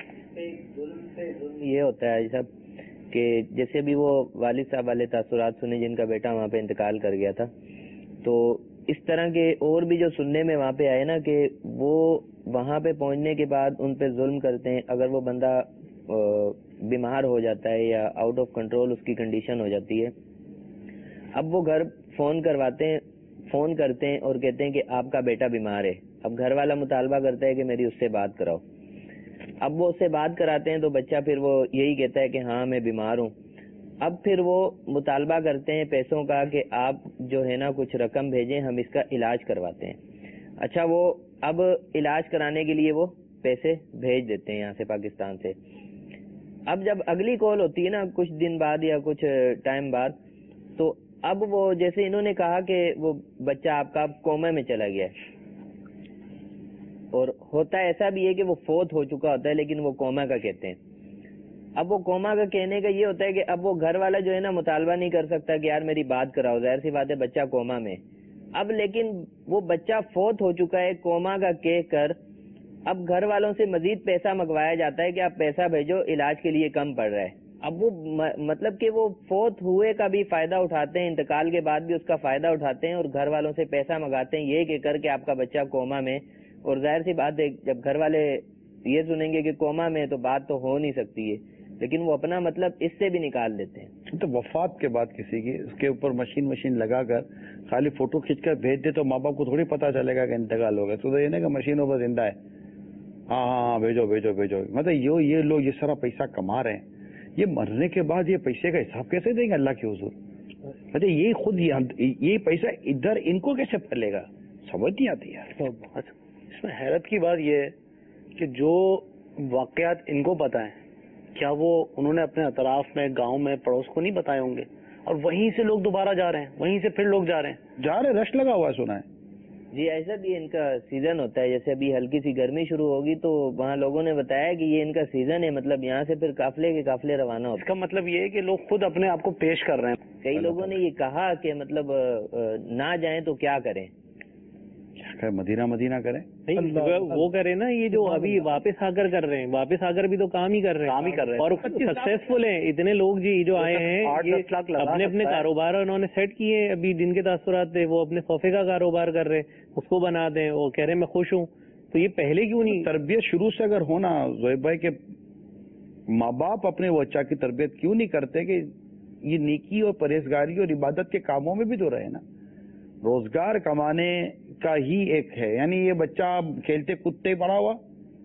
ये होता है साहब कि जैसे भी वो वालिद साहब वाले तासुरात सुने जिनका बेटा वहाँ पे इंतकाल कर गया था, तो इस तरह के और भी जो सुनने में वहाँ पे आए ना कि वो वहाँ पे पहुँचने के बाद उन पे जुल्म करते हैं। अगर वो बंदा बीमार हो जाता है या आउट ऑफ कंट्रोल उसकी कंडीशन हो जाती है, अब वो घर फोन करवाते हैं, फोन करते हैं और कहते हैं कि आपका बेटा बीमार है। अब घर वाला मुतालबा करता है कि मेरी उससे बात कराओ। अब वो उससे बात कराते हैं तो बच्चा फिर वो यही कहता है कि हाँ मैं बीमार हूँ। अब फिर वो मुतालबा करते हैं पैसों का कि आप जो है ना कुछ रकम भेजें, हम इसका इलाज करवाते हैं। अच्छा, वो अब इलाज कराने के लिए वो पैसे भेज देते हैं यहाँ से पाकिस्तान से। अब जब अगली कॉल होती है ना कुछ दिन बाद या कुछ टाइम बाद, तो अब वो जैसे इन्होंने कहा कि वो बच्चा आपका कोमा में चला गया है, और होता ऐसा भी है कि वो फोत हो चुका होता है लेकिन वो कोमा का कहते हैं। अब वो कोमा का कहने का ये होता है कि अब वो घर वाला जो है ना मुतालबा नहीं कर सकता कि यार मेरी बात कराओ, जाहिर सी बात है बच्चा कोमा में। अब लेकिन वो बच्चा फोत हो चुका है कोमा का कह कर, अब घर वालों से मजीद पैसा मंगवाया जाता है कि आप पैसा भेजो, इलाज के लिए कम पड़ रहा है। अब वो म, मतलब कि वो फोत हुए का भी फायदा उठाते हैं, इंतकाल के बाद भी उसका फायदा उठाते हैं और घर वालों से पैसा मंगाते हैं ये कहकर के आपका बच्चा कोमा में। और जाहिर सी बात है जब घर वाले ये सुनेंगे कि कोमा में तो बात तो हो नहीं सकती है, लेकिन वो अपना मतलब इससे भी निकाल देते हैं। तो वफात के बाद किसी की उसके ऊपर मशीन मशीन लगाकर खाली फोटो खींचकर भेज दे तो माँ बाप को थोड़ी पता चलेगा कि इंतकाल हो गया। तो ये ना कि मशीनों पर जिंदा है, हाँ हाँ भेजो भेजो भेजो। मतलब यो ये लोग ये सारा पैसा कमा रहे हैं, ये मरने के बाद ये पैसे का हिसाब कैसे देंगे अल्लाह के हुजूर? मतलब ये खुद ये पैसा इधर इनको कैसे फैलेगा, समझ नहीं आती यार। इसमें हैरत की बात ये है कि जो वाकयात इनको पता है, क्या वो उन्होंने अपने अतराफ में गांव में पड़ोस को नहीं बताए होंगे, और वहीं से लोग दोबारा जा रहे हैं, वहीं से फिर लोग जा रहे हैं जा रहे रश लगा हुआ है सुना है जी। ऐसा भी इनका सीजन होता है, जैसे अभी हल्की सी गर्मी शुरू होगी तो वहाँ लोगों ने बताया कि ये इनका सीजन है, मतलब यहाँ से फिर काफले के काफले रवाना होते हैं। इसका मतलब ये है कि लोग खुद अपने आप को पेश कर रहे हैं। कई लोगों ने ये कहा कि मतलब ना जाएं तो क्या करें, क्या मदीना मदीना करें? नहीं वो करे ना, ये जो अभी वापस आकर कर रहे हैं, वापस आकर भी तो काम ही कर रहे हैं, काम ही कर रहे हैं और सक्सेसफुल हैं इतने लोग जी जो आए हैं, ये अपने अपने कारोबार उन्होंने सेट किए। अभी जिनके तासुरात थे वो अपने सोफे का कारोबार कर रहे हैं, उसको बना दें, वो कह रहे हैं मैं खुश हूँ। तो ये पहले क्यों नहीं? तरबियत शुरू से अगर होना ज़ोएब भाई के माँ बाप अपने बच्चा की तरबियत क्यों नहीं करते कि ये नेकी और परहेजगारी और इबादत के कामों में भी तो रहे ना, रोजगार कमाने का ही एक है। यानी ये बच्चा खेलते कूदते बड़ा हुआ,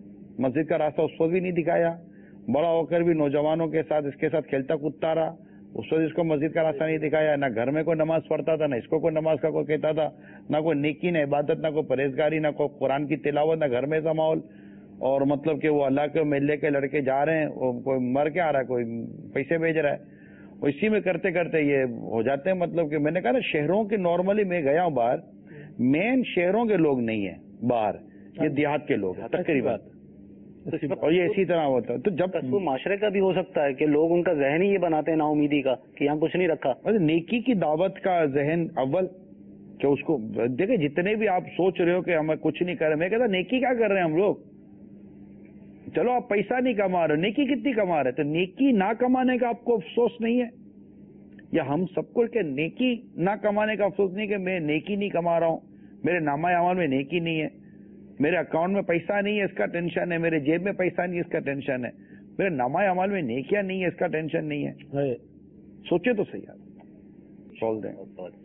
मस्जिद का रास्ता उसको भी नहीं दिखाया, बड़ा होकर भी नौजवानों के साथ इसके साथ खेलता कूदता रहा, उस वक्त इसको मस्जिद का रास्ता नहीं दिखाया, ना घर में कोई नमाज पढ़ता था, ना इसको कोई नमाज का कोई कहता था, ना कोई नेकी, ना इबादत, ना कोई परहेजगारी, ना कोई कुरान की तिलावत, ना घर में ऐसा माहौल। और मतलब कि वो अल्लाह के मेले के लड़के जा रहे हैं, वो कोई मर के आ रहा है, कोई पैसे भेज रहा है, वो इसी में करते करते ये हो जाते हैं। मतलब कि मैंने कहा ना, शहरों के नॉर्मली मैं गया हूँ बाहर, मेन शहरों के लोग नहीं है बाहर, ये देहात के लोग हैं तकरीबन, और ये इसी तरह होता है। तो जब वो माशरे का भी हो सकता है कि लोग उनका जहन ही ये बनाते हैं नाउमीदी का कि यहाँ कुछ नहीं रखा। नेकी की दावत का जहन अव्वल कि उसको देखिए, जितने भी आप सोच रहे हो कि हमें कुछ नहीं कर रहे, मैं कहता नेकी क्या कर रहे हैं हम लोग। चलो आप पैसा नहीं कमा रहे हो, नेकी कितनी कमा रहे, तो नेकी ना कमाने का आपको अफसोस नहीं है? या हम सबको के नेकी ना कमाने का अफसोस नहीं कि मैं नेकी नहीं कमा रहा हूँ, मेरे नामा अमाल में नेकी नहीं है, मेरे अकाउंट में पैसा नहीं है इसका टेंशन है, मेरे जेब में पैसा नहीं है इसका टेंशन है, मेरे नामा अमाल में नेकिया नहीं है इसका टेंशन नहीं है। सोचे तो सही यार, सोच दें।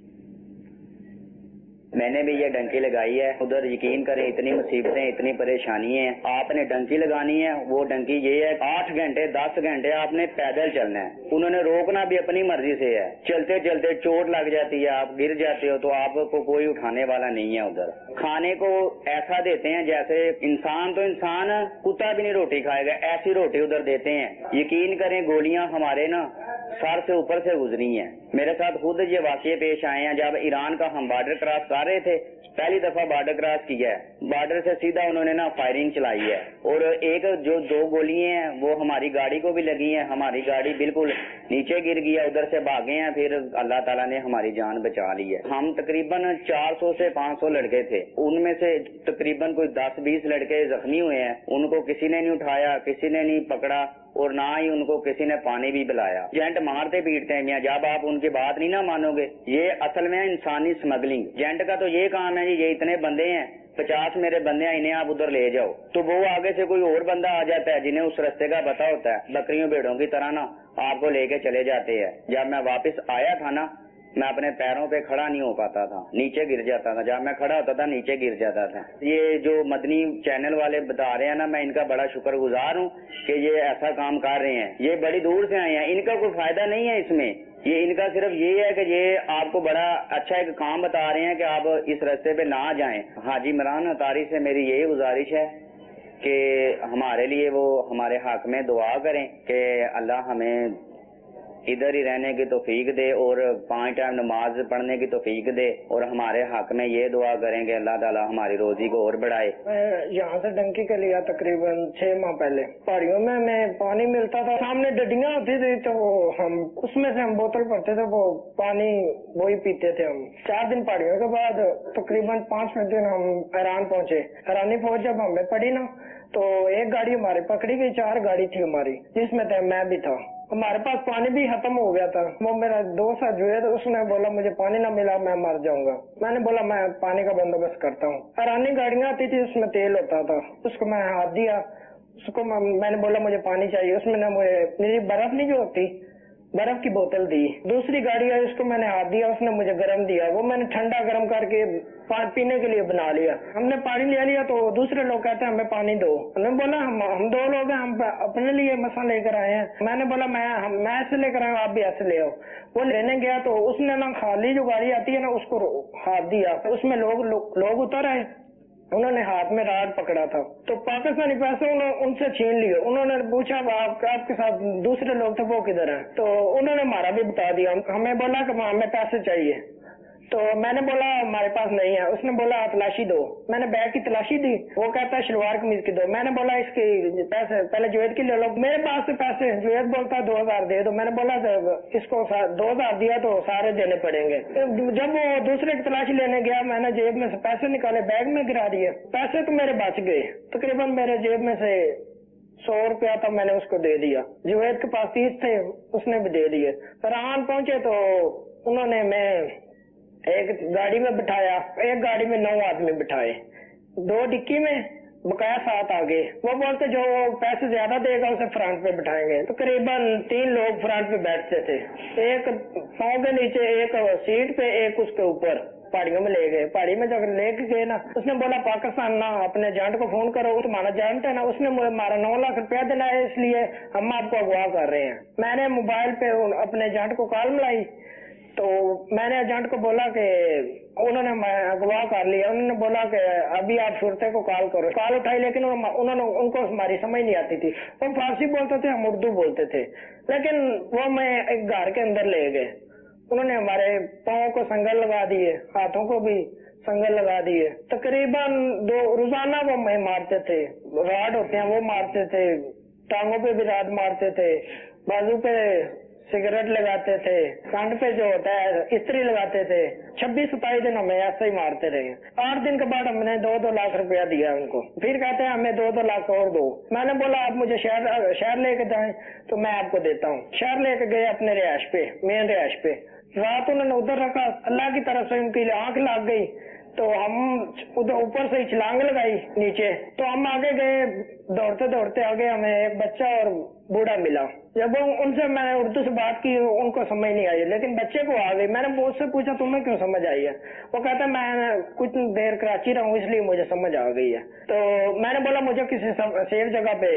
मैंने भी ये डंकी लगाई है, उधर यकीन करें इतनी मुसीबतें, इतनी परेशानी है। आपने डंकी लगानी है, वो डंकी ये है, आठ घंटे दस घंटे आपने पैदल चलना है। उन्होंने रोकना भी अपनी मर्जी से है। चलते चलते चोट लग जाती है, आप गिर जाते हो तो आपको कोई उठाने वाला नहीं है। उधर खाने को ऐसा देते हैं जैसे इंसान तो इंसान, कुत्ता भी नहीं रोटी खाएगा, ऐसी रोटी उधर देते हैं। यकीन करें गोलियां हमारे ना सर से ऊपर से गुजरी हैं। मेरे साथ खुद ये वाकये पेश आए हैं। जब ईरान का हम बॉर्डर क्रॉस कर रहे थे, पहली दफा बॉर्डर क्रॉस किया है, बॉर्डर से सीधा उन्होंने ना फायरिंग चलाई है, और एक जो दो गोलियां हैं वो हमारी गाड़ी को भी लगी हैं। हमारी गाड़ी बिल्कुल नीचे गिर गया, उधर से भागे हैं, फिर अल्लाह ताला ने हमारी जान बचा ली है। हम तकरीबन चार सौ से पाँच सौ लड़के थे, उनमें से तकरीबन कोई दस बीस लड़के जख्मी हुए हैं। उनको किसी ने नहीं उठाया, किसी ने नहीं पकड़ा, और ना ही उनको किसी ने पानी भी पिलाया। जेंट मारते पीटते हैं, जब आप उनकी बात नहीं ना मानोगे। ये असल में इंसानी स्मगलिंग। जेंट का तो ये काम है जी, ये इतने बंदे हैं, पचास मेरे बंदे हैं, इन्हें आप उधर ले जाओ, तो वो आगे से कोई और बंदा आ जाता है जिन्हें उस रास्ते का पता होता है, बकरियों भेड़ों की तरह ना आपको लेके चले जाते हैं। जब मैं वापस आया था ना, मैं अपने पैरों पे खड़ा नहीं हो पाता था, नीचे गिर जाता था। जब मैं खड़ा होता था नीचे गिर जाता था। ये जो मदनी चैनल वाले बता रहे हैं ना, मैं इनका बड़ा शुक्रगुजार हूँ कि ये ऐसा काम कर रहे हैं। ये बड़ी दूर से आए हैं, इनका कोई फायदा नहीं है इसमें, ये इनका सिर्फ ये है कि ये आपको बड़ा अच्छा एक काम बता रहे हैं कि आप इस रास्ते पे ना जाएं। हाजी इमरान अतारी से मेरी यही गुजारिश है कि हमारे लिए वो हमारे हक में दुआ करें कि अल्लाह हमें इधर ही रहने की तौफीक दे और पांच टाइम नमाज पढ़ने की तौफीक दे, और हमारे हक में ये दुआ करेंगे अल्लाह ताला हमारी रोजी को और बढ़ाए। मैं यहाँ से डंकी के लिया तकरीबन छह माह पहले। पहाड़ियों में मैं पानी मिलता था, सामने डडियां होती थी, तो हम उसमें से हम बोतल भरते थे, वो पानी वही पीते थे हम। चार दिन पहाड़ियों के बाद तकरीबन पांचवें दिन हम ईरान पहुंचे। ईरानी फौज जब हमें पड़ी ना, तो एक गाड़ी हमारी पकड़ी गई, चार गाड़ी थी हमारी, जिसमें मैं भी था। हमारे पास पानी भी खत्म हो गया था। वो मेरा दोस्त है जुएद, उसने बोला मुझे पानी ना मिला मैं मर जाऊंगा। मैंने बोला मैं पानी का बंदोबस्त करता हूँ। ईरानी गाड़ियाँ आती थी, उसमें तेल होता था, उसको मैं हाथ दिया, उसको मैंने बोला मुझे पानी चाहिए। उसमें ना मुझे मेरी बर्फ नहीं जो होती, बर्फ की बोतल दी। दूसरी गाड़ी आई, उसको मैंने हाथ दिया, उसने मुझे गर्म दिया, वो मैंने ठंडा गर्म करके पानी पीने के लिए बना लिया। हमने पानी ले लिया तो दूसरे लोग कहते हैं हमें पानी दो। हमने बोला हम हम दो लोग हैं, हम अपने लिए मसा लेकर आए हैं। मैंने बोला मैं हम मैं ऐसे लेकर आया, आप भी ऐसे ले आओ। वो लेने गया तो उसने ना खाली जो गाड़ी आती है ना उसको हाथ दिया, उसमें लोग लोग उतर आए, उन्होंने हाथ में राड पकड़ा था, तो पाकिस्तानी पैसे उनसे छीन लिए। उन्होंने पूछा आप, आपके साथ दूसरे लोग थे वो किधर हैं, तो उन्होंने हमारा भी बता दिया। हमें बोला कि हमें पैसे चाहिए, तो मैंने बोला हमारे पास नहीं है। उसने बोला तलाशी दो। मैंने बैग की तलाशी दी, वो कहता है शलवार कमीज की दो। मैंने बोला इसके पैसे पहले जुएद की ले लो, मेरे पास से पैसे। जुएद बोलता दो हजार दे दो। मैंने बोला इसको दो हजार दिया तो सारे देने पड़ेंगे। जब वो दूसरे की तलाशी लेने गया, मैंने जेब में से पैसे निकाले, बैग में गिरा दिए। पैसे तो मेरे बच गए, तकरीबन मेरे जेब में से सौ रुपया था, मैंने उसको दे दिया। जुएद के पास तीस थे, उसने भी दे दिए। ईरान पहुंचे तो उन्होंने मैं एक गाड़ी में बिठाया, एक गाड़ी में नौ आदमी बिठाए, दो डिक्की में बकाया सात आगे। वो बोलते जो पैसे ज्यादा देगा उसे फ्रंट पे बिठाएंगे। तो करीबन तीन लोग फ्रंट पे बैठते थे, एक पाँव के नीचे, एक सीट पे, एक उसके ऊपर। पहाड़ियों में ले गए। पहाड़ी में जब लेके गए ना, उसने बोला पाकिस्तान ना अपने एजेंट को फोन करो, वो तुम्हारा एजेंट है ना, उसने मुझे मारा नौ लाख रुपया देना है, इसलिए हम आपको अगवा कर रहे हैं। मैंने मोबाइल पे अपने एजेंट को कॉल मिलाई, तो मैंने एजेंट को बोला कि उन्होंने अगवा कर लिया। उन्होंने बोला कि अभी आप शुरते को कॉल करो। कॉल उठाई, लेकिन उन्होंने उनको हमारी समझ नहीं आती थी। वो फारसी बोलते थे, हम उर्दू बोलते थे, लेकिन वो मैं एक घर के अंदर ले गए। उन्होंने हमारे पाँव को संगल लगा दिए, हाथों को भी संगल लगा दिए। तकरीबन दो रोजाना वो मैं मारते थे, राड होते हैं वो मारते थे, टांगों पे भी राड मारते थे, बाजू पे सिगरेट लगाते थे, कांड पे जो होता है इस्त्री लगाते थे। छब्बीस सताईस दिन हमें ऐसे ही मारते रहे। आठ दिन के बाद हमने दो दो लाख रुपया दिया उनको। फिर कहते हैं हमें दो दो लाख और दो। मैंने बोला आप मुझे शहर शहर लेके जाएं तो मैं आपको देता हूँ। शहर लेके गए अपने रिहायश पे, मेन रिहायश पे। रात उन्होंने उधर रखा, अल्लाह की तरफ से उनकी आंख लग गई, तो हम उधर ऊपर से छलांग लगाई नीचे, तो हम आगे गए, दौड़ते दौड़ते आगे हमें एक बच्चा और बूढ़ा मिला। जब उनसे मैंने उर्दू से बात की, उनको समझ नहीं आई, लेकिन बच्चे को आ गई। मैंने उससे पूछा तुम्हें क्यों समझ आई है? वो कहता मैं कुछ देर कराची रहा हूँ इसलिए मुझे समझ आ गई है। तो मैंने बोला मुझे किसी सेफ जगह पे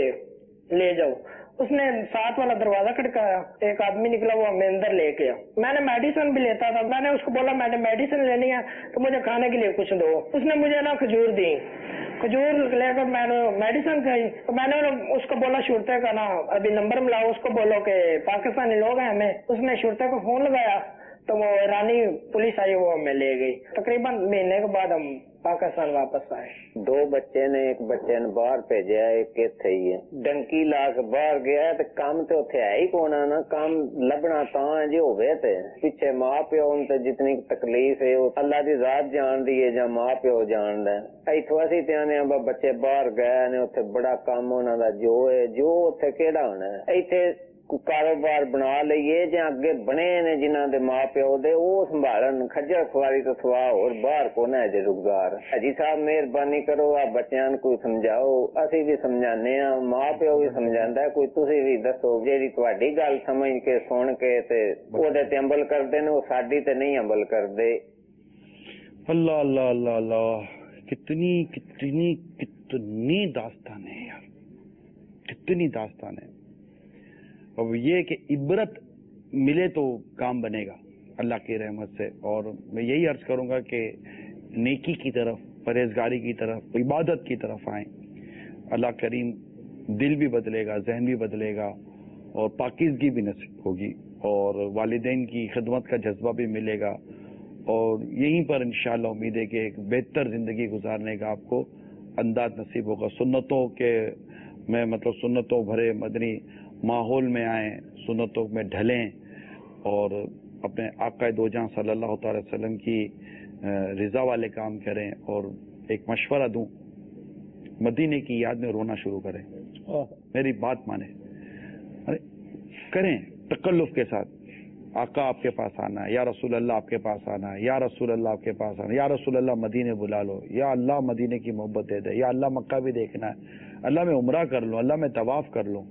ले जाओ। उसने साथ वाला दरवाजा खटकाया, एक आदमी निकला, वो हमें अंदर ले गया। मैंने मेडिसिन भी लेता था, मैंने उसको बोला मैंने मेडिसिन लेनी है तो मुझे खाने के लिए कुछ दो। उसने मुझे ना खजूर दी, खजूर लेकर मैंने मेडिसिन खाई। तो मैंने उसको बोला शुरते का ना अभी नंबर मिलाओ, उसको बोलो कि पाकिस्तानी लोग हैं हमें। उसने शुरते को फोन लगाया तो वो ईरानी पुलिस आई, वो हमें ले गई। तकरीबन महीने के बाद हम पाकिस्तान वापस आए। दो बच्चे ने, एक बच्चे ने बाहर भेजा, एक इत्थे ही है। डंकी ला के बाहर गया तो काम तो उत्थे है ही कौन ना, काम लभना तां है जे होवे ते पिछे मां प्यो उन ते जितनी तकलीफ है अल्लाह दी जात जान दी है, जां मां प्यो जानदा है। इथों असीं ते आने बच्चे बाहर गए ने, उत्थे बड़ा काम उन्हां दा जो है, जो उत्थे केड़ा होना है। इत्थे कारोबार बना लईए जां अगे बने ने जिन्हां दे मां प्यो दे, ਉਹ ਸੰਭਾਲਣ ਖੱਜਲ ਖੁਆਰੀ ਤੋਂ ਸਵਾ ਹੋਰ ਬਾਹਰ ਕੋਨਾ ਹੈ ਜੇ ਰੁਜ਼ਗਾਰ। ਹਾਜੀ ਸਾਹਿਬ ਮਿਹਰਬਾਨੀ ਕਰੋ, ਆ ਬੱਚਿਆਂ ਨੂੰ ਕੋਈ ਸਮਝਾਓ। ਅਸੀਂ ਵੀ ਸਮਝਾਉਂਦੇ ਆ, ਮਾਂ ਪਿਓ ਵੀ ਸਮਝਾਉਂਦਾ, ਕੋਈ ਤੁਸੀਂ ਵੀ ਦੱਸੋ ਜਿਹੜੀ ਤੁਹਾਡੀ ਗੱਲ ਸਮਝ ਕੇ ਸੁਣ ਕੇ ਤੇ ਉਹਦੇ ਤੇ ਅਮਲ ਕਰਦੇ ਨੇ, ਉਹ ਸਾਡੀ ਤੇ ਨਹੀਂ ਅਮਲ ਕਰਦੇ। अल्लाह अल्लाह अल्लाह अल्लाह, कितनी कितनी कितनी दास्तान है यार, कितनी दास्तान है। अब ये कि इबरत मिले तो काम बनेगा अल्लाह की रहमत से। और मैं यही अर्ज करूंगा कि नेकी की तरफ, परहेजगारी की तरफ, इबादत की तरफ आए। अल्लाह करीम दिल भी बदलेगा, जहन भी बदलेगा और पाकीज़गी भी नसीब होगी और वालिदैन की खिदमत का जज्बा भी मिलेगा। और यहीं पर इंशाअल्लाह उम्मीद है कि एक बेहतर जिंदगी गुजारने का आपको अंदाज नसीब होगा। सुन्नतों के में मतलब सुन्नतों भरे मदनी माहौल में आए, सुन्नतों में ढलें और अपने आका दो जहां सल्लल्लाहु अलैहि वसल्लम की रिजा वाले काम करें। और एक मशवरा दूं, मदीने की याद में रोना शुरू करें। मेरी बात माने, अरे करें तकल्लुफ के साथ। आका आपके पास आना है, या रसूल अल्लाह आपके पास आना है, या रसूल अल्लाह आपके पास आना है, या रसूल अल्लाह मदीने बुला लो, या अल्लाह मदीने की मोहब्बत दे दे, या अल्लाह मक्का भी देखना है, अल्लाह में उम्रा कर लो, अल्लाह में तवाफ कर लो।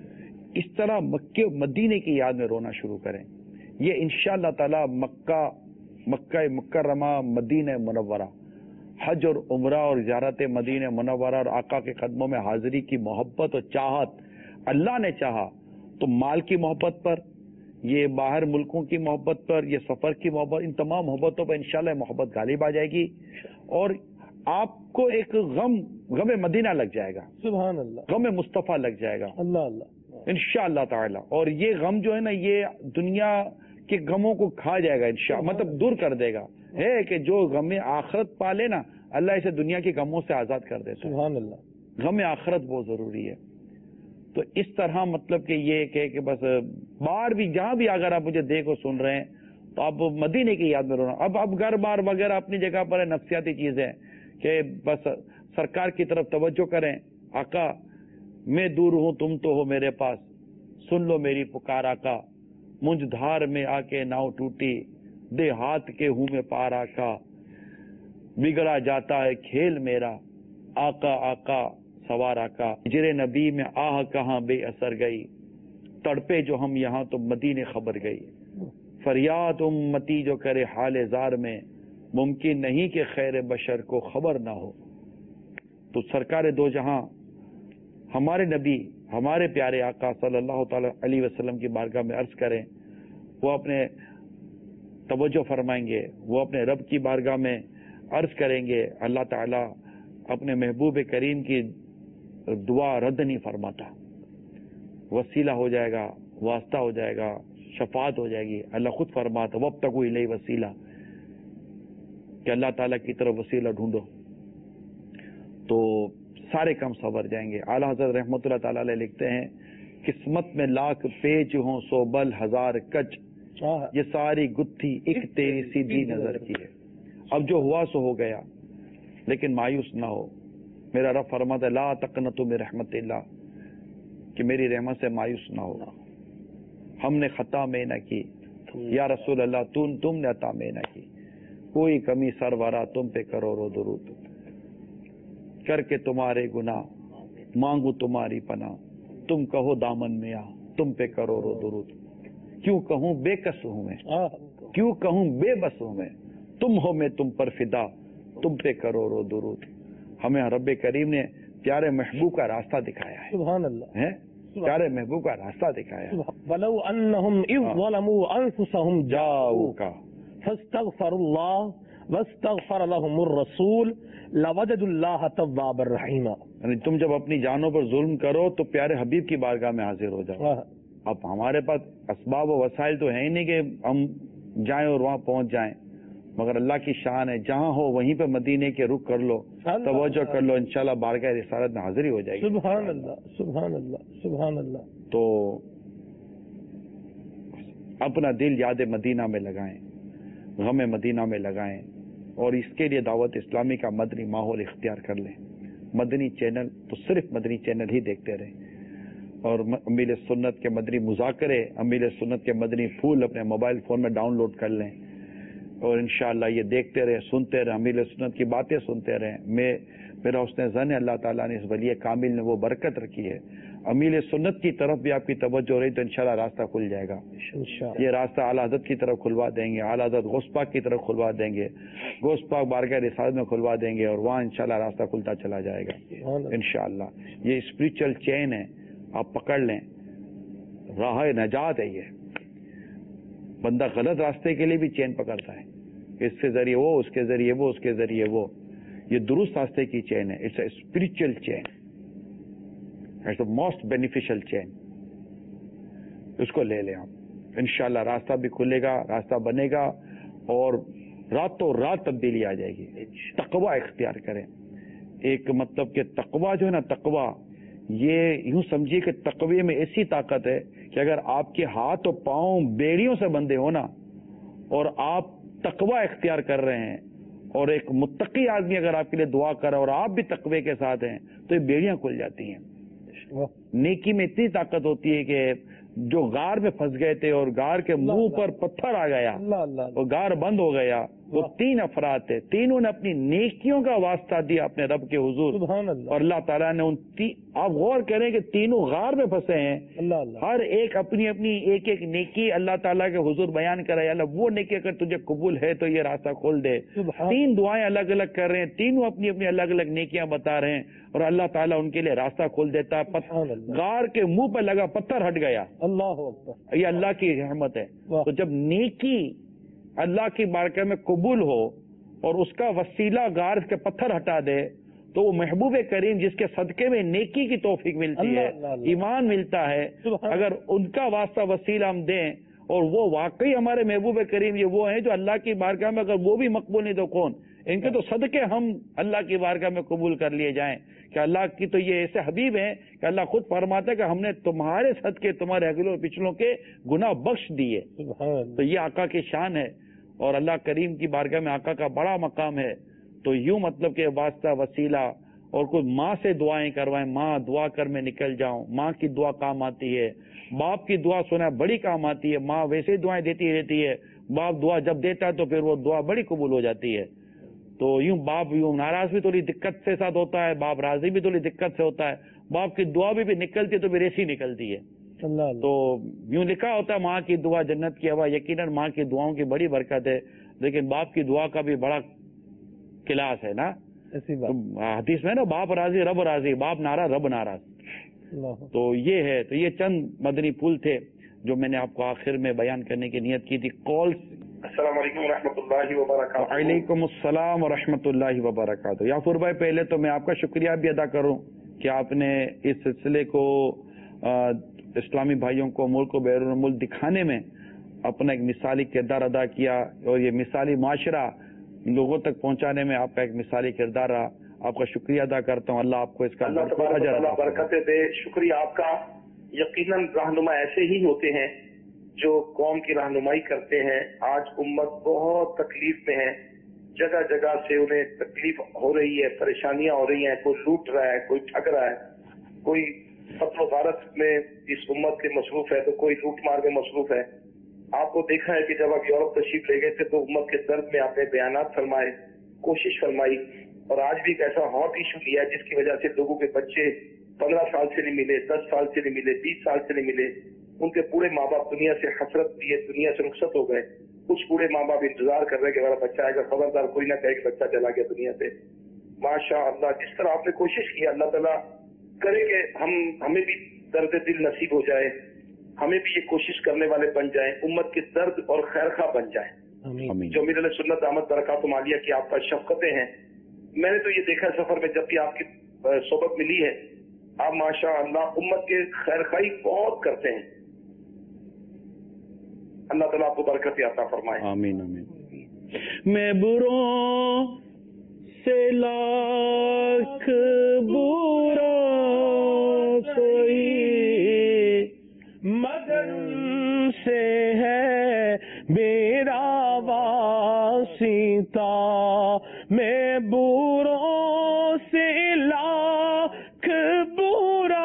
इस तरह मक्के मदीने की याद में रोना शुरू करें। ये इंशाअल्लाह ताला मक्का मक्का मुकर्रमा मदीना मुनव्वरा, हज और उम्रा और ज़ियारत मदीना मुनव्वरा और आका के कदमों में हाजिरी की मोहब्बत और चाहत, अल्लाह ने चाहा तो माल की मोहब्बत पर, ये बाहर मुल्कों की मोहब्बत पर, ये सफर की मोहब्बत, इन तमाम मोहब्बतों पर इंशाल्लाह मोहब्बत गालिब आ जाएगी और आपको एक गम गम मदीना लग जाएगा। सुभान अल्लाह, गम मुस्तफ़ा लग जाएगा। अल्लाह अल्लाह इंशाअल्लाह ताला। और ये गम जो है ना, ये दुनिया के गमों को खा जाएगा इंशाअल्लाह, मतलब दूर कर देगा। है कि जो गम आखिरत पाले ना, अल्लाह इसे दुनिया के गमों से आजाद कर देता है। सुभान अल्लाह, गम आखिरत बहुत जरूरी है। तो इस तरह मतलब कि ये कि, कि बस बाहर भी जहां भी अगर आप मुझे देखो सुन रहे हैं तो आप मदीने की याद में रोना। अब अब घर बार वगैरह अपनी जगह पर है, नफ्सियाती चीज है कि बस सरकार की तरफ तवज्जो करें। आका मैं दूर हूं तुम तो हो मेरे पास, सुन लो मेरी पुकार आका, मुझ धार में आके नाव टूटी, दे हाथ के हूं में पार आका, बिगड़ा जाता है खेल मेरा, आका आका सवार आका, हिजरे नबी में आह कहां बेअसर गई, तड़पे जो हम यहाँ तो मदीने खबर गई, फरियाद उम्मती जो करे हाल जार में, मुमकिन नहीं कि खैर बशर को खबर ना हो। तो सरकार दो जहां हमारे नबी हमारे प्यारे आका सल्लल्लाहु ताला अलैहि वसल्लम की बारगाह में अर्ज करें, वो अपने तवज्जो फरमाएंगे, वो अपने रब की बारगाह में अर्ज करेंगे। अल्लाह ताला अपने महबूब करीम की दुआ रद्द नहीं फरमाता, वसीला हो जाएगा, वास्ता हो जाएगा, शफात हो जाएगी। अल्लाह खुद फरमाता वब्तगू इलैहि वसीला, कि अल्लाह ताला की तरफ वसीला ढूंढो तो सारे काम सवर जाएंगे। आला हज़रत रहमतुल्लाह ताला अलैह लिखते हैं, किस्मत में लाख पेच हों सो बल हजार कच, ये सारी गुत्थी एक तेरी सीधी नजर की है। अब जो हुआ सो हो गया, लेकिन मायूस ना हो। मेरा रब फरमाता है ला तक़नतु मिन रहमतिल्लाह, कि मेरी रहमत से मायूस ना हो। हमने खता में न की, या रसूल अल्लाह तुम तुमने अता में न की, कोई कमी सरवरा तुम पे करो रो दुरूद, करके तुम्हारे गुनाह मांगू तुम्हारी पना, तुम कहो दामन में आ तुम पे करो रो दुरूद। क्यों कहूं बेकस हूं मैं, क्यों कहूं बेबस हूं मैं, तुम हो मैं तुम पर फिदा, तुम पे करो रो दुरूद। हमें रब्बे करीम ने प्यारे महबूब का रास्ता दिखाया है। सुभान अल्लाह, है प्यारे महबूब का रास्ता दिखाया है। वलौ अन्नहुम इज़ ज़लमू अनफुसहुम जाऊका फस्तगफरुल्लाह वस्तगफर लहुमुर रसूल लवजदुल्लाह तव्वाबर रहीमा। यानी तुम जब अपनी जानों पर जुल्म करो तो प्यारे हबीब की बारगाह में हाजिर हो जाओ। अब हमारे पास असबाब व वसाइल तो है ही नहीं कि हम जाएं और वहां पहुंच जाएं, मगर अल्लाह की शान है, जहां हो वहीं पे मदीने के रुख कर लो, तवज्जो कर लो, इंशाल्लाह बारगाह रिसालत में हाजिरी हो जाएगी। सुभान अल्लाह, सुभान अल्लाह, सुभान अल्लाह। तो अपना दिल याद मदीना में लगाएं, गम मदीना में लगाएं, और इसके लिए दावत इस्लामी का मदनी माहौल इख्तियार कर लें। मदनी चैनल तो सिर्फ मदनी चैनल ही देखते रहें, और अमील सुन्नत के मदनी मुज़ाकरे, अमील सुन्नत के मदनी फूल अपने मोबाइल फोन में डाउनलोड कर लें, और इंशाअल्लाह ये देखते रहे, सुनते रहे, अमील सुन्नत की बातें सुनते रहें। मैं मेरा हुस्न ज़न है अल्लाह ताला ने इस वली कामिल ने वो बरकत रखी है। अमील सुन्नत की तरफ भी आपकी तवज्जो रही तो इंशाअल्लाह रास्ता खुल जाएगा। ये रास्ता आला हज़रत की तरफ खुलवा देंगे, आला हज़रत गौस पाक की तरफ खुलवा देंगे, गौस पाक बारगाह रिसालत में खुलवा देंगे, और वहाँ इंशाअल्लाह रास्ता खुलता चला जाएगा इंशाअल्लाह। ये स्पिरिचुअल चेन है, आप पकड़ लें, राह नजात है। ये बंदा गलत रास्ते के लिए भी चेन पकड़ता है, इसके जरिए वो, उसके जरिए वो, उसके जरिए वो। ये दुरुस्त रास्ते की चेन है, it's a spiritual chain, it's the most beneficial chain. उसको ले लें आप, इंशाल्लाह रास्ता भी खुलेगा, रास्ता बनेगा, और रातों रात तब्दीली आ जाएगी। तकवा इख्तियार करें। एक मतलब कि तकवा जो है ना, तकवा ये यूं समझिए कि तकवे में ऐसी ताकत है कि अगर आपके हाथ और पांव बेड़ियों से बंधे हो ना, और आप तकवा इख्तियार कर रहे हैं, और एक मुत्तकी आदमी अगर आपके लिए दुआ कर रहा है और आप भी तकवे के साथ हैं, तो ये बेड़ियां खुल जाती हैं। नेकी में इतनी ताकत होती है कि जो गार में फंस गए थे और गार के मुंह पर पत्थर आ गया और गार बंद हो गया, वो तीन अफराद थे, तीनों ने अपनी नेकियों का वास्ता दिया अपने रब के हुजूर, और अल्लाह ताला ने उन आप गौर करें कि तीनों गार में फंसे हैं, हर एक अपनी अपनी एक एक नेकी अल्लाह ताला के हुजूर बयान कराए, अल्लाह वो नेकी अगर तुझे कबूल है तो ये रास्ता खोल दे। तीन दुआएं अलग अलग कर रहे हैं, तीनों अपनी अपनी अलग अलग नेकियां बता रहे हैं, और अल्लाह ताला उनके लिए रास्ता खोल देता है। गार के मुंह पर लगा पत्थर हट गया, अल्लाह, ये अल्लाह की रहमत है। तो जब नेकी अल्लाह की बारगाह में कबूल हो और उसका वसीला गार के पत्थर हटा दे, तो वो महबूब करीम जिसके सदके में नेकी की तौफीक मिलती है, ईमान मिलता है, अगर उनका वास्ता वसीला हम दें, और वो वाकई हमारे महबूब करीम ये वो हैं जो अल्लाह की बारगाह में अगर वो भी मकबूल नहीं तो कौन, इनके तो सदके हम अल्लाह की बारगाह में कबूल कर लिए जाएं। कि अल्लाह की तो ये ऐसे हबीब हैं कि अल्लाह खुद फरमाता है कि हमने तुम्हारे सदके तुम्हारे अगलों और पिछलों के गुनाह बख्श दिए। तो ये आका की शान है, और अल्लाह करीम की बारगाह में आका का बड़ा मकाम है। तो यूं मतलब के वास्ता वसीला, और कोई माँ से दुआएं करवाएं, माँ दुआ कर मैं निकल जाऊं, माँ की दुआ काम आती है, बाप की दुआ सुना बड़ी काम आती है, माँ वैसे ही दुआएं देती रहती है, बाप दुआ जब देता है तो फिर वो दुआ बड़ी कबूल हो जाती है। तो यूं बाप यूं नाराज भी थोड़ी दिक्कत से साथ होता है, बाप राजी भी थोड़ी दिक्कत से होता है, बाप की दुआ भी, भी निकलती है तो फिर ऐसी निकलती है। तो यूं लिखा होता है माँ की दुआ जन्नत की हवा, यकीनन माँ की दुआओं की बड़ी बरकत है, लेकिन बाप की दुआ का भी बड़ा क्लास है ना। ऐसी बात तो हदीस में ना बाप राजी रब राजी, बाप नाराज रब नाराज। तो ये है, तो ये चंद मदनी पुल थे जो मैंने आपको आखिर में बयान करने की नियत की थी। कॉल अस्सलाम वालेकुम रहमतुल्लाहि व बरकातहू। वालेकुम अस्सलाम व रहमतुल्लाहि व बरकातहू। याफूर भाई, पहले तो मैं आपका शुक्रिया भी अदा करूं कि आपने इस सिलसिले को आ, इस्लामी भाइयों को मुल्क को बैरून मुल्क दिखाने में अपना एक मिसाली किरदार अदा किया, और ये मिसाली माशरा लोगों तक पहुंचाने में आपका एक मिसाली किरदार रहा। आपका शुक्रिया अदा करता हूँ। अल्लाह आपको इसका बरकत दे। शुक्रिया आपका। यकीनन रहनुमा ऐसे ही होते हैं जो कौम की रहनुमाई करते हैं। आज उम्मत बहुत तकलीफ में है, जगह जगह से उन्हें तकलीफ हो रही है, परेशानियां हो रही हैं, कोई लूट रहा है, कोई ठग रहा है, कोई कत्ल वारत में इस उम्मत के मसरूफ है, तो कोई लूट मार में मसरूफ है। आपको देखा है कि जब आप यूरोप तशरीफ ले गए थे तो उम्मत के दर्द में आपने बयानात फरमाए, कोशिश फरमाई, और आज भी एक ऐसा हॉट इशू लिया है जिसकी वजह से लोगों के बच्चे पंद्रह साल से नहीं मिले, दस साल से नहीं मिले, बीस साल से नहीं मिले। उनके पूरे माँ बाप दुनिया से हसरत दिए, दुनिया से रुखसत हो गए। कुछ पूरे माँ बाप इंतजार कर रहे कि हमारा बच्चा आएगा, खबरदार कोई ना कहे कि बच्चा चला गया दुनिया से। माशा अल्लाह, जिस तरह आपने कोशिश की, अल्लाह ताला करे कि हम हमें भी दर्द दिल नसीब हो जाए, हमें भी ये कोशिश करने वाले बन जाए, उम्मत के दर्द और खैरखा बन जाए। जो मिलल सुन्नत अहमद बरकात मालिया की आपका शफकतें हैं, मैंने तो ये देखा सफर में जब भी आपकी सोबत मिली है, आप माशा अल्लाह उम्मत के खैरखाई बहुत करते हैं। अल्लाह ताला आपको बरकत अता फरमाए। आमीन आमीन। मैं बुरों से लाख बुरा सही, मगर से है मेरा वासिता। मैं बुरों से लाख बुरा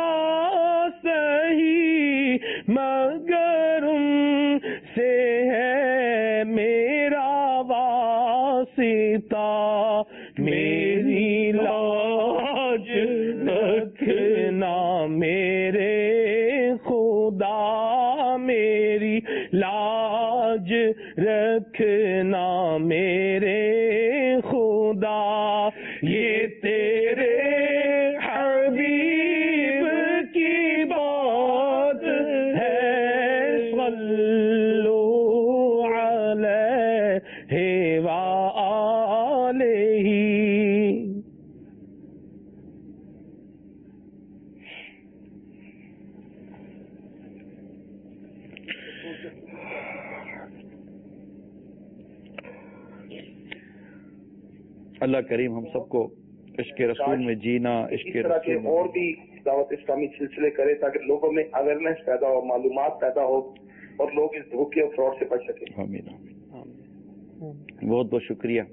सही, मगर से है मेरा वासिता। मेरी लाज रखना मेरे खुदा, मेरी लाज रखना मेरे खुदा। ये तेरे हबीब की बात है, सल्लू अलैहि व आलिही। अल्लाह करीम हम सबको इश्क रसूल में जीना, इश्क इस तरह के रसूल और भी दावत इस्लामी सिलसिले करे ताकि लोगों में अवेयरनेस पैदा हो, मालूमात पैदा हो, और लोग इस धोखे और फ्रॉड से बच सके। आमीन आमीन। बहुत बहुत शुक्रिया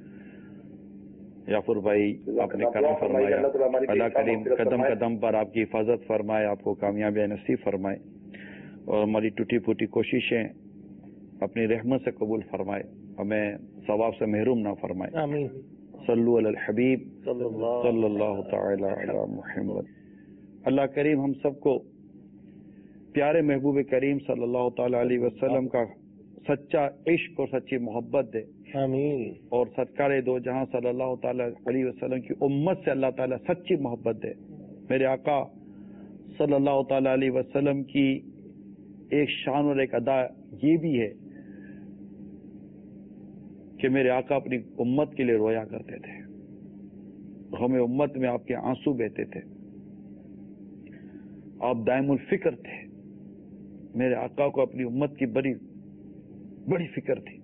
याफुर भाई, आपने करम फरमाया। अल्लाह करीम कदम कदम पर आपकी हिफाजत फरमाए, आपको कामयाबी नसीब फरमाए, और हमारी टूटी फूटी कोशिशें अपनी रहमत से कबूल फरमाए, हमें सवाब से महरूम ना फरमाए। आमीन। सल्लु अलल हबीब सल्लल्लाहु तआला अला मुहम्मद। अल्लाह करीम हम सबको प्यारे महबूब करीम सल्लल्लाहु तआला अलैहि वसल्लम का सच्चा इश्क और सच्ची मोहब्बत दे। आमीन। और सरकार दो जहां सल्लल्लाहु तआला अलैहि वसल्लम की उम्मत से अल्लाह ताला सच्ची मोहब्बत दे। मेरे आका सल्लल्लाहु तआला अलैहि वसल्लम की एक शान और एक अदा ये भी है कि मेरे आका अपनी उम्मत के लिए रोया करते थे, हमें उम्मत में आपके आंसू बहते थे, आप दायमुल फिक्र थे। मेरे आका को अपनी उम्मत की बड़ी बड़ी फिक्र थी।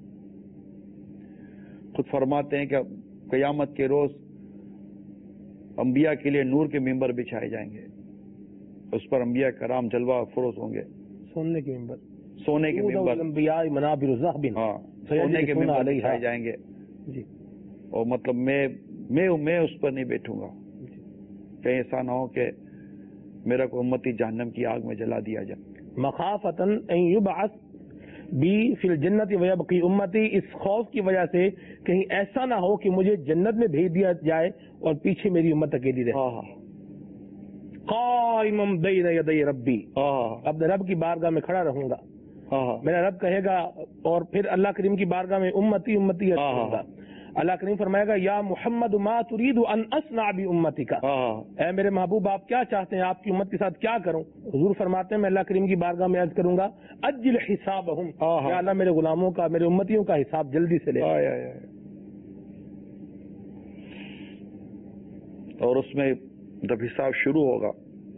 खुद फरमाते हैं कि क़यामत के रोज अंबिया के लिए नूर के मिंबर बिछाए जाएंगे, उस पर अंबिया कराम जलवा फरोज होंगे। सोने के मिंबर, सोने के मिंबर, हाँ, सोने के मिंबर बिछाए जाएंगे जी। और मतलब मैं मैं मैं उस पर नहीं बैठूंगा, कहीं ऐसा ना हो कि मेरा को उम्मती जहन्नम की आग में जला दिया जाए। मखाफतन अन युबअस बी फिल जन्नति व यबकी उम्मती, इस खौफ की वजह से कहीं ऐसा ना हो कि मुझे जन्नत में भेज दिया जाए और पीछे मेरी उम्मत अकेली रहे। हाँ हाँ, قائمम बैन यदै रब्बी, अपने रब की बारगाह में खड़ा रहूंगा. मेरा रब कहेगा, और फिर अल्लाह करीम की बारगाह में उम्मती उम्मती रहूंगा. अल्लाह करीम फरमाएगा या मोहम्मद मा तुरीदु अन अस्ना बि उम्मतिका, ऐ मेरे महबूब आप क्या चाहते हैं, आपकी उम्मत के साथ क्या करूं. हुजूर फरमाते हैं मैं अल्लाह करीम की बारगाह में अर्ज करूंगा अज्जिल हिसाबहुम, या अल्लाह मेरे गुलामों का, मेरे उम्मतियों का हिसाब जल्दी से ले. और उसमें जब हिसाब शुरू होगा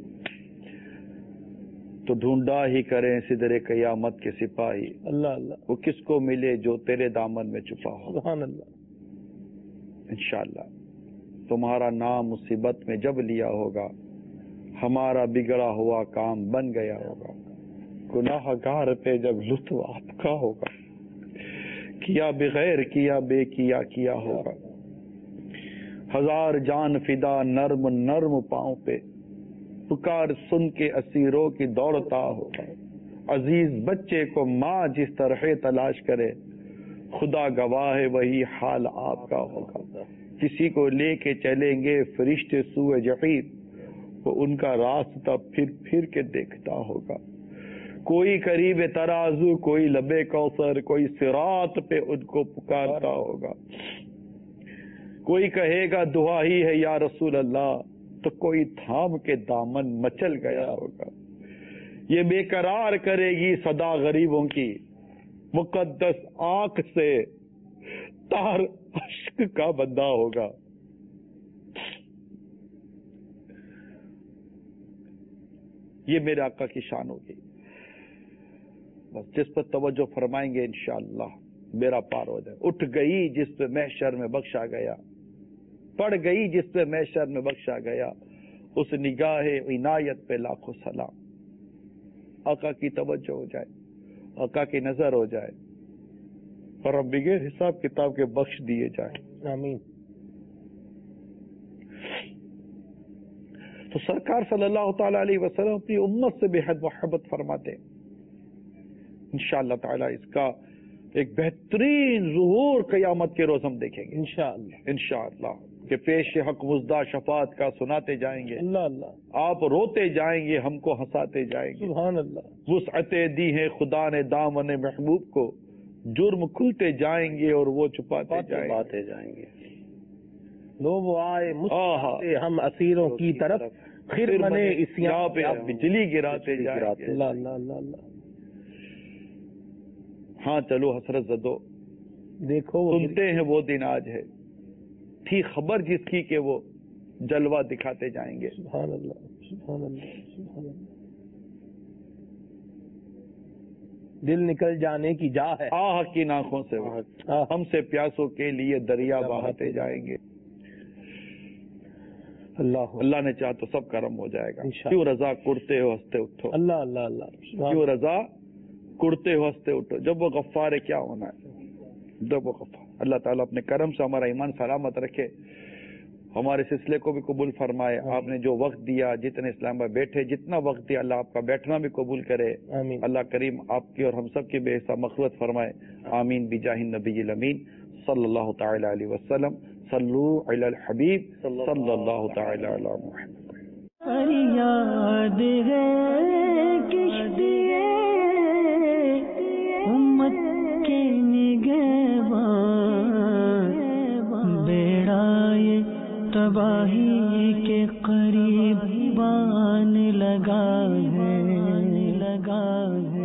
तो ढूंढा ही करें सिदरे कयामत के सिपाही, अल्लाह अल्लाह, वो किसको मिले जो तेरे दामन में छुपा हो. सुभान अल्लाह. इंशाअल्लाह तुम्हारा नाम मुसीबत में जब लिया होगा, हमारा बिगड़ा हुआ काम बन गया होगा. गुनाहगार पे जब लुत्फ आपका होगा, किया बगैर किया बेकिया किया होगा. हजार जान फिदा नर्म नर्म पांव पे, पुकार सुन के असीरों की दौड़ता होगा. अजीज बच्चे को माँ जिस तरह तलाश करे, खुदा गवाह है वही हाल आपका होगा. किसी को लेके चलेंगे फरिश्ते सूए जहीम, वो उनका रास्ता फिर फिर के देखता होगा. कोई करीब तराजू, कोई लबे कौसर, कोई सिरात पे उनको पुकारता होगा. कोई कहेगा दुआ ही है या रसूल अल्लाह, तो कोई थाम के दामन मचल गया होगा. ये बेकरार करेगी सदा गरीबों की, मुकद्दस आंख से तार अश्क का बंदा होगा. ये मेरे आका की शान होगी. बस जिस पर तवज्जो फरमाएंगे इंशाअल्लाह मेरा पार हो जाए. उठ गई जिस पे महशर में बख्शा गया, पड़ गई जिस पे महशर में बख्शा गया, उस निगाहे इनायत पे लाखों सलाम. आका की तवज्जो हो जाए, आका की नजर हो जाए, और अब बिगैर हिसाब किताब के बख्श दिए जाए. आमीन. तो सरकार सल्लल्लाहु ताला अलैहि वसल्लम अपनी उम्मत से बेहद मोहब्बत फरमाते. इंशाअल्लाह ताला इसका एक बेहतरीन ज़ुहूर क़यामत के रोज हम देखेंगे इंशाअल्लाह. इंशाअल्लाह कि पेश हक मुज़दा शफात का सुनाते जाएंगे. अल्लाह अल्लाह. आप रोते जाएंगे, हमको हंसाते जाएंगे. सुभान अल्लाह. वुसअते दी है खुदा ने दामन महबूब को, जुर्म खुलते जाएंगे और वो छुपाते जाएंगे. जाएंगे लोग आए मुस्कुराते हम असीरों की तरफ, फिर मने इस्यां पे आप बिजली गिराते जाएंगे. अल्लाह अल्लाह अल्लाह. हाँ चलो हसरत जदो, देखो सुनते हैं वो दिन आज है, थी खबर जिसकी के वो जलवा दिखाते जाएंगे. सुभान अल्लाह सुभान अल्लाह सुभान अल्लाह. दिल निकल जाने की जा है, आह की नाखों से वो हमसे प्यासों के लिए दरिया बहाते जाएंगे. अल्लाह अल्लाह ने चाहा तो सब कर्म हो जाएगा. क्यों रजा कुड़ते हो हंसते उठो. अल्लाह अल्लाह अल्लाह. क्यों रजा कुड़ते हो हंसते उठो. जब वो गफ्फार है क्या होना है, जब वो गफ्फार. अल्लाह ताला अपने करम से हमारा ईमान सलामत रखे, हमारे सिलसिले को भी कबूल फरमाए. आपने जो वक्त दिया, जितने इस्लाम में बैठे, जितना वक्त दिया, अल्लाह आपका बैठना भी कबूल करे. अल्लाह करीम आपकी और हम सब की बेहिसाब मग़फ़िरत फरमाए. आमीन बिजाहिन नबील अमीन सल्लल्लाहु तआला अलैहि वसल्लम. सल्लू अलल हबीब सल्लल्लाहु तआला अला मुहम्मद. फरियाद है किश्तिए उम्मत के निगहबान, बेड़ा ये तबाही के करीब बान लगा है लगा है.